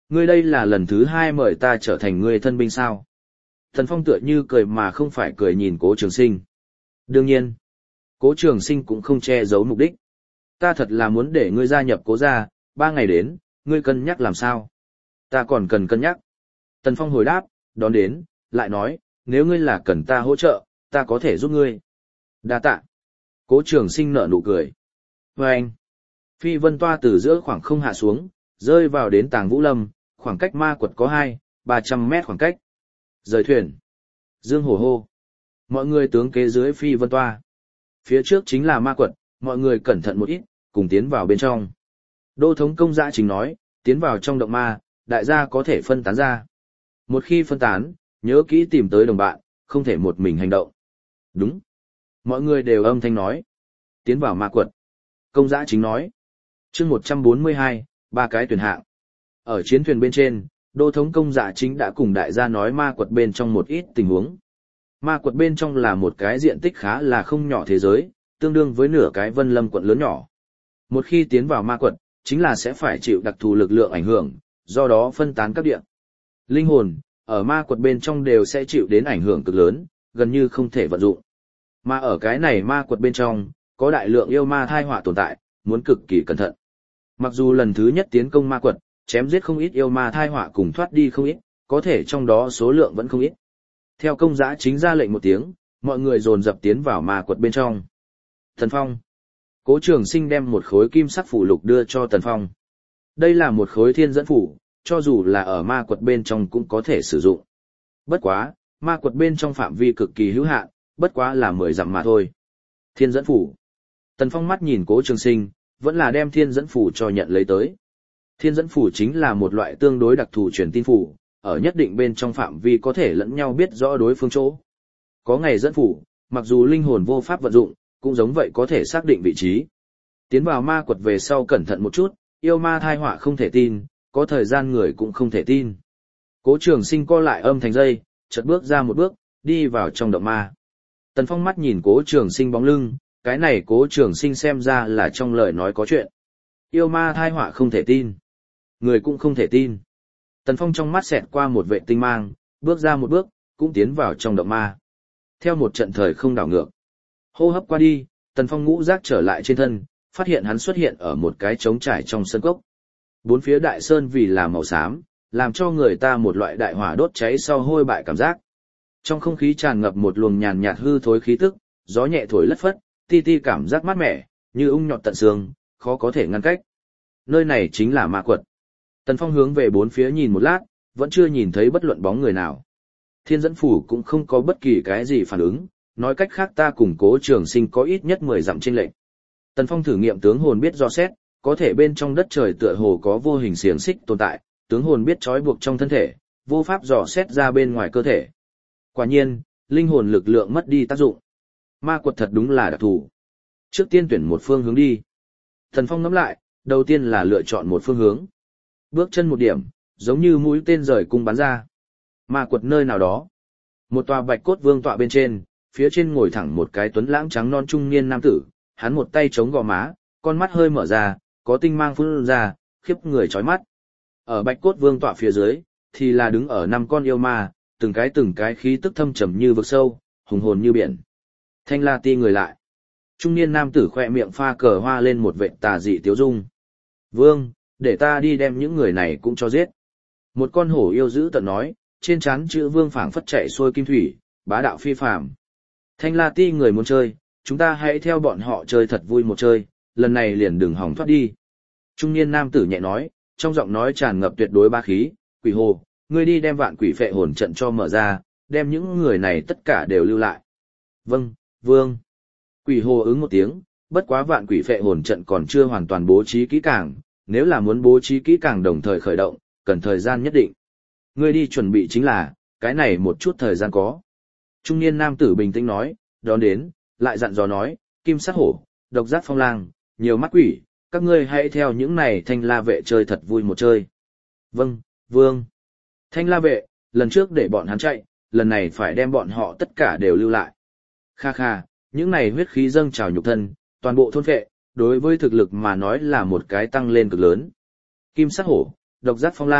Ngươi đây là lần thứ 2 mời ta trở thành ngươi thân binh sao? Tần Phong tựa như cười mà không phải cười nhìn Cố Trường Sinh. Đương nhiên, Cố Trường Sinh cũng không che giấu mục đích. Ta thật là muốn để ngươi gia nhập Cố gia, 3 ngày đến, ngươi cân nhắc làm sao? Ta còn cần cân nhắc. Tần Phong hồi đáp, đón đến, lại nói, nếu ngươi là cần ta hỗ trợ, ta có thể giúp ngươi. Đa tạ. Cố Trường Sinh nở nụ cười. Và anh, phi vân toa từ giữa khoảng không hạ xuống, rơi vào đến Tàng Vũ Lâm, khoảng cách ma quật có 200-300 mét khoảng cách. Rời thuyền. Dương hổ hô. Mọi người tướng kế dưới phi vân toa. Phía trước chính là ma quật, mọi người cẩn thận một ít, cùng tiến vào bên trong. Đô thống công giã chính nói, tiến vào trong động ma, đại gia có thể phân tán ra. Một khi phân tán, nhớ kỹ tìm tới đồng bạn, không thể một mình hành động. Đúng. Mọi người đều âm thanh nói. Tiến vào ma quật. Công giã chính nói. Chương 142, 3 cái tuyển hạng. Ở chiến thuyền bên trên, đô thống công giã chính đã cùng đại gia nói ma quật bên trong một ít tình huống. Ma quật bên trong là một cái diện tích khá là không nhỏ thế giới, tương đương với nửa cái Vân Lâm quận lớn nhỏ. Một khi tiến vào ma quật, chính là sẽ phải chịu đặc thù lực lượng ảnh hưởng, do đó phân tán các địa. Linh hồn, ở ma quật bên trong đều sẽ chịu đến ảnh hưởng cực lớn, gần như không thể vận dụng. Mà ở cái này ma quật bên trong, có đại lượng yêu ma thai họa tồn tại, muốn cực kỳ cẩn thận. Mặc dù lần thứ nhất tiến công ma quật, chém giết không ít yêu ma thai họa cùng thoát đi không ít, có thể trong đó số lượng vẫn không ít. Theo công giã chính ra lệnh một tiếng, mọi người dồn dập tiến vào ma quật bên trong. Tần Phong. Cố Trường Sinh đem một khối kim sắc phủ lục đưa cho Tần Phong. Đây là một khối thiên dẫn phủ, cho dù là ở ma quật bên trong cũng có thể sử dụng. Bất quá, ma quật bên trong phạm vi cực kỳ hữu hạn, bất quá là 10 dặm mà thôi. Thiên dẫn phủ. Tần Phong mắt nhìn Cố Trường Sinh, vẫn là đem thiên dẫn phủ cho nhận lấy tới. Thiên dẫn phủ chính là một loại tương đối đặc thù truyền tin phủ, ở nhất định bên trong phạm vi có thể lẫn nhau biết rõ đối phương chỗ. Có ngày dẫn phủ, mặc dù linh hồn vô pháp vận dụng, cũng giống vậy có thể xác định vị trí. Tiến vào ma quật về sau cẩn thận một chút, yêu ma thai họa không thể tin, có thời gian người cũng không thể tin. Cố Trường Sinh co lại âm thành dây, chợt bước ra một bước, đi vào trong động ma. Tần Phong mắt nhìn Cố Trường Sinh bóng lưng, cái này Cố Trường Sinh xem ra là trong lời nói có chuyện. Yêu ma thai họa không thể tin, người cũng không thể tin. Tần Phong trong mắt xẹt qua một vệ tinh mang, bước ra một bước, cũng tiến vào trong động ma. Theo một trận thời không đảo ngược, hô hấp qua đi, Tần Phong ngũ giác trở lại trên thân, phát hiện hắn xuất hiện ở một cái trống trải trong sân cốc. Bốn phía đại sơn vì là màu xám, làm cho người ta một loại đại hỏa đốt cháy sau hôi bại cảm giác. Trong không khí tràn ngập một luồng nhàn nhạt hư thối khí tức, gió nhẹ thổi lất phất, ti ti cảm giác mát mẻ, như ung nhọt tận xương, khó có thể ngăn cách. Nơi này chính là ma quật. Tần Phong hướng về bốn phía nhìn một lát, vẫn chưa nhìn thấy bất luận bóng người nào. Thiên dẫn phủ cũng không có bất kỳ cái gì phản ứng, nói cách khác ta cùng Cố Trường Sinh có ít nhất 10 dặm chênh lệch. Tần Phong thử nghiệm tướng hồn biết dò xét, có thể bên trong đất trời tựa hồ có vô hình xiềng xích tồn tại, tướng hồn biết trói buộc trong thân thể, vô pháp dò xét ra bên ngoài cơ thể. Quả nhiên, linh hồn lực lượng mất đi tác dụng. Ma quật thật đúng là đặc thù. Trước tiên tuyển một phương hướng đi. Tần Phong ngẫm lại, đầu tiên là lựa chọn một phương hướng. Bước chân một điểm, giống như mũi tên rời cung bắn ra. Ma quật nơi nào đó. Một tòa bạch cốt vương tọa bên trên, phía trên ngồi thẳng một cái tuấn lãng trắng non trung niên nam tử, hắn một tay chống gò má, con mắt hơi mở ra, có tinh mang phun ra, khiếp người chói mắt. Ở bạch cốt vương tọa phía dưới, thì là đứng ở 5 con yêu ma, từng cái khí tức thâm trầm như vực sâu, hùng hồn như biển. Thanh La Ti người lại. Trung niên nam tử khoe miệng pha cờ hoa lên một vệt tà dị tiếu dung. Vương, để ta đi đem những người này cũng cho giết. Một con hổ yêu dữ tợn nói, trên trán chữ vương phảng phất chạy xuôi kim thủy, bá đạo phi phàm. Thanh La Ti người muốn chơi, chúng ta hãy theo bọn họ chơi thật vui một chơi, lần này liền đừng hòng thoát đi. Trung niên nam tử nhẹ nói, trong giọng nói tràn ngập tuyệt đối bá khí, quỷ hồ, ngươi đi đem vạn quỷ phệ hồn trận cho mở ra, đem những người này tất cả đều lưu lại. Vâng, vương. Quỷ hồ ứng một tiếng, bất quá vạn quỷ phệ hồn trận còn chưa hoàn toàn bố trí kỹ càng, nếu là muốn bố trí kỹ càng đồng thời khởi động, cần thời gian nhất định. Ngươi đi chuẩn bị chính là, cái này một chút thời gian có. Trung niên nam tử bình tĩnh nói, đón đến, lại dặn dò nói, kim sát hổ, độc giác phong lang, nhiều mắt quỷ, các ngươi hãy theo những này thanh la vệ chơi thật vui một chơi. Vâng, vương. Thanh la vệ, lần trước để bọn hắn chạy, lần này phải đem bọn họ tất cả đều lưu lại. Kha kha, những này huyết khí dâng trào nhục thân, toàn bộ thôn vệ, đối với thực lực mà nói là một cái tăng lên cực lớn. Kim sát hổ, độc giác phong lang,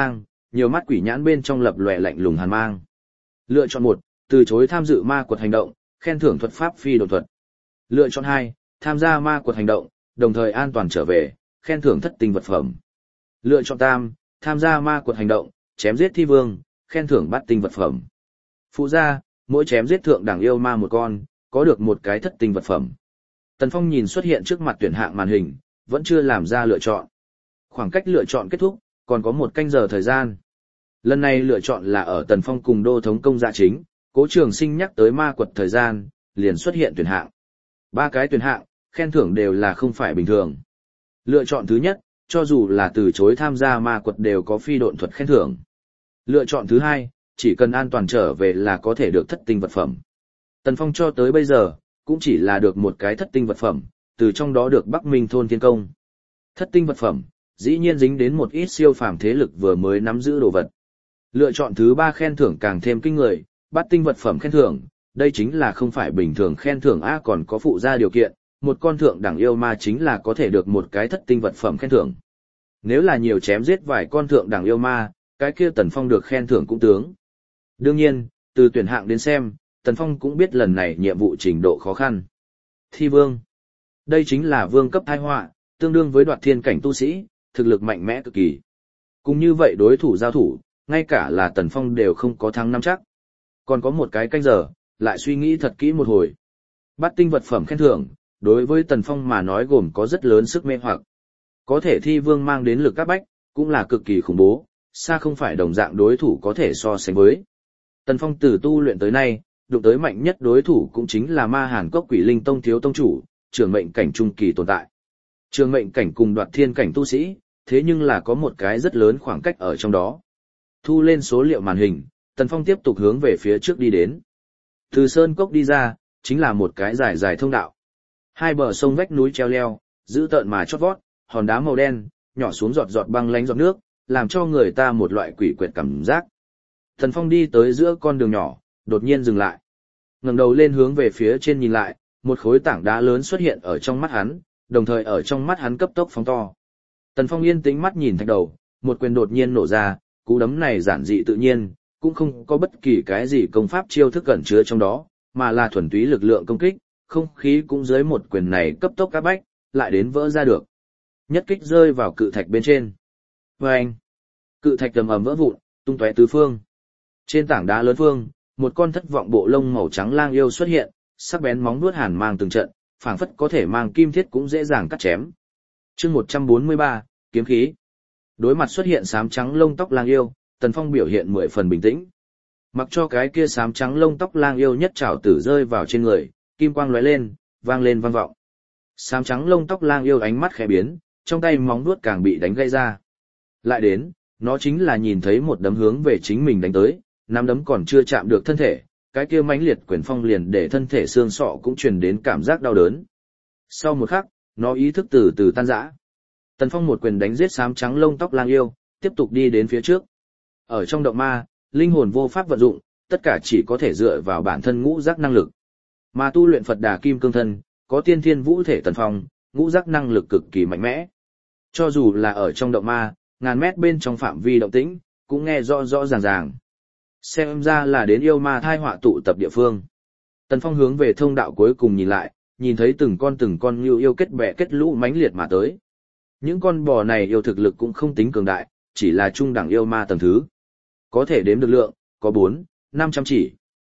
nhiều mắt quỷ nhãn bên trong lập lòe lạnh lùng hàn mang. Lựa chọn 1, từ chối tham dự ma quật hành động, khen thưởng thuật pháp phi độn thuật. Lựa chọn 2, tham gia ma quật hành động, đồng thời an toàn trở về, khen thưởng thất tinh vật phẩm. Lựa chọn 3, tham gia ma quật hành động, chém giết thi vương, khen thưởng bát tinh vật phẩm. Phụ gia, mỗi chém giết thượng đẳng yêu ma một con, có được một cái thất tinh vật phẩm. Tần Phong nhìn xuất hiện trước mặt tuyển hạng màn hình, vẫn chưa làm ra lựa chọn. Khoảng cách lựa chọn kết thúc, còn có 1 canh giờ thời gian. Lần này lựa chọn là ở Tần Phong cùng đô thống công dạ chính, Cố Trường Sinh nhắc tới ma quật thời gian, liền xuất hiện tuyển hạng. 3 cái tuyển hạng, khen thưởng đều là không phải bình thường. Lựa chọn thứ nhất, cho dù là từ chối tham gia ma quật đều có phi độn thuật khen thưởng. Lựa chọn thứ 2, chỉ cần an toàn trở về là có thể được thất tinh vật phẩm. Tần Phong cho tới bây giờ, cũng chỉ là được một cái thất tinh vật phẩm, từ trong đó được Bắc Minh thôn thiên công. Thất tinh vật phẩm, dĩ nhiên dính đến một ít siêu phàm thế lực vừa mới nắm giữ đồ vật. Lựa chọn thứ 3 khen thưởng càng thêm kinh người, bát tinh vật phẩm khen thưởng, đây chính là không phải bình thường khen thưởng A, còn có phụ gia điều kiện, một con thượng đẳng yêu ma chính là có thể được một cái thất tinh vật phẩm khen thưởng. Nếu là nhiều chém giết vài con thượng đẳng yêu ma, cái kia Tần Phong được khen thưởng cũng tướng. Đương nhiên, từ tuyển hạng đến xem, Tần Phong cũng biết lần này nhiệm vụ trình độ khó khăn. Thi vương. Đây chính là vương cấp tai họa, tương đương với đoạt thiên cảnh tu sĩ, thực lực mạnh mẽ cực kỳ. Cũng như vậy đối thủ giao thủ, ngay cả là Tần Phong đều không có thắng nắm chắc. Còn có một cái canh giờ, lại suy nghĩ thật kỹ một hồi. Bát tinh vật phẩm khen thưởng, đối với Tần Phong mà nói gồm có rất lớn sức mê hoặc. Có thể thi vương mang đến lực các bách, cũng là cực kỳ khủng bố, xa không phải đồng dạng đối thủ có thể so sánh với. Tần Phong từ tu luyện tới nay, đụng tới mạnh nhất đối thủ cũng chính là Ma Hàn Cốc Quỷ Linh Tông thiếu tông chủ, trường mệnh cảnh trung kỳ tồn tại. Trường mệnh cảnh cùng đoạt thiên cảnh tu sĩ, thế nhưng là có một cái rất lớn khoảng cách ở trong đó. Thu lên số liệu màn hình, Tần Phong tiếp tục hướng về phía trước đi đến. Từ sơn cốc đi ra, chính là một cái dài dài thông đạo. Hai bờ sông vách núi treo leo, dữ tợn mà chót vót, hòn đá màu đen, nhỏ xuống giọt giọt băng lánh giọt nước, làm cho người ta một loại quỷ quyệt cảm giác. Tần Phong đi tới giữa con đường nhỏ, đột nhiên dừng lại. Ngẩng đầu lên hướng về phía trên nhìn lại, một khối tảng đá lớn xuất hiện ở trong mắt hắn, đồng thời ở trong mắt hắn cấp tốc phóng to. Tần Phong yên tĩnh mắt nhìn thạch đầu, một quyền đột nhiên nổ ra, cú đấm này giản dị tự nhiên, cũng không có bất kỳ cái gì công pháp chiêu thức cẩn chứa trong đó, mà là thuần túy lực lượng công kích, không khí cũng dưới một quyền này cấp tốc áp bách, lại đến vỡ ra được. Nhất kích rơi vào cự thạch bên trên. Vâng! Cự thạch ầm ầm vỡ vụn, tung tóe tứ phương. Trên tảng đá lớn phương, một con thất vọng bộ lông màu trắng lang yêu xuất hiện, sắc bén móng vuốt hàn mang từng trận, phảng phất có thể mang kim thiết cũng dễ dàng cắt chém. Chương 143, kiếm khí. Đối mặt xuất hiện xám trắng lông tóc lang yêu, Tần Phong biểu hiện 10 phần bình tĩnh. Mặc cho cái kia xám trắng lông tóc lang yêu nhất trảo tử rơi vào trên người, kim quang lóe lên, vang vọng. Xám trắng lông tóc lang yêu ánh mắt khẽ biến, trong tay móng vuốt càng bị đánh gãy ra. Lại đến, nó chính là nhìn thấy một đấm hướng về chính mình đánh tới, nắm đấm còn chưa chạm được thân thể, cái kia mãnh liệt quyền phong liền để thân thể xương sọ cũng truyền đến cảm giác đau đớn. Sau một khắc, nó ý thức từ từ tan rã. Tần Phong một quyền đánh giết xám trắng lông tóc lang yêu, tiếp tục đi đến phía trước. Ở trong động ma, linh hồn vô pháp vận dụng, tất cả chỉ có thể dựa vào bản thân ngũ giác năng lực. Mà tu luyện Phật Đà Kim Cương Thân, có tiên thiên vũ thể Tần Phong, ngũ giác năng lực cực kỳ mạnh mẽ. Cho dù là ở trong động ma, ngàn mét bên trong phạm vi động tĩnh, cũng nghe rõ rõ ràng. Xem ra là đến yêu ma thai họa tụ tập địa phương. Tần Phong hướng về thông đạo cuối cùng nhìn lại, nhìn thấy từng con ngưu yêu kết bè kết lũ mãnh liệt mà tới. Những con bò này yêu thực lực cũng không tính cường đại, chỉ là trung đẳng yêu ma tầng thứ. Có thể đếm được lượng, có 400-500 chỉ.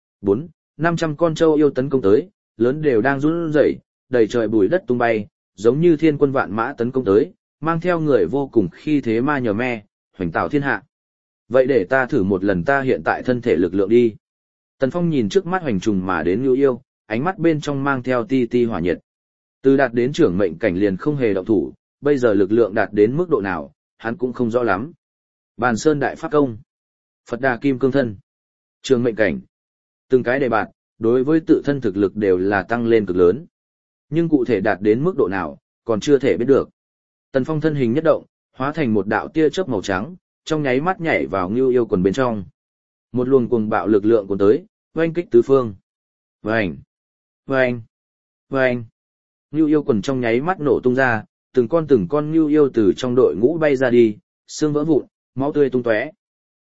400-500 con trâu yêu tấn công tới, lớn đều đang run rẩy, đầy trời bụi đất tung bay, giống như thiên quân vạn mã tấn công tới, mang theo người vô cùng khi thế ma nhờ me, hoành tạo thiên hạ. Vậy để ta thử một lần ta hiện tại thân thể lực lượng đi. Tần Phong nhìn trước mắt hoành trùng mà đến ngưu yêu, ánh mắt bên trong mang theo ti ti hỏa nhiệt. Từ đạt đến trưởng mệnh cảnh liền không hề động thủ, bây giờ lực lượng đạt đến mức độ nào, hắn cũng không rõ lắm. Bàn Sơn Đại Pháp Công, Phật Đà Kim Cương Thân, trưởng mệnh cảnh. Từng cái đề bạt, đối với tự thân thực lực đều là tăng lên cực lớn. Nhưng cụ thể đạt đến mức độ nào, còn chưa thể biết được. Tần Phong thân hình nhất động, hóa thành một đạo tia chớp màu trắng, trong nháy mắt nhảy vào ngưu yêu quần bên trong. Một luồng cuồng bạo lực lượng cuốn tới, oanh kích tứ phương. Vành, vành, vành. Ngưu yêu quần trong nháy mắt nổ tung ra, từng con ngưu yêu từ trong đội ngũ bay ra đi, xương vỡ vụn, máu tươi tung tóe.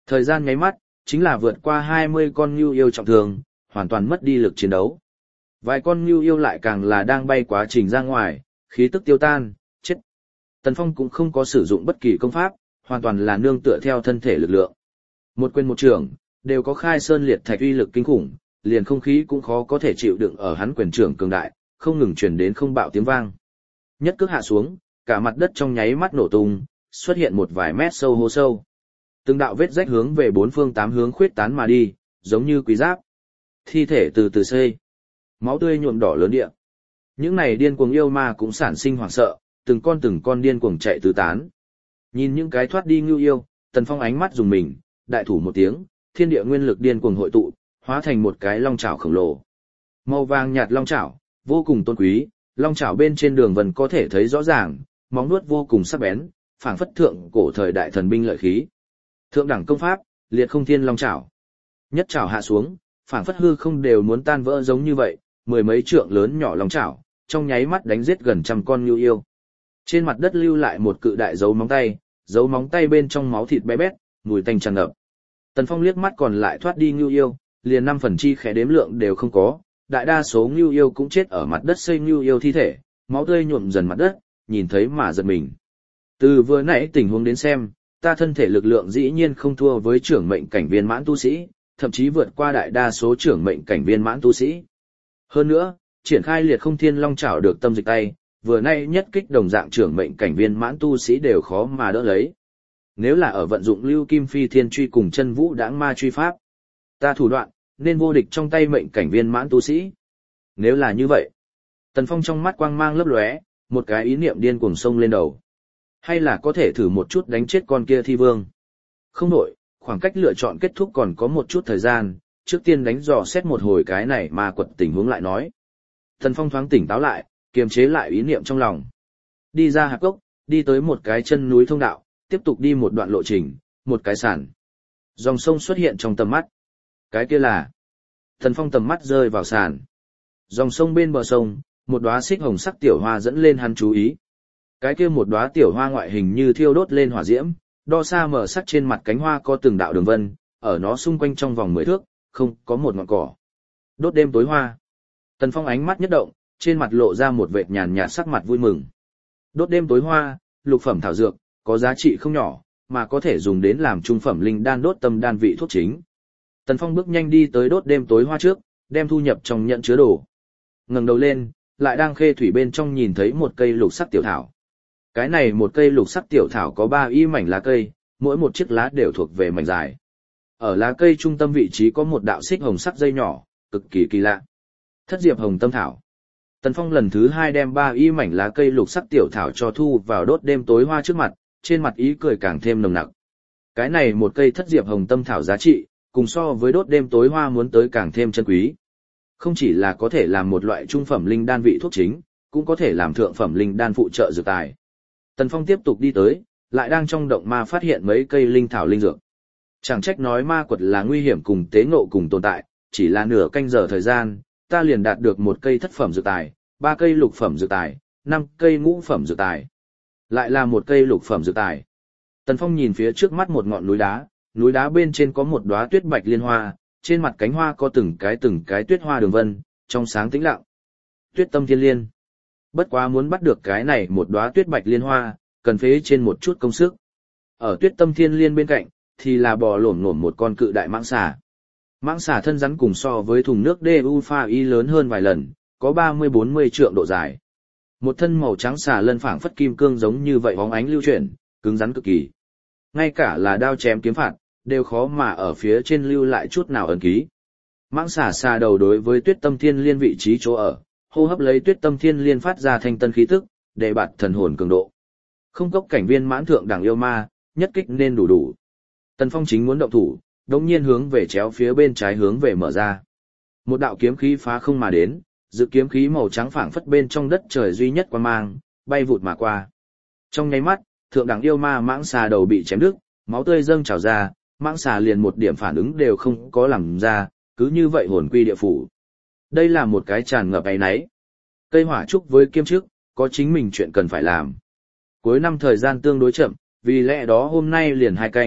Thời gian nháy mắt, chính là vượt qua 20 con ngưu yêu trọng thương, hoàn toàn mất đi lực chiến đấu. Vài con ngưu yêu lại càng là đang bay quá trình ra ngoài, khí tức tiêu tan, chết. Tần Phong cũng không có sử dụng bất kỳ công pháp, hoàn toàn là nương tựa theo thân thể lực lượng. Một quyền một trường, đều có khai sơn liệt thạch uy lực kinh khủng, liền không khí cũng khó có thể chịu đựng ở hắn quyền trưởng cường đại, không ngừng truyền đến không bạo tiếng vang. Nhất cước hạ xuống, cả mặt đất trong nháy mắt nổ tung, xuất hiện một vài mét sâu hố sâu. Từng đạo vết rách hướng về bốn phương tám hướng khuyết tán mà đi, giống như quý giáp. Thi thể từ từ xây, máu tươi nhuộm đỏ lớn địa. Những này điên cuồng yêu ma cũng sản sinh hoảng sợ, từng con điên cuồng chạy tứ tán. Nhìn những cái thoát đi ngưu yêu, Tần Phong ánh mắt dùng mình, đại thủ một tiếng, thiên địa nguyên lực điên cuồng hội tụ, hóa thành một cái long chảo khổng lồ. Màu vàng nhạt long chảo, vô cùng tôn quý, long chảo bên trên đường vân có thể thấy rõ ràng, móng vuốt vô cùng sắc bén, phảng phất thượng cổ thời đại thần binh lợi khí. Thượng đẳng công pháp, liệt không thiên long chảo. Nhất chảo hạ xuống, phảng phất hư không đều muốn tan vỡ giống như vậy, mười mấy trượng lớn nhỏ long chảo, trong nháy mắt đánh giết gần trăm con ngưu yêu. Trên mặt đất lưu lại một cự đại dấu móng tay bên trong máu thịt bé bét, mùi tanh tràn ngập. Tần Phong liếc mắt còn lại thoát đi ngưu yêu, liền 5 phần chi khẽ đếm lượng đều không có, đại đa số ngưu yêu cũng chết ở mặt đất xây ngưu yêu thi thể, máu tươi nhuộm dần mặt đất, nhìn thấy mà giật mình. Từ vừa nãy tình huống đến xem, ta thân thể lực lượng dĩ nhiên không thua với trưởng mệnh cảnh viên mãn tu sĩ, thậm chí vượt qua đại đa số trưởng mệnh cảnh viên mãn tu sĩ. Hơn nữa, triển khai liệt không thiên long chảo được tâm dịch tay, vừa nay nhất kích đồng dạng trưởng mệnh cảnh viên mãn tu sĩ đều khó mà đỡ lấy. Nếu là ở vận dụng lưu kim phi thiên truy cùng chân vũ đãng ma truy pháp, ta thủ đoạn, nên vô địch trong tay mệnh cảnh viên mãn tu sĩ. Nếu là như vậy, Tần Phong trong mắt quang mang lấp lóe, một cái ý niệm điên cuồng sông lên đầu. Hay là có thể thử một chút đánh chết con kia thi vương. Không nổi, khoảng cách lựa chọn kết thúc còn có một chút thời gian, trước tiên đánh dò xét một hồi cái này mà quật tình huống lại nói. Tần Phong thoáng tỉnh táo lại, kiềm chế lại ý niệm trong lòng. Đi ra hạp cốc, đi tới một cái chân núi thông đạo, tiếp tục đi một đoạn lộ trình, một cái sàn. Dòng sông xuất hiện trong tầm mắt. Cái kia là... Tần Phong tầm mắt rơi vào sàn. Dòng sông bên bờ sông, một đóa xích hồng sắc tiểu hoa dẫn lên hắn chú ý. Cái kia một đóa tiểu hoa ngoại hình như thiêu đốt lên hỏa diễm, đo xa mở sắc trên mặt cánh hoa có từng đạo đường vân, ở nó xung quanh trong vòng 10 thước, không có một ngọn cỏ. Đốt đêm tối hoa. Tần Phong ánh mắt nhất động, trên mặt lộ ra một vệt nhàn nhạt sắc mặt vui mừng. Đốt đêm tối hoa, lục phẩm thảo dược, có giá trị không nhỏ, mà có thể dùng đến làm trung phẩm linh đan đốt tâm đan vị thuốc chính. Tần Phong bước nhanh đi tới đốt đêm tối hoa trước, đem thu nhập trong nhận chứa đồ. Ngẩng đầu lên, lại đang khê thủy bên trong nhìn thấy một cây lục sắc tiểu thảo. Cái này một cây lục sắc tiểu thảo có 3 y mảnh lá cây, mỗi một chiếc lá đều thuộc về mảnh dài. Ở lá cây trung tâm vị trí có một đạo xích hồng sắc dây nhỏ, cực kỳ kỳ lạ. Thất diệp hồng tâm thảo. Tần Phong lần thứ 2 đem 3 y mảnh lá cây lục sắc tiểu thảo cho thu vào đốt đêm tối hoa trước mặt, trên mặt ý cười càng thêm nồng nặc. Cái này một cây thất diệp hồng tâm thảo giá trị, cùng so với đốt đêm tối hoa muốn tới càng thêm chân quý. Không chỉ là có thể làm một loại trung phẩm linh đan vị thuốc chính, cũng có thể làm thượng phẩm linh đan phụ trợ dược tài. Tần Phong tiếp tục đi tới, lại đang trong động ma phát hiện mấy cây linh thảo linh dược. Chẳng trách nói ma quật là nguy hiểm cùng tế ngộ cùng tồn tại, chỉ là nửa canh giờ thời gian, ta liền đạt được 1 cây thất phẩm dược tài, 3 cây lục phẩm dược tài, 5 cây ngũ phẩm dược tài. Lại là 1 cây lục phẩm dược tài. Tần Phong nhìn phía trước mắt một ngọn núi đá bên trên có một đóa tuyết bạch liên hoa, trên mặt cánh hoa có từng cái tuyết hoa đường vân, trong sáng tĩnh lặng. Tuyết tâm thiên liên. Bất quá muốn bắt được cái này một đóa tuyết bạch liên hoa, cần phế trên một chút công sức. Ở tuyết tâm thiên liên bên cạnh, thì là bò lổm ngổm một con cự đại mãng xà. Mãng xà thân rắn cùng so với thùng nước DU pha y lớn hơn vài lần, có 30-40 trượng độ dài. Một thân màu trắng xà lân phảng phất kim cương giống như vậy bóng ánh lưu chuyển, cứng rắn cực kỳ. Ngay cả là đao chém kiếm phạt, đều khó mà ở phía trên lưu lại chút nào ấn ký. Mãng xà xà đầu đối với tuyết tâm thiên liên vị trí chỗ ở, hô hấp lấy tuyết tâm thiên liên phát ra thanh tân khí tức, để bạt thần hồn cường độ. Không cốc cảnh viên mãn thượng đẳng yêu ma, nhất kích nên đủ. Tần Phong chính muốn động thủ, đống nhiên hướng về chéo phía bên trái hướng về mở ra. Một đạo kiếm khí phá không mà đến, dự kiếm khí màu trắng phảng phất bên trong đất trời duy nhất quang mang, bay vụt mà qua. Trong nháy mắt, thượng đẳng yêu ma mãng xà đầu bị chém đứt, máu tươi dâng trào ra, mãng xà liền một điểm phản ứng đều không có làm ra, cứ như vậy hồn quy địa phủ. Đây là một cái tràn ngập áy náy. Cây hỏa trúc với kiêm chức, có chính mình chuyện cần phải làm. Cuối năm thời gian tương đối chậm, vì lẽ đó hôm nay liền 2 canh,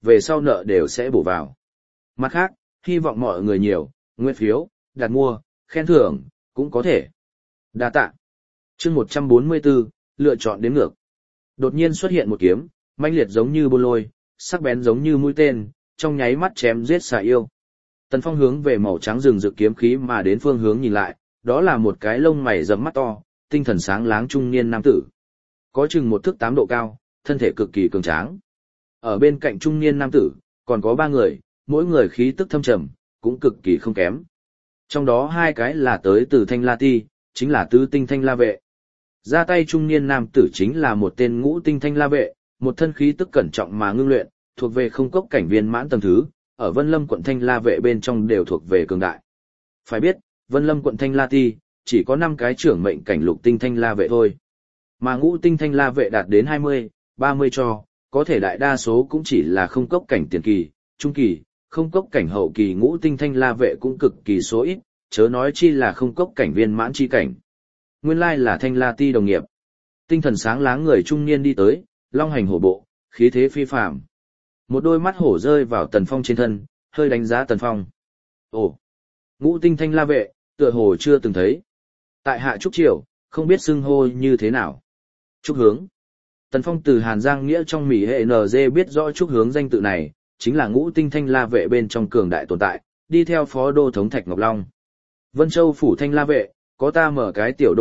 về sau nợ đều sẽ bổ vào. Mặt khác, hy vọng mọi người nhiều, nguyên phiếu, đặt mua, khen thưởng, cũng có thể. Đa tạ. Chương 144, lựa chọn đếm ngược. Đột nhiên xuất hiện một kiếm, mãnh liệt giống như bôn lôi, sắc bén giống như mũi tên, trong nháy mắt chém giết xà yêu. Tần Phong hướng về màu trắng rừng rực kiếm khí mà đến phương hướng nhìn lại, đó là một cái lông mày rậm mắt to, tinh thần sáng láng trung niên nam tử. Có chừng 1 thước 8 độ cao, thân thể cực kỳ cường tráng. Ở bên cạnh trung niên nam tử, còn có 3 người, mỗi người khí tức thâm trầm, cũng cực kỳ không kém. Trong đó 2 cái là tới từ Thanh La Ti, chính là tứ tinh Thanh La vệ. Ra tay trung niên nam tử chính là một tên ngũ tinh Thanh La vệ, một thân khí tức cẩn trọng mà ngưng luyện, thuộc về không cốc cảnh viên mãn tầng thứ, ở Vân Lâm quận Thanh La vệ bên trong đều thuộc về cường đại. Phải biết, Vân Lâm quận Thanh La Ti, chỉ có 5 cái trưởng mệnh cảnh lục tinh Thanh La vệ thôi. Mà ngũ tinh Thanh La vệ đạt đến 20, 30 cho, có thể đại đa số cũng chỉ là không cốc cảnh tiền kỳ, trung kỳ, không cốc cảnh hậu kỳ ngũ tinh Thanh La vệ cũng cực kỳ số ít, chớ nói chi là không cốc cảnh viên mãn chi cảnh. Nguyên lai là Thanh La Ti đồng nghiệp. Tinh thần sáng láng người trung niên đi tới, long hành hổ bộ, khí thế phi phàm. Một đôi mắt hổ rơi vào Tần Phong trên thân, hơi đánh giá Tần Phong. Ồ, ngũ tinh Thanh La vệ, tựa hồ chưa từng thấy. Tại hạ Trúc Triều, không biết xưng hô như thế nào. Trúc Hướng. Tần Phong từ Hàn Giang Nghĩa trong Mỹ hệ NG biết rõ Trúc Hướng danh tự này, chính là ngũ tinh Thanh La vệ bên trong cường đại tồn tại, đi theo phó đô thống Thạch Ngọc Long. Vân Châu phủ Thanh La vệ, có ta mở cái tiểu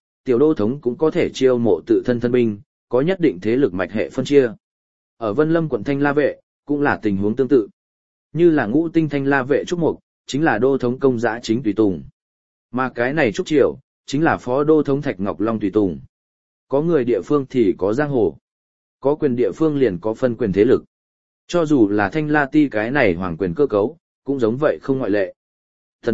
đô thống cũng có thể chiêu mộ tự thân thân binh, có nhất định thế lực mạch hệ phân chia. Ở Vân Lâm quận Thanh La vệ, cũng là tình huống tương tự. Như là ngũ tinh Thanh La vệ Trúc Mục, chính là đô thống công giã chính tùy tùng. Mà cái này Trúc Triều, chính là phó đô thống Thạch Ngọc Long tùy tùng. Có người địa phương thì có giang hồ. Có quyền địa phương liền có phân quyền thế lực. Cho dù là Thanh La Ti cái này hoàng quyền cơ cấu, cũng giống vậy không ngoại lệ. Thần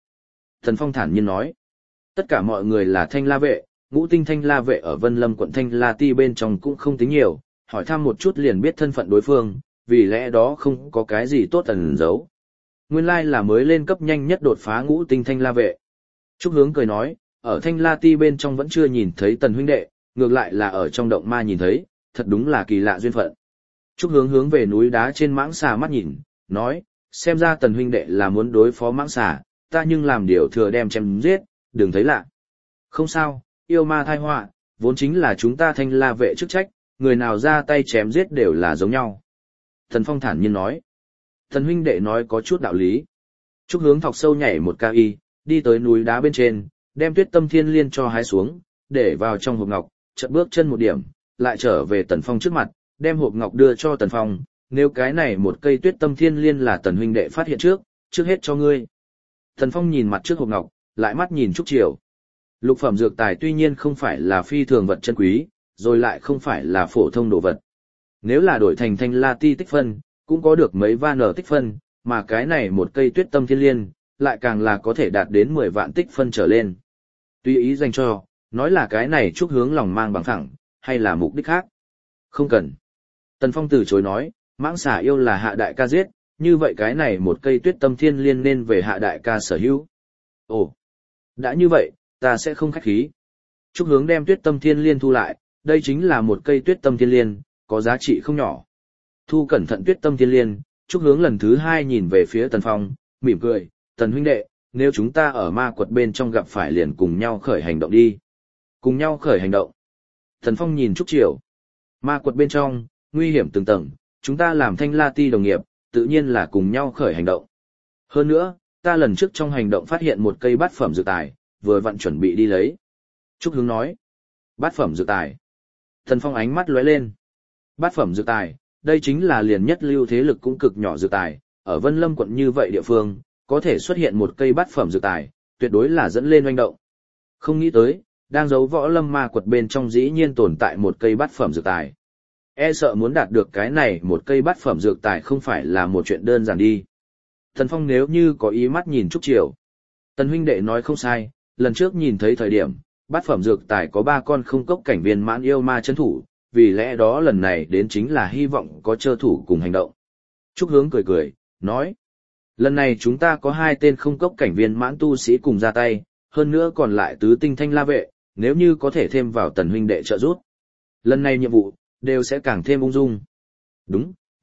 Phong thản nhiên nói. Tất cả mọi người là Thanh La vệ, ngũ tinh Thanh La vệ ở Vân Lâm quận Thanh La Ti bên trong cũng không tính nhiều, hỏi thăm một chút liền biết thân phận đối phương, vì lẽ đó không có cái gì tốt ẩn giấu. Nguyên lai là mới lên cấp nhanh nhất đột phá ngũ tinh Thanh La vệ. Trúc Hướng cười nói, ở Thanh La Ti bên trong vẫn chưa nhìn thấy Tần huynh đệ, ngược lại là ở trong động ma nhìn thấy, thật đúng là kỳ lạ duyên phận. Trúc Hướng hướng về núi đá trên mãng xà mắt nhìn, nói, xem ra Tần huynh đệ là muốn đối phó mãng xà, ta nhưng làm điều thừa đem chém giết, đừng thấy lạ. Không sao, yêu ma thai họa, vốn chính là chúng ta Thanh La vệ chức trách, người nào ra tay chém giết đều là giống nhau. Thần Phong thản nhiên nói. Thần huynh đệ nói có chút đạo lý. Trúc Hướng thọc sâu nhảy một ca y, đi tới núi đá bên trên, đem Tuyết Tâm Thiên Liên cho hái xuống, để vào trong hộp ngọc, chợt bước chân một điểm, lại trở về Tần Phong trước mặt, đem hộp ngọc đưa cho Tần Phong, nếu cái này một cây Tuyết Tâm Thiên Liên là Tần huynh đệ phát hiện trước hết cho ngươi. Tần Phong nhìn mặt trước hộp ngọc, lại mắt nhìn Trúc Triều. Lục phẩm dược tài tuy nhiên không phải là phi thường vật chân quý, rồi lại không phải là phổ thông đồ vật. Nếu là đổi thành Thanh La Ti tích phân, cũng có được mấy van ở tích phân, mà cái này một cây Tuyết Tâm Thiên Liên, lại càng là có thể đạt đến 10 vạn tích phân trở lên. Tuy ý dành cho, nói là cái này Trúc Hướng lòng mang bằng thẳng, hay là mục đích khác. Không cần. Tần Phong từ chối nói, mãng xà yêu là hạ đại ca giết, như vậy cái này một cây Tuyết Tâm Thiên Liên nên về hạ đại ca sở hữu. Ồ, đã như vậy, ta sẽ không khách khí. Trúc Hướng đem Tuyết Tâm Thiên Liên thu lại, đây chính là một cây Tuyết Tâm Thiên Liên, có giá trị không nhỏ. Thu cẩn thận Tuyết Tâm Thiên Liên, Trúc Hướng lần thứ 2 nhìn về phía Tần Phong, mỉm cười, Tần huynh đệ, nếu chúng ta ở ma quật bên trong gặp phải liền cùng nhau khởi hành động đi. Cùng nhau khởi hành động. Tần Phong nhìn Trúc Triều. Ma quật bên trong, nguy hiểm từng tầng, chúng ta làm Thanh La Ti đồng nghiệp, tự nhiên là cùng nhau khởi hành động. Hơn nữa, ta lần trước trong hành động phát hiện một cây bát phẩm dược tài, vừa vặn chuẩn bị đi lấy. Trúc Hướng nói. Bát phẩm dược tài. Tần Phong ánh mắt lóe lên. Bát phẩm dược tài, đây chính là liền nhất lưu thế lực cũng cực nhỏ dược tài, ở Vân Lâm quận như vậy địa phương, có thể xuất hiện một cây bát phẩm dược tài, tuyệt đối là dẫn lên oanh động. Không nghĩ tới, đang giấu võ lâm ma quật bên trong dĩ nhiên tồn tại một cây bát phẩm dược tài. E sợ muốn đạt được cái này một cây bát phẩm dược tài không phải là một chuyện đơn giản đi. Tần Phong nếu như có ý mắt nhìn Trúc Triều. Tần huynh đệ nói không sai, lần trước nhìn thấy thời điểm, bát phẩm dược tài có 3 con không cốc cảnh viên mãn yêu ma chân thủ, vì lẽ đó lần này đến chính là hy vọng có chơ thủ cùng hành động. Trúc Hướng cười cười, nói. Lần này chúng ta có 2 tên không cốc cảnh viên mãn tu sĩ cùng ra tay, hơn nữa còn lại tứ tinh Thanh La vệ, nếu như có thể thêm vào Tần huynh đệ trợ giúp. Lần này nhiệm vụ, đều sẽ càng thêm ung dung. Đúng,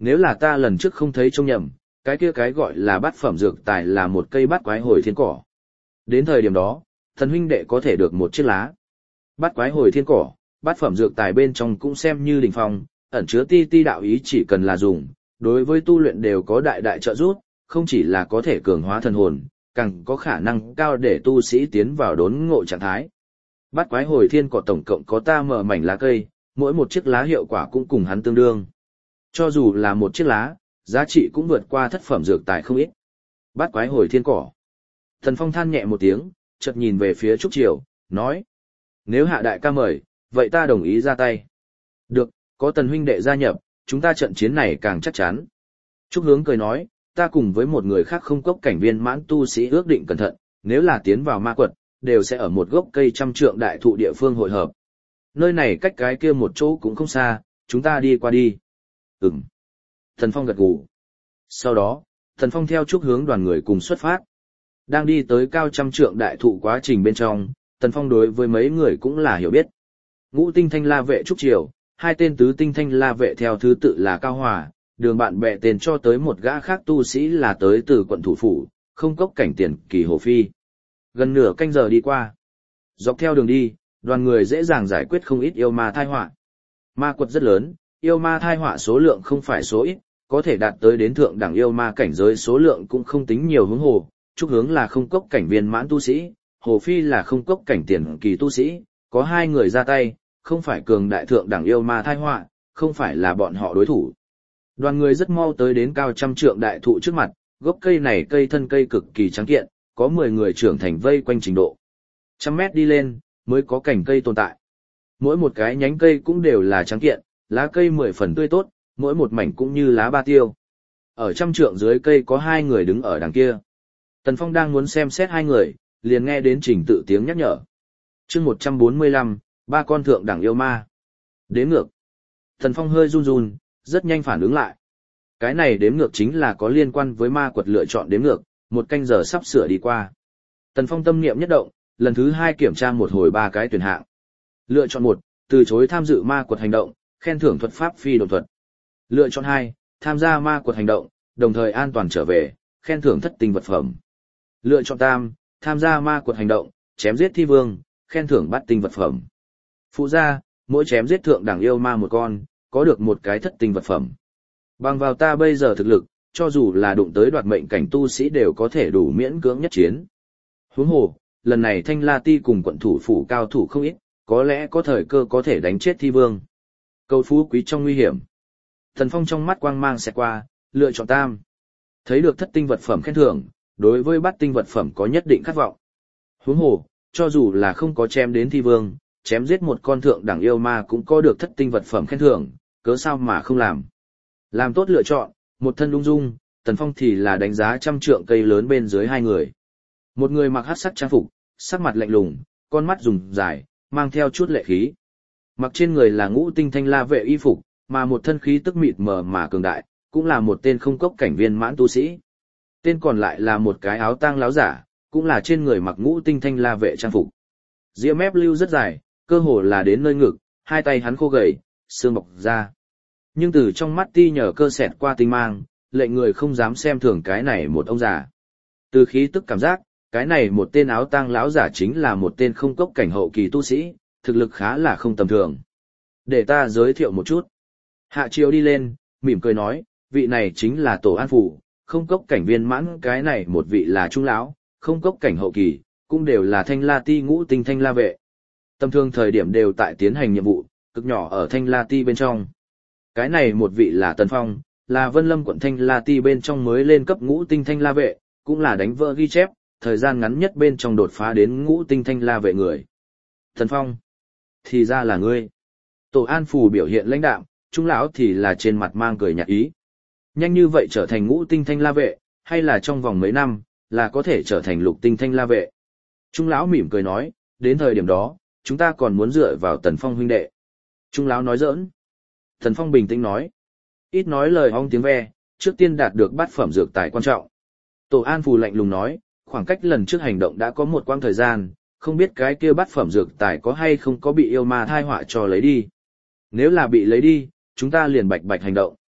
Nếu là ta lần trước không thấy trông nhầm, cái kia cái gọi là bát phẩm dược tài là một cây bát quái hồi thiên cỏ. Đến thời điểm đó, thần huynh đệ có thể được một chiếc lá. Bát quái hồi thiên cỏ, bát phẩm dược tài bên trong cũng xem như đỉnh phong, ẩn chứa ti ti đạo ý chỉ cần là dùng, đối với tu luyện đều có đại đại trợ giúp, không chỉ là có thể cường hóa thần hồn, càng có khả năng cao để tu sĩ tiến vào đốn ngộ trạng thái. Bát quái hồi thiên cỏ tổng cộng có ta mở mảnh lá cây, mỗi một chiếc lá hiệu quả cũng cùng hắn tương đương. Cho dù là một chiếc lá, giá trị cũng vượt qua thất phẩm dược tài không ít. Bát quái hồi thiên cỏ. Thần Phong than nhẹ một tiếng, chợt nhìn về phía Trúc Triều, nói: nếu Hạ đại ca mời, vậy ta đồng ý ra tay. Được, có Tần huynh đệ gia nhập, chúng ta trận chiến này càng chắc chắn. Trúc Hướng cười nói: ta cùng với một người khác không cốc cảnh viên mãn tu sĩ ước định cẩn thận, nếu là tiến vào ma quật, đều sẽ ở một gốc cây trăm trượng đại thụ địa phương hội hợp. Nơi này cách cái kia một chỗ cũng không xa, chúng ta đi qua đi. Ừm. Thần Phong gật gù. Sau đó, Thần Phong theo Trúc Hướng đoàn người cùng xuất phát. Đang đi tới cao trăm trượng đại thụ quá trình bên trong, Thần Phong đối với mấy người cũng là hiểu biết. Ngũ tinh thanh la vệ Trúc Triều, hai tên tứ tinh thanh la vệ theo thứ tự là Cao Hòa, đường bạn bè tên cho tới một gã khác tu sĩ là tới từ quận thủ phủ, không cốc cảnh tiền kỳ Hồ Phi. Gần nửa canh giờ đi qua. Dọc theo đường đi, đoàn người dễ dàng giải quyết không ít yêu ma thai họa. Ma quật rất lớn, yêu ma thai họa số lượng không phải số ít, có thể đạt tới đến thượng đẳng yêu ma cảnh giới số lượng cũng không tính nhiều hướng hồ. Trúc Hướng là không cốc cảnh viên mãn tu sĩ, Hồ Phi là không cốc cảnh tiền kỳ tu sĩ, có hai người ra tay, không phải cường đại thượng đẳng yêu ma thai họa, không phải là bọn họ đối thủ. Đoàn người rất mau tới đến cao trăm trượng đại thụ trước mặt, gốc cây này cây thân cây cực kỳ trắng kiện, có 10 người trưởng thành vây quanh trình độ. 100 mét đi lên, mới có cành cây tồn tại. Mỗi một cái nhánh cây cũng đều là trắng kiện, lá cây 10 phần tươi tốt, mỗi một mảnh cũng như lá ba tiêu. Ở trăm trượng dưới cây có hai người đứng ở đằng kia. Tần Phong đang muốn xem xét hai người, liền nghe đến trình tự tiếng nhắc nhở. chương 145, ba con thượng đẳng yêu ma. Đếm ngược. Tần Phong hơi run run, rất nhanh phản ứng lại. Cái này đếm ngược chính là có liên quan với ma quật lựa chọn đếm ngược, một canh giờ sắp sửa đi qua. Tần Phong tâm niệm nhất động, lần thứ 2 kiểm tra một hồi 3 cái tuyển hạng. Lựa chọn 1, từ chối tham dự ma quật hành động, khen thưởng thuật pháp phi độn thuật. Lựa chọn 2, tham gia ma quật hành động, đồng thời an toàn trở về, khen thưởng thất tinh vật phẩm. Lựa chọn 3, tham gia ma quật hành động, chém giết thi vương, khen thưởng bát tinh vật phẩm. Phụ gia, mỗi chém giết thượng đẳng yêu ma một con, có được một cái thất tinh vật phẩm. Bằng vào ta bây giờ thực lực, cho dù là đụng tới đoạt mệnh cảnh tu sĩ đều có thể đủ miễn cưỡng nhất chiến. Huống hồ, lần này Thanh La Ti cùng quận thủ phủ cao thủ không ít, có lẽ có thời cơ có thể đánh chết thi vương. Cầu phú quý trong nguy hiểm. Thần Phong trong mắt quang mang xẹt qua, lựa chọn tam. Thấy được thất tinh vật phẩm khen thưởng, đối với bát tinh vật phẩm có nhất định khát vọng. Huống hồ, cho dù là không có chém đến thi vương, chém giết một con thượng đẳng yêu ma cũng có được thất tinh vật phẩm khen thưởng, cớ sao mà không làm. Làm tốt lựa chọn, một thân ung dung, Tần Phong thì là đánh giá trăm trượng cây lớn bên dưới hai người. Một người mặc hắc sắc trang phục, sắc mặt lạnh lùng, con mắt dùng dài, mang theo chút lệ khí. Mặc trên người là ngũ tinh thanh la vệ y phục, mà một thân khí tức mịt mờ mà cường đại, cũng là một tên không cốc cảnh viên mãn tu sĩ. Tên còn lại là một cái áo tang láo giả, cũng là trên người mặc ngũ tinh thanh la vệ trang phục. Ria mép lưu rất dài, cơ hồ là đến nơi ngực, hai tay hắn khô gầy, xương mọc ra. Nhưng từ trong mắt ti nhờ cơ xẹt qua tinh mang, lệnh người không dám xem thường cái này một ông già. Từ khí tức cảm giác, cái này một tên áo tang lão giả chính là một tên không cốc cảnh hậu kỳ tu sĩ, thực lực khá là không tầm thường. Để ta giới thiệu một chút. Hạ Triều đi lên, mỉm cười nói, vị này chính là Tổ An Phủ, không cốc cảnh viên mãn, cái này một vị là trung lão, không cốc cảnh hậu kỳ, cũng đều là Thanh La Ti ngũ tinh thanh la vệ. Tầm thường thời điểm đều tại tiến hành nhiệm vụ, cực nhỏ ở Thanh La Ti bên trong. Cái này một vị là Tần Phong, là Vân Lâm quận Thanh La Ti bên trong mới lên cấp ngũ tinh thanh la vệ, cũng là đánh vỡ ghi chép, thời gian ngắn nhất bên trong đột phá đến ngũ tinh thanh la vệ người. Tần Phong, thì ra là ngươi. Tổ An Phù biểu hiện lãnh đạm, trung lão thì là trên mặt mang cười nhạt ý. Nhanh như vậy trở thành ngũ tinh thanh la vệ, hay là trong vòng mấy năm, là có thể trở thành lục tinh thanh la vệ. Trung lão mỉm cười nói, đến thời điểm đó, chúng ta còn muốn dựa vào Tần Phong huynh đệ. Trung lão nói giỡn. Tần Phong bình tĩnh nói, ít nói lời ong tiếng ve, trước tiên đạt được bát phẩm dược tài quan trọng. Tổ An Phù lạnh lùng nói, khoảng cách lần trước hành động đã có một quãng thời gian, không biết cái kia bát phẩm dược tài có hay không có bị yêu ma thai họa cho lấy đi. Nếu là bị lấy đi, chúng ta liền bạch bạch hành động.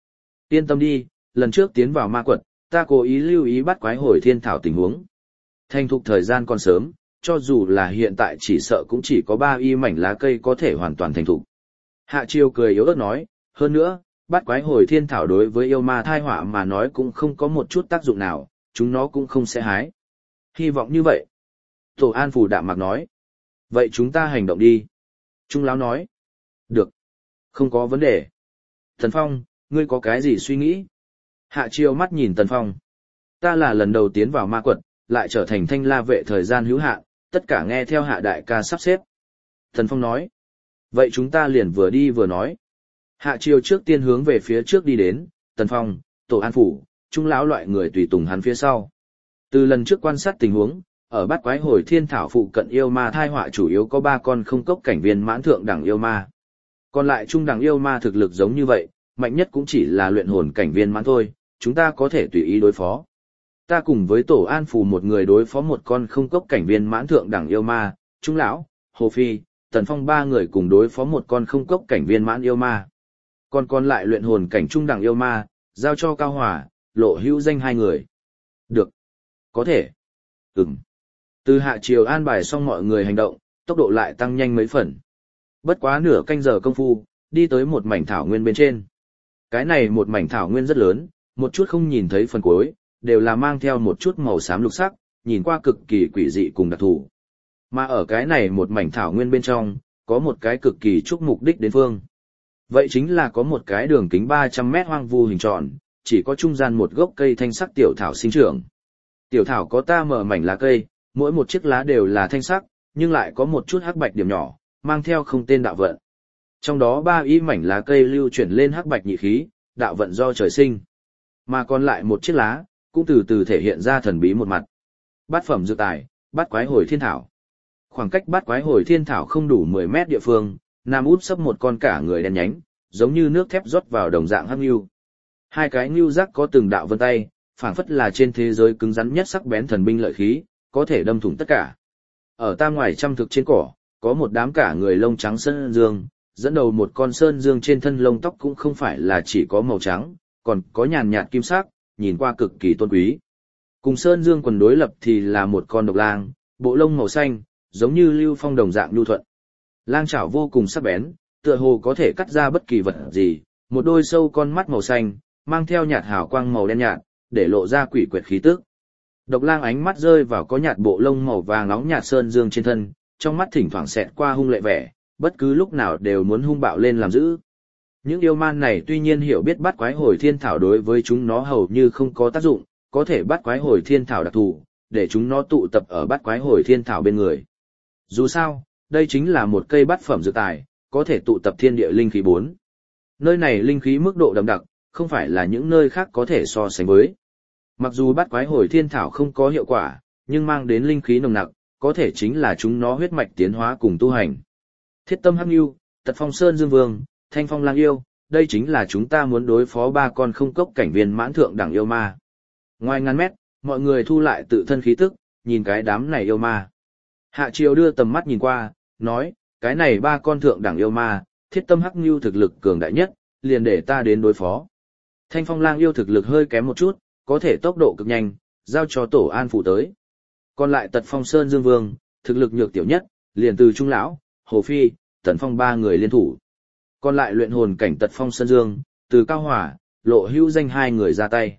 Yên tâm đi, lần trước tiến vào ma quật, ta cố ý lưu ý bắt quái hồi thiên thảo tình huống. Thành thục thời gian còn sớm, cho dù là hiện tại chỉ sợ cũng chỉ có 3 y mảnh lá cây có thể hoàn toàn thành thục. Hạ Chiêu cười yếu ớt nói, hơn nữa, bắt quái hồi thiên thảo đối với yêu ma thai họa mà nói cũng không có một chút tác dụng nào, chúng nó cũng không sẽ hái. Hy vọng như vậy. Tổ An Phủ đạm mạc nói. Vậy chúng ta hành động đi. Trung Lão nói. Được. Không có vấn đề. Tần Phong, ngươi có cái gì suy nghĩ? Hạ Chiêu mắt nhìn Tần Phong. Ta là lần đầu tiến vào ma quật, lại trở thành thanh la vệ thời gian hữu hạn, tất cả nghe theo hạ đại ca sắp xếp. Tần Phong nói. Vậy chúng ta liền vừa đi vừa nói. Hạ Chiêu trước tiên hướng về phía trước đi đến, Tần Phong, Tổ An Phủ, Trung Lão loại người tùy tùng hắn phía sau. Từ lần trước quan sát tình huống, ở bát quái hồi thiên thảo phụ cận yêu ma thai họa chủ yếu có 3 con không cốc cảnh viên mãn thượng đẳng yêu ma. Còn lại trung đẳng yêu ma thực lực giống như vậy, mạnh nhất cũng chỉ là luyện hồn cảnh viên mãn thôi, chúng ta có thể tùy ý đối phó. Ta cùng với Tổ An Phù một người đối phó một con không cốc cảnh viên mãn thượng đẳng yêu ma, Trung Lão, Hồ Phi, Tần Phong 3 người cùng đối phó một con không cốc cảnh viên mãn yêu ma. Còn lại luyện hồn cảnh trung đẳng yêu ma, giao cho Cao Hỏa, Lộ Hữu Danh 2 người. Được. Có thể. Từ Hạ Chiều an bài xong mọi người hành động, tốc độ lại tăng nhanh mấy phần. Bất quá nửa canh giờ công phu, đi tới một mảnh thảo nguyên bên trên. Cái này một mảnh thảo nguyên rất lớn, một chút không nhìn thấy phần cuối, đều là mang theo một chút màu xám lục sắc, nhìn qua cực kỳ quỷ dị cùng đặc thù. Mà ở cái này một mảnh thảo nguyên bên trong, có một cái cực kỳ chúc mục đích đến phương. Vậy chính là có một cái đường kính 300 mét hoang vu hình tròn, chỉ có trung gian một gốc cây thanh sắc tiểu thảo sinh trưởng. Tiểu thảo có ta mở mảnh lá cây, mỗi một chiếc lá đều là thanh sắc, nhưng lại có một chút hắc bạch điểm nhỏ, mang theo không tên đạo vận. Trong đó 3 ý mảnh lá cây lưu chuyển lên hắc bạch nhị khí, đạo vận do trời sinh. Mà còn lại một chiếc lá, cũng từ từ thể hiện ra thần bí một mặt. Bát phẩm dược tài, bát quái hồi thiên thảo. Khoảng cách bát quái hồi thiên thảo không đủ 10 mét địa phương, nằm úp sấp một con cả người đen nhánh, giống như nước thép rót vào đồng dạng hắc nưu. 2 cái nưu giác có từng đạo vân tay, phảng phất là trên thế giới cứng rắn nhất sắc bén thần binh lợi khí, có thể đâm thủng tất cả. Ở ta ngoài trăm thực trên cỏ, có một đám cả người lông trắng sơn dương, dẫn đầu một con sơn dương trên thân lông tóc cũng không phải là chỉ có màu trắng, còn có nhàn nhạt kim sắc, nhìn qua cực kỳ tôn quý. Cùng sơn dương quần đối lập thì là một con độc lang, bộ lông màu xanh, giống như lưu phong đồng dạng nhu thuận. Lang chảo vô cùng sắc bén, tựa hồ có thể cắt ra bất kỳ vật gì, một đôi sâu con mắt màu xanh, mang theo nhạt hào quang màu đen nhạt, để lộ ra quỷ quyệt khí tức. Độc lang ánh mắt rơi vào có nhạt bộ lông màu vàng nóng nhạt sơn dương trên thân, trong mắt thỉnh thoảng xẹt qua hung lệ vẻ, bất cứ lúc nào đều muốn hung bạo lên làm dữ. Những yêu man này tuy nhiên hiểu biết bắt quái hồi thiên thảo đối với chúng nó hầu như không có tác dụng, có thể bắt quái hồi thiên thảo đặc thù, để chúng nó tụ tập ở bắt quái hồi thiên thảo bên người. Dù sao, đây chính là một cây bát phẩm dược tài, có thể tụ tập thiên địa linh khí 4. Nơi này linh khí mức độ đậm đặc, không phải là những nơi khác có thể so sánh với. Mặc dù bắt quái hồi thiên thảo không có hiệu quả, nhưng mang đến linh khí nồng nặc, có thể chính là chúng nó huyết mạch tiến hóa cùng tu hành. Thiết tâm hắc nhu, tật phong sơn dương vương, thanh phong lang yêu, đây chính là chúng ta muốn đối phó 3 con không cốc cảnh viên mãn thượng đẳng yêu ma. Ngoài ngàn mét, mọi người thu lại tự thân khí tức, nhìn cái đám này yêu ma. Hạ Triều đưa tầm mắt nhìn qua, nói, cái này 3 con thượng đẳng yêu ma, thiết tâm hắc nhu thực lực cường đại nhất, liền để ta đến đối phó. Thanh phong lang yêu thực lực hơi kém một chút, có thể tốc độ cực nhanh, giao cho Tổ An Phủ tới. Còn lại tật phong sơn dương vương, thực lực nhược tiểu nhất, liền từ Trung Lão, Hồ Phi, Tần Phong 3 người liên thủ. Còn lại luyện hồn cảnh tật phong sơn dương, từ Cao Hỏa, Lộ Hữu Danh 2 người ra tay.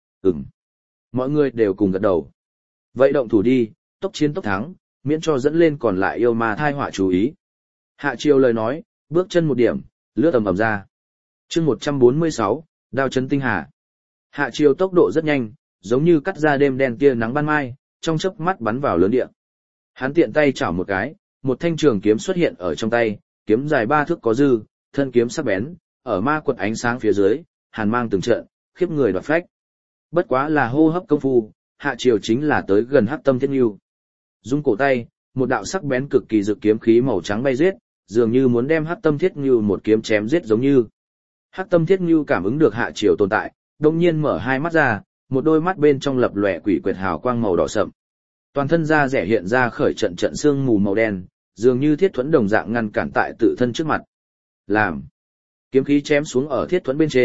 Mọi người đều cùng gật đầu. Vậy động thủ đi, tốc chiến tốc thắng, miễn cho dẫn lên còn lại yêu ma thai họa chú ý. Hạ Triều lời nói, bước chân một điểm, lướt tầm ầm ra. Chương 146, đao chấn tinh hà. Hạ Triều tốc độ rất nhanh, giống như cắt ra đêm đen tia nắng ban mai, trong chớp mắt bắn vào lớn địa. Hắn tiện tay chảo một cái, một thanh trường kiếm xuất hiện ở trong tay, kiếm dài 3 thước có dư, thân kiếm sắc bén, ở ma quật ánh sáng phía dưới, hàn mang từng trận, khiếp người đoạt phách. Bất quá là hô hấp công phu, Hạ Triều chính là tới gần Hắc Tâm Thiết Nưu. Dung cổ tay, một đạo sắc bén cực kỳ dự kiếm khí màu trắng bay giết, dường như muốn đem Hắc Tâm Thiết Nưu một kiếm chém giết giống như. Hắc Tâm Thiết Nưu cảm ứng được Hạ Triều tồn tại, đột nhiên mở hai mắt ra, một đôi mắt bên trong lập lòe quỷ quyệt hào quang màu đỏ sậm. Toàn thân da rẻ hiện ra khởi trận trận xương mù màu đen, dường như thiết thuẫn đồng dạng ngăn cản tại tự thân trước mặt. Làm. Kiếm khí chém xuống ở thiết thuẫn bên trên,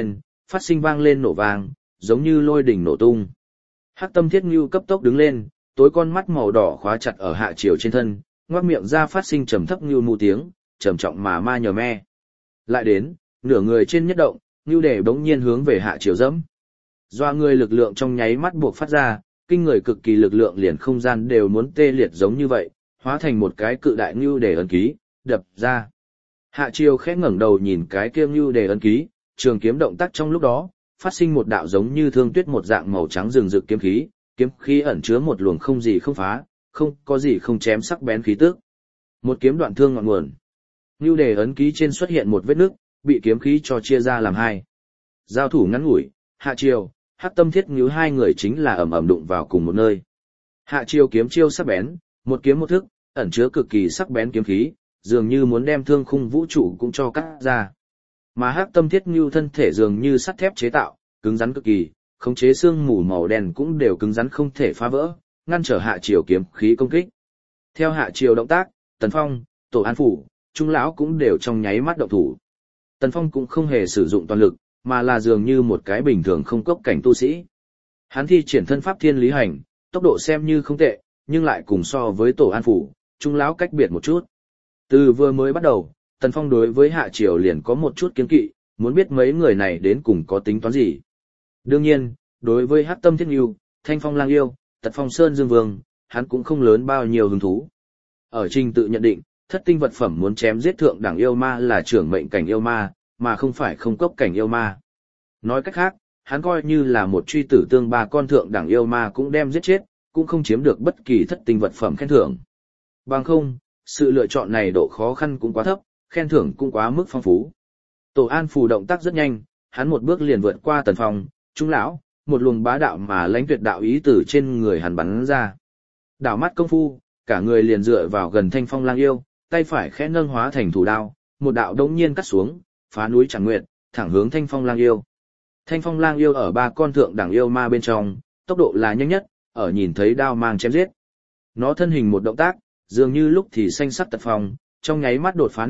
phát sinh vang lên nổ vang, giống như lôi đỉnh nổ tung. Hắc Tâm Thiết Ngưu cấp tốc đứng lên, tối con mắt màu đỏ khóa chặt ở Hạ Triều trên thân, ngoác miệng ra phát sinh trầm thấp ngưu mu tiếng, trầm trọng mà ma nhờ me. Lại đến, nửa người trên nhất động, ngưu đề bỗng nhiên hướng về Hạ Triều dẫm. Doa người lực lượng trong nháy mắt buộc phát ra, kinh người cực kỳ lực lượng liền không gian đều muốn tê liệt giống như vậy, hóa thành một cái cự đại ngưu đề ấn ký, đập ra. Hạ Triều khẽ ngẩng đầu nhìn cái kia ngưu đề ấn ký, trường kiếm động tác trong lúc đó, phát sinh một đạo giống như thương tuyết một dạng màu trắng rừng rực kiếm khí ẩn chứa một luồng không gì không phá, không có gì không chém sắc bén khí tức. Một kiếm đoạn thương ngọn nguồn. Ngưu đề ấn ký trên xuất hiện một vết nứt, bị kiếm khí cho chia ra làm hai. Giao thủ ngắn ngủi, Hạ Triều, Hắc Tâm Thiết Ngưu hai người chính là ầm ầm đụng vào cùng một nơi. Hạ Triều kiếm chiêu sắc bén, một kiếm một thức, ẩn chứa cực kỳ sắc bén kiếm khí, dường như muốn đem thương khung vũ trụ cũng cho cắt ra. Mà Hắc Tâm Thiết Ngưu thân thể dường như sắt thép chế tạo, cứng rắn cực kỳ, khống chế xương mù màu đen cũng đều cứng rắn không thể phá vỡ, ngăn trở Hạ Triều kiếm khí công kích. Theo Hạ Triều động tác, Tần Phong, Tổ An Phủ, Trung lão cũng đều trong nháy mắt động thủ. Tần Phong cũng không hề sử dụng toàn lực, mà là dường như một cái bình thường không cốc cảnh tu sĩ. Hắn thi triển thân pháp thiên lý hành, tốc độ xem như không tệ, nhưng lại cùng so với Tổ An Phủ, Trung lão cách biệt một chút. Từ vừa mới bắt đầu, Tần Phong đối với Hạ Triều liền có một chút kiêng kỵ, muốn biết mấy người này đến cùng có tính toán gì. Đương nhiên, đối với Hắc Tâm Thiết Ngưu, Thanh Phong Lang Yêu, Tật Phong Sơn Dương Vương, hắn cũng không lớn bao nhiêu hứng thú. Ở trình tự nhận định, thất tinh vật phẩm muốn chém giết thượng đẳng yêu ma là trưởng mệnh cảnh yêu ma, mà không phải không cốc cảnh yêu ma. Nói cách khác, hắn coi như là một truy tử tương ba con thượng đẳng yêu ma cũng đem giết chết, cũng không chiếm được bất kỳ thất tinh vật phẩm khen thưởng. Bằng không, sự lựa chọn này độ khó khăn cũng quá thấp, khen thưởng cũng quá mức phong phú. Tổ An Phù động tác rất nhanh, hắn một bước liền vượt qua Tần Phong, Trung lão, một luồng bá đạo mà lãnh tuyệt đạo ý từ trên người hắn bắn ra. Đảo mắt công phu, cả người liền dựa vào gần Thanh Phong Lang Yêu, tay phải khẽ nâng hóa thành thủ đao, một đạo đống nhiên cắt xuống, phá núi chẳng nguyệt, thẳng hướng Thanh Phong Lang Yêu. Thanh Phong Lang Yêu ở ba con thượng đẳng yêu ma bên trong, tốc độ là nhanh nhất, ở nhìn thấy đao mang chém giết. Nó thân hình một động tác, dường như lúc thì xanh sắc tật phong, trong nháy mắt đột phá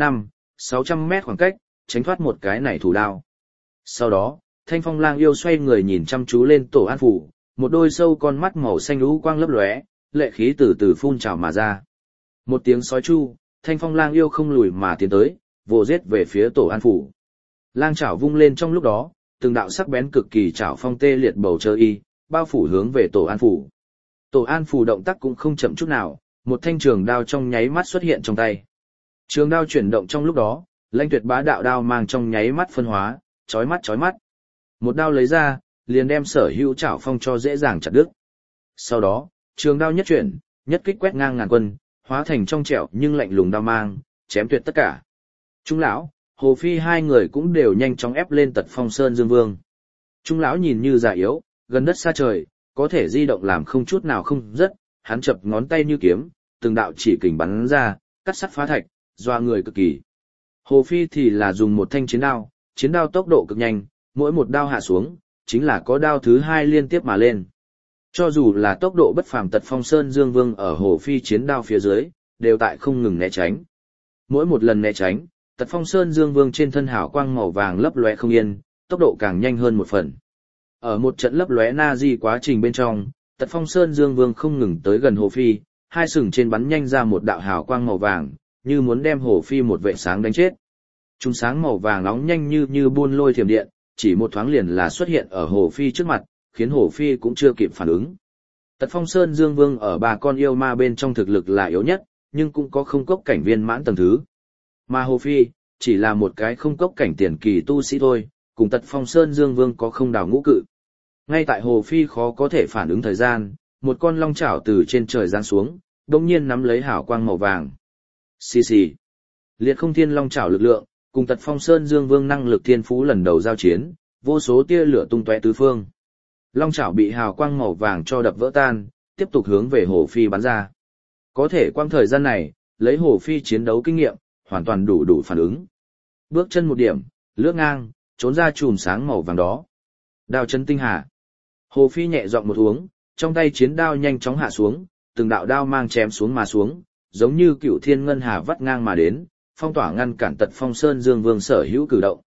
600 mét khoảng cách, tránh thoát một cái này thủ đao. Sau đó, Thanh Phong Lang Yêu xoay người nhìn chăm chú lên Tổ An Phủ, một đôi sâu con mắt màu xanh lũ quang lấp lóe, lệ khí từ từ phun trào mà ra. Một tiếng sói chu, Thanh Phong Lang Yêu không lùi mà tiến tới, vồ giết về phía Tổ An Phủ. Lang chảo vung lên trong lúc đó, từng đạo sắc bén cực kỳ chảo phong tê liệt bầu trời y, bao phủ hướng về Tổ An Phủ. Tổ An Phủ động tác cũng không chậm chút nào, một thanh trường đao trong nháy mắt xuất hiện trong tay. Trường đao chuyển động trong lúc đó, lãnh tuyệt bá đạo đao mang trong nháy mắt phân hóa, chói mắt. Một đao lấy ra, liền đem sở hữu chảo phong cho dễ dàng chặt đứt. Sau đó, trường đao nhất chuyển, nhất kích quét ngang ngàn quân, hóa thành trong trẻo nhưng lạnh lùng đao mang, chém tuyệt tất cả. Trung lão, Hồ Phi hai người cũng đều nhanh chóng ép lên Tật Phong Sơn Dương Vương. Trung lão nhìn như già yếu, gần đất xa trời, có thể di động làm không chút nào không rất, hắn chập ngón tay như kiếm, từng đạo chỉ kình bắn ra, cắt sắt phá thạch, doa người cực kỳ. Hồ Phi thì là dùng một thanh chiến đao tốc độ cực nhanh, mỗi một đao hạ xuống, chính là có đao thứ hai liên tiếp mà lên. Cho dù là tốc độ bất phàm Tật Phong Sơn Dương Vương ở Hồ Phi chiến đao phía dưới, đều tại không ngừng né tránh. Mỗi một lần né tránh, Tật Phong Sơn Dương Vương trên thân hào quang màu vàng lấp lóe không yên, tốc độ càng nhanh hơn một phần. Ở một trận lấp lóe na di quá trình bên trong, Tật Phong Sơn Dương Vương không ngừng tới gần Hồ Phi, hai sừng trên bắn nhanh ra một đạo hào quang màu vàng, như muốn đem Hồ Phi một vệ sáng đánh chết. Chúng sáng màu vàng nóng nhanh như buôn lôi thiểm điện, chỉ một thoáng liền là xuất hiện ở Hồ Phi trước mặt, khiến Hồ Phi cũng chưa kịp phản ứng. Tật Phong Sơn Dương Vương ở ba con yêu ma bên trong thực lực là yếu nhất, nhưng cũng có không cốc cảnh viên mãn tầng thứ. Mà Hồ Phi, chỉ là một cái không cốc cảnh tiền kỳ tu sĩ thôi, cùng Tật Phong Sơn Dương Vương có không đào ngũ cự. Ngay tại Hồ Phi khó có thể phản ứng thời gian, một con long chảo từ trên trời giáng xuống, đột nhiên nắm lấy hào quang màu vàng. Xì xì. Liệt không thiên long chảo lực lượng, cùng Tật Phong Sơn Dương Vương năng lực thiên phú lần đầu giao chiến, vô số tia lửa tung tóe tứ phương. Long chảo bị hào quang màu vàng cho đập vỡ tan, tiếp tục hướng về Hồ Phi bắn ra. Có thể quang thời gian này, lấy Hồ Phi chiến đấu kinh nghiệm, hoàn toàn đủ phản ứng. Bước chân một điểm, lướt ngang, trốn ra chùm sáng màu vàng đó. Đao chân tinh hà. Hồ Phi nhẹ giọng một uống, trong tay chiến đao nhanh chóng hạ xuống, từng đạo đao mang chém xuống mà xuống, giống như cựu thiên ngân hà vắt ngang mà đến, phong tỏa ngăn cản Tật Phong Sơn Dương Vương sở hữu cử động.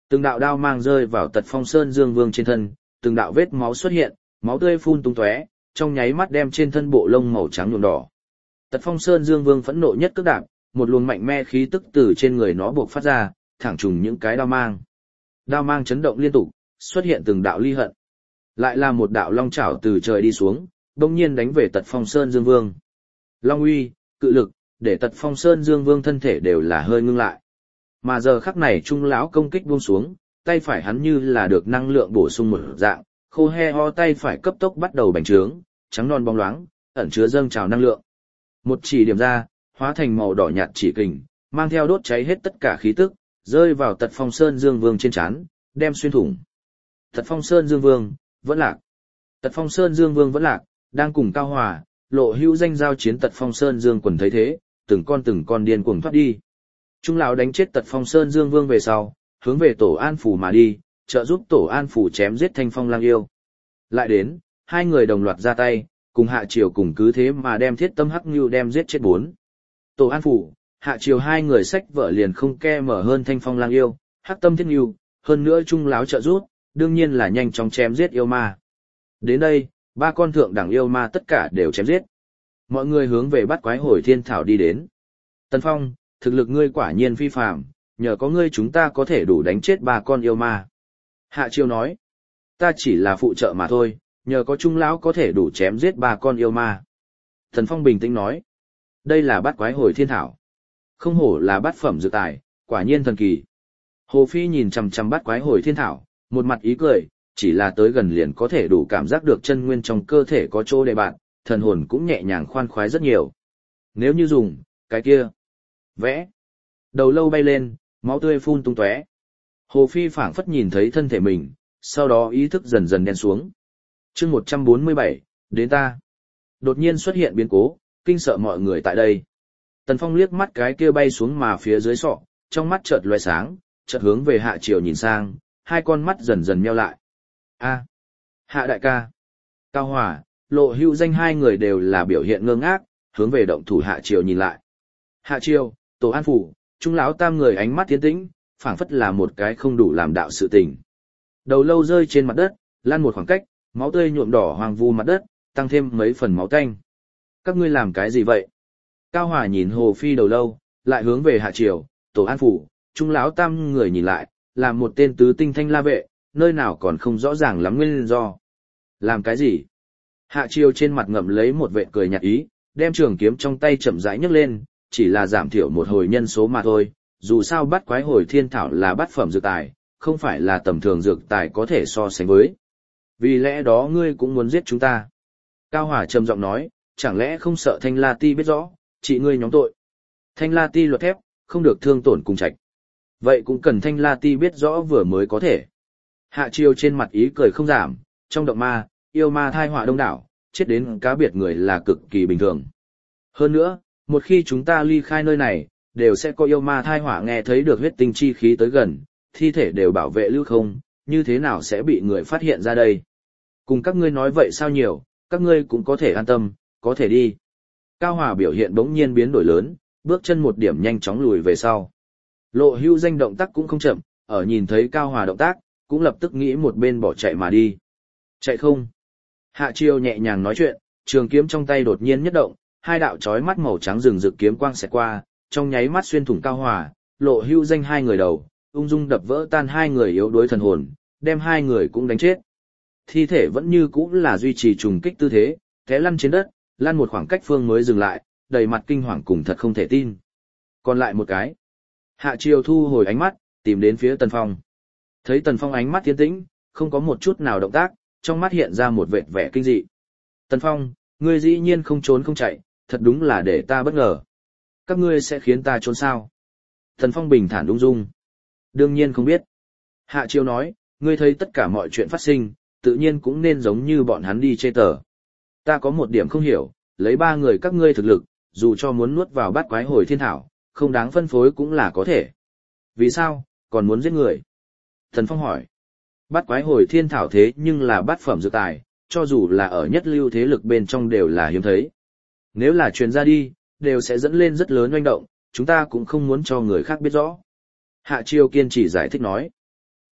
Từng đạo đao mang rơi vào Tật Phong Sơn Dương Vương trên thân, từng đạo vết máu xuất hiện, máu tươi phun tung tóe, trong nháy mắt đem trên thân bộ lông màu trắng nhuộm đỏ. Tật Phong Sơn Dương Vương phẫn nộ nhất cước đạp, một luồng mạnh mẽ khí tức từ trên người nó bộc phát ra, thẳng trùng những cái đao mang. Đao mang chấn động liên tục, xuất hiện từng đạo ly hận. Lại là một đạo long chảo từ trời đi xuống, bỗng nhiên đánh về Tật Phong Sơn Dương Vương. Long uy, cự lực, để Tật Phong Sơn Dương Vương thân thể đều là hơi ngưng lại. Mà giờ khắc này trung lão công kích buông xuống, tay phải hắn như là được năng lượng bổ sung một dạng, khô he ho tay phải cấp tốc bắt đầu bành trướng, trắng non bóng loáng, ẩn chứa dâng trào năng lượng. Một chỉ điểm ra, hóa thành màu đỏ nhạt chỉ kình, mang theo đốt cháy hết tất cả khí tức, rơi vào Tật Phong Sơn Dương Vương trên trán, đem xuyên thủng. Tật Phong Sơn Dương Vương vẫn lạc. Tật Phong Sơn Dương Vương vẫn lạc, đang cùng Cao Hòa, Lộ Hữu Danh giao chiến Tật Phong Sơn Dương quần thấy thế, từng con điên cuồng thoát đi. Trung lão đánh chết Tật Phong Sơn Dương Vương về sau, hướng về Tổ An Phủ mà đi, trợ giúp Tổ An Phủ chém giết Thanh Phong Lang Yêu. Lại đến, hai người đồng loạt ra tay, cùng Hạ Triều cùng cứ thế mà đem Thiết Tâm Hắc Nưu đem giết chết 4. Tổ An Phủ, Hạ Triều hai người sách vợ liền không ke mở hơn Thanh Phong Lang Yêu, Hắc Tâm Thiết Nưu, hơn nữa Trung lão trợ giúp, đương nhiên là nhanh chóng chém giết yêu ma. Đến đây, 3 con thượng đẳng yêu ma tất cả đều chém giết. Mọi người hướng về Bát Quái Hồi Thiên Thảo đi đến. Tần Phong, thực lực ngươi quả nhiên phi phàm, nhờ có ngươi chúng ta có thể đủ đánh chết 3 con yêu ma. Hạ Triều nói, ta chỉ là phụ trợ mà thôi, nhờ có Trung lão có thể đủ chém giết 3 con yêu ma. Tần Phong bình tĩnh nói, đây là Bát Quái Hồi Thiên Thảo. Không hổ là bát phẩm dược tài, quả nhiên thần kỳ. Hồ Phi nhìn chằm chằm Bát Quái Hồi Thiên Thảo, một mặt ý cười, chỉ là tới gần liền có thể đủ cảm giác được chân nguyên trong cơ thể có chỗ để bạn, thần hồn cũng nhẹ nhàng khoan khoái rất nhiều. Nếu như dùng, cái kia, vẽ, đầu lâu bay lên, máu tươi phun tung tóe. Hồ Phi phảng phất nhìn thấy thân thể mình, sau đó ý thức dần dần đen xuống. Chương 147, đến ta. Đột nhiên xuất hiện biến cố, kinh sợ mọi người tại đây. Tần Phong liếc mắt cái kia bay xuống mà phía dưới sọ, trong mắt chợt loe sáng, chợt hướng về Hạ Triều nhìn sang, hai con mắt dần dần nheo lại. A, Hạ đại ca. Cao Hòa, Lộ Hữu Danh hai người đều là biểu hiện ngơ ngác, hướng về động thủ Hạ Triều nhìn lại. Hạ Triều, Tổ An Phủ, Trung lão tam người ánh mắt tiến tĩnh, phảng phất là một cái không đủ làm đạo sự tình. Đầu lâu rơi trên mặt đất, lăn một khoảng cách, máu tươi nhuộm đỏ hoang vu mặt đất, tăng thêm mấy phần máu tanh. Các ngươi làm cái gì vậy? Cao Hòa nhìn Hồ Phi đầu lâu, lại hướng về Hạ Triều, Tổ An Phủ, Trung lão tam người nhìn lại, là một tên tứ tinh thanh la vệ, nơi nào còn không rõ ràng lắm nguyên do. Làm cái gì? Hạ Triều trên mặt ngậm lấy một vệt cười nhạt ý, đem trường kiếm trong tay chậm rãi nhấc lên, chỉ là giảm thiểu một hồi nhân số mà thôi, dù sao Bát Quái Hồi Thiên Thảo là bát phẩm dược tài, không phải là tầm thường dược tài có thể so sánh với. Vì lẽ đó ngươi cũng muốn giết chúng ta. Cao Hòa trầm giọng nói, chẳng lẽ không sợ Thanh La Ti biết rõ, chị ngươi nhóm tội. Thanh La Ti luật thép, không được thương tổn cùng trạch. Vậy cũng cần Thanh La Ti biết rõ vừa mới có thể. Hạ Triều trên mặt ý cười không giảm, trong động ma, yêu ma thai họa đông đảo, chết đến cá biệt người là cực kỳ bình thường. Hơn nữa, một khi chúng ta ly khai nơi này, đều sẽ có yêu ma thai họa nghe thấy được huyết tinh chi khí tới gần, thi thể đều bảo vệ lưu không, như thế nào sẽ bị người phát hiện ra đây? Cùng các ngươi nói vậy sao nhiều, các ngươi cũng có thể an tâm, có thể đi. Cao Hòa biểu hiện bỗng nhiên biến đổi lớn, bước chân một điểm nhanh chóng lùi về sau. Lộ Hữu Danh động tác cũng không chậm, ở nhìn thấy Cao Hòa động tác, cũng lập tức nghĩ một bên bỏ chạy mà đi. Chạy không? Hạ Triều nhẹ nhàng nói chuyện, trường kiếm trong tay đột nhiên nhất động, hai đạo chói mắt màu trắng rừng rực kiếm quang xẹt qua, trong nháy mắt xuyên thủng Cao Hòa, Lộ Hữu Danh hai người đầu, ung dung đập vỡ tan hai người yếu đuối thần hồn, đem hai người cũng đánh chết. Thi thể vẫn như cũ là duy trì trùng kích tư thế, té lăn trên đất, lăn một khoảng cách phương mới dừng lại, đầy mặt kinh hoàng cùng thật không thể tin. Còn lại một cái. Hạ Triều thu hồi ánh mắt, tìm đến phía Tần Phong. Thấy Tần Phong ánh mắt tiến tĩnh, không có một chút nào động tác, trong mắt hiện ra một vệt vẻ kinh dị. Tần Phong, ngươi dĩ nhiên không trốn không chạy, thật đúng là để ta bất ngờ. Các ngươi sẽ khiến ta trốn sao? Tần Phong bình thản ung dung. Đương nhiên không biết. Hạ Triều nói, ngươi thấy tất cả mọi chuyện phát sinh, tự nhiên cũng nên giống như bọn hắn đi chê tờ. Ta có một điểm không hiểu, lấy 3 người các ngươi thực lực, dù cho muốn nuốt vào Bát Quái Hồi Thiên Thảo, không đáng phân phối cũng là có thể. Vì sao, còn muốn giết người? Tần Phong hỏi. Bát Quái Hồi Thiên Thảo thế nhưng là bát phẩm dược tài, cho dù là ở nhất lưu thế lực bên trong đều là hiếm thấy. Nếu là truyền ra đi, đều sẽ dẫn lên rất lớn oanh động, chúng ta cũng không muốn cho người khác biết rõ. Hạ Triều kiên trì giải thích nói.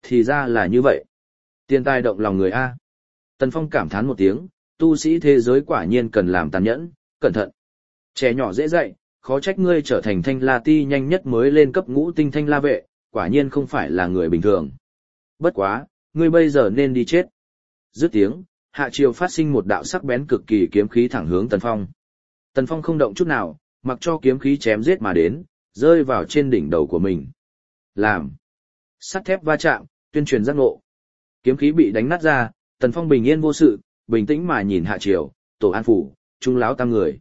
thì ra là như vậy. Tiền tài động lòng người A. Tần Phong cảm thán một tiếng, tu sĩ thế giới quả nhiên cần làm tàn nhẫn, cẩn thận. Trẻ nhỏ dễ dạy, khó trách ngươi trở thành thanh la ti nhanh nhất mới lên cấp ngũ tinh thanh la vệ, quả nhiên không phải là người bình thường. Bất quá, ngươi bây giờ nên đi chết. Dứt tiếng, hạ triều phát sinh một đạo sắc bén cực kỳ kiếm khí thẳng hướng Tần Phong. Tần Phong không động chút nào, mặc cho kiếm khí chém giết mà đến, rơi vào trên đỉnh đầu của mình. Làm. Sắt thép va chạm, tuyên truyền giác ngộ. Kiếm khí bị đánh nát ra, Tần Phong bình yên vô sự, bình tĩnh mà nhìn hạ triều, Tổ An Phủ, Trung lão tam người.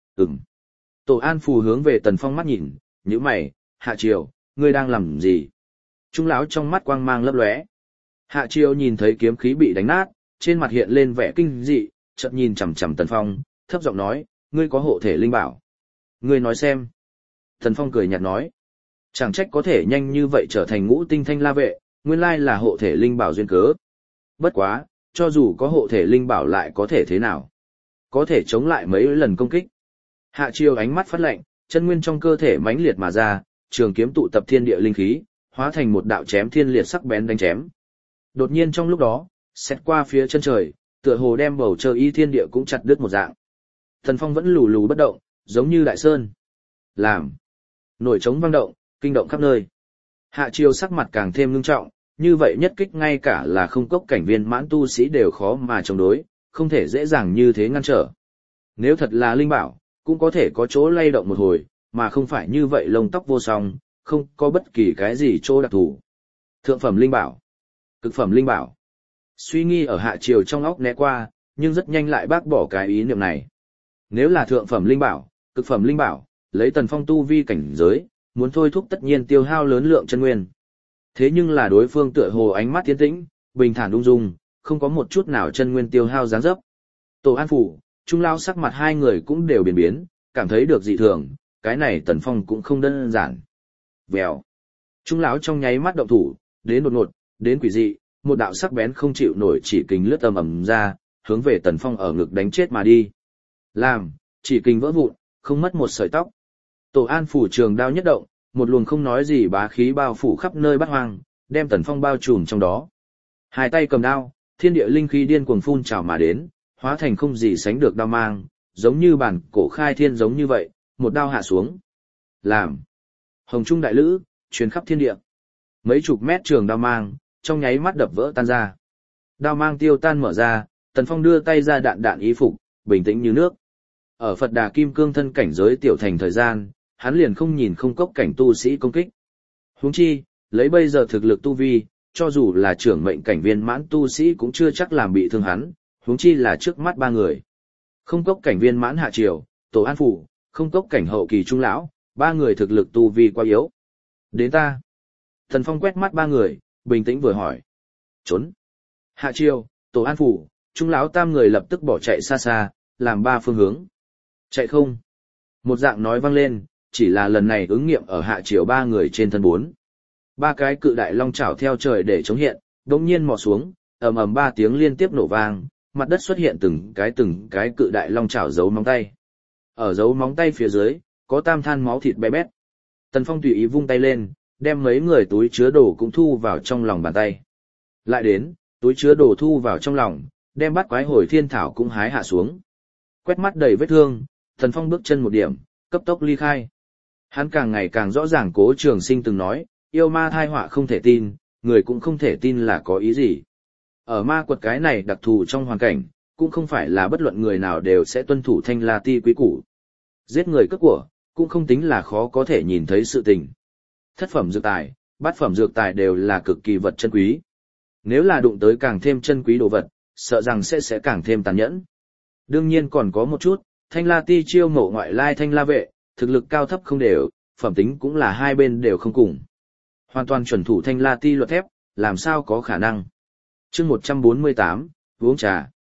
Tổ An Phủ hướng về Tần Phong mắt nhìn, nhíu mày, hạ triều, ngươi đang làm gì? Trung lão trong mắt quang mang lấp lóe. Hạ triều nhìn thấy kiếm khí bị đánh nát, trên mặt hiện lên vẻ kinh dị, chợt nhìn chằm chằm Tần Phong, thấp giọng nói, ngươi có hộ thể linh bảo. Ngươi nói xem. Tần Phong cười nhạt nói, chẳng trách có thể nhanh như vậy trở thành ngũ tinh thanh la vệ, nguyên lai là hộ thể linh bảo duyên cớ. Bất quá, cho dù có hộ thể linh bảo lại có thể thế nào? Có thể chống lại mấy lần công kích. Hạ triều ánh mắt phát lạnh, chân nguyên trong cơ thể mãnh liệt mà ra, trường kiếm tụ tập thiên địa linh khí, hóa thành một đạo chém thiên liệt sắc bén đánh chém. Đột nhiên trong lúc đó, xét qua phía chân trời, tựa hồ đem bầu trời y thiên địa cũng chặt đứt một dạng. Tần Phong vẫn lù lù bất động, giống như đại sơn. Làm. Nổi trống vang động, kinh động khắp nơi. Hạ triều sắc mặt càng thêm ngưng trọng, như vậy nhất kích ngay cả là không cốc cảnh viên mãn tu sĩ đều khó mà chống đối, không thể dễ dàng như thế ngăn trở. Nếu thật là linh bảo, cũng có thể có chỗ lay động một hồi, mà không phải như vậy lông tóc vô song, không có bất kỳ cái gì chỗ đặc thù. Thượng phẩm linh bảo, cực phẩm linh bảo. Suy nghi ở hạ triều trong óc né qua, nhưng rất nhanh lại bác bỏ cái ý niệm này. Nếu là thượng phẩm linh bảo, cực phẩm linh bảo, lấy Tần Phong tu vi cảnh giới, muốn thôi thúc tất nhiên tiêu hao lớn lượng chân nguyên. Thế nhưng là đối phương tựa hồ ánh mắt tiến tĩnh, bình thản ung dung, không có một chút nào chân nguyên tiêu hao dáng dấp. Tổ An Phủ, Trung lão sắc mặt hai người cũng đều biến biến, cảm thấy được dị thường, cái này Tần Phong cũng không đơn giản. Vèo. Trung lão trong nháy mắt động thủ, đến đột ngột, đến quỷ dị, một đạo sắc bén không chịu nổi chỉ kình lướt ầm ra, hướng về Tần Phong ở ngực đánh chết mà đi. Làm, chỉ kình vỡ vụn, không mất một sợi tóc. Tổ An Phủ trường đao nhất động, một luồng không nói gì bá khí bao phủ khắp nơi bát hoang, đem Tần Phong bao trùm trong đó. Hai tay cầm đao, thiên địa linh khí điên cuồng phun trào mà đến, hóa thành không gì sánh được đao mang, giống như bản cổ khai thiên giống như vậy, một đao hạ xuống. Làm. Hồng trung đại lữ, truyền khắp thiên địa. Mấy chục mét trường đao mang, trong nháy mắt đập vỡ tan ra. Đao mang tiêu tan mở ra, Tần Phong đưa tay ra đạn đạn ý phục, bình tĩnh như nước. Ở Phật Đà Kim Cương thân cảnh giới tiểu thành thời gian, hắn liền không nhìn không cốc cảnh tu sĩ công kích. Huống chi, lấy bây giờ thực lực tu vi, cho dù là trưởng mệnh cảnh viên mãn tu sĩ cũng chưa chắc làm bị thương hắn, huống chi là trước mắt ba người. Không cốc cảnh viên mãn hạ triều, Tổ An Phủ, không cốc cảnh hậu kỳ trung lão, ba người thực lực tu vi quá yếu. Đến ta. Thần Phong quét mắt ba người, bình tĩnh vừa hỏi. Trốn. Hạ triều, Tổ An Phủ, trung lão tam người lập tức bỏ chạy xa xa, làm ba phương hướng. Chạy không. Một dạng nói vang lên, chỉ là lần này ứng nghiệm ở hạ triều ba người trên thân bốn. Ba cái cự đại long chảo theo trời để chống hiện, đột nhiên mò xuống, ầm ầm ba tiếng liên tiếp nổ vang, mặt đất xuất hiện từng cái cự đại long chảo giấu móng tay. Ở giấu móng tay phía dưới, có tam than máu thịt bé bét. Tần Phong tùy ý vung tay lên, đem mấy người túi chứa đồ cũng thu vào trong lòng bàn tay. Lại đến, túi chứa đồ thu vào trong lòng, đem bắt quái hồi thiên thảo cũng hái hạ xuống. Quét mắt đầy vết thương, Tần Phong bước chân một điểm, cấp tốc ly khai. Hắn càng ngày càng rõ ràng Cố Trường Sinh từng nói, yêu ma thai họa không thể tin, người cũng không thể tin là có ý gì. Ở ma quật cái này đặc thù trong hoàn cảnh, cũng không phải là bất luận người nào đều sẽ tuân thủ thanh la ti quý củ. Giết người cướp của, cũng không tính là khó có thể nhìn thấy sự tình. Thất phẩm dược tài, bát phẩm dược tài đều là cực kỳ vật chân quý. Nếu là đụng tới càng thêm chân quý đồ vật, sợ rằng sẽ càng thêm tàn nhẫn. Đương nhiên còn có một chút, thanh la ti chiêu mộ ngoại lai thanh la vệ, thực lực cao thấp không đều, phẩm tính cũng là hai bên đều không cùng. Hoàn toàn chuẩn thủ thanh la ti luật thép, làm sao có khả năng. Chương 148, uống trà.